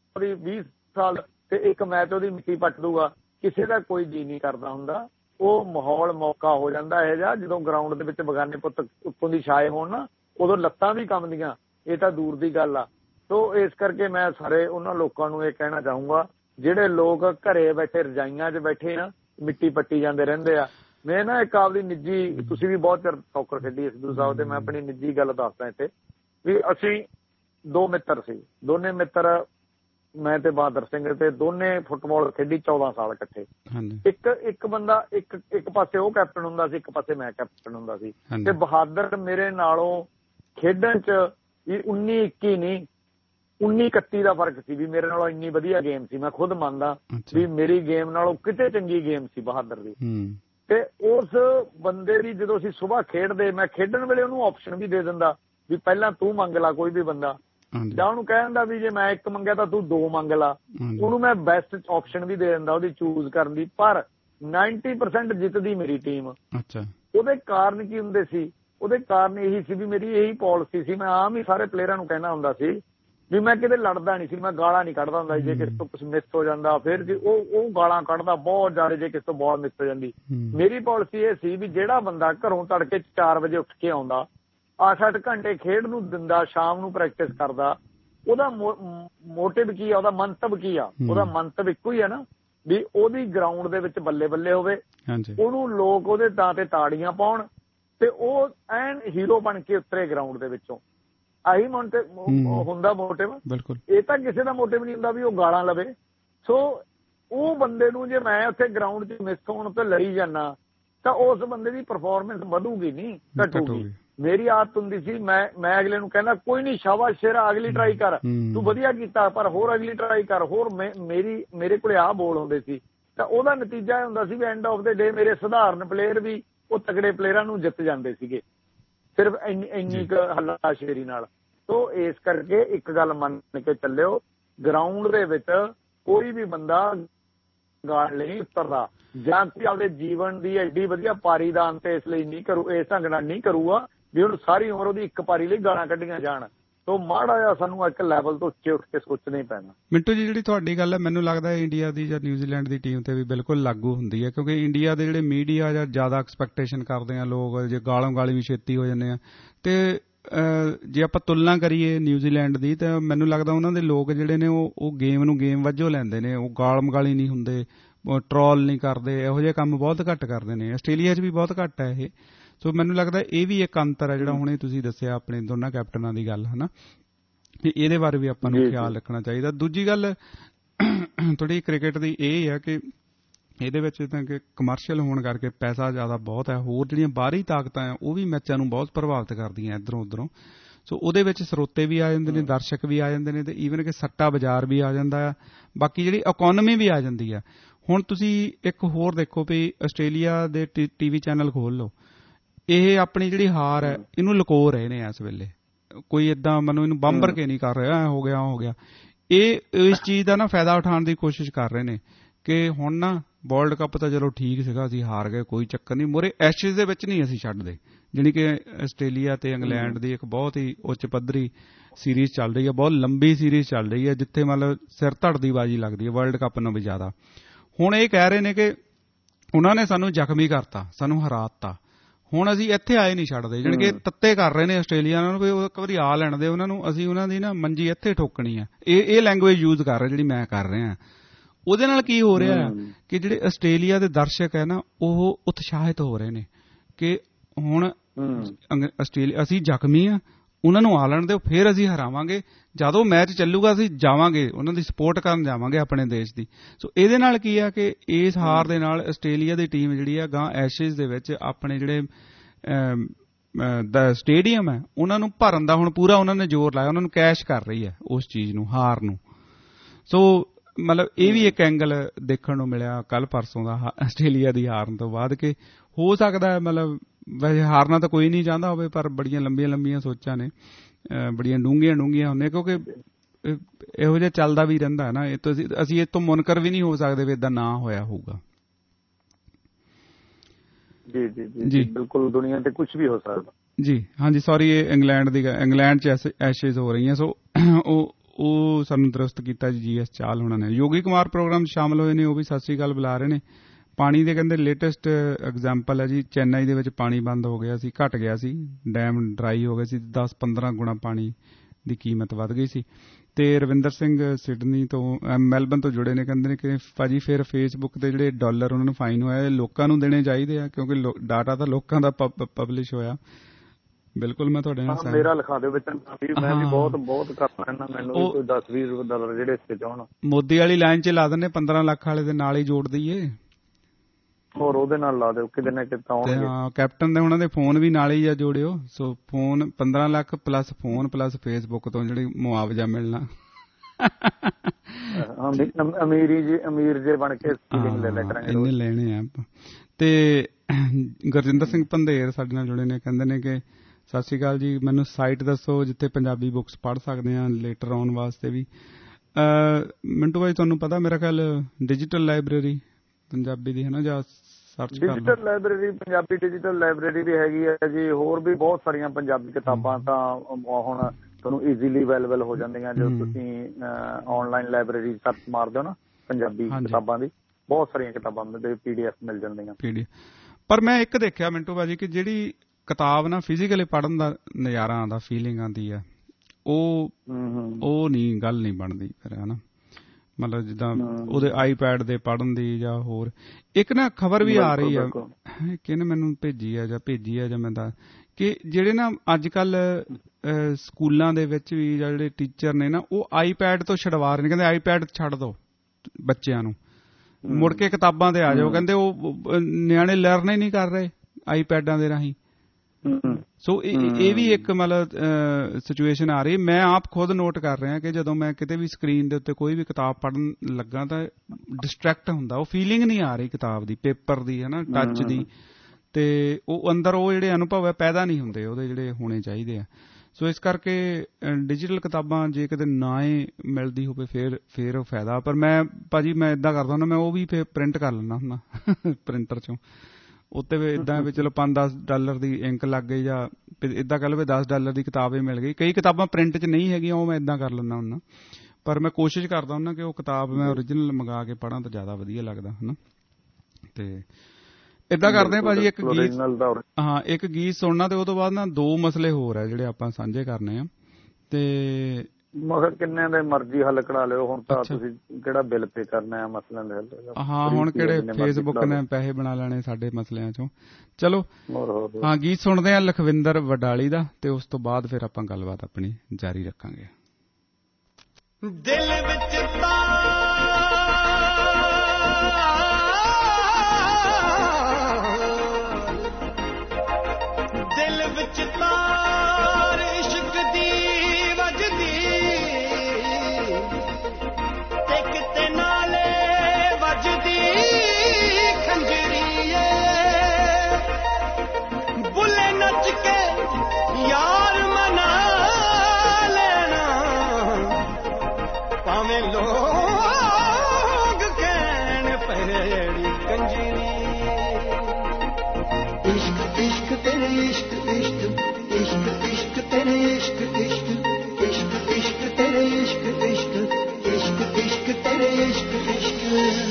ਵੀਹ ਸਾਲ ਤੇ ਇੱਕ ਮੈਚ ਉਹਦੀ ਮਿੱਟੀ ਪੱਟ ਦੂਗਾ। ਕਿਸੇ ਦਾ ਕੋਈ ਜੀ ਨਹੀਂ ਕਰਦਾ ਹੁੰਦਾ। ਉਹ ਮਾਹੌਲ ਮੌਕਾ ਹੋ ਜਾਂਦਾ ਇਹ ਜਿਹਾ ਜਦੋਂ ਗਰਾਊਂਡ ਦੇ ਵਿੱਚ ਬਗਾਨੇ ਪੁੱਤ ਉੱਤੋਂ ਦੀ ਛਾਏ ਹੋਣ ਨਾ, ਉਦੋਂ ਲੱਤਾਂ ਵੀ ਕੰਬਦੀਆਂ। ਇਹ ਤਾਂ ਦੂਰ ਦੀ ਗੱਲ ਆ। ਸੋ ਇਸ ਕਰਕੇ ਮੈਂ ਸਾਰੇ ਉਹਨਾਂ ਲੋਕਾਂ ਨੂੰ ਇਹ ਕਹਿਣਾ ਚਾਹੂੰਗਾ ਜਿਹੜੇ ਲੋਕ ਘਰੇ ਬੈਠੇ ਰਜਾਈਆਂ 'ਚ ਬੈਠੇ ਨਾ ਮਿੱਟੀ ਪੱਟੀ ਜਾਂਦੇ ਰਹਿੰਦੇ ਆ। ਮੈਂ ਨਾ ਇੱਕ ਆਪਦੀ ਨਿੱਜੀ, ਤੁਸੀਂ ਵੀ ਬਹੁਤ ਚਿਰ ਸੌਕਰ ਖੇਡੀ ਸਿੱਧੂ ਸਾਹਿਬ, ਤੇ ਮੈਂ ਆਪਣੀ ਨਿੱਜੀ ਗੱਲ ਦੱਸਦਾ ਇੱਥੇ ਵੀ ਅਸੀਂ ਦੋ ਮਿੱਤਰ ਸੀ, ਦੋਨੇ ਮਿੱਤਰ ਮੈਂ ਤੇ ਬਹਾਦਰ ਸਿੰਘ, ਤੇ ਦੋਨੇ ਫੁੱਟਬਾਲ ਖੇਡੀ ਚੌਦਾਂ ਸਾਲ ਇਕੱਠੇ। ਇੱਕ ਇੱਕ ਬੰਦਾ ਇੱਕ ਇੱਕ ਪਾਸੇ ਉਹ ਕੈਪਟਨ ਹੁੰਦਾ ਸੀ, ਇੱਕ ਪਾਸੇ ਮੈਂ ਕੈਪਟਨ ਹੁੰਦਾ ਸੀ। ਤੇ ਬਹਾਦਰ ਮੇਰੇ ਨਾਲੋਂ ਖੇਡਣ 'ਚ ਉੱਨੀ ਇੱਕੀ ਨਹੀਂ ਉੱਨੀ ਇਕੱਤੀ ਦਾ ਫਰਕ ਸੀ ਵੀ ਮੇਰੇ ਨਾਲੋਂ ਇੰਨੀ ਵਧੀਆ ਗੇਮ ਸੀ। ਮੈਂ ਖੁਦ ਮੰਨਦਾ ਵੀ ਮੇਰੀ ਗੇਮ ਨਾਲੋਂ ਕਿਤੇ ਚੰਗੀ ਗੇਮ ਸੀ ਬਹਾਦਰ ਦੀ। ਤੇ ਉਸ ਬੰਦੇ ਦੀ ਜਦੋਂ ਅਸੀਂ ਸੁਬਾਹ ਖੇਡਦੇ, ਮੈਂ ਖੇਡਣ ਵੇਲੇ ਉਹਨੂੰ ਆਪਸ਼ਨ ਵੀ ਦੇ ਦਿੰਦਾ ਵੀ ਪਹਿਲਾਂ ਤੂੰ ਮੰਗ ਲਾ ਕੋਈ ਵੀ ਬੰਦਾ, ਜਾਂ ਉਹਨੂੰ ਕਹਿ ਦਿੰਦਾ ਵੀ ਜੇ ਮੈਂ ਇੱਕ ਮੰਗਿਆ ਤਾਂ ਤੂੰ ਦੋ ਮੰਗ ਲਾ। ਉਹਨੂੰ ਮੈਂ ਬੈਸਟ ਆਪਸ਼ਨ ਵੀ ਦੇ ਦਿੰਦਾ ਉਹਦੀ ਚੂਜ਼ ਕਰਨ ਦੀ। ਪਰ ਨਾਈਨਟੀ ਪਰਸੈਂਟ ਜਿੱਤਦੀ ਮੇਰੀ ਟੀਮ। ਉਹਦੇ ਕਾਰਨ ਕੀ ਹੁੰਦੇ ਸੀ? ਉਹਦੇ ਕਾਰਨ ਇਹੀ ਸੀ ਵੀ ਮੇਰੀ ਇਹੀ ਪਾਲਿਸੀ ਸੀ। ਮੈਂ ਆਮ ਹੀ ਸਾਰੇ ਪਲੇਅਰਾਂ ਨੂੰ ਕਹਿਣਾ ਹੁੰਦਾ ਸੀ ਵੀ ਮੈਂ ਕਿਤੇ ਲੜਦਾ ਨਹੀਂ ਸੀ, ਮੈਂ ਗਾਲਾਂ ਨਹੀਂ ਕੱਢਦਾ ਹੁੰਦਾ। ਜੇ ਕਿਸੇ ਤੋਂ ਕੁਛ ਮਿਸ ਹੋ ਜਾਂਦਾ ਫਿਰ ਜੀ ਉਹ ਉਹ ਗਾਲਾਂ ਕੱਢਦਾ ਬਹੁਤ ਜ਼ਿਆਦਾ ਜੇ ਕਿਸੇ ਤੋਂ ਬਾਲ ਮਿਸ ਹੋ ਜਾਂਦੀ। ਮੇਰੀ ਪਾਲਿਸੀ ਇਹ ਸੀ ਵੀ ਜਿਹੜਾ ਬੰਦਾ ਘਰੋਂ ਤੜਕੇ ਚਾਰ ਵਜੇ ਉੱਠ ਕੇ ਆਉਂਦਾ, ਅੱਠ ਅੱਠ ਘੰਟੇ ਖੇਡ ਨੂੰ ਦਿੰਦਾ, ਸ਼ਾਮ ਨੂੰ ਪ੍ਰੈਕਟਿਸ ਕਰਦਾ, ਉਹਦਾ ਮੋਟਿਵ ਕੀ ਆ, ਉਹਦਾ ਮੰਤਵ ਕੀ ਆ? ਉਹਦਾ ਮੰਤਵ ਇੱਕੋ ਹੀ ਆ ਨਾ ਵੀ ਉਹਦੀ ਗਰਾਊਂਡ ਦੇ ਵਿੱਚ ਬੱਲੇ ਬੱਲੇ ਹੋਵੇ, ਉਹਨੂੰ ਲੋਕ ਉਹਦੇ ਤਾਂ ਤੇ ਤਾੜੀਆਂ ਪਾਉਣ ਤੇ ਉਹ ਐਨ ਹੀਰੋ ਬਣ ਕੇ ਉਤਰੇ ਗਰਾਊਂਡ ਦੇ ਵਿੱਚੋਂ। ਆਹੀ ਹੁੰਦਾ ਮੋਟਿਵ। ਇਹ ਤਾਂ ਕਿਸੇ ਦਾ ਮੋਟਿਵ ਨਹੀਂ ਹੁੰਦਾ ਵੀ ਉਹ ਗਾਲਾਂ ਲਵੇ। ਸੋ ਉਹ ਬੰਦੇ ਨੂੰ ਜੇ ਮੈਂ ਉੱਥੇ ਗਰਾਊਂਡ 'ਚ ਮਿਸ ਹੋਣ ਤੇ ਲੜੀ ਜਾਂਦਾ ਤਾਂ ਉਸ ਬੰਦੇ ਦੀ ਪਰਫਾਰਮੈਂਸ ਵਧੂਗੀ ਨਹੀਂ ਘਟੂਗੀ। ਮੇਰੀ ਆਦਤ ਹੁੰਦੀ ਸੀ, ਮੈਂ ਮੈਂ ਅਗਲੇ ਨੂੰ ਕਹਿੰਦਾ ਕੋਈ ਨਹੀਂ ਸ਼ਾਬਾਸ਼ ਸ਼ੇਰਾ, ਅਗਲੀ ਟਰਾਈ ਕਰ, ਤੂੰ ਵਧੀਆ ਕੀਤਾ ਪਰ ਹੋਰ ਅਗਲੀ ਟਰਾਈ ਕਰ ਹੋਰ। ਮੇਰੀ ਮੇਰੇ ਕੋਲੇ ਆਹ ਬੋਲ ਹੁੰਦੇ ਸੀ ਤਾਂ ਉਹਦਾ ਨਤੀਜਾ ਇਹ ਹੁੰਦਾ ਸੀ ਵੀ ਐਂਡ ਆਫ ਦੇ ਡੇ ਮੇਰੇ ਸਧਾਰਨ ਪਲੇਅਰ ਵੀ ਉਹ ਤਗੜੇ ਪਲੇਅਰਾਂ ਨੂੰ ਜਿੱਤ ਜਾਂਦੇ ਸੀਗੇ ਸਿਰਫ ਇੰਨੀ ਇੰਨੀ ਕੁ ਹੱਲਾਸ਼ੇਰੀ ਨਾਲ। ਸੋ ਇਸ ਕਰਕੇ ਇੱਕ ਗੱਲ ਮੰਨ ਕੇ ਚੱਲਿਓ, ਗਰਾਊਂਡ ਦੇ ਵਿੱਚ ਕੋਈ ਵੀ ਬੰਦਾ ਗਾਲ ਨਹੀਂ ਉਤਰਦਾ ਜਾਂ ਕਿ ਆਪਦੇ ਜੀਵਨ ਦੀ ਐਡੀ ਵਧੀਆ ਪਾਰੀ ਦਾ ਅੰਤ ਇਸ ਲਈ ਨਹੀਂ ਕਰੂ, ਇਸ ਢੰਗ ਨਾਲ ਨਹੀਂ ਕਰੂਗਾ ਵੀ ਉਹਨੂੰ ਸਾਰੀ ਉਮਰ ਉਹਦੀ ਇੱਕ ਪਾਰੀ ਲਈ ਗਾਲਾਂ ਕੱਢੀਆਂ ਜਾਣ। ਸੋ ਮਾੜਾ ਜਿਹਾ ਸਾਨੂੰ ਇੱਕ ਲੈਵਲ ਤੋਂ ਉੱਚੇ ਉੱਠ ਕੇ ਸੋਚਣਾ ਹੀ ਪੈਣਾ। ਮਿੰਟੂ ਜੀ, ਜਿਹੜੀ ਤੁਹਾਡੀ ਗੱਲ ਹੈ ਮੈਨੂੰ ਲੱਗਦਾ ਇੰਡੀਆ ਦੀ ਜਾਂ ਨਿਊਜ਼ੀਲੈਂਡ ਦੀ ਟੀਮ ਤੇ ਵੀ ਬਿਲਕੁਲ ਲਾਗੂ ਹੁੰਦੀ ਹੈ, ਕਿਉਂਕਿ ਇੰਡੀਆ ਦੇ ਜਿਹੜੇ ਮੀਡੀਆ ਜਾਂ ਜ਼ਿਆਦਾ ਐਕਸਪੈਕਟੇਸ਼ਨ ਕਰਦੇ ਆ ਲੋਕ, ਜੇ ਗਾਲੋਂ ਗਾਲੀ ਵੀ ਛੇਤੀ ਹੋ ਜਾਂਦੇ ਆ। ਤੇ ਜੇ ਆਪਾਂ ਤੁਲਨਾ ਕਰੀਏ ਨਿਊਜ਼ੀਲੈਂਡ ਦੀ ਤਾਂ ਮੈਨੂੰ ਲੱਗਦਾ ਉਹਨਾਂ ਦੇ ਲੋਕ ਜਿਹੜੇ ਨੇ ਉਹ ਉਹ ਗੇਮ ਨੂੰ ਗੇਮ ਵਜੋਂ ਲੈਂਦੇ ਨੇ, ਉਹ ਗਾਲ ਮਗਾਲੀ ਨਹੀਂ ਹੁੰਦੇ, ਟਰੋਲ ਨਹੀਂ ਕਰਦੇ, ਇਹੋ ਜਿਹੇ ਕੰਮ ਬਹੁਤ ਘੱਟ ਕਰਦੇ ਨੇ। ਆਸਟ੍ਰੇਲੀਆ 'ਚ ਵੀ ਬਹੁਤ ਘੱਟ ਹੈ ਇਹ। ਸੋ ਮੈਨੂੰ ਲੱਗਦਾ ਇਹ ਵੀ ਇੱਕ ਅੰਤਰ ਹੈ ਜਿਹੜਾ ਹੁਣੇ ਤੁਸੀਂ ਦੱਸਿਆ ਆਪਣੇ ਦੋਨਾਂ ਕੈਪਟਨਾਂ ਦੀ ਗੱਲ, ਹੈ ਨਾ, ਇਹਦੇ ਬਾਰੇ ਵੀ ਆਪਾਂ ਨੂੰ ਖਿਆਲ ਰੱਖਣਾ ਚਾਹੀਦਾ। ਦੂਜੀ ਗੱਲ ਥੋੜ੍ਹੀ ਕ੍ਰਿਕਟ ਦੀ ਇਹ ਹੈ ਕਿ ਇਹਦੇ ਵਿੱਚ ਤਾਂ ਕਿ ਕਮਰਸ਼ੀਅਲ ਹੋਣ ਕਰਕੇ ਪੈਸਾ ਜ਼ਿਆਦਾ ਬਹੁਤ ਹੈ, ਹੋਰ ਜਿਹੜੀਆਂ ਬਾਹਰੀ ਤਾਕਤਾਂ ਆ ਉਹ ਵੀ ਮੈਚਾਂ ਨੂੰ ਬਹੁਤ ਪ੍ਰਭਾਵਿਤ ਕਰਦੀਆਂ ਇੱਧਰੋਂ ਉੱਧਰੋਂ। ਸੋ ਉਹਦੇ ਵਿੱਚ ਸਰੋਤੇ ਵੀ ਆ ਜਾਂਦੇ ਨੇ, ਦਰਸ਼ਕ ਵੀ ਆ ਜਾਂਦੇ ਨੇ, ਤੇ ਈਵਨ ਕਿ ਸੱਟਾ ਬਾਜ਼ਾਰ ਵੀ ਆ ਜਾਂਦਾ ਆ, ਬਾਕੀ ਜਿਹੜੀ ਇਕੋਨਮੀ ਵੀ ਆ ਜਾਂਦੀ ਆ। ਹੁਣ ਤੁਸੀਂ ਇੱਕ ਹੋਰ ਦੇਖੋ ਵੀ ਆਸਟ੍ਰੇਲੀਆ ਦੇ ਟੀ ਵੀ ਚੈਨਲ ਖੋਲ ਲਓ, ਇਹ ਆਪਣੀ ਜਿਹੜੀ ਹਾਰ ਹੈ ਇਹਨੂੰ ਲੁਕੋ ਰਹੇ ਨੇ ਇਸ ਵੇਲੇ। ਕੋਈ ਏਦਾਂ ਮੈਨੂੰ ਇਹਨੂੰ ਬੰਬਰ ਕੇ ਨਹੀਂ ਕਰ ਰਿਹਾ ਹੋ ਗਿਆ ਹੋ ਗਿਆ। ਇਹ ਇਸ ਚੀਜ਼ ਦਾ ਨਾ ਫਾਇਦਾ ਉਠਾਉਣ ਦੀ ਕੋਸ਼ਿਸ਼ ਕਰ ਰਹੇ ਨੇ ਕਿ ਹੁਣ ਨਾ ਵਰਲਡ ਕੱਪ ਤਾਂ ਚਲੋ ਠੀਕ ਸੀਗਾ, ਅਸੀਂ ਹਾਰ ਗਏ, ਕੋਈ ਚੱਕਰ ਨਹੀਂ, ਮੋਰੇ ਐਸ਼ੇਜ਼ ਦੇ ਵਿੱਚ ਨਹੀਂ ਅਸੀਂ ਛੱਡਦੇ। ਜਾਣੀ ਕਿ ਆਸਟ੍ਰੇਲੀਆ ਤੇ ਇੰਗਲੈਂਡ ਦੀ ਇੱਕ ਬਹੁਤ ਹੀ ਉੱਚ ਪੱਧਰੀ ਸੀਰੀਜ਼ ਚੱਲ ਰਹੀ ਹੈ, ਬਹੁਤ ਲੰਬੀ ਸੀਰੀਜ਼ ਚੱਲ ਰਹੀ ਹੈ, ਜਿੱਥੇ ਮਤਲਬ ਸਿਰ ਧੜ ਦੀ ਬਾਜੀ ਲੱਗਦੀ ਹੈ ਵਰਲਡ ਕੱਪ ਨਾਲੋਂ ਵੀ ਜ਼ਿਆਦਾ। ਹੁਣ ਇਹ ਕਹਿ ਰਹੇ ਨੇ ਕਿ ਉਹਨਾਂ ਨੇ ਸਾਨੂੰ ਜ਼ਖਮੀ ਕਰਤਾ, ਸਾਨੂੰ ਹਰਾਤਾ, ਹੁਣ ਅਸੀਂ ਇੱਥੇ ਆਏ ਨਹੀਂ ਛੱਡਦੇ। ਜਾਣੀ ਕਿ ਤੱਤੇ ਕਰ ਰਹੇ ਨੇ ਆਸਟ੍ਰੇਲੀਆ ਨੂੰ ਵੀ ਉਹ ਇੱਕ ਵਾਰੀ ਆ ਲੈਣ ਦੇ ਉਹਨਾਂ ਨੂੰ, ਅਸੀਂ ਉਹਨਾਂ ਦੀ ਨਾ ਮੰਜੀ ਇੱਥੇ ਠੋਕਣੀ ਆ। ਇਹ ਇਹ ਲੈਂਗੁਏਜ ਯੂਜ਼ ਕਰ ਰਹੇ ਜਿਹੜੀ ਮੈਂ ਕਰ ਰਿਹਾ। ਉਹਦੇ ਨਾਲ ਕੀ ਹੋ ਰਿਹਾ ਕਿ ਜਿਹੜੇ ਆਸਟ੍ਰੇਲੀਆ ਦੇ ਦਰਸ਼ਕ ਹੈ ਨਾ ਉਹ ਉਤਸ਼ਾਹਿਤ ਹੋ ਰਹੇ ਨੇ ਕਿ ਹੁਣ ਆਸਟ੍ਰੇਲੀਆ ਅਸੀਂ ਜ਼ਖਮੀ ਆ, ਉਹਨਾਂ ਨੂੰ ਆ ਲੈਣ ਦਿਓ, ਫਿਰ ਅਸੀਂ ਹਰਾਵਾਂਗੇ, ਜਦੋਂ ਮੈਚ ਚੱਲੂਗਾ ਅਸੀਂ ਜਾਵਾਂਗੇ, ਉਹਨਾਂ ਦੀ ਸਪੋਰਟ ਕਰਨ ਜਾਵਾਂਗੇ ਆਪਣੇ ਦੇਸ਼ ਦੀ। ਸੋ ਇਹਦੇ ਨਾਲ ਕੀ ਆ ਕਿ ਇਸ ਹਾਰ ਦੇ ਨਾਲ ਆਸਟ੍ਰੇਲੀਆ ਦੀ ਟੀਮ ਜਿਹੜੀ ਆ ਗਾਂ ਐਸ਼ੇਜ਼ ਦੇ ਵਿੱਚ ਆਪਣੇ ਜਿਹੜੇ ਦਾ ਸਟੇਡੀਅਮ ਹੈ ਉਹਨਾਂ ਨੂੰ ਭਰਨ ਦਾ ਹੁਣ ਪੂਰਾ ਉਹਨਾਂ ਨੇ ਜ਼ੋਰ ਲਾਇਆ, ਉਹਨਾਂ ਨੂੰ ਕੈਸ਼ ਕਰ ਰਹੀ ਹੈ ਉਸ ਚੀਜ਼ ਨੂੰ, ਹਾਰ ਨੂੰ। ਸੋ ਮਤਲਬ ਇਹ ਵੀ ਇੱਕ ਐਂਗਲ ਦੇਖਣ ਨੂੰ ਮਿਲਿਆ ਕੱਲ ਪਰਸੋਂ ਦਾ ਆਸਟ੍ਰੇਲੀਆ ਦੀ ਹਾਰਨ ਤੋਂ ਬਾਅਦ ਕਿ ਹੋ ਸਕਦਾ ਮਤਲਬ ਵੈਸੇ ਹਾਰਨਾ ਤਾਂ ਕੋਈ ਨਹੀਂ ਚਾਹੁੰਦਾ ਹੋਵੇ, ਪਰ ਬੜੀਆਂ ਲੰਬੀਆਂ ਲੰਬੀਆਂ ਸੋਚਾਂ ਨੇ, ਬੜੀਆਂ ਡੂੰਘੀਆਂ ਡੂੰਘੀਆਂ ਹੁੰਦੀਆਂ, ਕਿਉਂਕਿ ਇਹੋ ਜਿਹਾ ਚੱਲਦਾ ਵੀ ਰਹਿੰਦਾ ਹੈ ਨਾ। ਇਹ ਤੋਂ ਅਸੀਂ ਇਹ ਤੋਂ ਮੁਨਕਰ ਵੀ ਨਹੀਂ ਹੋ ਸਕਦੇ ਵੀ ਇਦਾਂ ਨਾ ਹੋਇਆ ਹੋਊਗਾ। ਜੀ ਜੀ ਜੀ ਬਿਲਕੁਲ, ਦੁਨੀਆ ਤੇ ਕੁਝ ਵੀ ਹੋ ਸਕਦਾ ਜੀ। ਹਾਂਜੀ ਸੌਰੀ, ਇਹ ਇੰਗਲੈਂਡ ਦੀ ਇੰਗਲੈਂਡ ਚ ਐਸ਼ੇਜ਼ ਹੋ ਰਹੀਆਂ, ਸੋ ਉਹ ਉਹ ਸਾਨੂੰ ਦਰੁਸਤ ਕੀਤਾ ਜੀ ਜੀ ਐਸ ਚਾਹਲ ਹੋਣਾ ਨੇ। ਯੋਗੀ ਕੁਮਾਰ ਪ੍ਰੋਗਰਾਮ ਸ਼ਾਮਲ ਹੋਏ ਨੇ, ਉਹ ਵੀ ਸਤਿ ਸ੍ਰੀ ਅਕਾਲ ਬੁਲਾ ਰਹੇ ਨੇ। ਪਾਣੀ ਦੇ ਕਹਿੰਦੇ ਲੇਟੈਸਟ ਐਗਜ਼ਾਮਪਲ ਹੈ ਜੀ, ਚੇਨਈ ਦੇ ਵਿੱਚ ਪਾਣੀ ਬੰਦ ਹੋ ਗਿਆ ਸੀ, ਘਟ ਗਿਆ ਸੀ, ਡੈਮ ਡਰਾਈ ਹੋ ਗਏ ਸੀ, ਦਸ ਪੰਦਰਾਂ ਗੁਣਾ ਪਾਣੀ ਦੀ ਕੀਮਤ ਵੱਧ ਗਈ ਸੀ। ਤੇ ਰਵਿੰਦਰ ਸਿੰਘ ਸਿਡਨੀ ਤੋਂ ਮੈਲਬਨ ਤੋਂ ਜੁੜੇ ਨੇ, ਕਹਿੰਦੇ ਨੇ ਕਿ ਭਾਜੀ ਫਿਰ ਫੇਸਬੁੱਕ ਦੇ ਜਿਹੜੇ ਡਾਲਰ ਉਹਨਾਂ ਨੂੰ ਫਾਈਨ ਹੋਇਆ ਲੋਕਾਂ ਨੂੰ ਦੇਣੇ ਚਾਹੀਦੇ ਆ, ਕਿਉਂਕਿ ਡਾਟਾ ਤਾਂ ਲੋਕਾਂ ਦਾ ਪਬਲਿਸ਼ ਹੋਇਆ। ਬਿਲਕੁਲ ਮੈਂ ਤੁਹਾਡੇ ਨਾਲ ਸਹਿਮਤ। ਮੇਰਾ ਲਿਖਾ ਦਿਓ ਵਿੱਚ, ਮੈਂ ਵੀ ਬਹੁਤ ਬਹੁਤ ਕਰ ਲੈਣਾ, ਮੈਨੂੰ ਵੀ ਕੋਈ ਦਸ ਵੀਹ ਡਾਲਰ ਜਿਹੜੇ ਇਸ ਤੇ ਆਉਣ। ਮੋਦੀ ਵਾਲੀ ਲਾਈਨ 'ਚ ਲਾ ਦਿੰਦੇ, ਪੰਦਰਾਂ ਲੱਖ ਵਾਲੇ ਦੇ ਨਾਲ ਹੀ ਜੋੜ ਦਈਏ, ਹੋਰ ਉਹਦੇ ਨਾਲ ਲਾ ਦਿਓ, ਕਿਤੇ ਨਾ ਕਿਤੇ ਆਉਣਗੇ। ਹਾਂ, ਕੈਪਟਨ ਦੇ ਉਹਨਾਂ ਦੇ ਫੋਨ ਵੀ ਨਾਲ ਹੀ ਆ ਜੋੜਿਓ। ਸੋ ਫੋਨ ਪੰਦਰਾਂ lakh plus phone plus Facebook ਤੋਂ ਜਿਹੜੀ ਮੁਆਵਜ਼ਾ ਮਿਲਣਾ। ਅਮੀਰੀ ਜੀ ਅਮੀਰ ਜੇ ਬਣ ਕੇ ਲੈ ਲੈ ਕਰਾਂਗੇ, ਇੰਨੇ ਲੈਣੇ ਆ। ਤੇ ਗੁਰਜਿੰਦਰ ਸਿੰਘ ਪੰਧੇਰ ਸਾਡੇ ਨਾਲ ਜੁੜੇ ਨੇ, ਕਹਿੰਦੇ ਨੇ ਕਿ ਸਤਿ ਸ਼੍ਰੀ ਅਕਾਲ ਜੀ, ਮੈਨੂੰ ਸਾਈਟ ਦੱਸੋ ਜਿੱਥੇ ਪੰਜਾਬੀ ਬੁੱਕਸ ਪੜ੍ਹ ਸਕਦੇ ਹਾਂ ਲੇਟਰ ਆਉਣ ਵਾਸਤੇ ਵੀ। ਮਿੰਟੂ ਭਾਈ ਤੁਹਾਨੂੰ ਪਤਾ ਮੇਰਾ ਖਿਆਲ ਡਿਜੀਟਲ ਲਾਇਬ੍ਰੇਰੀ ਪੰਜਾਬੀ ਦੀ ਹੈ ਨਾ, ਜਾਂ ਸਰਚ ਕਰ digital library Punjabi digital library ਵੀ ਹੈਗੀ ਹੈ ਜੀ। ਹੋਰ ਵੀ ਬਹੁਤ ਸਾਰੀਆਂ ਪੰਜਾਬੀ ਕਿਤਾਬਾਂ ਤਾਂ ਹੁਣ ਤੁਹਾਨੂੰ ਈਜ਼ੀਲੀ ਅਵੇਲੇਬਲ ਹੋ ਜਾਂਦੀਆਂ, ਜੋ ਤੁਸੀਂ ਆਨਲਾਈਨ ਲਾਇਬ੍ਰੇਰੀ ਸਰਚ ਮਾਰਦੇ ਹੋ ਨਾ ਪੰਜਾਬੀ ਕਿਤਾਬਾਂ ਦੀ, ਬਹੁਤ ਸਾਰੀਆਂ ਕਿਤਾਬਾਂ ਦੇ ਪੀ ਡੀ ਐਫ ਮਿਲ ਜਾਂਦੀਆਂ। ਪਰ ਮੈਂ ਇੱਕ ਦੇਖਿਆ ਮਿੰਟੂ ਭਾਜੀ ਕਿ ਜਿਹੜੀ ਕਿਤਾਬ ਨਾ ਫਿਜ਼ੀਕਲੀ ਪੜ੍ਹਨ ਦਾ ਨਜ਼ਾਰਾ ਆਉਂਦਾ, ਫੀਲਿੰਗ ਆਉਂਦੀ ਆ, ਉਹ ਉਹ ਨਹੀਂ ਗੱਲ ਨਹੀਂ ਬਣਦੀ ਫਿਰ, ਹੈ ਨਾ। ਮਤਲਬ ਜਿੱਦਾਂ ਉਹਦੇ ਆਈਪੈਡ ਦੇ ਪੜ੍ਹਨ ਦੀ ਜਾਂ ਹੋਰ। ਇੱਕ ਨਾ ਖਬਰ ਵੀ ਆ ਰਹੀ ਆ, ਕਿਹਨੇ ਮੈਨੂੰ ਭੇਜੀ ਆ ਜਾਂ ਭੇਜੀ ਆ ਜਾਂ ਮੈਂ ਤਾਂ, ਕਿ ਜਿਹੜੇ ਨਾ ਅੱਜ ਕੱਲ ਸਕੂਲਾਂ ਦੇ ਵਿੱਚ ਵੀ ਜਾਂ ਜਿਹੜੇ ਟੀਚਰ ਨੇ ਨਾ ਉਹ ਆਈਪੈਡ ਤੋਂ ਛਡਵਾ ਰਹੇ ਨੇ, ਕਹਿੰਦੇ ਆਈਪੈਡ ਛੱਡ ਦਿਓ ਬੱਚਿਆਂ ਨੂੰ, ਮੁੜ ਕੇ ਕਿਤਾਬਾਂ ਤੇ ਆ ਜਾਓ। ਕਹਿੰਦੇ ਉਹ ਨਿਆਣੇ ਲਰਨ ਹੀ ਨਹੀਂ ਕਰ ਰਹੇ ਆਈਪੈਡਾਂ ਦੇ ਰਾਹੀਂ। ਸੋ ਇਹ ਵੀ ਇੱਕ ਮਤਲਬ ਸਿਚੁਏਸ਼ਨ ਆ ਰਹੀ। ਮੈਂ ਆਪ ਖੁਦ ਨੋਟ ਕਰ ਰਿਹਾ ਕਿ ਜਦੋਂ ਮੈਂ ਕਿਤੇ ਵੀ ਸਕਰੀਨ ਦੇ ਉੱਤੇ ਕੋਈ ਵੀ ਕਿਤਾਬ ਪੜ੍ਹਨ ਲੱਗਾ ਤਾਂ ਡਿਸਟਰੈਕਟ ਹੁੰਦਾ, ਉਹ ਫੀਲਿੰਗ ਨਹੀਂ ਆ ਰਹੀ ਕਿਤਾਬ ਦੀ, ਪੇਪਰ ਦੀ, ਹੈ ਨਾ, ਟੱਚ ਦੀ, ਤੇ ਉਹ ਅੰਦਰ ਉਹ ਜਿਹੜੇ ਅਨੁਭਵ ਹੈ ਪੈਦਾ ਨਹੀਂ ਹੁੰਦੇ ਉਹਦੇ ਜਿਹੜੇ ਹੋਣੇ ਚਾਹੀਦੇ ਆ। ਸੋ ਇਸ ਕਰਕੇ ਡਿਜੀਟਲ ਕਿਤਾਬਾਂ ਜੇ ਕਿਤੇ ਨਾ ਹੀ ਮਿਲਦੀ ਹੋਵੇ ਫਿਰ ਫਿਰ ਉਹ ਫਾਇਦਾ। ਪਰ ਮੈਂ ਭਾਜੀ ਮੈਂ ਇੱਦਾਂ ਕਰਦਾ ਹੁੰਦਾ, ਮੈਂ ਉਹ ਵੀ ਫਿਰ ਪ੍ਰਿੰਟ ਕਰ ਲੈਂਦਾ ਹੁੰਦਾ ਪ੍ਰਿੰਟਰ 'ਚੋਂ। ਉੱਤੇ ਵੀ ਇੱਦਾਂ ਵੀ ਚਲੋ ਪੰਜ ਦਸ ਡਾਲਰ ਦੀ ਇੰਕ ਲੱਗ ਗਈ, ਜਾਂ ਇੱਦਾਂ ਕਹਿ ਲਓ ਵੀ ਦਸ ਡਾਲਰ ਦੀ ਕਿਤਾਬ ਹੀ ਮਿਲ ਗਈ। ਕਈ ਕਿਤਾਬਾਂ ਪ੍ਰਿੰਟ 'ਚ ਨਹੀਂ ਹੈਗੀਆਂ, ਉਹ ਮੈਂ ਇੱਦਾਂ ਕਰ ਲੈਂਦਾ ਹੁੰਦਾ। ਪਰ ਮੈਂ ਕੋਸ਼ਿਸ਼ ਕਰਦਾ ਹੁੰਦਾ ਕਿ ਉਹ ਕਿਤਾਬ ਮੈਂ ਓਰੀਜਨਲ ਮੰਗਾ ਕੇ ਪੜ੍ਹਾਂ ਤਾਂ ਜ਼ਿਆਦਾ ਵਧੀਆ ਲੱਗਦਾ, ਹੈ ਨਾ। ਤੇ ਇੱਦਾਂ ਕਰਦੇ ਆ ਭਾਜੀ, ਇੱਕ ਗੀਤ, ਹਾਂ ਇੱਕ ਗੀਤ ਸੁਣਨਾ, ਤੇ ਉਹ ਤੋਂ ਬਾਅਦ ਨਾ ਦੋ ਮਸਲੇ ਹੋਰ ਆ ਜਿਹੜੇ ਆਪਾਂ ਸਾਂਝੇ ਕਰਨੇ ਆ। ਤੇ ਮਗਰ ਕਿੰਨੇ ਦੇ ਮਰਜ਼ੀ ਹੱਲ ਕਢਾ ਲਿਓ, ਹੁਣ ਤਾਂ ਤੁਸੀਂ ਕਿਹੜਾ ਬਿੱਲ ਪੇ ਕਰਨਾ ਹੈ ਮਸਲਿਆਂ ਦੇ ਹੱਲ। ਹਾਂ, ਹੁਣ ਕਿਹੜੇ ਫੇਸਬੁੱਕ ਨੇ ਪੈਸੇ ਬਣਾ ਲੈਣੇ ਸਾਡੇ ਮਸਲਿਆਂ ਚੋਂ। ਚਲੋ ਹਾਂ, ਗੀਤ ਸੁਣਦੇ ਆ ਲਖਵਿੰਦਰ ਵਡਾਲੀ ਦਾ, ਤੇ ਉਸ ਤੋਂ ਬਾਅਦ ਫਿਰ ਆਪਾਂ ਗੱਲਬਾਤ ਆਪਣੀ ਜਾਰੀ ਰੱਖਾਂਗੇ। ਦਿਲ ਵਿੱਚ ਦਿਲ ਵਿੱਚ ਤਾਰ ਇਸ਼ਕ ਦੀ ਵੱਜਦੀ, ਤੇ ਕਿਤੇ ਨਾਲੇ ਵੱਜਦੀ ਖੰਜਰੀ ਏ, ਬੁੱਲੇ ਨੱਚ ਕੇ ਯਾਰ ਮਨਾ ਲੈਣਾ ਭਾਵੇਂ ਲੋ कंजरी इश्क इश्क तेरे इश्क इश्क इश्क इश्क तेरे इश्क इश्क इश्क इश्क तेरे इश्क इश्क इश्क इश्क तेरे इश्क इश्क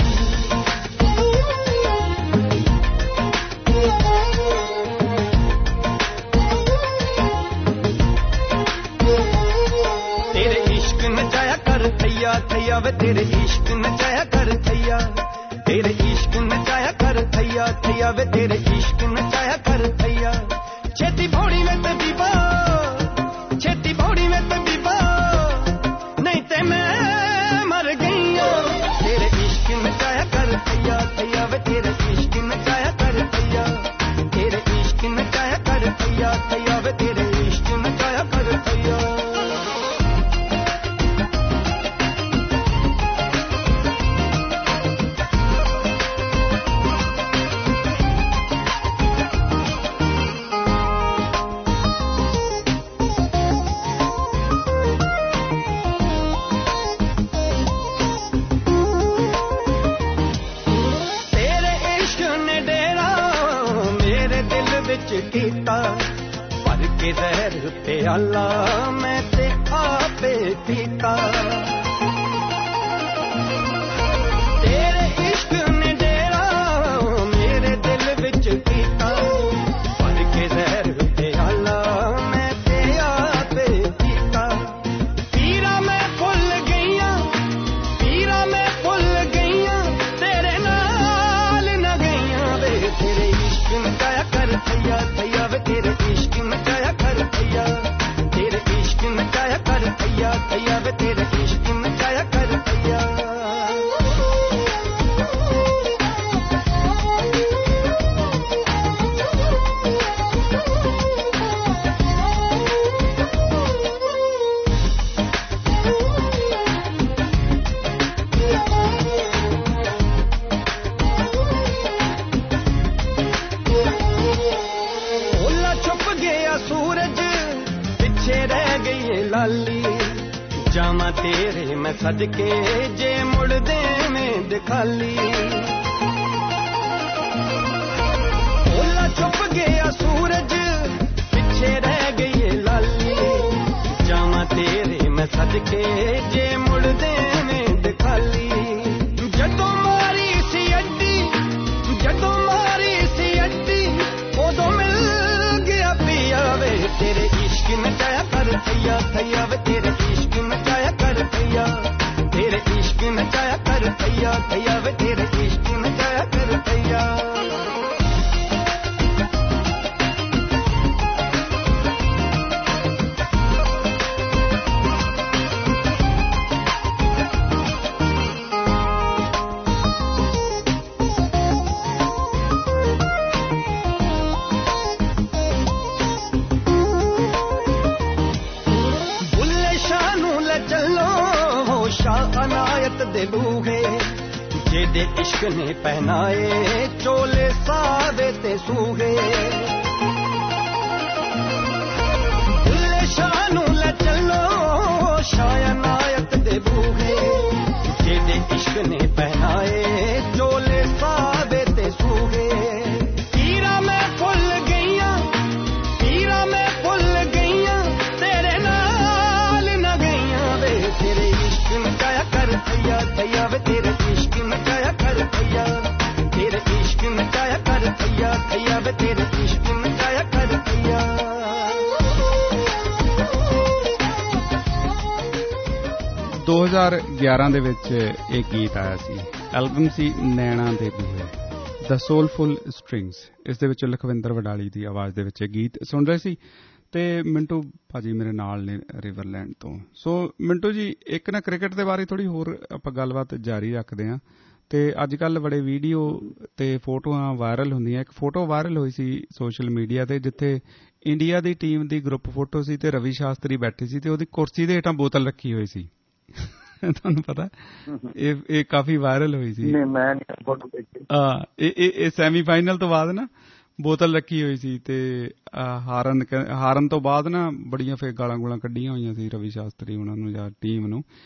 थैया थैया वे तेरे इश्क नचाया कर थैया तेरे इश्क नचाया कर थैया थैया वे तेरे इश्क नचाया कर थैया छेती भौड़ी में ते बीबा छेती भौड़ी में ते बीबा नहीं ते मैं मर गईया तेरे इश्क नचाया कर थैया थैया वे तेरे इश्क नचाया कर थैया तेरे इश्क नचाया कर थैया थैया वे तेरे इश्क नचाया कर थैया कीता भर के जहर प्याला मैं ते आपे पीता तेरे इश्क ने डेरा मेरे दिल विच कीता भर के जहर प्याला मैं ते आपे पीता पीरा मैं भुल गईया पीरा मैं भुल गईया तेरे नाल न गईया वे तेरे इश्क नचाया कर थैया थैया वे तेरे इश्क नचाया कर थैया तेरे इश्क नचाया कर थैया थैया वे तेरे इश्क नचाया कर थैया लाली जामा तेरे मैं सदके जे मुड़ दे में दिखाली ओला छुप गया सूरज पीछे रह गई लाली जामा तेरे मैं सदके जे मुड़ दे में दिखाली जदों मारी सी अड्डी जदों मारी सी अड्डी उदों मिल गया पिया वे तेरे इश्क नचाया कर थैया थैया वे तेरे इश्क नचाया कर थैया तेरे इश्क नचाया कर थैया थैया वे तेरे इश्क नचाया कर थैया दे लूहे जेदे इश्क ने पहनाए चोले सावे ते सूहे शानू ले चलो शाया नायत दे बूहे जेदे इश्क ने पहनाए चोले सावे ते सूहे पीरा मैं भुल गईया पीरा मैं भुल गईया तेरे नाल न गईया वे तेरे इश्क नचाया कर थैया थैया वे तेरे इश्क नचाया कर थैया तेरे इश्क नचाया कर थैया थैया वे तेरे इश्क नचाया कर थैया दो हज़ार ਗਿਆਰਾਂ ਦੇ ਵਿੱਚ ਇਹ ਗੀਤ ਆਇਆ ਸੀ ਐਲਬਮ ਸੀ ਨੈਣਾ ਦੇ ਬੂਹੇ ਦ ਸੋਲਫੁਲ ਸਟ੍ਰਿੰਗਸ ਇਸ ਦੇ ਵਿੱਚ ਲਖਵਿੰਦਰ ਵਡਾਲੀ ਦੀ ਆਵਾਜ਼ ਦੇ ਵਿੱਚ ਇਹ ਗੀਤ ਸੁਣ ਰਹੇ ਸੀ ਤੇ ਮਿੰਟੂ ਭਾਜੀ ਮੇਰੇ ਨਾਲ ਨੇ ਰਿਵਰਲੈਂਡ ਤੋਂ ਸੋ ਮਿੰਟੂ ਜੀ ਇੱਕ ਨਾ ਕ੍ਰਿਕਟ ਦੇ ਬਾਰੇ ਥੋੜੀ ਹੋਰ ਆਪਾਂ ਗੱਲਬਾਤ ਜਾਰੀ ਰੱਖਦੇ ਹਾਂ ਤੇ ਅੱਜ ਕੱਲ ਬੜੇ ਵੀਡੀਓ ਤੇ ਫੋਟੋਆਂ ਵਾਇਰਲ ਹੁੰਦੀਆਂ ਇੱਕ ਫੋਟੋ ਵਾਇਰਲ ਹੋਈ ਸੀ ਸੋਸ਼ਲ ਮੀਡੀਆ ਤੇ ਜਿੱਥੇ ਇੰਡੀਆ ਦੀ ਟੀਮ ਦੀ ਗਰੁੱਪ ਫੋਟੋ ਸੀ ਤੇ ਰਵੀ ਸ਼ਾਸਤਰੀ ਬੈਠੇ ਸੀ ਤੇ ਉਹਦੀ ਕੁਰਸੀ ਦੇ ਹੇਠਾਂ ਬੋਤਲ ਰੱਖੀ ਹੋਈ ਸੀ ਤੁਹਾਨੂੰ ਪਤਾ ਇਹ ਇਹ ਕਾਫੀ ਵਾਇਰਲ ਹੋਈ ਸੀ ਨਹੀਂ ਮੈਂ ਨਹੀਂ ਫੋਟੋ ਦੇਖੀ ਹਾਂ ਇਹ ਇਹ ਸੈਮੀ ਫਾਈਨਲ ਤੋਂ ਬਾਅਦ ਨਾ ਬੋਤਲ ਰੱਖੀ ਹੋਈ ਸੀ ਤੇ ਹਾਰਨ ਹਾਰਨ ਤੋਂ ਬਾਅਦ ਨਾ ਬੜੀਆਂ ਫੇਰ ਗਾਲਾਂ ਗੂਲਾਂ ਕੱਢੀਆਂ ਹੋਈਆਂ ਸੀ ਰਵੀ ਸ਼ਾਸਤਰੀ ਉਹਨਾਂ ਨੂੰ ਜਾਂ ਟੀਮ ਨੂੰ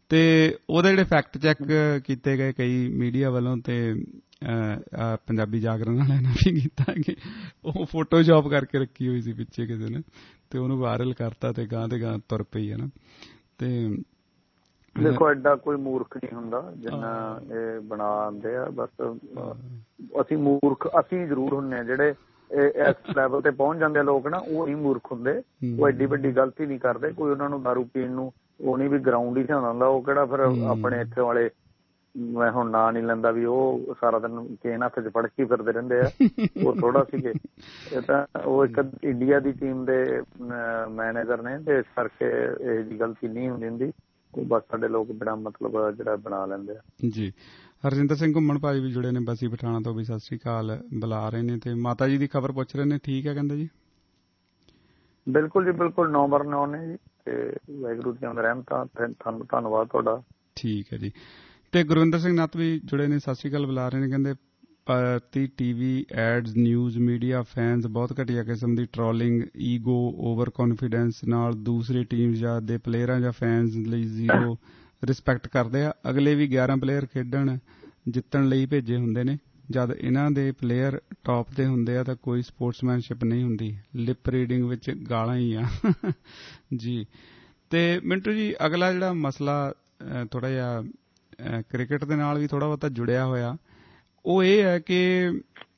ਤੇ ਉਹਦੇ ਜਿਹੜੇ ਫੈਕਟ ਚੈੱਕ ਕੀਤੇ ਗਏ ਕਈ ਮੀਡੀਆ ਵੱਲੋਂ ਤੇ ਪੰਜਾਬੀ ਜਾਗਰਣ ਵਾਲਿਆਂ ਨੇ ਵੀ ਕੀਤਾ ਕਿ ਉਹ ਫੋਟੋਸ਼ਾਪ ਕਰਕੇ ਰੱਖੀ ਹੋਈ ਸੀ ਪਿੱਛੇ ਕਿਸੇ ਨੇ ਤੇ ਉਹਨੂੰ ਵਾਇਰਲ ਕਰਤਾ ਤੇ ਗਾਂ ਤੇ ਗਾਂ ਤੁਰ ਪਈ ਹੈ ਨਾ। ਤੇ ਦੇਖੋ ਐਡਾ ਕੋਈ ਮੂਰਖ ਨਹੀਂ ਹੁੰਦਾ ਜਿੰਨਾ ਇਹ ਬਣਾਉਂਦੇ ਆ। ਬਸ ਅਸੀਂ ਮੂਰਖ ਅਸੀਂ ਜ਼ਰੂਰ ਹੁੰਦੇ ਹਾਂ ਜਿਹੜੇ ਇਸ ਲੈਵਲ ਤੇ ਪਹੁੰਚ ਜਾਂਦੇ ਲੋਕ ਨਾ, ਉਹ ਨਹੀਂ ਮੂਰਖ ਹੁੰਦੇ, ਉਹ ਐਡੀ ਵੱਡੀ ਗਲਤੀ ਨਹੀਂ ਕਰਦੇ। ਕੋਈ ਉਹਨਾਂ ਨੂੰ ਦਾਰੂ ਪੀਣ ਨੂੰ ਉਹ ਨਹੀਂ ਵੀ ਗਰਾਊਂਡ ਹੀ ਧਿਆਨ ਹੁੰਦਾ, ਉਹ ਕਿਹੜਾ ਫਿਰ ਆਪਣੇ ਇੱਥੇ ਵਾਲੇ ਮੈਂ ਹੁਣ ਨਾਂ ਨਹੀਂ ਲੈਂਦਾ ਵੀ ਉਹ ਸਾਰਾ ਦਿਨ ਕੇਨ ਹੱਥ 'ਚ ਫੜ ਕੇ ਫਿਰਦੇ ਰਹਿੰਦੇ ਆ, ਉਹ ਥੋੜਾ ਸੀਗੇ। ਇਹ ਤਾਂ ਉਹ ਇੱਕ ਇੰਡੀਆ ਦੀ ਟੀਮ ਦੇ ਮੈਨੇਜਰ ਨੇ ਤੇ ਇਸ ਕਰਕੇ ਇਹ ਜਿਹੀ ਗਲਤੀ ਨਹੀਂ ਹੁੰਦੀ ਹੁੰਦੀ। ਉਹ ਬਸ ਸਾਡੇ ਲੋਕ ਬੜਾ ਮਤਲਬ ਜਿਹੜਾ ਬਣਾ ਲੈਂਦੇ ਆ ਜੀ। ਹਰਜਿੰਦਰ ਸਿੰਘ ਘੁੰਮਣ ਭਾਈ ਵੀ ਜੁੜੇ ਨੇ ਬਸੀ ਪਠਾਣਾ ਤੋਂ, ਵੀ ਸਤਿ ਸ੍ਰੀ ਅਕਾਲ ਬੁਲਾ ਰਹੇ ਨੇ ਤੇ ਮਾਤਾ ਜੀ ਦੀ ਖਬਰ ਪੁੱਛ ਰਹੇ ਨੇ। ਠੀਕ ਹੈ ਕਹਿੰਦੇ ਜੀ? ਬਿਲਕੁਲ ਜੀ ਬਿਲਕੁਲ, ਨੌ ਬਰ ਨੌ ਨੇ ਜੀ ਤੇ ਵਾਹਿਗੁਰੂ ਦੀਆਂ ਰਹਿਮਤਾਂ। ਤੁਹਾਨੂੰ ਧੰਨਵਾਦ ਤੁਹਾਡਾ। ਠੀਕ ਹੈ ਜੀ। ਤੇ ਗੁਰਵਿੰਦਰ ਸਿੰਘ ਨੱਤ ਵੀ ਜੁੜੇ ਨੇ, ਸਤਿ ਸ੍ਰੀ ਅਕਾਲ ਬੁਲਾ ਰਹੇ ਨੇ। ਕਹਿੰਦੇ ਭਾਰਤੀ TV ads news media fans ਬਹੁਤ ਘਟੀਆ ਕਿਸਮ ਦੀ ਟ੍ਰੋਲਿੰਗ, ਈਗੋ, ਓਵਰ ਕੌਨਫੀਡੈਂਸ ਨਾਲ ਦੂਸਰੀ ਟੀਮ ਜਾਂ ਦੇ ਪਲੇਅਰਾਂ ਜਾਂ ਫੈਨਸ ਲਈ ਜ਼ੀਰੋ ਰਿਸਪੈਕਟ ਕਰਦੇ ਆ। ਅਗਲੇ ਵੀ ਗਿਆਰਾਂ ਪਲੇਅਰ ਖੇਡਣ ਜਿੱਤਣ ਲਈ ਭੇਜੇ ਹੁੰਦੇ ਨੇ, ਜਦ ਇਹਨਾਂ ਦੇ ਪਲੇਅਰ ਟੌਪ ਤੇ ਹੁੰਦੇ ਆ ਤਾਂ ਕੋਈ ਸਪੋਰਟਸਮੈਨਸ਼ਿਪ ਨਹੀਂ ਹੁੰਦੀ, ਲਿਪ ਰੀਡਿੰਗ ਵਿੱਚ ਗਾਲਾਂ ਹੀ ਆ ਜੀ। ਤੇ ਮਿੰਟੂ ਜੀ ਅਗਲਾ ਜਿਹੜਾ ਮਸਲਾ ਥੋੜਾ ਜਿਹਾ ਕ੍ਰਿਕਟ ਦੇ ਨਾਲ ਵੀ ਥੋੜਾ ਬਹੁਤਾ ਜੁੜਿਆ ਹੋਇਆ, ਉਹ ਇਹ ਹੈ ਕਿ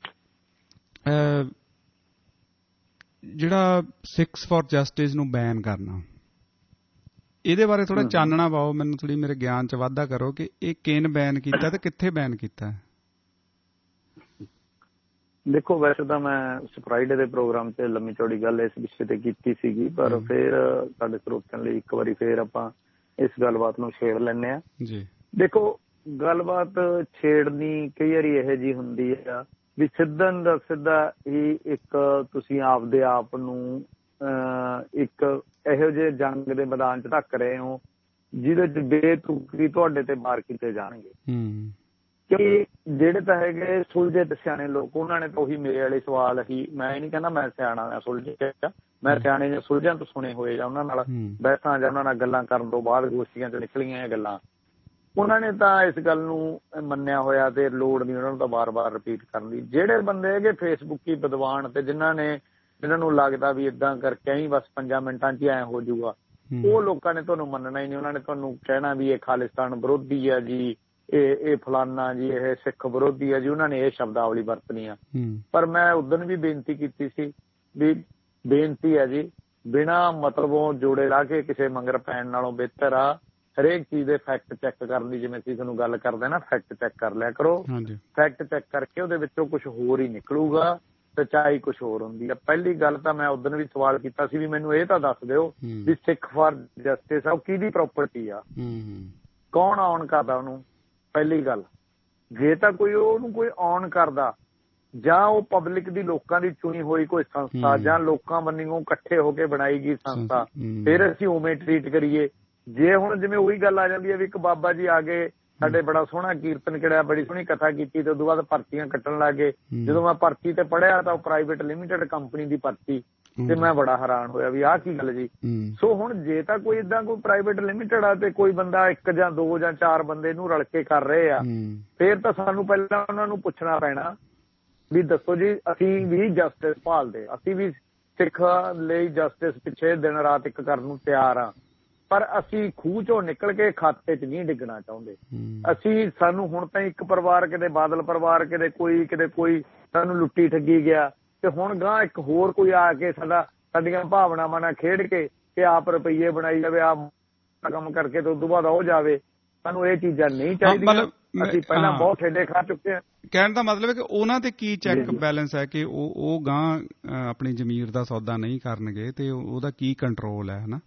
ਜਿਹੜਾ ਸਿਕਸ ਫॉर ਜਸਟਿਸ ਨੂੰ ਬੈਨ ਕਰਨਾ, ਇਹਦੇ ਬਾਰੇ ਥੋੜਾ ਚਾਨਣਾ ਪਾਓ ਮੈਨੂੰ, ਥੋੜੀ ਮੇਰੇ ਗਿਆਨ ਚ ਵਾਧਾ ਕਰੋ ਕਿ ਇਹ ਕਿਨ ਬੈਨ ਕੀਤਾ ਤੇ ਕਿੱਥੇ ਬੈਨ ਕੀਤਾ। ਦੇਖੋ ਵੈਸੇ ਤਾਂ ਮੈਂ ਫਰਾਈਡੇ ਦੇ ਪ੍ਰੋਗਰਾਮ 'ਚ ਲੰਮੀ ਚੌੜੀ ਗੱਲ ਇਸ ਵਿਸ਼ੇ ਤੇ ਕੀਤੀ ਸੀਗੀ, ਪਰ ਫਿਰ ਸਾਡੇ ਸਰੋਤਿਆਂ ਲਈ ਇੱਕ ਵਾਰੀ ਫਿਰ ਆਪਾਂ ਇਸ ਗੱਲਬਾਤ ਨੂੰ ਛੇੜ ਲੈਂਦੇ ਹਾਂ ਜੀ। ਦੇਖੋ ਗੱਲਬਾਤ ਛੇੜਨੀ ਕਈ ਵਾਰੀ ਇਹੋ ਜਿਹੀ ਹੁੰਦੀ ਆ ਵੀ ਸਿੱਧਾ ਦਾ ਸਿੱਧਾ ਹੀ ਇੱਕ ਤੁਸੀਂ ਆਪਦੇ ਆਪ ਨੂੰ ਇੱਕ ਇਹੋ ਜਿਹੇ ਜੰਗ ਦੇ ਮੈਦਾਨ 'ਚ ਧੱਕ ਰਹੇ ਹੋ ਜਿਹਦੇ 'ਚ ਬੇਤੁਕੀ ਤੁਹਾਡੇ ਤੇ ਵਾਰ ਕੀਤੇ ਜਾਣਗੇ। ਕਿਉਂਕਿ ਜਿਹੜੇ ਤਾਂ ਹੈਗੇ ਸੁਲਝੇ ਤੇ ਸਿਆਣੇ ਲੋਕ, ਉਹਨਾਂ ਨੇ ਤਾਂ ਉਹੀ ਮੇਰੇ ਵਾਲੇ ਸਵਾਲ ਹੀ, ਮੈਂ ਇਹ ਨਹੀਂ ਕਹਿੰਦਾ ਮੈਂ ਸਿਆਣਾ ਮੈਂ ਸੁਲਝਿਆ, ਮੈਂ ਸਿਆਣੇ ਜਾਂ ਸੁਲਝਿਆਂ ਤੋਂ ਸੁਣੇ ਹੋਏ ਜਾਂ ਉਹਨਾਂ ਨਾਲ ਬਹਿਸਾਂ ਜਾਂ ਉਹਨਾਂ ਨਾਲ ਗੱਲਾਂ ਕਰਨ ਤੋਂ ਬਾਅਦ ਗੋਸ਼ਟੀਆਂ 'ਚ ਨਿਕਲੀਆਂ ਇਹ ਗੱਲਾਂ, ਉਹਨਾਂ ਨੇ ਤਾਂ ਇਸ ਗੱਲ ਨੂੰ ਮੰਨਿਆ ਹੋਇਆ ਤੇ ਲੋੜ ਨਹੀਂ ਉਹਨਾਂ ਨੂੰ ਤਾਂ ਵਾਰ ਵਾਰ ਰਿਪੀਟ ਕਰਨ ਦੀ। ਜਿਹੜੇ ਬੰਦੇ ਹੈਗੇ ਫੇਸਬੁੱਕੀ ਵਿਦਵਾਨ ਤੇ ਜਿਨ੍ਹਾਂ ਨੇ ਜਿਹਨਾਂ ਨੂੰ ਲੱਗਦਾ ਵੀ ਏਦਾਂ ਕਰਕੇ ਹੀ ਬਸ ਪੰਜਾਂ ਮਿੰਟਾਂ 'ਚ ਹੀ ਐਂ ਹੋ ਜਾਊਗਾ, ਉਹ ਲੋਕਾਂ ਨੇ ਤੁਹਾਨੂੰ ਮੰਨਣਾ ਹੀ ਨਹੀਂ। ਉਹਨਾਂ ਨੇ ਤੁਹਾਨੂੰ ਕਹਿਣਾ ਵੀ ਇਹ ਖਾਲਿਸਤਾਨ ਵਿਰੋਧੀ ਆ ਜੀ, ਇਹ ਇਹ ਫਲਾਨਾ ਜੀ, ਇਹ ਸਿੱਖ ਵਿਰੋਧੀ ਆ ਜੀ, ਉਹਨਾਂ ਨੇ ਇਹ ਸ਼ਬਦਾਵਲੀ ਵਰਤਣੀ ਆ। ਪਰ ਮੈਂ ਉਦੋਂ ਵੀ ਬੇਨਤੀ ਕੀਤੀ ਸੀ ਵੀ ਬੇਨਤੀ ਹੈ ਜੀ, ਬਿਨਾਂ ਮਤਲਬੋਂ ਜੋੜੇ ਲਾ ਕੇ ਕਿਸੇ ਮੰਗਰ ਪੈਣ ਨਾਲੋਂ ਬਿਹਤਰ ਆ ਹਰੇਕ ਚੀਜ਼ ਦੇ ਫੈਕਟ ਚੈੱਕ ਕਰਨ ਦੀ। ਜਿਵੇਂ ਅਸੀਂ ਤੁਹਾਨੂੰ ਗੱਲ ਕਰਦੇ ਨਾ, ਫੈਕਟ ਚੈੱਕ ਕਰ ਲਿਆ ਕਰੋ। ਫੈਕਟ ਚੈੱਕ ਕਰਕੇ ਉਹਦੇ ਵਿੱਚੋਂ ਕੁਛ ਹੋਰ ਹੀ ਨਿਕਲੂਗਾ, ਸੱਚਾਈ ਕੁਛ ਹੋਰ ਹੁੰਦੀ ਆ। ਪਹਿਲੀ ਗੱਲ ਤਾਂ ਮੈਂ ਉਦੋਂ ਵੀ ਸਵਾਲ ਕੀਤਾ ਸੀ ਵੀ ਮੈਨੂੰ ਇਹ ਤਾਂ ਦੱਸ ਦਿਓ ਵੀ ਸਿੱਖ ਫਾਰ ਜਸਟਿਸ ਆ ਉਹ ਕਿਹਦੀ ਪ੍ਰੋਪਰਟੀ ਆ, ਕੌਣ ਔਨ ਕਰਦਾ ਉਹਨੂੰ। ਪਹਿਲੀ ਗੱਲ, ਜੇ ਤਾਂ ਕੋਈ ਉਹਨੂੰ ਕੋਈ ਔਨ ਕਰਦਾ ਜਾਂ ਉਹ ਪਬਲਿਕ ਦੀ ਲੋਕਾਂ ਦੀ ਚੁਣੀ ਹੋਈ ਕੋਈ ਸੰਸਥਾ ਜਾਂ ਲੋਕਾਂ ਬੰਨਿਓ ਇਕੱਠੇ ਹੋ ਕੇ ਬਣਾਈ ਗਈ ਸੰਸਥਾ, ਫਿਰ ਅਸੀਂ ਉਵੇਂ ਟਰੀਟ ਕਰੀਏ। ਜੇ ਹੁਣ ਜਿਵੇਂ ਉਹੀ ਗੱਲ ਆ ਜਾਂਦੀ ਹੈ ਵੀ ਇੱਕ ਬਾਬਾ ਜੀ ਆ ਗਏ ਸਾਡੇ, ਬੜਾ ਸੋਹਣਾ ਕੀਰਤਨ ਕਰਿਆ, ਬੜੀ ਸੋਹਣੀ ਕਥਾ ਕੀਤੀ ਤੇ ਉਦੋਂ ਬਾਅਦ ਪਰਚੀਆਂ ਕੱਟਣ ਲੱਗ ਗਏ। ਜਦੋਂ ਮੈਂ ਪਰਚੀ ਤੇ ਪੜ੍ਹਿਆ ਤਾਂ ਉਹ ਪ੍ਰਾਈਵੇਟ ਲਿਮਿਟਡ ਕੰਪਨੀ ਦੀ ਪਰਚੀ, ਤੇ ਮੈਂ ਬੜਾ ਹੈਰਾਨ ਹੋਇਆ ਵੀ ਆਹ ਕੀ ਗੱਲ ਜੀ। ਸੋ ਹੁਣ ਜੇ ਤਾਂ ਕੋਈ ਏਦਾਂ ਕੋਈ ਪ੍ਰਾਈਵੇਟ ਲਿਮਿਟਡ ਆ ਤੇ ਕੋਈ ਬੰਦਾ ਇੱਕ ਜਾਂ ਦੋ ਜਾਂ ਚਾਰ ਬੰਦੇ ਨੂੰ ਰਲ ਕੇ ਕਰ ਰਹੇ ਆ, ਫੇਰ ਤਾਂ ਸਾਨੂੰ ਪਹਿਲਾਂ ਉਹਨਾਂ ਨੂੰ ਪੁੱਛਣਾ ਪੈਣਾ ਵੀ ਦੱਸੋ ਜੀ ਅਸੀਂ ਵੀ ਜਸਟਿਸ ਭਾਲਦੇ, ਅਸੀਂ ਵੀ ਸਿੱਖਾਂ ਲਈ ਜਸਟਿਸ ਪਿੱਛੇ ਦਿਨ ਰਾਤ ਇੱਕ ਕਰਨ ਨੂੰ ਤਿਆਰ ਆ, ਪਰ ਅਸੀਂ ਖੂਹ ਚੋਂ ਨਿਕਲ ਕੇ ਖਾਤੇ 'ਚ ਨਹੀਂ ਡਿੱਗਣਾ ਚਾਹੁੰਦੇ। ਅਸੀਂ ਸਾਨੂੰ ਹੁਣ ਤਾਂ ਇੱਕ ਪਰਿਵਾਰ ਕਿਤੇ ਬਾਦਲ ਪਰਿਵਾਰ ਕਿਤੇ ਕੋਈ ਕਿਤੇ ਕੋਈ ਸਾਨੂੰ ਲੁੱਟੀ ਠੱਗੀ ਗਿਆ, ਤੇ ਹੁਣ ਗਾਂ ਇੱਕ ਹੋਰ ਕੋਈ ਆ ਕੇ ਸਾਡਾ ਸਾਡੀਆਂ ਭਾਵਨਾਵਾਂ ਨਾਲ ਖੇਡ ਕੇ ਤੇ ਆਪ ਰੁਪਈਏ ਬਣਾਈ ਜਾਵੇ, ਆਪ ਕੰਮ ਕਰਕੇ ਤੇ ਉਦੋਂ ਬਾਅਦ ਉਹ ਜਾਵੇ। ਸਾਨੂੰ ਇਹ ਚੀਜ਼ਾਂ ਨਹੀਂ ਚਾਹੀਦੀਆਂ। ਅਸੀਂ ਪਹਿਲਾਂ ਬਹੁਤ ਠੇਡੇ ਖਾ ਚੁੱਕੇ ਹਾਂ। ਕਹਿਣ ਦਾ ਮਤਲਬ ਹੈ ਕਿ ਉਹਨਾਂ ਤੇ ਕੀ ਚੈੱਕ ਬੈਲੈਂਸ ਹੈ ਕਿ ਉਹ ਉਹ ਗਾਂ ਆਪਣੀ ਜ਼ਮੀਰ ਦਾ ਸੌਦਾ ਨਹੀਂ ਕਰਨਗੇ ਤੇ ਉਹਦਾ ਕੀ ਕੰਟਰੋਲ ਹੈ ਹਨਾ।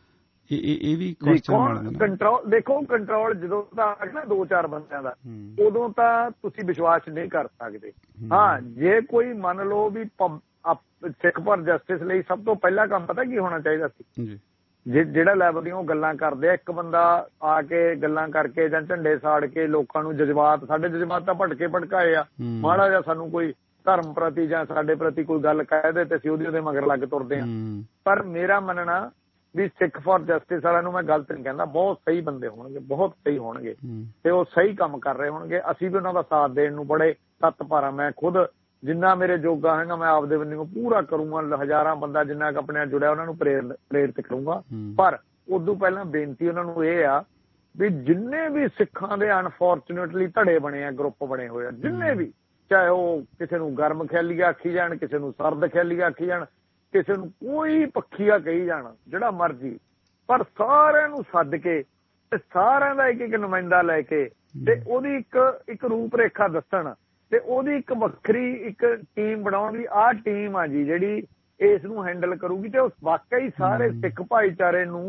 ਇਹ ਵੀ ਕੰਟਰੋਲ ਦੇਖੋ, ਕੰਟਰੋਲ ਜਦੋਂ ਤਾਂ ਆ ਨਾ ਦੋ ਚਾਰ ਬੰਦਿਆਂ ਦਾ, ਉਦੋਂ ਤਾਂ ਤੁਸੀਂ ਵਿਸ਼ਵਾਸ ਨਹੀਂ ਕਰ ਸਕਦੇ। ਹਾਂ, ਜੇ ਕੋਈ ਮੰਨ ਲਓ ਵੀ ਸਿੱਖ ਫਾਰ ਜਸਟਿਸ ਲਈ ਸਭ ਤੋਂ ਪਹਿਲਾ ਕੰਮ ਪਤਾ ਕੀ ਹੋਣਾ ਚਾਹੀਦਾ ਸੀ, ਜਿਹੜਾ ਲੈਵਲ ਦੀਆਂ ਉਹ ਗੱਲਾਂ ਕਰਦੇ ਆ, ਇੱਕ ਬੰਦਾ ਆ ਕੇ ਗੱਲਾਂ ਕਰਕੇ ਜਾਂ ਝੰਡੇ ਸਾੜ ਕੇ ਲੋਕਾਂ ਨੂੰ ਜਜ਼ਬਾਤ, ਸਾਡੇ ਜਜ਼ਬਾਤ ਤਾਂ ਭਟਕੇ ਭਟਕਾਏ ਆ, ਮਾੜਾ ਜਿਹਾ ਸਾਨੂੰ ਕੋਈ ਧਰਮ ਪ੍ਰਤੀ ਜਾਂ ਸਾਡੇ ਪ੍ਰਤੀ ਕੋਈ ਗੱਲ ਕਹਿ ਦੇ ਤੇ ਅਸੀਂ ਉਹਦੀ ਉਹਦੇ ਮਗਰ ਲੱਗ ਤੁਰਦੇ ਹਾਂ। ਪਰ ਮੇਰਾ ਮੰਨਣਾ ਵੀ ਸਿੱਖ ਫॉर ਜਸਟਿਸ ਵਾਲਿਆਂ ਨੂੰ ਮੈਂ ਗਲਤ ਨਹੀਂ ਕਹਿੰਦਾ, ਬਹੁਤ ਸਹੀ ਬੰਦੇ ਹੋਣਗੇ, ਬਹੁਤ ਸਹੀ ਹੋਣਗੇ ਤੇ ਉਹ ਸਹੀ ਕੰਮ ਕਰ ਰਹੇ ਹੋਣਗੇ। ਅਸੀਂ ਵੀ ਉਹਨਾਂ ਦਾ ਸਾਥ ਦੇਣ ਨੂੰ ਬੜੇ ਤੱਤ ਪਾਰਾਂ। ਮੈਂ ਖੁਦ ਜਿੰਨਾ ਮੇਰੇ ਜੋਗਾ ਹੈਗਾ ਮੈਂ ਆਪਦੇ ਬੰਦੇ ਪੂਰਾ ਕਰੂੰਗਾ। ਹਜ਼ਾਰਾਂ ਬੰਦਾ ਜਿੰਨਾ ਕੁ ਆਪਣੇ ਨਾਲ ਜੁੜਿਆ ਉਹਨਾਂ ਨੂੰ ਪ੍ਰੇਰ ਪ੍ਰੇਰਿਤ ਕਰੂੰਗਾ। ਪਰ ਉਦੋਂ ਪਹਿਲਾਂ ਬੇਨਤੀ ਉਹਨਾਂ ਨੂੰ ਇਹ ਆ ਵੀ ਜਿੰਨੇ ਵੀ ਸਿੱਖਾਂ ਦੇ ਅਨਫੋਰਚੂਨੇਟਲੀ ਧੜੇ ਬਣੇ ਆ, ਗਰੁੱਪ ਬਣੇ ਹੋਏ ਆ, ਜਿੰਨੇ ਵੀ, ਚਾਹੇ ਉਹ ਕਿਸੇ ਨੂੰ ਗਰਮ ਖਿਆਲੀਆ ਆਖੀ ਜਾਣ, ਕਿਸੇ ਨੂੰ ਸਰਦ ਖਿਆਲੀਆ ਆਖੀ ਜਾਣ, ਕਿਸੇ ਨੂੰ ਕੋਈ ਪੱਖੀਆ ਕਹੀ ਜਾਣ, ਜਿਹੜਾ ਮਰਜੀ, ਪਰ ਸਾਰਿਆਂ ਨੂੰ ਸੱਦ ਕੇ ਤੇ ਸਾਰਿਆਂ ਦਾ ਇੱਕ ਇੱਕ ਨੁਮਾਇੰਦਾ ਲੈ ਕੇ ਤੇ ਉਹਦੀ ਇੱਕ ਇੱਕ ਰੂਪ ਰੇਖਾ ਦੱਸਣ ਤੇ ਉਹਦੀ ਇੱਕ ਵੱਖਰੀ ਇੱਕ ਟੀਮ ਬਣਾਉਣ ਦੀ ਆਹ ਟੀਮ ਆ ਜੀ ਜਿਹੜੀ ਇਸ ਨੂੰ ਹੈਂਡਲ ਕਰੂਗੀ ਤੇ ਉਹ ਵਾਕਈ ਸਾਰੇ ਸਿੱਖ ਭਾਈਚਾਰੇ ਨੂੰ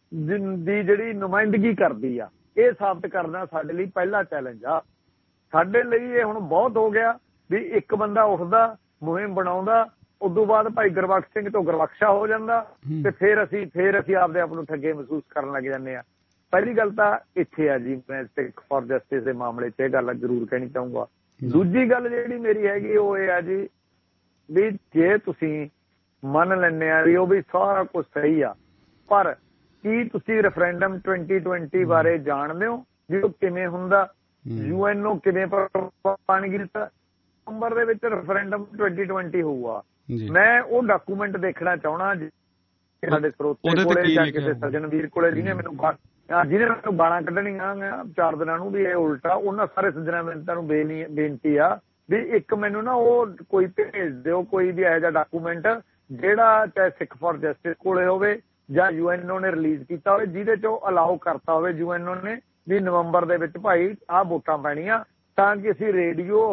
ਦੀ ਜਿਹੜੀ ਨੁਮਾਇੰਦਗੀ ਕਰਦੀ ਆ। ਇਹ ਸਾਬਤ ਕਰਨਾ ਸਾਡੇ ਲਈ ਪਹਿਲਾ ਚੈਲੰਜ ਆ। ਸਾਡੇ ਲਈ ਇਹ ਹੁਣ ਬਹੁਤ ਹੋ ਗਿਆ ਵੀ ਇੱਕ ਬੰਦਾ ਉੱਠਦਾ, ਮੁਹਿੰਮ ਬਣਾਉਂਦਾ, ਉਦੋਂ ਬਾਅਦ ਭਾਈ ਗੁਰਬਖਸ਼ ਸਿੰਘ ਤੋਂ ਗੁਰਬਖਸ਼ਾ ਹੋ ਜਾਂਦਾ ਤੇ ਫਿਰ ਅਸੀਂ ਫਿਰ ਅਸੀਂ ਆਪਦੇ ਆਪ ਨੂੰ ਠੱਗੇ ਮਹਿਸੂਸ ਕਰਨ ਲੱਗ ਜਾਂਦੇ ਆ। ਪਹਿਲੀ ਗੱਲ ਤਾਂ ਇੱਥੇ ਆ ਜੀ, ਮੈਂ ਸਿੱਖ ਫॉर ਜਸਟਿਸ ਦੇ ਮਾਮਲੇ 'ਚ ਇਹ ਗੱਲ ਜ਼ਰੂਰ ਕਹਿਣੀ ਚਾਹੂੰਗਾ। ਦੂਜੀ ਗੱਲ ਜਿਹੜੀ ਮੇਰੀ ਹੈਗੀ ਉਹ ਇਹ ਆ ਜੀ ਵੀ ਜੇ ਤੁਸੀਂ ਮੰਨ ਲੈਂਦੇ ਆ ਵੀ ਉਹ ਵੀ ਸਾਰਾ ਕੁਝ ਸਹੀ ਆ, ਪਰ ਕੀ ਤੁਸੀਂ ਰੈਫਰੈਂਡਮ ਟਵੈਂਟੀ ਟਵੈਂਟੀ ਬਾਰੇ ਜਾਣਦੇ ਹੋ ਵੀ ਉਹ ਕਿਵੇਂ ਹੁੰਦਾ? ਯੂ ਐਨ ਓ ਕਿਵੇਂ ਪ੍ਰਵਾਨਗੀ ਦਿੱਤਾ? ਨਵੰਬਰ ਦੇ ਵਿੱਚ ਰੈਫਰੈਂਡਮ ਟਵੈਂਟੀ ਟਵੈਂਟੀ ਹੋਊਗਾ। ਮੈਂ ਉਹ ਡਾਕੂਮੈਂਟ ਦੇਖਣਾ ਚਾਹਣਾ ਸਾਡੇ ਸਰੋਤੇ ਕੋਲੇ ਜਾਂ ਕਿਸੇ ਸੱਜਣ ਵੀਰ ਕੋਲੇ ਜਿਹਨੇ ਮੈਨੂੰ ਜਿਹਨੇ ਮੈਨੂੰ ਗਾਲਾਂ ਕੱਢਣੀਆਂ ਚਾਰ ਦਿਨਾਂ ਨੂੰ ਵੀ ਇਹ ਉਲਟਾ, ਉਹਨਾਂ ਸਾਰੇ ਸੱਜਣਾ ਮਿੰਟਾਂ ਨੂੰ ਬੇਨਤੀ ਆ ਵੀ ਇੱਕ ਮੈਨੂੰ ਨਾ ਉਹ ਕੋਈ ਭੇਜ ਦਿਓ, ਕੋਈ ਵੀ ਇਹੋ ਜਿਹਾ ਡਾਕੂਮੈਂਟ ਜਿਹੜਾ ਚਾਹੇ ਸਿੱਖ ਫॉर ਜਸਟਿਸ ਕੋਲੇ ਹੋਵੇ ਜਾਂ ਯੂ ਐਨ ਓ ਨੇ ਰਿਲੀਜ਼ ਕੀਤਾ ਹੋਵੇ, ਜਿਹਦੇ 'ਚ ਉਹ ਅਲਾਓ ਕਰਤਾ ਹੋਵੇ ਯੂ ਐਨ ਓ ਨੇ ਵੀ ਨਵੰਬਰ ਦੇ ਵਿੱਚ ਭਾਈ ਆਹ ਵੋਟਾਂ ਪੈਣੀਆਂ, ਤਾਂ ਕਿ ਅਸੀਂ ਰੇਡੀਓ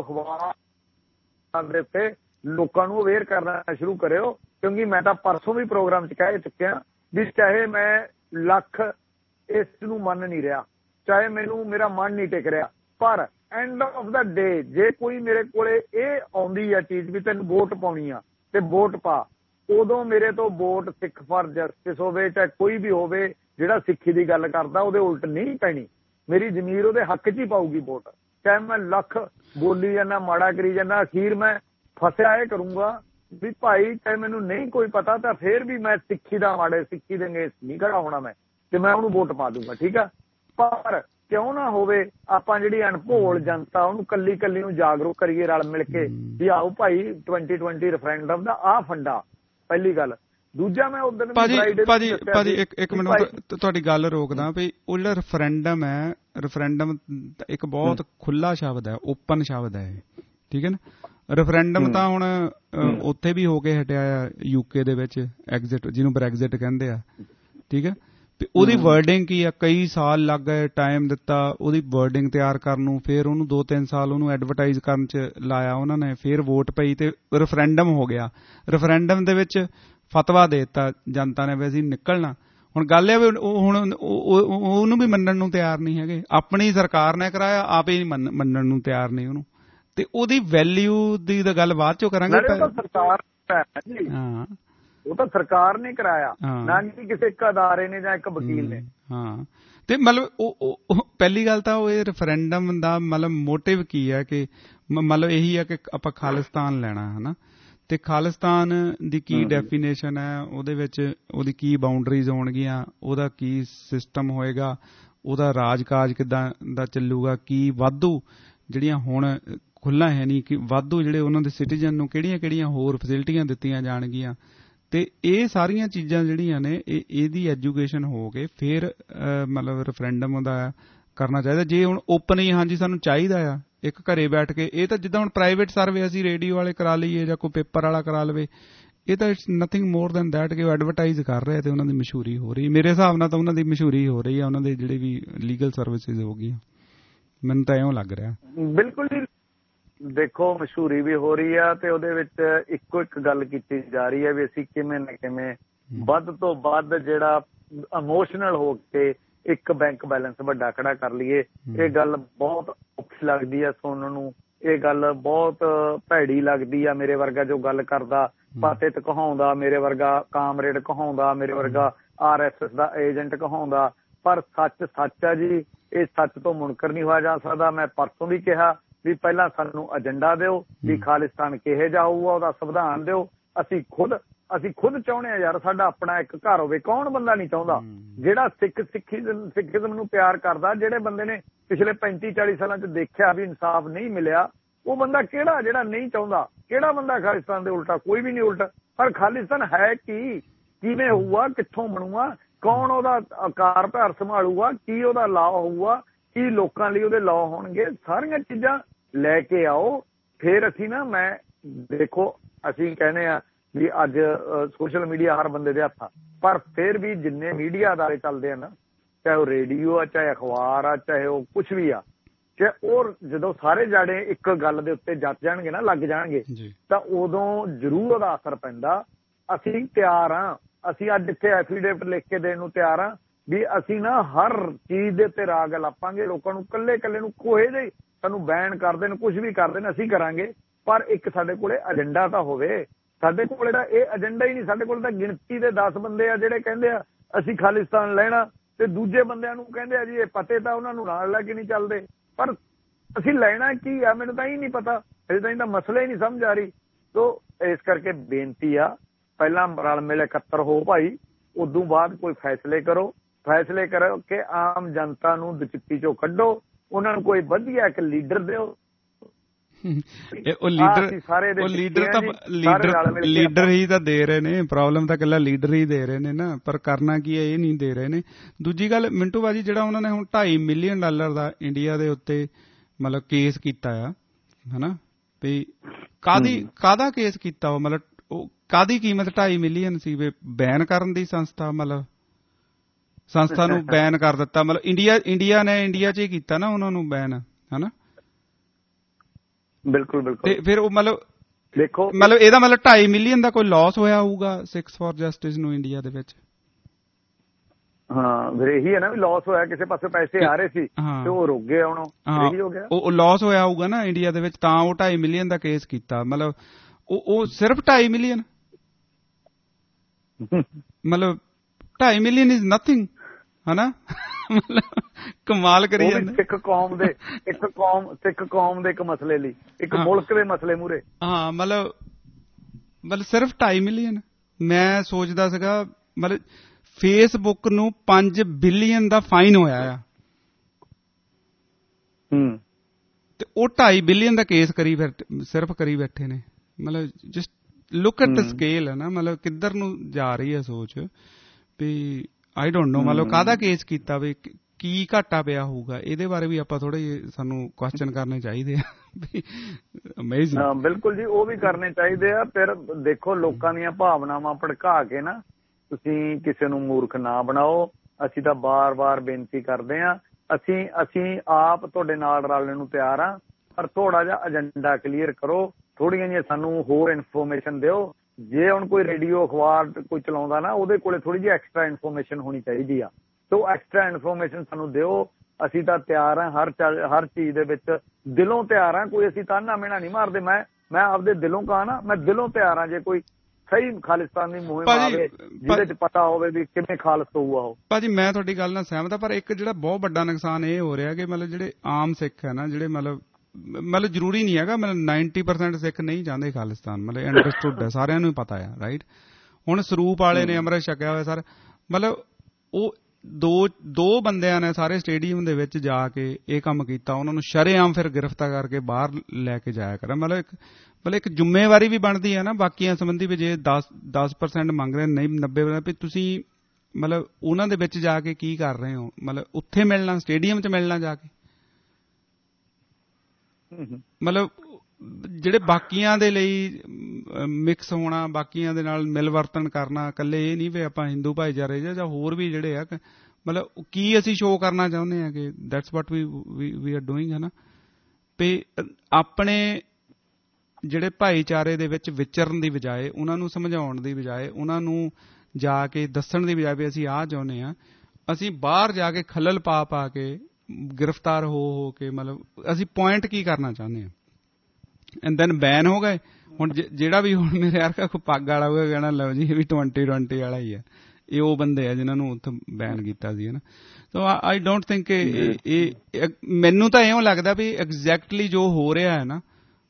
ਅਖਬਾਰਾਂ ਦੇ ਉੱਤੇ ਲੋਕਾਂ ਨੂੰ ਅਵੇਅਰ ਕਰਨਾ ਸ਼ੁਰੂ ਕਰਿਓ। ਕਿਉਂਕਿ ਮੈਂ ਤਾਂ ਪਰਸੋਂ ਵੀ ਪ੍ਰੋਗਰਾਮ 'ਚ ਕਹਿ ਚੁੱਕਿਆ ਵੀ ਚਾਹੇ ਮੈਂ ਲੱਖ ਇਸ ਨੂੰ ਮੰਨ ਨਹੀਂ ਰਿਹਾ, ਚਾਹੇ ਮੈਨੂੰ ਮੇਰਾ ਮਨ ਨਹੀਂ ਟਿਕ ਰਿਹਾ, ਪਰ ਐਂਡ ਆਫ ਦਾ ਡੇ ਜੇ ਕੋਈ ਮੇਰੇ ਕੋਲੇ ਇਹ ਆਉਂਦੀ ਆ ਚੀਜ਼ ਵੀ ਤੈਨੂੰ ਵੋਟ ਪਾਉਣੀ ਆ ਤੇ ਵੋਟ ਪਾ, ਉਦੋਂ ਮੇਰੇ ਤੋਂ ਵੋਟ ਸਿੱਖ ਫॉर ਜਸਟਿਸ ਹੋਵੇ ਚਾਹੇ ਕੋਈ ਵੀ ਹੋਵੇ ਜਿਹੜਾ ਸਿੱਖੀ ਦੀ ਗੱਲ ਕਰਦਾ ਉਹਦੇ ਉਲਟ ਨਹੀਂ ਪੈਣੀ। ਮੇਰੀ ਜ਼ਮੀਰ ਉਹਦੇ ਹੱਕ 'ਚ ਹੀ ਪਾਊਗੀ ਵੋਟ, ਚਾਹੇ ਮੈਂ ਲੱਖ ਬੋਲੀ ਜਾਂਦਾ, ਮਾੜਾ ਕਰੀ ਜਾਂਦਾ, ਅਖੀਰ ਮੈਂ ਫਸਿਆ ਇਹ ਕਰੂੰਗਾ ਵੀ ਭਾਈ ਚਾਹੇ ਮੈਨੂੰ ਨਹੀਂ ਕੋਈ ਪਤਾ ਤਾਂ ਫੇਰ ਵੀ ਮੈਂ ਸਿੱਖੀ ਦਾ ਮਾੜੇ ਸਿੱਖੀ ਦੇ ਅੰਗੇਸ ਨਹੀਂ ਖੜਾ ਹੋਣਾ ਮੈਂ, ਤੇ ਮੈਂ ਉਹਨੂੰ ਵੋਟ ਪਾ ਦੂੰਗਾ। ਠੀਕ ਆ, ਪਰ ਕਿਉਂ ਨਾ ਹੋਵੇ ਆਪਾਂ ਜਿਹੜੀ ਅਣਭੋਲ ਜਨਤਾ ਉਹਨੂੰ ਕੱਲੀ ਕੱਲੀ ਨੂੰ ਜਾਗਰੂਕ ਕਰੀਏ ਰਲ ਮਿਲ ਕੇ ਵੀ ਆਓ ਭਾਈ ਟਵੈਂਟੀ ਟਵੈਂਟੀ ਰੈਫਰੈਂਡਮ ਦਾ ਆਹ ਫੰਡਾ। ਪਹਿਲੀ ਗੱਲ। ਦੂਜਾ ਮੈਂ ਉਦੋਂ ਭਾਜੀ ਭਾਜੀ ਭਾਜੀ ਇੱਕ ਇੱਕ ਮਿੰਟ ਤੁਹਾਡੀ ਗੱਲ ਰੋਕਦਾ ਵੀ ਉਹ ਜਿਹੜਾ ਰੈਫਰੈਂਡਮ ਹੈ, ਰੈਫਰੈਂਡਮ ਇੱਕ ਬਹੁਤ ਖੁੱਲਾ ਸ਼ਬਦ ਹੈ, ਓਪਨ ਸ਼ਬਦ ਹੈ, ਠੀਕ ਹੈ ਨਾ। ਰੈਫਰੈਂਡਮ ਤਾਂ ਹੁਣ ਉੱਥੇ ਵੀ ਹੋ ਕੇ ਹਟਿਆ ਆ ਯੂਕੇ ਦੇ ਵਿੱਚ, ਐਗਜ਼ਿਟ ਜਿਹਨੂੰ ਬ੍ਰੈਗਜ਼ਿਟ ਕਹਿੰਦੇ ਆ, ਠੀਕ ਹੈ। ਤੇ ਉਹਦੀ ਵਰਡਿੰਗ ਕੀ ਆ, ਕਈ ਸਾਲ ਲੱਗ ਗਏ, ਟਾਈਮ ਦਿੱਤਾ ਉਹਦੀ ਵਰਡਿੰਗ ਤਿਆਰ ਕਰਨ ਨੂੰ, ਫਿਰ ਉਹਨੂੰ ਦੋ ਤਿੰਨ ਸਾਲ ਉਹਨੂੰ ਐਡਵਰਟਾਈਜ਼ ਕਰਨ 'ਚ ਲਾਇਆ ਉਹਨਾਂ ਨੇ, ਫਿਰ ਵੋਟ ਪਈ ਤੇ ਰੈਫਰੈਂਡਮ ਹੋ ਗਿਆ। ਰੈਫਰੈਂਡਮ ਦੇ ਵਿੱਚ ਫਤਵਾ ਦੇ ਦਿੱਤਾ ਜਨਤਾ ਨੇ ਵੀ ਅਸੀਂ ਨਿਕਲਣਾ। ਹੁਣ ਗੱਲ ਇਹ ਵੀ ਹੁਣ ਉਹਨੂੰ ਵੀ ਮੰਨਣ ਨੂੰ ਤਿਆਰ ਨਹੀਂ ਹੈਗੇ, ਆਪਣੀ ਸਰਕਾਰ ਨੇ ਕਰਾਇਆ ਆਪ ਹੀ ਮੰਨਣ ਨੂੰ ਤਿਆਰ ਨਹੀਂ ਉਹਨੂੰ, ਤੇ ਉਹਦੀ ਵੈਲਿਊ ਦੀ ਤਾਂ ਗੱਲ ਬਾਅਦ ਚੋਂ ਕਰਾਂਗੇ। ਸਰਕਾਰ ਹਾਂ ਉਹ ਤਾਂ ਸਰਕਾਰ ਨੇ ਕਰਾਇਆ, ਨਾ ਕਿ ਕਿਸੇ ਇੱਕ ਅਦਾਰੇ ਨੇ ਜਾਂ ਇੱਕ ਵਕੀਲ ਨੇ। ਹਾਂ, ਤੇ ਮਤਲਬ ਉਹ ਪਹਿਲੀ ਗੱਲ ਤਾਂ ਉਹ ਇਹ ਰੈਫਰੈਂਡਮ ਦਾ ਮਤਲਬ ਮੋਟਿਵ ਕੀ ਹੈ ਕਿ ਮਤਲਬ ਇਹੀ ਹੈ ਕਿ ਆਪਾਂ ਖਾਲਿਸਤਾਨ ਲੈਣਾ ਹੈ ਨਾ, ਤੇ ਖਾਲਿਸਤਾਨ ਦੀ ਕੀ ਡੈਫੀਨੇਸ਼ਨ ਹੈ, ਉਹਦੇ ਵਿੱਚ ਉਹਦੀ ਕੀ ਬਾਉਂਡਰੀਜ਼ ਹੋਣਗੀਆਂ, ਉਹਦਾ ਕੀ ਸਿਸਟਮ ਹੋਏਗਾ, ਉਹਦਾ ਰਾਜ ਕਾਜ ਕਿੱਦਾਂ ਦਾ ਚੱਲੂਗਾ, ਕੀ ਵਾਧੂ ਜਿਹੜੀਆਂ ਹੁਣ ਖੁੱਲ੍ਹਾ ਹੈ ਨਹੀਂ ਕਿ ਵਾਧੂ ਜਿਹੜੇ ਉਹਨਾਂ ਦੇ ਸਿਟੀਜ਼ਨ ਨੂੰ ਕਿਹੜੀਆਂ ਕਿਹੜੀਆਂ ਹੋਰ ਫੈਸਿਲਿਟੀਆਂ ਦਿੱਤੀਆਂ ਜਾਣਗੀਆਂ। ਤੇ ਇਹ ਸਾਰੀਆਂ ਚੀਜ਼ਾਂ ਜਿਹੜੀਆਂ ਨੇ ਇਹ ਇਹਦੀ ਐਜੂਕੇਸ਼ਨ ਹੋ ਕੇ ਫਿਰ ਮਤਲਬ ਰੈਫਰੈਂਡਮ ਦਾ ਕਰਨਾ ਚਾਹੀਦਾ। ਜੇ ਹੁਣ ਓਪਨ ਹੀ ਹਾਂਜੀ ਸਾਨੂੰ ਚਾਹੀਦਾ ਆ ਇੱਕ ਘਰੇ ਬੈਠ ਕੇ, ਇਹ ਤਾਂ ਜਿੱਦਾਂ ਹੁਣ ਪ੍ਰਾਈਵੇਟ ਸਰਵੇ ਅਸੀਂ ਰੇਡੀਓ ਵਾਲੇ ਕਰਾ ਲਈਏ ਜਾਂ ਕੋਈ ਪੇਪਰ ਵਾਲਾ ਕਰਾ ਲਵੇ, ਇਹ ਤਾਂ it's nothing more than that ਕਿ ਉਹ ਐਡਵਰਟਾਈਜ਼ ਕਰ ਰਹੇ ਤੇ ਉਹਨਾਂ ਦੀ ਮਸ਼ਹੂਰੀ ਹੋ ਰਹੀ। ਮੇਰੇ ਹਿਸਾਬ ਨਾਲ ਤਾਂ ਉਹਨਾਂ ਦੀ ਮਸ਼ਹੂਰੀ ਹੋ ਰਹੀ ਆ, ਉਹਨਾਂ ਦੇ ਜਿਹੜੇ ਵੀ ਲੀਗਲ ਸਰਵਿਸਿਜ਼ ਹੋ ਗਈਆਂ, ਮੈਨੂੰ ਤਾਂ ਇਉਂ ਲੱਗ ਰਿਹਾ। ਬਿਲਕੁਲ ਜੀ, ਦੇਖੋ ਮਸ਼ਹੂਰੀ ਵੀ ਹੋ ਰਹੀ ਆ ਤੇ ਉਹਦੇ ਵਿੱਚ ਇੱਕੋ ਇੱਕ ਗੱਲ ਕੀਤੀ ਜਾ ਰਹੀ ਹੈ ਵੀ ਅਸੀਂ ਕਿਵੇਂ ਨਾ ਕਿਵੇਂ ਵੱਧ ਤੋਂ ਵੱਧ ਜਿਹੜਾ ਇਮੋਸ਼ਨਲ ਹੋ ਕੇ ਇੱਕ ਬੈਂਕ ਬੈਲੈਂਸ ਵੱਡਾ ਖੜਾ ਕਰ ਲਈਏ। ਇਹ ਗੱਲ ਬਹੁਤ ਔਖੀ ਲੱਗਦੀ ਆ ਸੁਣਨ ਨੂੰ, ਇਹ ਗੱਲ ਬਹੁਤ ਭੈੜੀ ਲੱਗਦੀ ਆ। ਮੇਰੇ ਵਰਗਾ ਜੋ ਗੱਲ ਕਰਦਾ ਪਾਤਿਤ ਕਹਾਉਂਦਾ, ਮੇਰੇ ਵਰਗਾ ਕਾਮਰੇਡ ਕਹਾਉਂਦਾ, ਮੇਰੇ ਵਰਗਾ ਆਰ ਐਸ ਐਸ ਦਾ ਏਜੰਟ ਕਹਾਉਂਦਾ, ਪਰ ਸੱਚ ਸੱਚ ਆ ਜੀ, ਇਹ ਸੱਚ ਤੋਂ ਮੁਨਕਰ ਨਹੀਂ ਹੋਇਆ ਜਾ ਸਕਦਾ। ਮੈਂ ਪਰਸੋਂ ਵੀ ਕਿਹਾ ਵੀ ਪਹਿਲਾਂ ਸਾਨੂੰ ਏਜੰਡਾ ਦਿਓ ਵੀ ਖਾਲਿਸਤਾਨ ਕਿਹੋ ਜਿਹਾ ਹੋਊਗਾ, ਉਹਦਾ ਸੰਵਿਧਾਨ ਦਿਓ, ਅਸੀਂ ਖੁਦ ਅਸੀਂ ਖੁਦ ਚਾਹੁੰਦੇ ਆ ਯਾਰ ਸਾਡਾ ਆਪਣਾ ਇੱਕ ਘਰ ਹੋਵੇ। ਕੌਣ ਬੰਦਾ ਨਹੀਂ ਚਾਹੁੰਦਾ? ਜਿਹੜਾ ਸਿੱਖ ਸਿੱਖੀ ਸਿੱਖੀਜ਼ਮ ਨੂੰ ਪਿਆਰ ਕਰਦਾ, ਜਿਹੜੇ ਬੰਦੇ ਨੇ ਪਿਛਲੇ ਪੈਂਤੀ ਚਾਲੀ ਸਾਲਾਂ 'ਚ ਦੇਖਿਆ ਵੀ ਇਨਸਾਫ ਨਹੀਂ ਮਿਲਿਆ, ਉਹ ਬੰਦਾ ਕਿਹੜਾ ਜਿਹੜਾ ਨਹੀਂ ਚਾਹੁੰਦਾ? ਕਿਹੜਾ ਬੰਦਾ ਖਾਲਿਸਤਾਨ ਦੇ ਉਲਟਾ? ਕੋਈ ਵੀ ਨਹੀਂ ਉਲਟਾ। ਪਰ ਖਾਲਿਸਤਾਨ ਹੈ ਕੀ, ਕਿਵੇਂ ਹੋਊਗਾ, ਕਿੱਥੋਂ ਬਣੂਗਾ, ਕੌਣ ਉਹਦਾ ਆਕਾਰ ਭਾਰ ਸੰਭਾਲੂਗਾ, ਕੀ ਉਹਦਾ ਲਾਅ ਹੋਊਗਾ, ਕੀ ਲੋਕਾਂ ਲਈ ਉਹਦੇ ਲਾਅ ਹੋਣਗੇ, ਸਾਰੀਆਂ ਚੀਜ਼ਾਂ ਲੈ ਕੇ ਆਓ। ਫਿਰ ਅਸੀਂ ਨਾ, ਮੈਂ ਦੇਖੋ ਅਸੀਂ ਕਹਿੰਦੇ ਆ ਵੀ ਅੱਜ ਸੋਸ਼ਲ ਮੀਡੀਆ ਹਰ ਬੰਦੇ ਦੇ ਹੱਥ ਆ, ਪਰ ਫਿਰ ਵੀ ਜਿੰਨੇ ਮੀਡੀਆ ਅਦਾਰੇ ਚੱਲਦੇ ਆ ਨਾ, ਚਾਹੇ ਉਹ ਰੇਡੀਓ ਆ, ਚਾਹੇ ਅਖਬਾਰ ਆ, ਚਾਹੇ ਉਹ ਕੁਛ ਵੀ ਆ, ਕਿ ਉਹ ਜਦੋਂ ਸਾਰੇ ਜਾਣੇ ਇੱਕ ਗੱਲ ਦੇ ਉੱਤੇ ਜੱਜ ਜਾਣਗੇ ਨਾ, ਲੱਗ ਜਾਣਗੇ, ਤਾਂ ਉਦੋਂ ਜ਼ਰੂਰ ਉਹਦਾ ਅਸਰ ਪੈਂਦਾ। ਅਸੀਂ ਤਿਆਰ ਹਾਂ, ਅਸੀਂ ਅੱਜ ਇੱਥੇ ਐਫੀਡੇਵਿਟ ਲਿਖ ਕੇ ਦੇਣ ਨੂੰ ਤਿਆਰ ਹਾਂ ਵੀ ਅਸੀਂ ਨਾ ਹਰ ਚੀਜ਼ ਦੇ ਉੱਤੇ ਰਾਗ ਲਾਪਾਂਗੇ। ਲੋਕਾਂ ਨੂੰ ਇਕੱਲੇ ਇਕੱਲੇ ਨੂੰ ਕੋਹੇ ਜਿਹੇ ਸਾਨੂੰ ਬੈਨ ਕਰ ਦੇਣ, ਕੁਛ ਵੀ ਕਰ ਦੇਣ, ਅਸੀਂ ਕਰਾਂਗੇ। ਪਰ ਇੱਕ ਸਾਡੇ ਕੋਲੇ ਏਜੰਡਾ ਤਾਂ ਹੋਵੇ। ਸਾਡੇ ਕੋਲ ਜਿਹੜਾ ਇਹ ਏਜੰਡਾ ਹੀ ਨਹੀਂ। ਸਾਡੇ ਕੋਲ ਤਾਂ ਗਿਣਤੀ ਦੇ ਦਸ ਬੰਦੇ ਆ ਜਿਹੜੇ ਕਹਿੰਦੇ ਆ ਅਸੀਂ ਖਾਲਿਸਤਾਨ ਲੈਣਾ, ਤੇ ਦੂਜੇ ਬੰਦਿਆਂ ਨੂੰ ਕਹਿੰਦੇ ਆ ਜੀ ਇਹ ਪਤੇ ਤਾਂ ਉਹਨਾਂ ਨੂੰ ਨਾਲ ਲੈ ਕੇ ਨਹੀਂ ਚੱਲਦੇ। ਪਰ ਅਸੀਂ ਲੈਣਾ ਕੀ ਆ, ਮੈਨੂੰ ਤਾਂ ਹੀ ਨਹੀਂ ਪਤਾ। ਅਜੇ ਤਾਂ ਇਹਦਾ ਮਸਲਾ ਹੀ ਨਹੀਂ ਸਮਝ ਆ ਰਹੀ। ਸੋ ਇਸ ਕਰਕੇ ਬੇਨਤੀ ਆ, ਪਹਿਲਾਂ ਰਲ ਮਿਲ ਇਕੱਤਰ ਹੋ ਭਾਈ, ਉਦੋਂ ਬਾਅਦ ਕੋਈ ਫੈਸਲੇ ਕਰੋ। ਫੈਸਲੇ ਕਰੋ ਕਿ ਆਮ ਜਨਤਾ ਨੂੰ ਦੁਚਿੱਤੀ ਚੋਂ ਕੱਢੋ, ਉਹਨਾਂ ਨੂੰ ਕੋਈ ਵਧੀਆ ਇੱਕ ਲੀਡਰ ਦਿਓ। ਉਹ ਲੀਡਰ ਉਹ ਲੀਡਰ ਤਾਂ ਲੀਡਰ ਲੀਡਰ ਹੀ ਤਾਂ ਦੇ ਰਹੇ ਨੇ। ਪ੍ਰੋਬਲਮ ਤਾਂ ਇਕੱਲਾ ਲੀਡਰ ਹੀ ਦੇ ਰਹੇ ਨੇ ਨਾ, ਪਰ ਕਰਨਾ ਕੀ ਹੈ ਇਹ ਨਹੀਂ ਦੇ ਰਹੇ ਨੇ। ਦੂਜੀ ਗੱਲ ਮਿੰਟੂ ਬਾਜੀ, ਜਿਹੜਾ ਉਹਨਾਂ ਨੇ ਹੁਣ ਢਾਈ ਮਿਲੀਅਨ ਡਾਲਰ ਦਾ ਇੰਡੀਆ ਦੇ ਉੱਤੇ ਮਤਲਬ ਕੇਸ ਕੀਤਾ ਆ, ਹਨਾ ਵੀ ਕਾਹਦੀ ਕਾਹਦਾ ਕੇਸ ਕੀਤਾ? ਉਹ ਮਤਲਬ ਉਹ ਕਾਹਦੀ ਕੀਮਤ ਢਾਈ ਮਿਲੀਅਨ ਸੀ? ਵੀ ਬੈਨ ਕਰਨ ਦੀ ਸੰਸਥਾ, ਮਤਲਬ ਸੰਸਥਾ ਨੂੰ ਬੈਨ ਕਰ ਦਿੱਤਾ। ਮਤਲਬ ਇੰਡੀਆ ਇੰਡੀਆ ਨੇ ਇੰਡੀਆ 'ਚ ਹੀ ਕੀਤਾ ਨਾ ਉਹਨਾਂ ਨੂੰ ਬੈਨ, ਹਨਾ? ਬਿਲਕੁਲ ਬਿਲਕੁਲ। ਤੇ ਫਿਰ ਉਹ ਮਤਲਬ ਦੇਖੋ, ਮਤਲਬ ਇਹਦਾ ਮਤਲਬ ਢਾਈ ਮਿਲੀਅਨ ਦਾ ਕੋਈ ਲਾਸ ਹੋਇਆ ਹੋਊਗਾ ਸਿਕਸ ਫॉर ਜਸਟਿਸ ਨੂੰ ਇੰਡੀਆ ਦੇ ਵਿੱਚ। ਹਾਂ ਫਿਰ ਇਹੀ ਹੈ ਨਾ ਵੀ ਲਾਸ ਹੋਇਆ, ਕਿਸੇ ਪਾਸੇ ਪੈਸੇ ਆ ਰਹੇ ਸੀ ਤੇ ਉਹ ਰੁਕ ਗਏ, ਹੁਣ ਇਹੀ ਹੋ ਗਿਆ। ਉਹ ਲਾਸ ਹੋਇਆ ਹੋਊਗਾ ਨਾ ਇੰਡੀਆ ਦੇ ਵਿੱਚ, ਤਾਂ ਉਹ ਢਾਈ ਮਿਲੀਅਨ ਦਾ ਕੇਸ ਕੀਤਾ। ਮਤਲਬ ਉਹ ਉਹ ਸਿਰਫ ਢਾਈ ਮਿਲੀਅਨ, ਮਤਲਬ ਢਾਈ ਮਿਲੀਅਨ ਇਜ਼ ਨਥਿੰਗ, ਹਨਾ? ਕਮਾਲ ਕਰੀ ਜਾਂਦੇ। ਸਿੱਖ ਕੌਮ ਦੇ ਇੱਕ ਕੌਮ ਸਿੱਖ ਕੌਮ ਦੇ ਇੱਕ ਮਸਲੇ ਲਈ, ਇੱਕ ਮੁਲਕ ਦੇ ਮਸਲੇ ਮੂਰੇ। ਹਾਂ ਮਤਲਬ ਮਤਲਬ ਸਿਰਫ ਢਾਈ ਮਿਲੀਅਨ। ਮੈਂ ਸੋਚਦਾ ਸੀਗਾ ਮਤਲਬ ਫੇਸਬੁੱਕ ਨੂੰ ਪੰਜ ਬਿਲੀਅਨ ਦਾ ਫਾਈਨ ਹੋਇਆ ਆ, ਹੂੰ, ਤੇ ਉਹ ਢਾਈ ਬਿਲੀਅਨ ਦਾ ਕੇਸ ਕਰੀ ਸਿਰਫ ਕਰੀ ਬੈਠੇ ਨੇ। ਮਤਲਬ just look at the scale ਹੈ ਨਾ, ਮਤਲਬ ਕਿੱਧਰ ਨੂੰ ਜਾ ਰਹੀ ਹੈ ਸੋਚ ਵੀ ਆਈ ਡੋਂਟ ਨੋ। ਮਤਲਬ ਕਾਹਦਾ ਕੇਸ ਕੀਤਾ, ਵੀ ਕੀ ਘਾਟਾ ਪਿਆ ਹੋਊਗਾ? ਇਹਦੇ ਬਾਰੇ ਵੀ ਆਪਾਂ ਥੋੜੇ ਜਿਹੇ ਸਾਨੂੰ ਕੁਐਸਚਨ ਕਰਨੇ ਚਾਹੀਦੇ ਆ। ਅਮੇਜ਼ਿੰਗ। ਹਾਂ ਬਿਲਕੁਲ ਜੀ, ਉਹ ਵੀ ਕਰਨੇ ਚਾਹੀਦੇ ਆ। ਫਿਰ ਦੇਖੋ ਲੋਕਾਂ ਦੀਆਂ ਭਾਵਨਾਵਾਂ ਭੜਕਾ ਕੇ ਨਾ ਤੁਸੀਂ ਕਿਸੇ ਨੂੰ ਮੂਰਖ ਨਾ ਬਣਾਓ। ਅਸੀਂ ਤਾਂ ਬਾਰ-ਬਾਰ ਬੇਨਤੀ ਕਰਦੇ ਹਾਂ, ਅਸੀਂ ਅਸੀਂ ਆਪ ਤੁਹਾਡੇ ਨਾਲ ਰਲਣ ਨੂੰ ਤਿਆਰ ਹਾਂ, ਪਰ ਥੋੜਾ ਜਿਹਾ ਏਜੰਡਾ ਕਲੀਅਰ ਕਰੋ, ਥੋੜੀਆਂ ਜਿਹੀਆਂ ਸਾਨੂੰ ਹੋਰ ਇਨਫੋਰਮੇਸ਼ਨ ਦਿਓ। ਜੇ ਹੁਣ ਕੋਈ ਰੇਡੀਓ ਅਖਬਾਰ ਕੋਈ ਚਲਾਉਂਦਾ ਨਾ, ਉਹਦੇ ਕੋਲੇ ਥੋੜੀ ਜਿਹੀ ਐਕਸਟਰਾ ਇਨਫੋਰਮੇਸ਼ਨ ਹੋਣੀ ਚਾਹੀਦੀ ਆ। ਸੋ ਐਕਸਟਰਾ ਇਨਫੋਰਮੇਸ਼ਨ ਸਾਨੂੰ ਦਿਓ। ਅਸੀਂ ਤਾਂ ਤਿਆਰ ਹਾਂ ਹਰ ਹਰ ਚੀਜ਼ ਦੇ ਵਿੱਚ, ਦਿਲੋਂ ਤਿਆਰ ਹਾਂ। ਕੋਈ ਅਸੀਂ ਤਾਨਾ ਮਿਹਣਾ ਨਹੀਂ ਮਾਰਦੇ। ਮੈਂ ਮੈਂ ਆਪਦੇ ਦਿਲੋਂ ਕਹਾ ਨਾ, ਮੈਂ ਦਿਲੋਂ ਤਿਆਰ ਹਾਂ। ਜੇ ਕੋਈ ਸਹੀ ਖਾਲਿਸਤਾਨ ਦੀ ਮੁਹਿੰਮ ਆਵੇ ਜਿਹਦੇ 'ਚ ਪਤਾ ਹੋਵੇ ਵੀ ਕਿਵੇਂ ਖਾਲਸ ਹੋਊਗਾ ਉਹ। ਭਾਜੀ ਮੈਂ ਤੁਹਾਡੀ ਗੱਲ ਨਾਲ ਸਹਿਮਤ ਹਾਂ, ਪਰ ਇੱਕ ਜਿਹੜਾ ਬਹੁਤ ਵੱਡਾ ਨੁਕਸਾਨ ਇਹ ਹੋ ਰਿਹਾ ਕਿ ਮਤਲਬ ਜਿਹੜੇ ਆਮ ਸਿੱਖ ਹੈ ਨਾ, ਜਿਹੜੇ ਮਤਲਬ ਮਤਲਬ ਜ਼ਰੂਰੀ ਨਹੀਂ ਹੈਗਾ, ਮਤਲਬ ਨਾਈਨਟੀ ਪਰਸੈਂਟ ਸਿੱਖ ਨਹੀਂ ਚਾਹੁੰਦੇ ਖਾਲਿਸਤਾਨ, ਮਤਲਬ ਅੰਡਰਸਟੂਡ ਹੈ, ਸਾਰਿਆਂ ਨੂੰ ਹੀ ਪਤਾ ਆ, ਰਾਈਟ? ਹੁਣ ਸਰੂਪ ਵਾਲੇ ਨੇ ਅੰਮ੍ਰਿਤ ਛਕਿਆ ਹੋਇਆ ਸਰ, ਮਤਲਬ ਉਹ ਦੋ ਦੋ ਬੰਦਿਆਂ ਨੇ ਸਾਰੇ ਸਟੇਡੀਅਮ ਦੇ ਵਿੱਚ ਜਾ ਕੇ ਇਹ ਕੰਮ ਕੀਤਾ, ਉਹਨਾਂ ਨੂੰ ਸ਼ਰੇਆਮ ਫਿਰ ਗ੍ਰਿਫਤਾਰ ਕਰਕੇ ਬਾਹਰ ਲੈ ਕੇ ਜਾਇਆ ਕਰ। ਮਤਲਬ ਇੱਕ ਮਤਲਬ ਇੱਕ ਜ਼ਿੰਮੇਵਾਰੀ ਵੀ ਬਣਦੀ ਹੈ ਨਾ ਬਾਕੀਆਂ ਸੰਬੰਧੀ, ਵੀ ਜੇ ਦਸ ਦਸ ਪਰਸੈਂਟ ਮੰਗ ਰਹੇ ਨਹੀਂ ਨੱਬੇ ਵੀ ਤੁਸੀਂ ਮਤਲਬ ਉਹਨਾਂ ਦੇ ਵਿੱਚ ਜਾ ਕੇ ਕੀ ਕਰ ਰਹੇ ਹੋ? ਮਤਲਬ ਉੱਥੇ ਮਿਲਣਾ, ਸਟੇਡੀਅਮ 'ਚ ਮਿਲਣਾ ਜਾ ਕੇ, ਮਤਲਬ ਜਿਹੜੇ ਬਾਕੀਆਂ ਦੇ ਲਈ ਮਿਕਸ ਹੋਣਾ, ਬਾਕੀਆਂ ਦੇ ਨਾਲ ਮਿਲ ਵਰਤਨ ਕਰਨਾ, ਇਕੱਲੇ ਇਹ ਨਹੀਂ ਵੀ ਆਪਾਂ ਹਿੰਦੂ ਭਾਈਚਾਰੇ ਜਾਂ ਹੋਰ ਵੀ ਜਿਹੜੇ ਆ, ਮਤਲਬ ਕੀ ਅਸੀਂ ਸ਼ੋਅ ਕਰਨਾ ਚਾਹੁੰਦੇ ਹਾਂ ਕਿ that's what we we are doing, ਹੈ ਨਾ? ਵੀ ਆਪਣੇ ਜਿਹੜੇ ਭਾਈਚਾਰੇ ਦੇ ਵਿੱਚ ਵਿਚਰਨ ਦੀ ਬਜਾਏ, ਉਹਨਾਂ ਨੂੰ ਸਮਝਾਉਣ ਦੀ ਬਜਾਏ, ਉਹਨਾਂ ਨੂੰ ਜਾ ਕੇ ਦੱਸਣ ਦੀ ਬਜਾਏ ਵੀ ਅਸੀਂ ਆਹ ਚਾਹੁੰਦੇ ਹਾਂ, ਅਸੀਂ ਬਾਹਰ ਜਾ ਕੇ ਖੱਲਲ ਪਾ ਪਾ ਕੇ ਗ੍ਰਿਫਤਾਰ ਹੋ ਹੋ ਕੇ, ਮਤਲਬ ਅਸੀਂ ਪੁਆਇੰਟ ਕੀ ਕਰਨਾ ਚਾਹੁੰਦੇ ਹਾਂ? ਐਂਡ ਦੈਨ ਬੈਨ ਹੋ ਗਏ। ਹੁਣ ਜਿਹੜਾ ਵੀ ਹੁਣ ਮੇਰੇ ਯਾਰ ਕੋਈ ਪੱਗ ਵਾਲਾ ਹੋਊਗਾ ਕਹਿਣਾ ਲਓ ਜੀ ਇਹ ਵੀ ਟਵੰਟੀ ਟਵੰਟੀ ਵਾਲਾ ਹੀ ਹੈ, ਇਹ ਉਹ ਬੰਦੇ ਆ ਜਿਨ੍ਹਾਂ ਨੂੰ ਉੱਥੇ ਬੈਨ ਕੀਤਾ ਸੀ, ਹੈ ਨਾ? ਸੋ ਆਈ ਡੋਂਟ ਥਿੰਕ ਇਹ ਮੈਨੂੰ ਤਾਂ ਇਉਂ ਲੱਗਦਾ ਵੀ ਐਗਜ਼ੈਕਟਲੀ ਜੋ ਹੋ ਰਿਹਾ ਹੈ ਨਾ,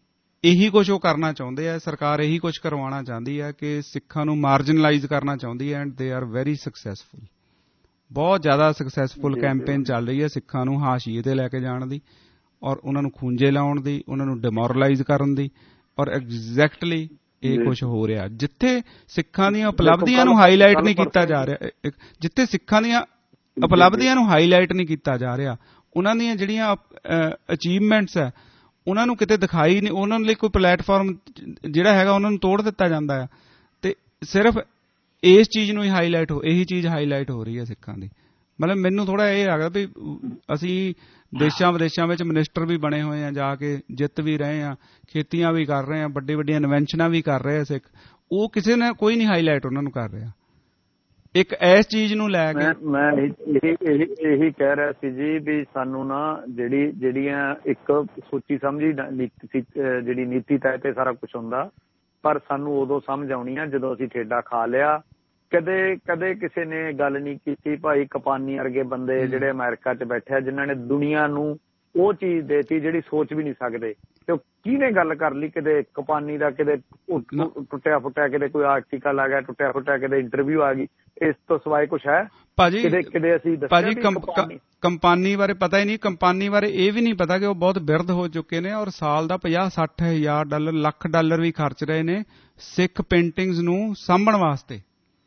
ਇਹੀ ਕੁਝ ਉਹ ਕਰਨਾ ਚਾਹੁੰਦੇ ਆ, ਸਰਕਾਰ ਇਹੀ ਕੁਝ ਕਰਵਾਉਣਾ ਚਾਹੁੰਦੀ ਹੈ ਕਿ ਸਿੱਖਾਂ ਨੂੰ ਮਾਰਜਨਲਾਈਜ਼ ਕਰਨਾ ਚਾਹੁੰਦੀ ਹੈ, and they are very successful. ਬਹੁਤ ਜ਼ਿਆਦਾ ਸਕਸੈਸਫੁਲ ਕੈਂਪੇਨ ਚੱਲ ਰਹੀ ਹੈ ਸਿੱਖਾਂ ਨੂੰ ਹਾਸ਼ੀਏ ਤੇ ਲੈ ਕੇ ਜਾਣ ਦੀ, ਔਰ ਉਹਨਾਂ ਨੂੰ ਖੂੰਜੇ ਲਾਉਣ ਦੀ, ਉਹਨਾਂ ਨੂੰ ਡਿਮੋਰਲਾਈਜ਼ ਕਰਨ ਦੀ, ਔਰ ਐਗਜ਼ੈਕਟਲੀ ਇਹ ਕੁਝ ਹੋ ਰਿਹਾ। ਜਿੱਥੇ ਸਿੱਖਾਂ ਦੀਆਂ ਉਪਲਬਧੀਆਂ ਨੂੰ ਹਾਈਲਾਈਟ ਨਹੀਂ ਕੀਤਾ ਜਾ ਰਿਹਾ, ਜਿੱਥੇ ਸਿੱਖਾਂ ਦੀਆਂ ਉਪਲਬਧੀਆਂ ਨੂੰ ਹਾਈਲਾਈਟ ਨਹੀਂ ਕੀਤਾ ਜਾ ਰਿਹਾ, ਉਹਨਾਂ ਦੀਆਂ ਜਿਹੜੀਆਂ ਅਚੀਵਮੈਂਟਸ ਹੈ ਉਹਨਾਂ ਨੂੰ ਕਿਤੇ ਦਿਖਾਈ ਨਹੀਂ, ਉਹਨਾਂ ਲਈ ਕੋਈ ਪਲੇਟਫਾਰਮ ਜਿਹੜਾ ਹੈਗਾ ਉਹਨਾਂ ਨੂੰ ਤੋੜ ਦਿੱਤਾ ਜਾਂਦਾ ਆ, ਤੇ ਸਿਰਫ ਇਸ ਚੀਜ਼ ਨੂੰ ਹੀ ਹਾਈਲਾਈਟ ਹੋ ਇਹੀ ਚੀਜ਼ ਹਾਈਲਾਈਟ ਹੋ ਰਹੀ ਹੈ ਸਿੱਖਾਂ ਦੀ। ਮਤਲਬ ਮੈਨੂੰ ਥੋੜਾ ਇਹ ਲੱਗਦਾ ਵੀ ਅਸੀਂ ਦੇਸ਼ਾਂ ਵਿਦੇਸ਼ਾਂ ਵਿੱਚ ਮਿਨਿਸਟਰ ਵੀ ਬਣੇ ਹੋਏ ਆ, ਜਾ ਕੇ ਜਿੱਤ ਵੀ ਰਹੇ ਆ, ਖੇਤੀਆਂ ਵੀ ਕਰ ਰਹੇ ਆ, ਵੱਡੀ ਵੱਡੀਆਂ ਇਨਵੈਂਸ਼ਨਾਂ ਵੀ ਕਰ ਰਹੇ ਆ ਸਿੱਖ, ਉਹ ਕਿਸੇ ਨੇ ਕੋਈ ਨਹੀਂ ਹਾਈਲਾਈਟ ਉਹਨਾਂ ਨੂੰ ਕਰ ਰਿਹਾ। ਇੱਕ ਇਸ ਚੀਜ਼ ਨੂੰ ਲੈ ਕੇ ਮੈਂ ਇਹੀ ਇਹੀ ਕਹਿ ਰਿਹਾ ਸੀ ਜੀ ਵੀ ਸਾਨੂੰ ਨਾ ਜਿਹੜੀ ਜਿਹੜੀਆਂ ਇੱਕ ਸੋਚੀ ਸਮਝੀ ਜਿਹੜੀ ਨੀਤੀ ਤਹਿ ਤੇ ਸਾਰਾ ਕੁਛ ਹੁੰਦਾ, ਪਰ ਸਾਨੂੰ ਉਦੋਂ ਸਮਝ ਆਉਣੀ ਆ ਜਦੋਂ ਅਸੀਂ ਠੇਡਾ ਖਾ ਲਿਆ। ਕਦੇ ਕਦੇ ਕਿਸੇ ਨੇ ਗੱਲ ਨਹੀਂ ਕੀਤੀ ਭਾਈ ਕਪਾਨੀ ਵਰਗੇ ਬੰਦੇ ਜਿਹੜੇ ਅਮਰੀਕਾ 'ਚ ਬੈਠੇ, ਜਿਨ੍ਹਾਂ ਨੇ ਦੁਨੀਆ ਨੂੰ ਉਹ ਚੀਜ਼ ਦੇਤੀ ਜਿਹੜੀ ਸੋਚ ਵੀ ਨਹੀਂ ਸਕਦੇ, ਤੇ ਕਿਹਨੇ ਗੱਲ ਕਰ ਲਈ ਕਿਤੇ ਕਪਾਨੀ ਦਾ, ਕਿਤੇ ਟੁੱਟਿਆ ਫੁੱਟਿਆ, ਕਿਤੇ ਕੋਈ ਆਰਟੀਕਲ ਆ ਗਿਆ ਟੁੱਟਿਆ ਫੁੱਟਿਆ, ਕਿਤੇ ਇੰਟਰਵਿਊ ਆ ਗਈ, ਇਸ ਤੋਂ ਸਿਵਾਏ ਕੁਛ ਹੈ ਭਾਜੀ? ਕਿਤੇ ਕਿਤੇ ਅਸੀਂ ਭਾਜੀ ਕੰਪਨੀ ਬਾਰੇ ਪਤਾ ਹੀ ਨਹੀਂ, ਕੰਪਨੀ ਬਾਰੇ ਇਹ ਵੀ ਨਹੀਂ ਪਤਾ ਕਿ ਉਹ ਬਹੁਤ ਬਿਰਧ ਹੋ ਚੁੱਕੇ ਨੇ, ਔਰ ਸਾਲ ਦਾ ਪੰਜਾਹ ਸੱਠ ਹਜ਼ਾਰ ਡਾਲਰ ਲੱਖ ਡਾਲਰ ਵੀ ਖਰਚ ਰਹੇ ਨੇ ਸਿੱਖ ਪੇਂਟਿੰਗਸ ਨੂੰ ਸਾਂਭਣ ਵਾਸਤੇ,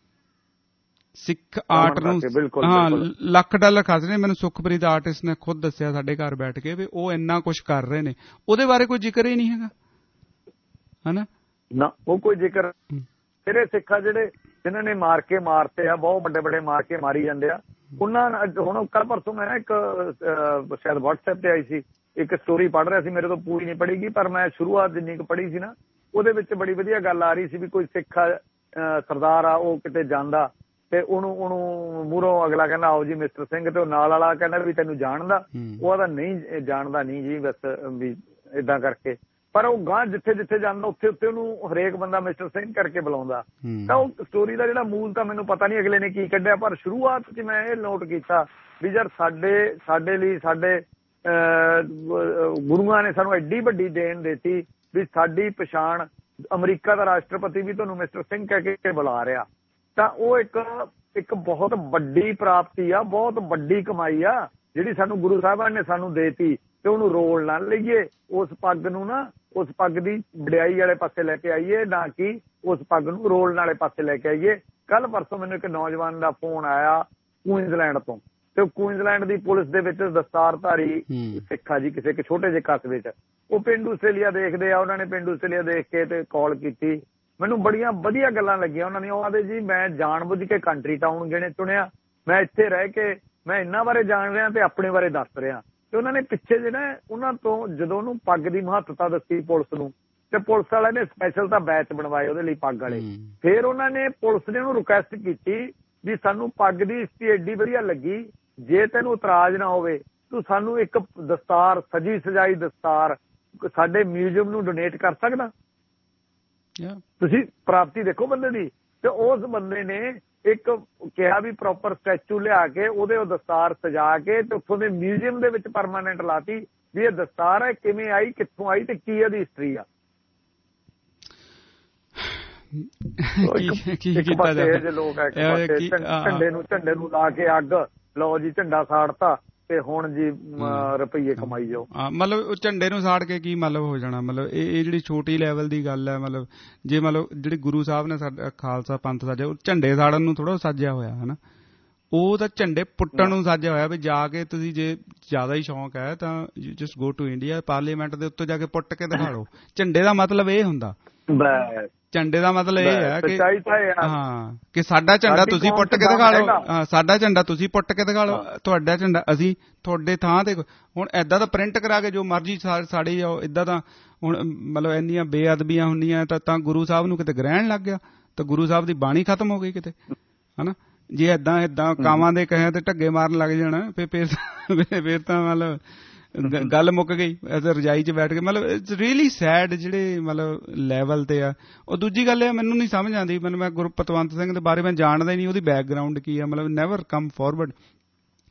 ਸਿੱਖ ਆਰਟ ਨੂੰ। ਹਾਂ, ਲੱਖ ਡਾਲਰ ਖਰਚ ਰਹੇ। ਮੈਨੂੰ ਸੁਖਪ੍ਰੀਤ ਆਰਟਿਸਟ ਨੇ ਖੁਦ ਦੱਸਿਆ ਸਾਡੇ ਘਰ ਬੈਠ ਕੇ ਵੀ ਉਹ ਇੰਨਾ ਕੁਛ ਕਰ ਰਹੇ ਨੇ, ਉਹਦੇ ਬਾਰੇ ਕੋਈ ਜ਼ਿਕਰ ਹੀ ਨਹੀਂ ਹੈਗਾ, ਹਨਾ ਨਾ, ਉਹ ਕੋਈ ਜ਼ਿਕਰ। ਜਿਹੜੇ ਸਿੱਖਾ ਜਿਹੜੇ ਜਿਨ੍ਹਾਂ ਨੇ ਮਾਰ ਕੇ ਮਾਰਤੇ ਆ, ਬਹੁਤ ਵੱਡੇ ਵੱਡੇ ਮਾਰ ਕੇ ਮਾਰੀ ਜਾਂਦੇ ਆ, ਉਹਨਾਂ ਹੁਣ ਕੱਲ ਪਰਸੋਂ ਮੈਂ ਨਾ ਇੱਕ ਸ਼ਾਇਦ ਵਟਸਐਪ ਤੇ ਆਈ ਸੀ, ਇੱਕ ਸਟੋਰੀ ਪੜ੍ਹ ਰਿਹਾ ਸੀ, ਮੇਰੇ ਤੋਂ ਪੂਰੀ ਨਹੀਂ ਪੜ੍ਹੀ, ਪਰ ਮੈਂ ਸ਼ੁਰੂਆਤ ਜਿੰਨੀ ਕੁ ਪੜ੍ਹੀ ਸੀ ਨਾ, ਉਹਦੇ ਵਿੱਚ ਬੜੀ ਵਧੀਆ ਗੱਲ ਆ ਰਹੀ ਸੀ ਵੀ ਕੋਈ ਸਿੱਖ ਸਰਦਾਰ ਆ, ਉਹ ਕਿਤੇ ਜਾਂਦਾ ਤੇ ਉਹਨੂੰ ਉਹਨੂੰ ਮੂਹਰੋਂ ਅਗਲਾ ਕਹਿੰਦਾ ਆਓ ਜੀ ਮਿਸਟਰ ਸਿੰਘ, ਤੇ ਉਹ ਨਾਲ ਵਾਲਾ ਕਹਿੰਦਾ ਵੀ ਤੈਨੂੰ ਜਾਣਦਾ, ਉਹ ਆਦਾ ਨਹੀਂ ਜਾਣਦਾ ਨਹੀਂ ਜੀ, ਬਸ ਵੀ ਏਦਾਂ ਕਰਕੇ, ਪਰ ਉਹ ਗਾਂ ਜਿੱਥੇ ਜਿੱਥੇ ਜਾਂਦਾ ਉੱਥੇ ਉੱਥੇ ਉਹਨੂੰ ਹਰੇਕ ਬੰਦਾ ਮਿਸਟਰ ਸਿੰਘ ਕਰਕੇ ਬੁਲਾਉਂਦਾ। ਤਾਂ ਉਹ ਸਟੋਰੀ ਦਾ ਜਿਹੜਾ ਮੂਲ ਤਾਂ ਮੈਨੂੰ ਪਤਾ ਨਹੀਂ ਅਗਲੇ ਨੇ ਕੀ ਕੱਢਿਆ, ਪਰ ਸ਼ੁਰੂਆਤ 'ਚ ਮੈਂ ਇਹ ਨੋਟ ਕੀਤਾ ਵੀ ਯਾਰ ਸਾਡੇ ਸਾਡੇ ਲਈ ਸਾਡੇ ਗੁਰੂਆਂ ਨੇ ਸਾਨੂੰ ਐਡੀ ਵੱਡੀ ਦੇਣ ਦਿੱਤੀ ਵੀ ਸਾਡੀ ਪਛਾਣ, ਅਮਰੀਕਾ ਦਾ ਰਾਸ਼ਟਰਪਤੀ ਵੀ ਤੁਹਾਨੂੰ ਮਿਸਟਰ ਸਿੰਘ ਕਹਿ ਕੇ ਬੁਲਾ ਰਿਹਾ, ਤਾਂ ਉਹ ਇੱਕ ਇੱਕ ਬਹੁਤ ਵੱਡੀ ਪ੍ਰਾਪਤੀ ਆ, ਬਹੁਤ ਵੱਡੀ ਕਮਾਈ ਆ ਜਿਹੜੀ ਸਾਨੂੰ ਗੁਰੂ ਸਾਹਿਬਾਨ ਨੇ ਸਾਨੂੰ ਦੇਤੀ, ਤੇ ਉਹਨੂੰ ਰੋਲ ਨਾ ਲਈਏ, ਉਸ ਪੱਗ ਨੂੰ ਨਾ ਉਸ ਪੱਗ ਦੀ ਵਡਿਆਈ ਵਾਲੇ ਪਾਸੇ ਲੈ ਕੇ ਆਈਏ, ਨਾ ਕਿ ਉਸ ਪੱਗ ਨੂੰ ਰੋਲਣ ਵਾਲੇ ਪਾਸੇ ਲੈ ਕੇ ਆਈਏ। ਕੱਲ ਪਰਸੋਂ ਮੈਨੂੰ ਇੱਕ ਨੌਜਵਾਨ ਦਾ ਫੋਨ ਆਇਆ ਕੁਈਨਜ਼ਲੈਂਡ ਤੋਂ, ਤੇ ਉਹ ਕੁਈਨਜ਼ਲੈਂਡ ਦੀ ਪੁਲਿਸ ਦੇ ਵਿੱਚ ਦਸਤਾਰਧਾਰੀ ਸਿੱਖ ਆ ਜੀ, ਕਿਸੇ ਇੱਕ ਛੋਟੇ ਜਿਹੇ ਕਸਬੇ 'ਚ, ਉਹ ਪੇਂਡੂ ਆਸਟ੍ਰੇਲੀਆ ਦੇਖਦੇ ਆ, ਉਹਨਾਂ ਨੇ ਪੇਂਡੂ ਆਸਟ੍ਰੇਲੀਆ ਦੇਖ ਕੇ ਤੇ ਕਾਲ ਕੀਤੀ, ਮੈਨੂੰ ਬੜੀਆਂ ਵਧੀਆ ਗੱਲਾਂ ਲੱਗੀਆਂ ਉਹਨਾਂ ਦੀਆਂ। ਉਹ ਆਖਦੇ ਜੀ ਮੈਂ ਜਾਣ ਬੁੱਝ ਕੇ ਕੰਟਰੀ ਟਾਊਨ ਜਿਹਨੇ ਚੁਣਿਆ, ਮੈਂ ਇੱਥੇ ਰਹਿ ਕੇ ਮੈਂ ਇਹਨਾਂ ਬਾਰੇ ਜਾਣ ਰਿਹਾ ਤੇ ਆਪਣੇ ਬਾਰੇ ਦੱਸ ਰਿਹਾ। ਤੇ ਉਹਨਾਂ ਨੇ ਪਿੱਛੇ ਜਿਹੜਾ ਉਹਨਾਂ ਤੋਂ ਜਦੋਂ ਉਹਨੂੰ ਪੱਗ ਦੀ ਮਹੱਤਤਾ ਦੱਸੀ ਪੁਲਿਸ ਨੂੰ, ਤੇ ਪੁਲਿਸ ਵਾਲਿਆਂ ਨੇ ਸਪੈਸ਼ਲ ਤਾਂ ਬੈਚ ਬਣਵਾਏ ਉਹਦੇ ਲਈ ਪੱਗ ਵਾਲੇ, ਫਿਰ ਉਹਨਾਂ ਨੇ ਪੁਲਿਸ ਨੇ ਉਹਨੂੰ ਰਿਕੁਐਸਟ ਕੀਤੀ ਵੀ ਸਾਨੂੰ ਪੱਗ ਦੀ ਇਸਤੀ ਐਡੀ ਵਧੀਆ ਲੱਗੀ, ਜੇ ਤੈਨੂੰ ਇਤਰਾਜ਼ ਨਾ ਹੋਵੇ ਤੂੰ ਸਾਨੂੰ ਇੱਕ ਦਸਤਾਰ, ਸਜੀ ਸਜਾਈ ਦਸਤਾਰ ਸਾਡੇ ਮਿਊਜ਼ੀਅਮ ਨੂੰ ਡੋਨੇਟ ਕਰ ਸਕਦਾ। ਤੁਸੀਂ ਪ੍ਰਾਪਤੀ ਦੇਖੋ ਬੰਦੇ ਦੀ। ਤੇ ਉਸ ਬੰਦੇ ਨੇ ਇੱਕ ਕਿਹਾ ਵੀ ਪ੍ਰੋਪਰ ਸਟੈਚੂ ਲਿਆ ਕੇ ਉਹਦੇ ਉਹ ਦਸਤਾਰ ਸਜਾ ਕੇ ਤੇ ਉੱਥੋਂ ਦੇ ਮਿਊਜ਼ੀਅਮ ਦੇ ਵਿੱਚ ਪਰਮਾਨੈਂਟ ਲਾਤੀ ਵੀ ਇਹ ਦਸਤਾਰ ਹੈ, ਕਿਵੇਂ ਆਈ, ਕਿੱਥੋਂ ਆਈ ਤੇ ਕੀ ਇਹਦੀ ਹਿਸਟਰੀ ਆ। ਲੋਕ ਝੰਡੇ ਨੂੰ ਝੰਡੇ ਨੂੰ ਲਾ ਕੇ ਅੱਗ, ਲਓ ਜੀ ਝੰਡਾ ਸਾੜਤਾ ਤੇ ਹੁਣ ਜੀ ਰੁਪਈਏ ਕਮਾਈ ਜਾਓ। ਮਤਲਬ ਝੰਡੇ ਨੂੰ ਸਾੜ ਕੇ ਕੀ ਮਤਲਬ ਹੋ ਜਾਣਾ, ਮਤਲਬ ਇਹ ਇਹ ਜਿਹੜੀ ਛੋਟੀ ਲੈਵਲ ਦੀ ਗੱਲ ਹੈ। ਮਤਲਬ ਜੇ ਮਤਲਬ ਜਿਹੜੇ ਗੁਰੂ ਸਾਹਿਬ ਨੇ ਸਾਡਾ ਖਾਲਸਾ ਪੰਥ ਸਾਜਿਆ, ਉਹ ਝੰਡੇ ਸਾੜਨ ਨੂੰ ਥੋੜਾ ਸਾਜਿਆ ਹੋਇਆ ਹਨਾ, ਉਹ ਤਾਂ ਝੰਡੇ ਪੁੱਟਣ ਨੂੰ ਸਾਜਿਆ ਹੋਇਆ ਵੀ ਜਾ ਕੇ ਤੁਸੀਂ ਜੇ ਜ਼ਿਆਦਾ ਹੀ ਸ਼ੌਂਕ ਹੈ ਤਾਂ just go to India, parliament ਦੇ ਉੱਤੇ ਜਾ ਕੇ ਪੁੱਟ ਕੇ ਦਿਖਾ ਲਓ। ਝੰਡੇ ਦਾ ਮਤਲਬ ਇਹ ਹੁੰਦਾ, ਝੰਡੇ ਦਾ ਮਤਲਬ ਇਹ ਹੈ ਕਿ ਹਾਂ ਕਿ ਸਾਡਾ ਝੰਡਾ ਤੁਸੀਂ ਪੁੱਟ ਕੇ ਦਿਖਾ ਲਓ, ਹਾਂ ਸਾਡਾ ਝੰਡਾ ਤੁਸੀਂ ਪੁੱਟ ਕੇ ਦਿਖਾ ਲਓ, ਤੁਹਾਡਾ ਝੰਡਾ ਅਸੀਂ ਤੁਹਾਡੇ ਥਾਂ ਤੇ। ਹੁਣ ਏਦਾਂ ਦਾ ਪ੍ਰਿੰਟ ਕਰਾ ਕੇ ਜੋ ਮਰਜ਼ੀ ਸਾੜੀ ਜਾਓ, ਏਦਾਂ ਤਾਂ ਹੁਣ ਮਤਲਬ ਇੰਨੀਆਂ ਬੇਅਦਬੀਆਂ ਹੁੰਦੀਆਂ ਤਾਂ ਤਾਂ ਗੁਰੂ ਸਾਹਿਬ ਨੂੰ ਕਿਤੇ ਗ੍ਰਹਿਣ ਲੱਗ ਗਿਆ, ਤਾਂ ਗੁਰੂ ਸਾਹਿਬ ਦੀ ਬਾਣੀ ਖਤਮ ਹੋ ਗਈ ਕਿਤੇ, ਹਨਾ। ਜੇ ਏਦਾਂ ਏਦਾਂ ਕਾਵਾਂ ਦੇ ਕਹੇ ਤੇ ਢੱਗੇ ਮਾਰਨ ਲੱਗ ਜਾਣਾ ਫਿਰ ਫਿਰ ਤਾਂ ਮਤਲਬ ਗੱਲ ਮੁੱਕ ਗਈ। ਰਜਾਈ 'ਚ ਬੈਠ ਕੇ ਮਤਲਬ ਇਟਸ ਰੀਅਲੀ ਸੈਡ ਜਿਹੜੇ ਮਤਲਬ ਲੈਵਲ ਤੇ ਆ। ਉਹ ਦੂਜੀ ਗੱਲ ਇਹ ਮੈਨੂੰ ਨਹੀਂ ਸਮਝ ਆਉਂਦੀ, ਮੈਨੂੰ ਮੈਂ ਗੁਰਪਤਵੰਤ ਸਿੰਘ ਦੇ ਬਾਰੇ ਮੈਂ ਜਾਣਦਾ ਹੀ ਨਹੀਂ, ਉਹਦੀ ਬੈਕਗਰਾਊਂਡ ਕੀ ਆ, ਮਤਲਬ ਨੈਵਰ ਕਮ ਫਾਰਵਰਡ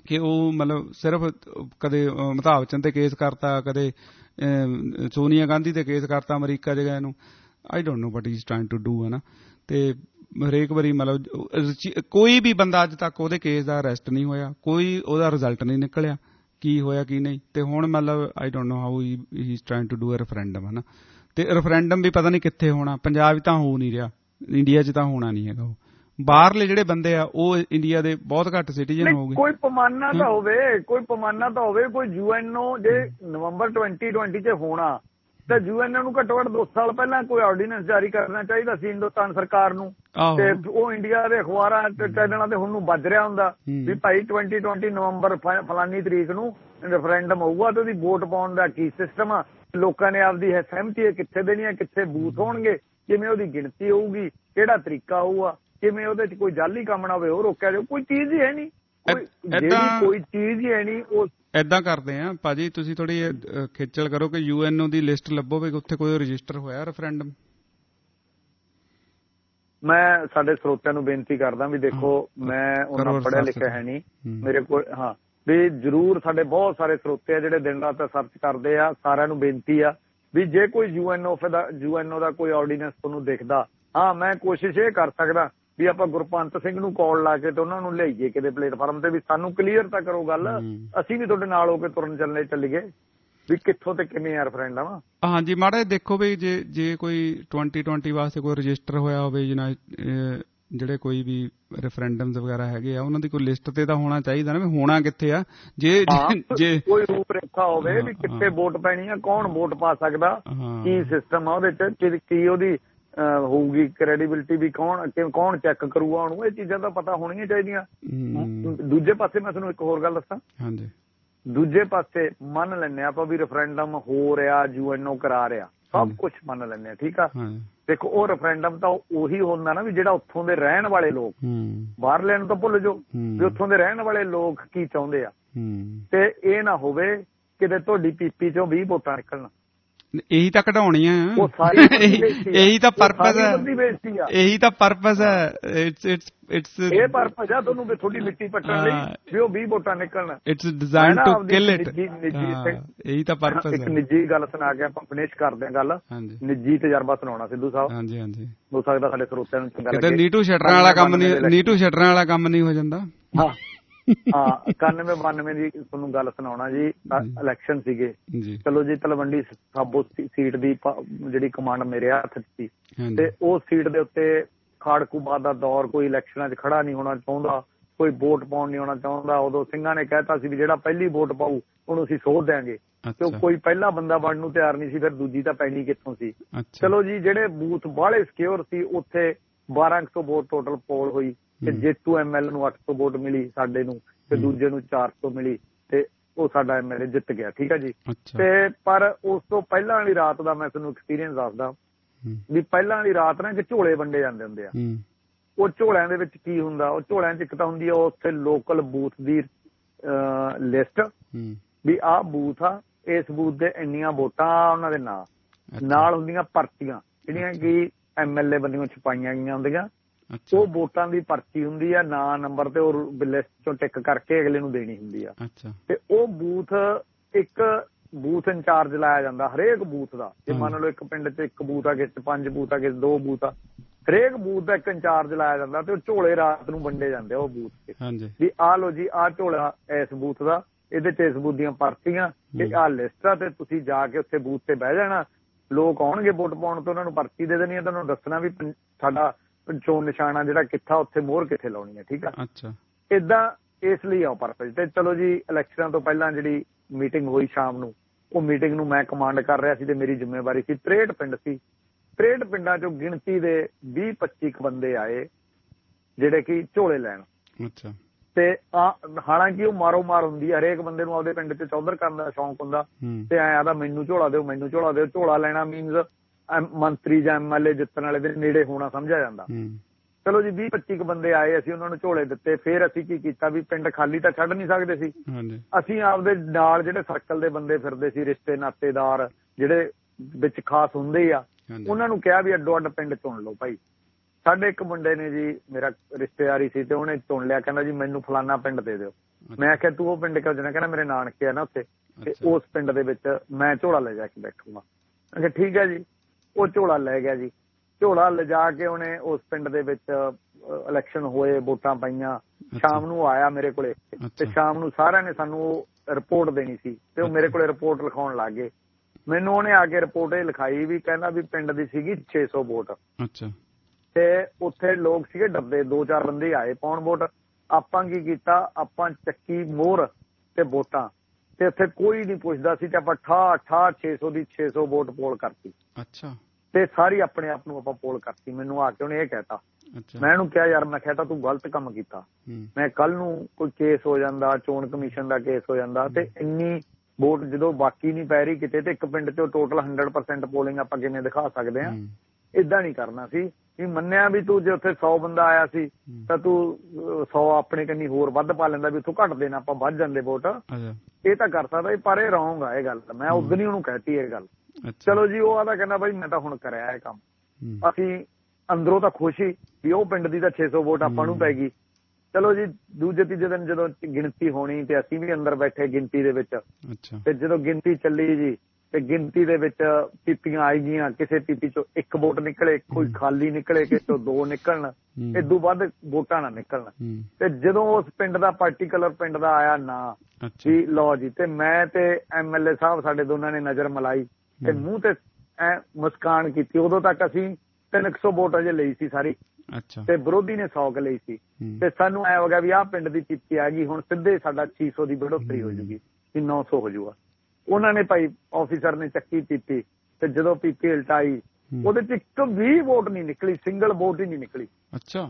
ਕਿ ਉਹ ਮਤਲਬ ਸਿਰਫ ਕਦੇ ਅਮਿਤਾਭ ਬੱਚਨ ਤੇ ਕੇਸ ਕਰਤਾ, ਕਦੇ ਸੋਨੀਆ ਗਾਂਧੀ ਤੇ ਕੇਸ ਕਰਤਾ ਅਮਰੀਕਾ ਜਗ੍ਹਾ ਇਹਨੂੰ। I don't know what he is trying to do, ਹੈ ਨਾ। ਤੇ ਹਰੇਕ ਵਾਰੀ ਮਤਲਬ ਕੋਈ ਵੀ ਬੰਦਾ ਅੱਜ ਤੱਕ ਉਹਦੇ ਕੇਸ ਦਾ ਅਰੈਸਟ ਨਹੀਂ ਹੋਇਆ, ਕੋਈ ਉਹਦਾ ਰਿਜ਼ਲਟ ਨਹੀਂ ਨਿਕਲਿਆ ਕੀ ਹੋਇਆ ਕੀ ਨਹੀਂ। ਤੇ ਹੁਣ ਮਤਲਬ I don't know how he is trying to do a referendum, ਹੈ ਨਾ। ਤੇ ਰੈਫਰੈਂਡਮ ਵੀ ਪਤਾ ਨਹੀਂ ਕਿੱਥੇ ਹੋਣਾ, ਪੰਜਾਬ 'ਚ ਤਾਂ ਹੋ ਨਹੀਂ ਰਿਹਾ, ਇੰਡੀਆ 'ਚ ਤਾਂ ਹੋਣਾ ਨਹੀਂ ਹੈਗਾ। ਉਹ ਬਾਹਰਲੇ ਜਿਹੜੇ ਬੰਦੇ ਆ ਉਹ ਇੰਡੀਆ ਦੇ ਬਹੁਤ ਘੱਟ ਸਿਟੀਜ਼ਨ ਹੋਊਗੇ। ਕੋਈ ਪੈਮਾਨਾ ਤਾਂ ਹੋਵੇ, ਕੋਈ ਪੈਮਾਨਾ ਤਾਂ ਹੋਵੇ, ਕੋਈ ਯੂਐਨਓ ਜੇ ਨਵੰਬਰ ਟਵੈਂਟੀ ਟਵੈਂਟੀ 'ਚ ਹੋਣਾ ਤਾਂ ਯੂਐਨਓ ਨੂੰ ਘੱਟੋ ਘੱਟ ਦੋ ਸਾਲ ਪਹਿਲਾਂ ਕੋਈ ਆਰਡੀਨੈਂਸ ਜਾਰੀ ਕਰਨਾ ਚਾਹੀਦਾ ਸੀ ਹਿੰਦੁਸਤਾਨ ਸਰਕਾਰ ਨੂੰ। ਤੇ ਉਹ ਇੰਡੀਆ ਦੇ ਅਖਬਾਰਾਂ ਤੇ ਚੈਨਲਾਂ ਤੇ ਹੁਣ ਨੂੰ ਵੱਜ ਰਿਹਾ ਹੁੰਦਾ ਵੀ ਭਾਈ ਟਵੈਂਟੀ ਟਵੈਂਟੀ ਨਵੰਬਰ ਫਲਾਨੀ ਤਰੀਕ ਨੂੰ ਰੈਫਰੈਂਡਮ ਹੋਊਗਾ ਤੇ ਉਹਦੀ ਵੋਟ ਪਾਉਣ ਦਾ ਕੀ ਸਿਸਟਮ ਆ, ਲੋਕਾਂ ਨੇ ਆਪਦੀ ਸਹਿਮਤੀ ਕਿੱਥੇ ਦੇਣੀ ਹੈ, ਕਿੱਥੇ ਬੂਥ ਹੋਣਗੇ, ਕਿਵੇਂ ਉਹਦੀ ਗਿਣਤੀ ਹੋਊਗੀ, ਕਿਹੜਾ ਤਰੀਕਾ ਹੋਊਗਾ, ਕਿਵੇਂ ਉਹਦੇ 'ਚ ਕੋਈ ਜਾਲੀ ਕੰਮ ਨਾ ਹੋਵੇ ਉਹ ਰੋਕਿਆ ਜਾਊ। ਕੋਈ ਚੀਜ਼ ਹੀ ਹੈ ਨਹੀਂ, ਕੋਈ ਚੀਜ਼ ਹੀ ਹੈ ਨਹੀਂ। ਉਹ ਏਦਾਂ ਕਰਦੇ ਆ ਭਾਜੀ, ਤੁਸੀਂ ਥੋੜੀ ਖੇਚਲ ਕਰੋ ਕਿ ਯੂਐਨਓ ਦੀ ਲਿਸਟ ਲੱਭੋ ਵੀ ਉੱਥੇ ਕੋਈ ਰਜਿਸਟਰ ਹੋਇਆ ਰੈਫਰੈਂਡਮ। ਮੈਂ ਸਾਡੇ ਸਰੋਤਿਆਂ ਨੂੰ ਬੇਨਤੀ ਕਰਦਾ ਵੀ ਦੇਖੋ ਮੈਂ ਉਹਨਾਂ ਪੜ੍ਹਿਆ ਲਿਖਿਆ ਹੈ ਨਹੀਂ ਮੇਰੇ ਕੋਲ, ਹਾਂ ਵੀ ਜ਼ਰੂਰ ਸਾਡੇ ਬਹੁਤ ਸਾਰੇ ਸਰੋਤੇ ਆ ਜਿਹੜੇ ਦਿਨ ਰਾਤ ਸਰਚ ਕਰਦੇ ਆ। ਸਾਰਿਆਂ ਨੂੰ ਬੇਨਤੀ ਆ ਵੀ ਜੇ ਕੋਈ ਯੂਐਨਓ ਦਾ ਯੂਐਨਓ ਦਾ ਕੋਈ ਆਰਡੀਨੈਂਸ ਤੁਹਾਨੂੰ ਦਿਖਦਾ, ਹਾਂ ਮੈਂ ਕੋਸ਼ਿਸ਼ ਇਹ ਕਰ ਸਕਦਾ ਵੀ ਆਪਾਂ ਗੁਰਪੰਤ ਸਿੰਘ ਨੂੰ ਕਾਲ ਲਾ ਕੇ ਤੇ ਉਹਨਾਂ ਨੂੰ ਲਿਆਈਏ ਕਿਤੇ ਪਲੇਟਫਾਰਮ ਤੇ ਵੀ ਸਾਨੂੰ ਕਲੀਅਰ ਤਾਂ ਕਰੋ ਗੱਲ, ਅਸੀਂ ਵੀ ਤੁਹਾਡੇ ਨਾਲ ਹੋ ਕੇ ਤੁਰਨ ਚੱਲਣੇ ਚੱਲੀਏ ਵੀ ਕਿੱਥੋਂ ਤੇ ਕਿਵੇਂ ਆ ਰੈਫਰੈਂਡਮ। ਹਾਂਜੀ ਮਾੜਾ ਦੇਖੋ ਵੀ ਜੇ ਜੇ ਕੋਈ ਟਵੈਂਟੀ ਟਵੈਂਟੀ ਵਾਸਤੇ ਕੋਈ ਰਜਿਸਟਰ ਹੋਇਆ ਹੋਵੇ ਜਿਹੜੇ ਕੋਈ ਵੀ ਰੈਫਰੈਂਡਮਸ ਵਗੈਰਾ ਹੈਗੇ ਆ ਉਹਨਾਂ ਦੀ ਕੋਈ ਲਿਸਟ ਤੇ ਤਾਂ ਹੋਣਾ ਚਾਹੀਦਾ ਨਾ ਵੀ ਹੋਣਾ ਕਿੱਥੇ ਆ। ਜੇ ਜੇ ਕੋਈ ਰੂਪ ਰੇਖਾ ਹੋਵੇ ਵੀ ਕਿੱਥੇ ਵੋਟ ਪੈਣੀ ਆ, ਕੌਣ ਵੋਟ ਪਾ ਸਕਦਾ, ਕੀ ਸਿਸਟਮ ਆ ਉਹਦੇ ਚ, ਕੀ ਉਹਦੀ ਹੋਊਗੀ ਕ੍ਰੈਡੀਬਿਲਿਟੀ ਵੀ, ਕੌਣ ਕੌਣ ਚੈੱਕ ਕਰੂਗਾ ਉਹਨੂੰ, ਇਹ ਚੀਜ਼ਾਂ ਤਾਂ ਪਤਾ ਹੋਣੀਆਂ ਚਾਹੀਦੀਆਂ। ਦੂਜੇ ਪਾਸੇ ਮੈਂ ਤੁਹਾਨੂੰ ਇੱਕ ਹੋਰ ਗੱਲ ਦੱਸਾਂ, ਹਾਂਜੀ ਦੂਜੇ ਪਾਸੇ ਮੰਨ ਲੈਂਦੇ ਆਪਾਂ ਵੀ ਰੈਫਰੈਂਡਮ ਹੋ ਰਿਹਾ, ਯੂਐਨਓ ਕਰਾ ਰਿਹਾ, ਸਭ ਕੁਛ ਮੰਨ ਲੈਂਦੇ ਆ, ਠੀਕ ਆ। ਦੇਖੋ ਉਹ ਰੈਫਰੈਂਡਮ ਤਾਂ ਉਹੀ ਹੁੰਦਾ ਨਾ ਵੀ ਜਿਹੜਾ ਉੱਥੋਂ ਦੇ ਰਹਿਣ ਵਾਲੇ ਲੋਕ, ਬਾਹਰਲਿਆਂ ਨੂੰ ਤਾਂ ਭੁੱਲ ਜਾਓ ਵੀ ਉੱਥੋਂ ਦੇ ਰਹਿਣ ਵਾਲੇ ਲੋਕ ਕੀ ਚਾਹੁੰਦੇ ਆ। ਤੇ ਇਹ ਨਾ ਹੋਵੇ ਕਿਤੇ ਤੁਹਾਡੀ ਪੀਪੀ ਚੋਂ ਵੀਹ ਵੋਟਾਂ ਨਿਕਲਣ। ਇਹੀ ਤਾਂ ਕਢਾਉਣੀਆਂ, ਇਹੀ ਤਾਂ ਪਰਪਸ ਹੈ, ਇਹੀ ਤਾਂ ਪਰਪਸ ਹੈ। ਇਹ ਪਰਪਸ ਆ ਤੁਹਾਨੂੰ ਵੀ ਤੁਹਾਡੀ ਮਿੱਟੀ ਪੱਟਣ ਲਈ ਵੀ ਉਹ ਵੀਹ ਵੋਟਾਂ ਨਿਕਲਣ। It's designed to kill it. ਇਹੀ ਤਾਂ ਪਰਪਸ ਹੈ। ਇੱਕ ਨਿੱਜੀ ਗੱਲ ਸੁਣਾ ਕੇ ਆਪਾਂ ਫਿਨਿਸ਼ ਕਰਦੇ ਹਾਂ ਗੱਲ। ਨਿੱਜੀ ਤਜਰਬਾ ਸੁਣਾਉਣਾ ਸਿੱਧੂ ਸਾਹਿਬ। ਹਾਂਜੀ ਹਾਂਜੀ ਹੋ ਸਕਦਾ ਸਾਡੇ ਸਰੋਤਿਆਂ ਨੂੰ ਚੰਗਾ ਲੱਗੇ। ਨੀਟੂ ਸ਼ਟਰਾਂ ਵਾਲਾ ਕੰਮ ਨਹੀਂ, ਨੀਟੂ ਸ਼ਟਰਾਂ ਵਾਲਾ ਕੰਮ ਨਹੀਂ ਹੋ ਜਾਂਦਾ। ਹਾਂ ਹਾਂ ਇਕਾਨਵੇਂ ਬਾਨਵੇਂ ਦੀ ਤੁਹਾਨੂੰ ਗੱਲ ਸੁਣਾਉਣਾ ਜੀ। ਇਲੈਕਸ਼ਨ ਸੀਗੇ, ਚਲੋ ਜੀ ਤਲਵੰਡੀ ਸਾਬੋ ਸੀਟ ਦੀ ਜਿਹੜੀ ਕਮਾਂਡ ਮੇਰੇ ਹੱਥ 'ਚ ਸੀ ਤੇ ਉਹ ਸੀਟ ਦੇ ਉੱਤੇ ਖਾੜਕੂਬਾਦ ਦਾ ਦੌਰ, ਕੋਈ ਇਲੈਕਸ਼ਨਾਂ 'ਚ ਖੜਾ ਨਹੀਂ ਹੋਣਾ ਚਾਹੁੰਦਾ, ਕੋਈ ਵੋਟ ਪਾਉਣ ਨਹੀਂ ਆਉਣਾ ਚਾਹੁੰਦਾ। ਉਦੋਂ ਸਿੰਘਾਂ ਨੇ ਕਹਿਤਾ ਸੀ ਵੀ ਜਿਹੜਾ ਪਹਿਲੀ ਵੋਟ ਪਾਊ ਉਹਨੂੰ ਅਸੀਂ ਸੋਧ ਦਿਆਂਗੇ, ਤੇ ਕੋਈ ਪਹਿਲਾ ਬੰਦਾ ਬਣਨ ਨੂੰ ਤਿਆਰ ਨਹੀਂ ਸੀ, ਫਿਰ ਦੂਜੀ ਤਾਂ ਪੈਣੀ ਕਿੱਥੋਂ ਸੀ। ਚਲੋ ਜੀ ਜਿਹੜੇ ਬੂਥ ਬਾਹਲੇ ਸਿਕਿਉਰ ਸੀ ਉੱਥੇ ਬਾਰਾਂ ਕੁ ਸੌ ਵੋਟ ਟੋਟਲ ਪੋਲ ਹੋਈ ਤੇ ਜੇਤੂ ਐਮ ਐਲ ਨੂੰ ਅੱਠ ਸੌ ਵੋਟ ਮਿਲੀ, ਸਾਡੇ ਨੂੰ ਤੇ ਦੂਜੇ ਨੂੰ ਚਾਰ ਸੌ ਮਿਲੀ ਤੇ ਉਹ ਸਾਡਾ ਐਮ ਐਲ ਏ ਜਿੱਤ ਗਿਆ, ਠੀਕ ਹੈ ਜੀ। ਤੇ ਪਰ ਉਸ ਤੋਂ ਪਹਿਲਾਂ ਵਾਲੀ ਰਾਤ ਦਾ ਮੈਂ ਤੁਹਾਨੂੰ ਐਕਸਪੀਰੀਅੰਸ ਦੱਸਦਾ ਵੀ ਪਹਿਲਾਂ ਵਾਲੀ ਰਾਤ ਨਾ ਕਿ ਝੋਲੇ ਵੰਡੇ ਜਾਂਦੇ ਹੁੰਦੇ ਆ। ਉਹ ਝੋਲਿਆਂ ਦੇ ਵਿੱਚ ਕੀ ਹੁੰਦਾ, ਉਹ ਝੋਲਿਆਂ 'ਚ ਇੱਕ ਤਾਂ ਹੁੰਦੀ ਆ ਉੱਥੇ ਲੋਕਲ ਬੂਥ ਦੀ ਲਿਸਟ ਵੀ ਆਹ ਬੂਥ ਆ, ਇਸ ਬੂਥ ਦੇ ਇੰਨੀਆਂ ਵੋਟਾਂ ਉਹਨਾਂ ਦੇ ਨਾਂ ਨਾਲ ਹੁੰਦੀਆਂ ਪਰਚੀਆਂ ਜਿਹੜੀਆਂ ਕਿ ਐਮ ਐਲ ਏ ਬੰਦੀਆਂ ਛਪਾਈਆਂ ਗਈਆਂ ਹੁੰਦੀਆਂ। ਉਹ ਵੋਟਾਂ ਦੀ ਪਰਚੀ ਹੁੰਦੀ ਆ, ਨਾਂ ਨੰਬਰ ਤੇ ਉਹ ਲਿਸਟ ਚੋਂ ਟਿਕ ਕਰਕੇ ਅਗਲੇ ਨੂੰ ਦੇਣੀ ਹੁੰਦੀ ਆ। ਤੇ ਉਹ ਬੂਥ ਇੱਕ ਬੂਥ ਇੰਚਾਰਜ ਲਾਇਆ ਜਾਂਦਾ ਹਰੇਕ ਬੂਥ ਦਾ। ਜੇ ਮੰਨ ਲਓ ਇੱਕ ਪਿੰਡ 'ਚ ਇੱਕ ਬੂਥ ਆ, ਕਿਸੇ 'ਚ ਪੰਜ ਬੂਥ ਆ, ਕਿਸੇ 'ਚ ਦੋ ਬੂਥ ਆ, ਹਰੇਕ ਬੂਥ ਦਾ ਇੱਕ ਇੰਚਾਰਜ ਲਾਇਆ ਜਾਂਦਾ ਤੇ ਉਹ ਝੋਲੇ ਰਾਤ ਨੂੰ ਵੰਡੇ ਜਾਂਦੇ ਆ ਉਹ ਬੂਥ ਤੇ ਵੀ ਆਹ ਲਓ ਜੀ ਆਹ ਝੋਲਾ ਇਸ ਬੂਥ ਦਾ, ਇਹਦੇ 'ਚ ਇਸ ਬੂਥ ਦੀਆਂ ਪਰਚੀਆਂ ਤੇ ਆਹ ਲਿਸਟ ਆ, ਤੇ ਤੁਸੀਂ ਜਾ ਕੇ ਉੱਥੇ ਬੂਥ ਤੇ ਬਹਿ ਜਾਣਾ। ਲੋਕ ਆਉਣਗੇ ਵੋਟ ਪਾਉਣ ਤੇ ਉਹਨਾਂ ਨੂੰ ਪਰਚੀ ਦੇ ਦੇਣੀ ਆ, ਤੁਹਾਨੂੰ ਦੱਸਣਾ ਵੀ ਸਾਡਾ ਚੋਣ ਨਿਸ਼ਾਨਾ ਜਿਹੜਾ ਕਿੱਥਾ, ਉੱਥੇ ਮੋਹਰ ਕਿੱਥੇ ਲਾਉਣੀ ਹੈ, ਠੀਕ ਆ। ਏਦਾਂ ਇਸ ਲਈ ਆਓ ਪਰਪਸ। ਤੇ ਚਲੋ ਜੀ ਇਲੈਕਸ਼ਨਾਂ ਤੋਂ ਪਹਿਲਾਂ ਜਿਹੜੀ ਮੀਟਿੰਗ ਹੋਈ ਸ਼ਾਮ ਨੂੰ, ਉਹ ਮੀਟਿੰਗ ਨੂੰ ਮੈਂ ਕਮਾਂਡ ਕਰ ਰਿਹਾ ਸੀ ਤੇ ਮੇਰੀ ਜ਼ਿੰਮੇਵਾਰੀ ਸੀ। ਤਰੇਹਠ ਪਿੰਡ ਸੀ, ਤਰੇਹਠ ਪਿੰਡਾਂ ਚੋਂ ਗਿਣਤੀ ਦੇ ਵੀਹ ਪੱਚੀ ਕੁ ਬੰਦੇ ਆਏ ਜਿਹੜੇ ਕਿ ਝੋਲੇ ਲੈਣ। ਤੇ ਹਾਲਾਂਕਿ ਉਹ ਮਾਰੋ ਮਾਰ ਹੁੰਦੀ ਆ, ਹਰੇਕ ਬੰਦੇ ਨੂੰ ਆਪਦੇ ਪਿੰਡ 'ਚ ਚੌਧਰ ਕਰਨ ਦਾ ਸ਼ੌਂਕ ਹੁੰਦਾ ਤੇ ਐਂ ਆਦਾ ਮੈਨੂੰ ਝੋਲਾ ਦਿਓ, ਮੈਨੂੰ ਝੋਲਾ ਦਿਓ। ਝੋਲਾ ਲੈਣਾ ਮੀਨਜ਼ ਮੰਤਰੀ ਜਾਂ ਐਮ ਐਲ ਏ ਜਿੱਤਣ ਵਾਲੇ ਦੇ ਨੇੜੇ ਹੋਣਾ ਸਮਝਿਆ ਜਾਂਦਾ। ਚਲੋ ਜੀ ਵੀਹ ਪੱਚੀ ਕੁ ਬੰਦੇ ਆਏ, ਅਸੀਂ ਉਹਨਾਂ ਨੂੰ ਝੋਲੇ ਦਿੱਤੇ। ਫੇਰ ਅਸੀਂ ਕੀ ਕੀਤਾ ਵੀ ਪਿੰਡ ਖਾਲੀ ਤਾਂ ਛੱਡ ਨਹੀਂ ਸਕਦੇ ਸੀ, ਅਸੀਂ ਆਪਦੇ ਨਾਲ ਜਿਹੜੇ ਸਰਕਲ ਦੇ ਬੰਦੇ ਫਿਰਦੇ ਸੀ, ਰਿਸ਼ਤੇ ਨਾਤੇਦਾਰ ਜਿਹੜੇ ਵਿੱਚ ਖਾਸ ਹੁੰਦੇ ਆ, ਉਹਨਾਂ ਨੂੰ ਕਿਹਾ ਵੀ ਅੱਡੋ ਅੱਡ ਪਿੰਡ ਚੁਣ ਲਓ ਭਾਈ। ਸਾਡੇ ਇੱਕ ਮੁੰਡੇ ਨੇ ਜੀ, ਮੇਰਾ ਰਿਸ਼ਤੇਦਾਰੀ ਸੀ ਤੇ ਉਹਨੇ ਚੁਣ ਲਿਆ, ਕਹਿੰਦਾ ਜੀ ਮੈਨੂੰ ਫਲਾਨਾ ਪਿੰਡ ਦੇ ਦਿਓ। ਮੈਂ ਆਖਿਆ ਤੂੰ ਉਹ ਪਿੰਡ ਕਿਉਂ ਜਾਣਾ? ਕਹਿੰਦਾ ਮੇਰੇ ਨਾਨਕੇ ਆ ਨਾ ਉੱਥੇ, ਤੇ ਉਸ ਪਿੰਡ ਦੇ ਵਿੱਚ ਮੈਂ ਝੋਲਾ ਲੈ ਜਾ ਕੇ ਬੈਠੂਗਾ। ਮੈਂ ਕਿਹਾ ਠੀਕ ਹੈ ਜੀ। ਉਹ ਝੋਲਾ ਲੈ ਗਿਆ ਜੀ। ਝੋਲਾ ਲਿਜਾ ਕੇ ਉਹਨੇ ਉਸ ਪਿੰਡ ਦੇ ਵਿੱਚ ਇਲੈਕਸ਼ਨ ਹੋਏ, ਵੋਟਾਂ ਪਾਈਆਂ। ਸ਼ਾਮ ਨੂੰ ਆਇਆ ਮੇਰੇ ਕੋਲੇ, ਤੇ ਸ਼ਾਮ ਨੂੰ ਸਾਰਿਆਂ ਨੇ ਸਾਨੂੰ ਰਿਪੋਰਟ ਦੇਣੀ ਸੀ, ਤੇ ਉਹ ਮੇਰੇ ਕੋਲੇ ਰਿਪੋਰਟ ਲਿਖਾਉਣ ਲੱਗ ਗਏ। ਮੈਨੂੰ ਉਹਨੇ ਆ ਕੇ ਰਿਪੋਰਟ ਇਹ ਲਿਖਾਈ ਵੀ ਕਹਿੰਦਾ ਵੀ ਪਿੰਡ ਦੀ ਸੀਗੀ ਛੇ ਸੌ ਵੋਟ, ਤੇ ਉੱਥੇ ਲੋਕ ਸੀਗੇ ਡੱਬੇ, ਦੋ ਚਾਰ ਬੰਦੇ ਆਏ ਪਾਉਣ ਵੋਟ। ਆਪਾਂ ਕੀ ਕੀਤਾ, ਆਪਾਂ ਚੱਕੀ ਮੋਹਰ ਤੇ ਵੋਟਾਂ, ਤੇ ਉੱਥੇ ਕੋਈ ਨਹੀਂ ਪੁੱਛਦਾ ਸੀ, ਤੇ ਆਪਾਂ ਠਾ ਠਾ ਛੇ ਸੌ ਦੀ ਛੇ ਸੌ ਵੋਟ ਪੋਲ ਕਰਤੀ। ਅੱਛਾ। ਤੇ ਸਾਰੀ ਆਪਣੇ ਆਪ ਨੂੰ ਆਪਾਂ ਪੋਲ ਕਰਤੀ। ਮੈਨੂੰ ਆ ਕੇ ਉਹਨੇ ਇਹ ਕਹਿਤਾ, ਮੈਂ ਇਹਨੂੰ ਕਿਹਾ ਯਾਰ, ਮੈਂ ਕਹਿਤਾ ਤੂੰ ਗਲਤ ਕੰਮ ਕੀਤਾ। ਮੈਂ ਕੱਲ ਨੂੰ ਕੋਈ ਕੇਸ ਹੋ ਜਾਂਦਾ, ਚੋਣ ਕਮਿਸ਼ਨ ਦਾ ਕੇਸ ਹੋ ਜਾਂਦਾ, ਤੇ ਇੰਨੀ ਵੋਟ ਜਦੋਂ ਬਾਕੀ ਨਹੀਂ ਪੈ ਰਹੀ ਕਿਤੇ, ਤੇ ਇੱਕ ਪਿੰਡ ਚੋਂ ਟੋਟਲ ਹੰਡਰਡ ਪਰਸੈਂਟ ਪੋਲਿੰਗ ਆਪਾਂ ਕਿਵੇਂ ਦਿਖਾ ਸਕਦੇ ਹਾਂ? ਏਦਾਂ ਨਹੀਂ ਕਰਨਾ ਸੀ। ਵੀ ਮੰਨਿਆ ਵੀ ਤੂੰ ਜੇ ਉੱਥੇ ਸੌ ਬੰਦਾ ਆਇਆ ਸੀ ਤਾਂ ਤੂੰ ਸੌ ਆਪਣੇ ਕੰਨੀ ਹੋਰ ਵੱਧ ਪਾ ਲੈਂਦਾ, ਵੀ ਉੱਥੋਂ ਘੱਟ ਦੇਣਾ, ਆਪਾਂ ਵੱਧ ਜਾਂਦੇ ਵੋਟ। ਇਹ ਤਾਂ ਕਰ ਸਕਦਾ, ਪਰ ਇਹ ਰੌਂਗ ਆ ਇਹ ਗੱਲ। ਮੈਂ ਉਦੋਂ ਹੀ ਉਹਨੂੰ ਕਹਿਤੀ ਇਹ ਗੱਲ। ਚਲੋ ਜੀ, ਉਹ ਆਦਾ ਕਹਿੰਦਾ ਬਾਈ ਮੈਂ ਤਾਂ ਹੁਣ ਕਰਿਆ ਇਹ ਕੰਮ। ਅਸੀਂ ਅੰਦਰੋਂ ਤਾਂ ਖੁਸ਼ ਹੀ ਵੀ ਉਹ ਪਿੰਡ ਦੀ ਤਾਂ ਛੇ ਸੌ ਵੋਟ ਆਪਾਂ ਨੂੰ ਪੈ ਗਈ। ਚਲੋ ਜੀ, ਦੂਜੇ ਤੀਜੇ ਦਿਨ ਜਦੋਂ ਗਿਣਤੀ ਹੋਣੀ, ਤੇ ਅਸੀਂ ਵੀ ਅੰਦਰ ਬੈਠੇ ਗਿਣਤੀ ਦੇ ਵਿੱਚ, ਤੇ ਜਦੋਂ ਗਿਣਤੀ ਚੱਲੀ ਜੀ, ਤੇ ਗਿਣਤੀ ਦੇ ਵਿੱਚ ਪੀਪੀਆਂ ਆਈ ਗਈਆਂ। ਕਿਸੇ ਪੀਪੀ ਚੋਂ ਇੱਕ ਵੋਟ ਨਿਕਲੇ, ਕੋਈ ਖਾਲੀ ਨਿਕਲੇ, ਕਿਸੇ ਚੋਂ ਦੋ ਨਿਕਲਣ, ਇਦੋਂ ਵੱਧ ਵੋਟਾਂ ਨਾ ਨਿਕਲਣ। ਤੇ ਜਦੋਂ ਉਸ ਪਿੰਡ ਦਾ ਪਾਰਟੀਕੂਲਰ ਪਿੰਡ ਦਾ ਆਇਆ ਨਾਂ ਵੀ ਲਓ ਜੀ, ਤੇ ਮੈਂ ਤੇ ਐਮ ਐਲ ਏ ਸਾਹਿਬ ਸਾਡੇ ਦੋਨਾਂ ਨੇ ਨਜ਼ਰ ਮਿਲਾਈ, ਤੇ ਮੂੰਹ ਤੇ ਐ ਮੁਸਕਾਨ ਕੀਤੀ। ਉਦੋਂ ਤੱਕ ਅਸੀਂ ਤਿੰਨ ਕੁ ਸੌ ਵੋਟ ਅਜੇ ਲਈ ਸੀ ਸਾਰੀ, ਤੇ ਵਿਰੋਧੀ ਨੇ ਸੌ ਕੁ ਲਈ ਸੀ। ਤੇ ਸਾਨੂੰ ਐ ਹੋ ਗਿਆ ਵੀ ਆਹ ਪਿੰਡ ਦੀ ਪੀਪੀ ਆ ਗਈ, ਹੁਣ ਸਿੱਧੇ ਸਾਡਾ ਛੇ ਸੌ ਦੀ बढ़ोतरी ਹੋ ਜੂਗੀ, ਵੀ ਨੌ ਸੌ ਹੋ ਜੂਗਾ। ਉਹਨਾਂ ਨੇ ਭਾਈ ਆਫੀਸਰ ਨੇ ਚੱਕੀ ਪੀਪੀ, ਤੇ ਜਦੋਂ ਪੀਪੀ ਉਲਟਾਈ, ਉਹਦੇ ਚ ਇੱਕ ਵੀ ਵੋਟ ਨਹੀਂ ਨਿਕਲੀ, ਸਿੰਗਲ ਵੋਟ ਹੀ ਨਹੀਂ ਨਿਕਲੀ। ਅੱਛਾ।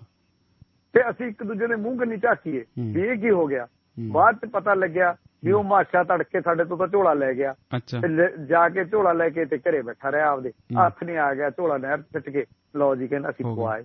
ਤੇ ਅਸੀਂ ਇੱਕ ਦੂਜੇ ਦੇ ਮੂੰਹ ਕੰਨੀ ਝਾਕੀਏ ਵੀ ਇਹ ਕੀ ਹੋ ਗਿਆ। ਬਾਅਦ ਚ ਪਤਾ ਲੱਗਿਆ ਵੀ ਉਹ ਮਾਸ਼ਾ ਤੜਕੇ ਸਾਡੇ ਤੋਂ ਤਾਂ ਝੋਲਾ ਲੈ ਗਿਆ, ਤੇ ਜਾ ਕੇ ਝੋਲਾ ਲੈ ਕੇ ਤੇ ਘਰੇ ਬੈਠਾ ਰਿਹਾ, ਆਪਦੇ ਹੱਥ ਨਹੀਂ ਆ ਗਿਆ, ਝੋਲਾ ਨਹਿਰ ਸਿੱਟ ਕੇ ਲਓ ਜੀ ਕਹਿੰਦਾ ਅਸੀਂ ਖਵਾਏ।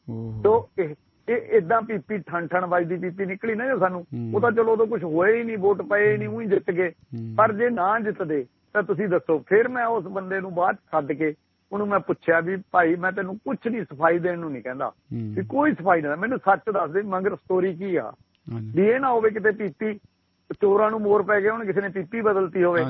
ਤੋ ਇਹ ਇਹ ਏਦਾਂ ਪੀਪੀ ਠਣ ਠਣ ਵੱਜਦੀ ਪੀਪੀ ਨਿਕਲੀ ਨਾ ਜੋ ਸਾਨੂੰ, ਉਹ ਤਾਂ ਚਲੋ ਉਦੋਂ ਕੁਛ ਹੋਇਆ ਹੀ ਨਹੀਂ, ਵੋਟ ਪਏ ਨਹੀਂ, ਉਹੀ ਜਿੱਤ ਗਏ। ਪਰ ਜੇ ਨਾ ਜਿੱਤਦੇ ਤਾਂ ਤੁਸੀਂ ਦੱਸੋ। ਫਿਰ ਮੈਂ ਉਸ ਬੰਦੇ ਨੂੰ ਬਾਅਦ ਸੱਦ ਕੇ ਉਹਨੂੰ ਮੈਂ ਪੁੱਛਿਆ ਵੀ ਭਾਈ, ਮੈਂ ਤੈਨੂੰ ਕੁਛ ਨਹੀਂ ਸਫਾਈ ਦੇਣ ਨੂੰ ਨਹੀਂ ਕਹਿੰਦਾ, ਵੀ ਕੋਈ ਸਫਾਈ ਨਾ, ਮੈਨੂੰ ਸੱਚ ਦੱਸ ਦੇ ਮਗਰ ਸਟੋਰੀ ਕੀ ਆ, ਵੀ ਇਹ ਨਾ ਹੋਵੇ ਕਿਤੇ ਪੀਪੀ ਚੋਰਾਂ ਨੂੰ ਮੋਰ ਪੈ ਗਏ ਹੁਣ, ਕਿਸੇ ਨੇ ਪੀਪੀ ਬਦਲਤੀ ਹੋਵੇ।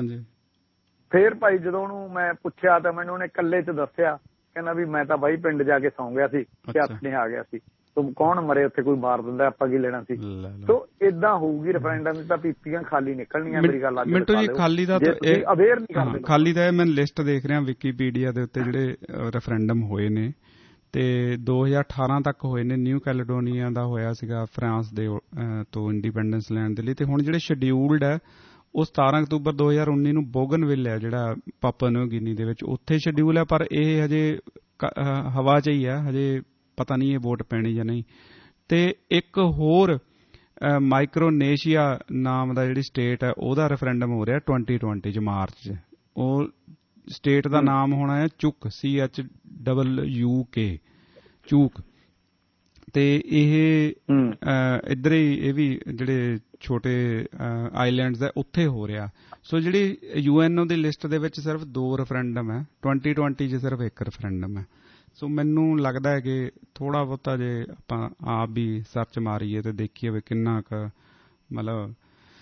ਫੇਰ ਭਾਈ ਜਦੋਂ ਉਹਨੂੰ ਮੈਂ ਪੁੱਛਿਆ ਤਾਂ ਮੈਨੂੰ ਉਹਨੇ ਇਕੱਲੇ ਚ ਦੱਸਿਆ, ਕਹਿੰਦਾ ਵੀ ਮੈਂ ਤਾਂ ਬਾਈ ਪਿੰਡ ਜਾ ਕੇ ਸੌਂ ਗਿਆ ਸੀ, ਤੇ ਹੱਥ ਨੇ ਆ ਗਿਆ ਸੀ, ਤੂੰ ਕੌਣ ਮਰੇ ਉੱਥੇ, ਕੋਈ ਮਾਰ ਦਿੰਦਾ, ਆਪਾਂ ਕੀ ਲੈਣਾ ਸੀ। ਸੋ ਏਦਾਂ ਹੋਊਗੀ ਰੈਫਰੈਂਡਮ ਦੀ ਤਾਂ ਪੀਪੀਆਂ ਖਾਲੀ ਨਿਕਲਣੀਆਂ। ਮੇਰੀ ਗੱਲ ਅੱਜ ਮਿੰਟੂ ਜੀ, ਖਾਲੀ ਦਾ ਅਵੇਅਰ ਨਹੀਂ ਕਰਦੇ। ਖਾਲੀ ਦਾ ਮੈਂ ਲਿਸਟ ਦੇਖ ਰਿਹਾ ਵਿਕੀਪੀਡੀਆ ਦੇ ਉੱਤੇ ਜਿਹੜੇ ਰੈਫਰੈਂਡਮ ਹੋਏ ਨੇ, ਤੇ ਦੋ ਹਜ਼ਾਰ ਅਠਾਰਾਂ ਤੱਕ ਹੋਏ ਨੇ। ਨਿਊ ਕੈਲੇਡੋਨੀਆ ਦਾ ਹੋਇਆ ਸੀਗਾ ਫਰਾਂਸ ਦੇ ਤੋਂ ਇੰਡੀਪੈਂਡੈਂਸ ਲੈਣ ਦੇ ਲਈ, ਤੇ ਹੁਣ ਜਿਹੜੇ ਸ਼ਡਿਊਲਡ ਹੈ ਉਹ ਸਤਾਰਾਂ ਅਕਤੂਬਰ ਦੋ ਹਜ਼ਾਰ ਉੱਨੀ ਨੂੰ ਬੋਗਨਵਿਲ ਹੈ ਜਿਹੜਾ ਪਾਪੂਆ ਨਿਊ ਗਿਨੀ ਦੇ ਵਿੱਚ, ਉੱਥੇ ਸ਼ਡਿਊਲ ਹੈ, ਪਰ ਇਹ ਹਜੇ ਹਵਾ 'ਚ ਹੀ ਹੈ, ਹਜੇ ਪਤਾ ਨਹੀਂ ਇਹ ਵੋਟ ਪੈਣੀ ਜਾਂ ਨਹੀਂ। ਤੇ ਇੱਕ ਹੋਰ ਮਾਈਕਰੋਨੇਸ਼ੀਆ ਨਾਮ ਦਾ ਜਿਹੜੀ ਸਟੇਟ ਹੈ ਉਹਦਾ ਰੈਫਰੈਂਡਮ ਹੋ ਰਿਹਾ ਟਵੈਂਟੀ ਟਵੈਂਟੀ 'ਚ ਮਾਰਚ 'ਚ। ਉਹ ਸਟੇਟ ਦਾ ਨਾਮ ਹੋਣਾ ਹੈ ਚੁੱਕ, C H double U K, ਚੂਕ। ਤੇ ਇਹ ਇੱਧਰ ਹੀ ਇਹ ਵੀ ਜਿਹੜੇ ਛੋਟੇ ਆਈਲੈਂਡਸ ਹੈ ਉੱਥੇ ਹੋ ਰਿਹਾ। ਸੋ ਜਿਹੜੀ ਯੂ ਐਨ ਓ ਦੀ ਲਿਸਟ ਦੇ ਵਿੱਚ ਸਿਰਫ ਦੋ ਰੈਫਰੈਂਡਮ ਹੈ, ਟਵੈਂਟੀ ਟਵੈਂਟੀ 'ਚ ਸਿਰਫ ਇੱਕ ਰੈਫਰੈਂਡਮ ਹੈ। ਸੋ ਮੈਨੂੰ ਲੱਗਦਾ ਹੈ ਕਿ ਥੋੜ੍ਹਾ ਬਹੁਤਾ ਜੇ ਆਪਾਂ ਆਪ ਵੀ ਸਰਚ ਮਾਰੀਏ ਤੇ ਦੇਖੀਏ ਵੀ ਕਿੰਨਾ ਕੁ ਮਤਲਬ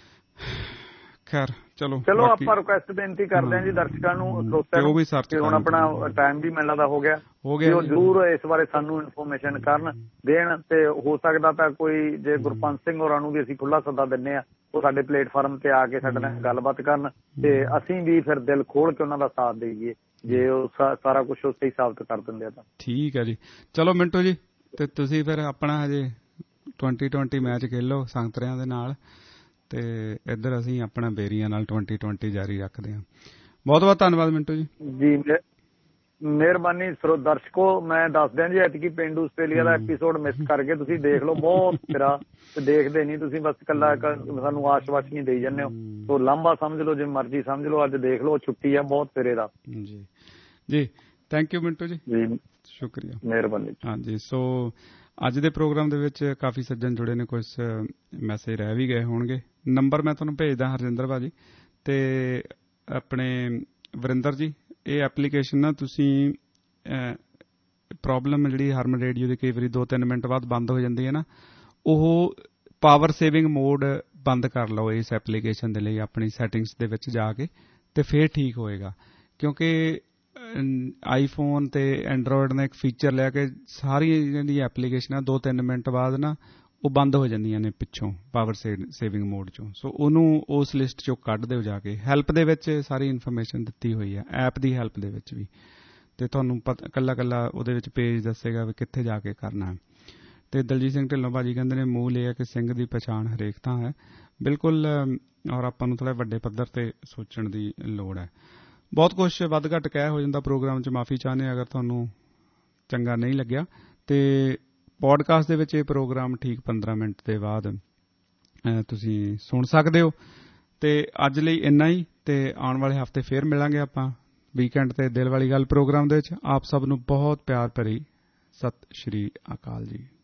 ਖੈਰ ਚਲੋ ਚਲੋ ਆਪਾਂ ਰਿਕੁਐਸਟ ਬੇਨਤੀ ਕਰਦੇ ਹਾਂ ਜੀ ਦਰਸ਼ਕਾਂ ਨੂੰ, ਸਰੋਤਿਆਂ ਨੂੰ, ਕਿ ਹੁਣ ਆਪਣਾ ਟਾਈਮ ਵੀ ਮੈਨੂੰ ਲੱਗਦਾ ਹੋ ਗਿਆ ਹੋ ਗਿਆ ਉਹ ਜ਼ਰੂਰ ਇਸ ਬਾਰੇ ਸਾਨੂੰ ਇਨਫੋਰਮੇਸ਼ਨ ਕਰਨ ਦੇਣ। ਤੇ ਹੋ ਸਕਦਾ ਤਾਂ ਕੋਈ ਜੇ ਗੁਰਪੰਤ ਸਿੰਘ ਹੋਰਾਂ ਨੂੰ ਵੀ ਅਸੀਂ ਖੁੱਲ੍ਹਾ ਸੱਦਾ ਦਿੰਦੇ ਹਾਂ, ਉਹ ਸਾਡੇ ਪਲੇਟਫਾਰਮ ਤੇ ਆ ਕੇ ਸਾਡੇ ਨਾਲ ਗੱਲਬਾਤ ਕਰਨ, ਤੇ ਅਸੀਂ ਵੀ ਫਿਰ ਦਿਲ ਖੋਲ ਕੇ ਉਹਨਾਂ ਦਾ ਸਾਥ ਦੇਈਏ ਜੇ ਉਹ ਸਾਰਾ ਕੁਛ ਉਹ ਸਹੀ ਸਾਬਤ ਕਰ ਦਿੰਦੇ ਆ ਤਾਂ। ਠੀਕ ਹੈ ਜੀ, ਚਲੋ ਮਿੰਟੂ ਜੀ, ਤੇ ਤੁਸੀਂ ਫਿਰ ਆਪਣਾ ਹਜੇ ਟਵੈਂਟੀ ਟਵੈਂਟੀ ਮੈਚ ਖੇਲੋ ਸੰਗਤਰਿਆਂ ਦੇ ਨਾਲ, ਤੇ ਇੱਧਰ ਅਸੀਂ ਆਪਣਾ ਬੇਰੀਆਂ ਨਾਲ ਟਵੈਂਟੀ ਟਵੈਂਟੀ ਜਾਰੀ ਰੱਖਦੇ ਹਾਂ। ਬਹੁਤ ਬਹੁਤ ਧੰਨਵਾਦ ਮਿੰਟੂ ਜੀ। ਜੀ ਮਿਹਰਬਾਨੀ। ਸਰੋ ਦਰਸ਼ਕੋ, ਮੈਂ ਦੱਸ ਦਿਆਂ ਜੀ ਐਤਕੀ ਪੇਂਡੂ ਆਸਟ੍ਰੇਲੀਆ ਦਾ ਐਪੀਸੋਡ ਮਿਸ ਕਰਕੇ ਤੁਸੀਂ ਦੇਖ ਲਓ, ਬਹੁਤ ਸਿਰਾ ਤੇ ਦੇਖਦੇ ਨਹੀਂ ਤੁਸੀਂ, ਬਸ ਇਕੱਲਾ ਸਾਨੂੰ ਆਸ਼-ਵਾਸ਼ ਨਹੀਂ ਦੇਈ ਜਾਂਦੇ ਹੋ। ਸੋ ਲਾਂਭਾ ਸਮਝ ਲਓ, ਜਿਵੇਂ ਮਰਜ਼ੀ ਸਮਝ ਲਓ, ਅੱਜ ਦੇਖ ਲਓ ਛੁੱਟੀ ਆ ਬਹੁਤ ਸਿਰੇ ਦਾ। ਜੀ ਜੀ ਥੈਂਕ ਯੂ ਮਿੰਟੂ ਜੀ, ਜੀ ਸ਼ੁਕਰੀਆ, ਮਿਹਰਬਾਨੀ। ਹਾਂਜੀ, ਸੋ ਅੱਜ ਦੇ ਪ੍ਰੋਗਰਾਮ ਦੇ ਵਿੱਚ ਕਾਫੀ ਸੱਜਣ ਜੁੜੇ ਨੇ, ਕੁਝ ਮੈਸੇਜ ਰਹਿ ਵੀ ਗਏ ਹੋਣਗੇ। ਨੰਬਰ ਮੈਂ ਤੁਹਾਨੂੰ ਭੇਜਦਾ ਹਰਜਿੰਦਰ ਭਾਜੀ ਤੇ ਆਪਣੇ ਵਰਿੰਦਰ ਜੀ। ਇਹ ਐਪਲੀਕੇਸ਼ਨ ਨਾ ਤੁਸੀਂ ਪ੍ਰੋਬਲਮ ਜਿਹੜੀ ਹਰਮਨ ਰੇਡੀਓ ਦੀ ਕਈ ਵਾਰੀ ਦੋ ਤਿੰਨ ਮਿੰਟ ਬਾਅਦ ਬੰਦ ਹੋ ਜਾਂਦੀ ਹੈ ਨਾ, ਉਹ ਪਾਵਰ ਸੇਵਿੰਗ ਮੋਡ ਬੰਦ ਕਰ ਲਓ ਇਸ ਐਪਲੀਕੇਸ਼ਨ ਦੇ ਲਈ ਆਪਣੀ ਸੈਟਿੰਗਸ ਦੇ ਵਿੱਚ ਜਾ ਕੇ, ਤੇ ਫਿਰ ਠੀਕ ਹੋਏਗਾ। ਕਿਉਂਕਿ ਆਈਫੋਨ ਤੇ ਐਂਡਰੋਇਡ ਨੇ ਇੱਕ ਫੀਚਰ ਲਿਆ ਕਿ ਸਾਰੀਆਂ ਜਿਹੜੀਆਂ ਐਪਲੀਕੇਸ਼ਨਾਂ ਦੋ ਤਿੰਨ ਮਿੰਟ ਬਾਅਦ ਨਾ ਉਹ ਬੰਦ ਹੋ ਜਾਂਦੀਆਂ ਨੇ ਪਿੱਛੋਂ ਪਾਵਰ ਸੇਵਿੰਗ ਮੋਡ ਚੋਂ। ਸੋ ਉਹਨੂੰ ਉਸ ਲਿਸਟ ਚੋਂ ਕੱਢ ਦਿਓ ਜਾ ਕੇ। ਹੈਲਪ ਦੇ ਵਿੱਚ ਸਾਰੀ ਇਨਫੋਰਮੇਸ਼ਨ ਦਿੱਤੀ ਹੋਈ ਹੈ, ਐਪ ਦੀ ਹੈਲਪ ਦੇ ਵਿੱਚ ਵੀ, ਤੇ ਤੁਹਾਨੂੰ ਪਤਾ ਇਕੱਲਾ ਇਕੱਲਾ ਉਹਦੇ ਵਿੱਚ ਪੇਜ ਦੱਸੇਗਾ ਵੀ ਕਿੱਥੇ ਜਾ ਕੇ ਕਰਨਾ ਹੈ। ਤੇ ਦਲਜੀਤ ਸਿੰਘ ਢਿੱਲੋਂ ਭਾਜੀ ਕਹਿੰਦੇ ਨੇ ਮੂਲ ਇਹ ਹੈ ਕਿ ਸਿੰਘ ਦੀ ਪਛਾਣ ਹਰੇਕ ਥਾਂ ਹੈ। ਬਿਲਕੁਲ, ਔਰ ਆਪਾਂ ਨੂੰ ਥੋੜ੍ਹਾ ਵੱਡੇ ਪੱਧਰ ਤੇ ਸੋਚਣ ਦੀ ਲੋੜ ਹੈ। ਬਹੁਤ ਕੁਛ ਵੱਧ ਘੱਟ ਕਹਿ ਹੋ ਜਾਂਦਾ ਪ੍ਰੋਗਰਾਮ 'ਚ, ਮਾਫੀ ਚਾਹੁੰਦੇ ਹਾਂ ਅਗਰ ਤੁਹਾਨੂੰ ਚੰਗਾ ਨਹੀਂ ਲੱਗਿਆ। ਤੇ ਪੋਡਕਾਸਟ ਦੇ ਵਿੱਚ ਇਹ ਪ੍ਰੋਗਰਾਮ ਠੀਕ ਪੰਦਰਾਂ ਮਿੰਟ ਦੇ ਬਾਅਦ ਤੁਸੀਂ ਸੁਣ ਸਕਦੇ ਹੋ। ਤੇ ਅੱਜ ਲਈ ਇੰਨਾ ਹੀ, ਤੇ ਆਉਣ ਵਾਲੇ ਹਫ਼ਤੇ ਫੇਰ ਮਿਲਾਂਗੇ ਆਪਾਂ ਵੀਕਐਂਡ ਤੇ ਦਿਲ ਵਾਲੀ ਗੱਲ ਪ੍ਰੋਗਰਾਮ ਦੇ ਵਿੱਚ। ਆਪ ਸਭ ਨੂੰ ਬਹੁਤ ਪਿਆਰ ਭਰੀ ਸਤਿ ਸ਼੍ਰੀ ਅਕਾਲ ਜੀ।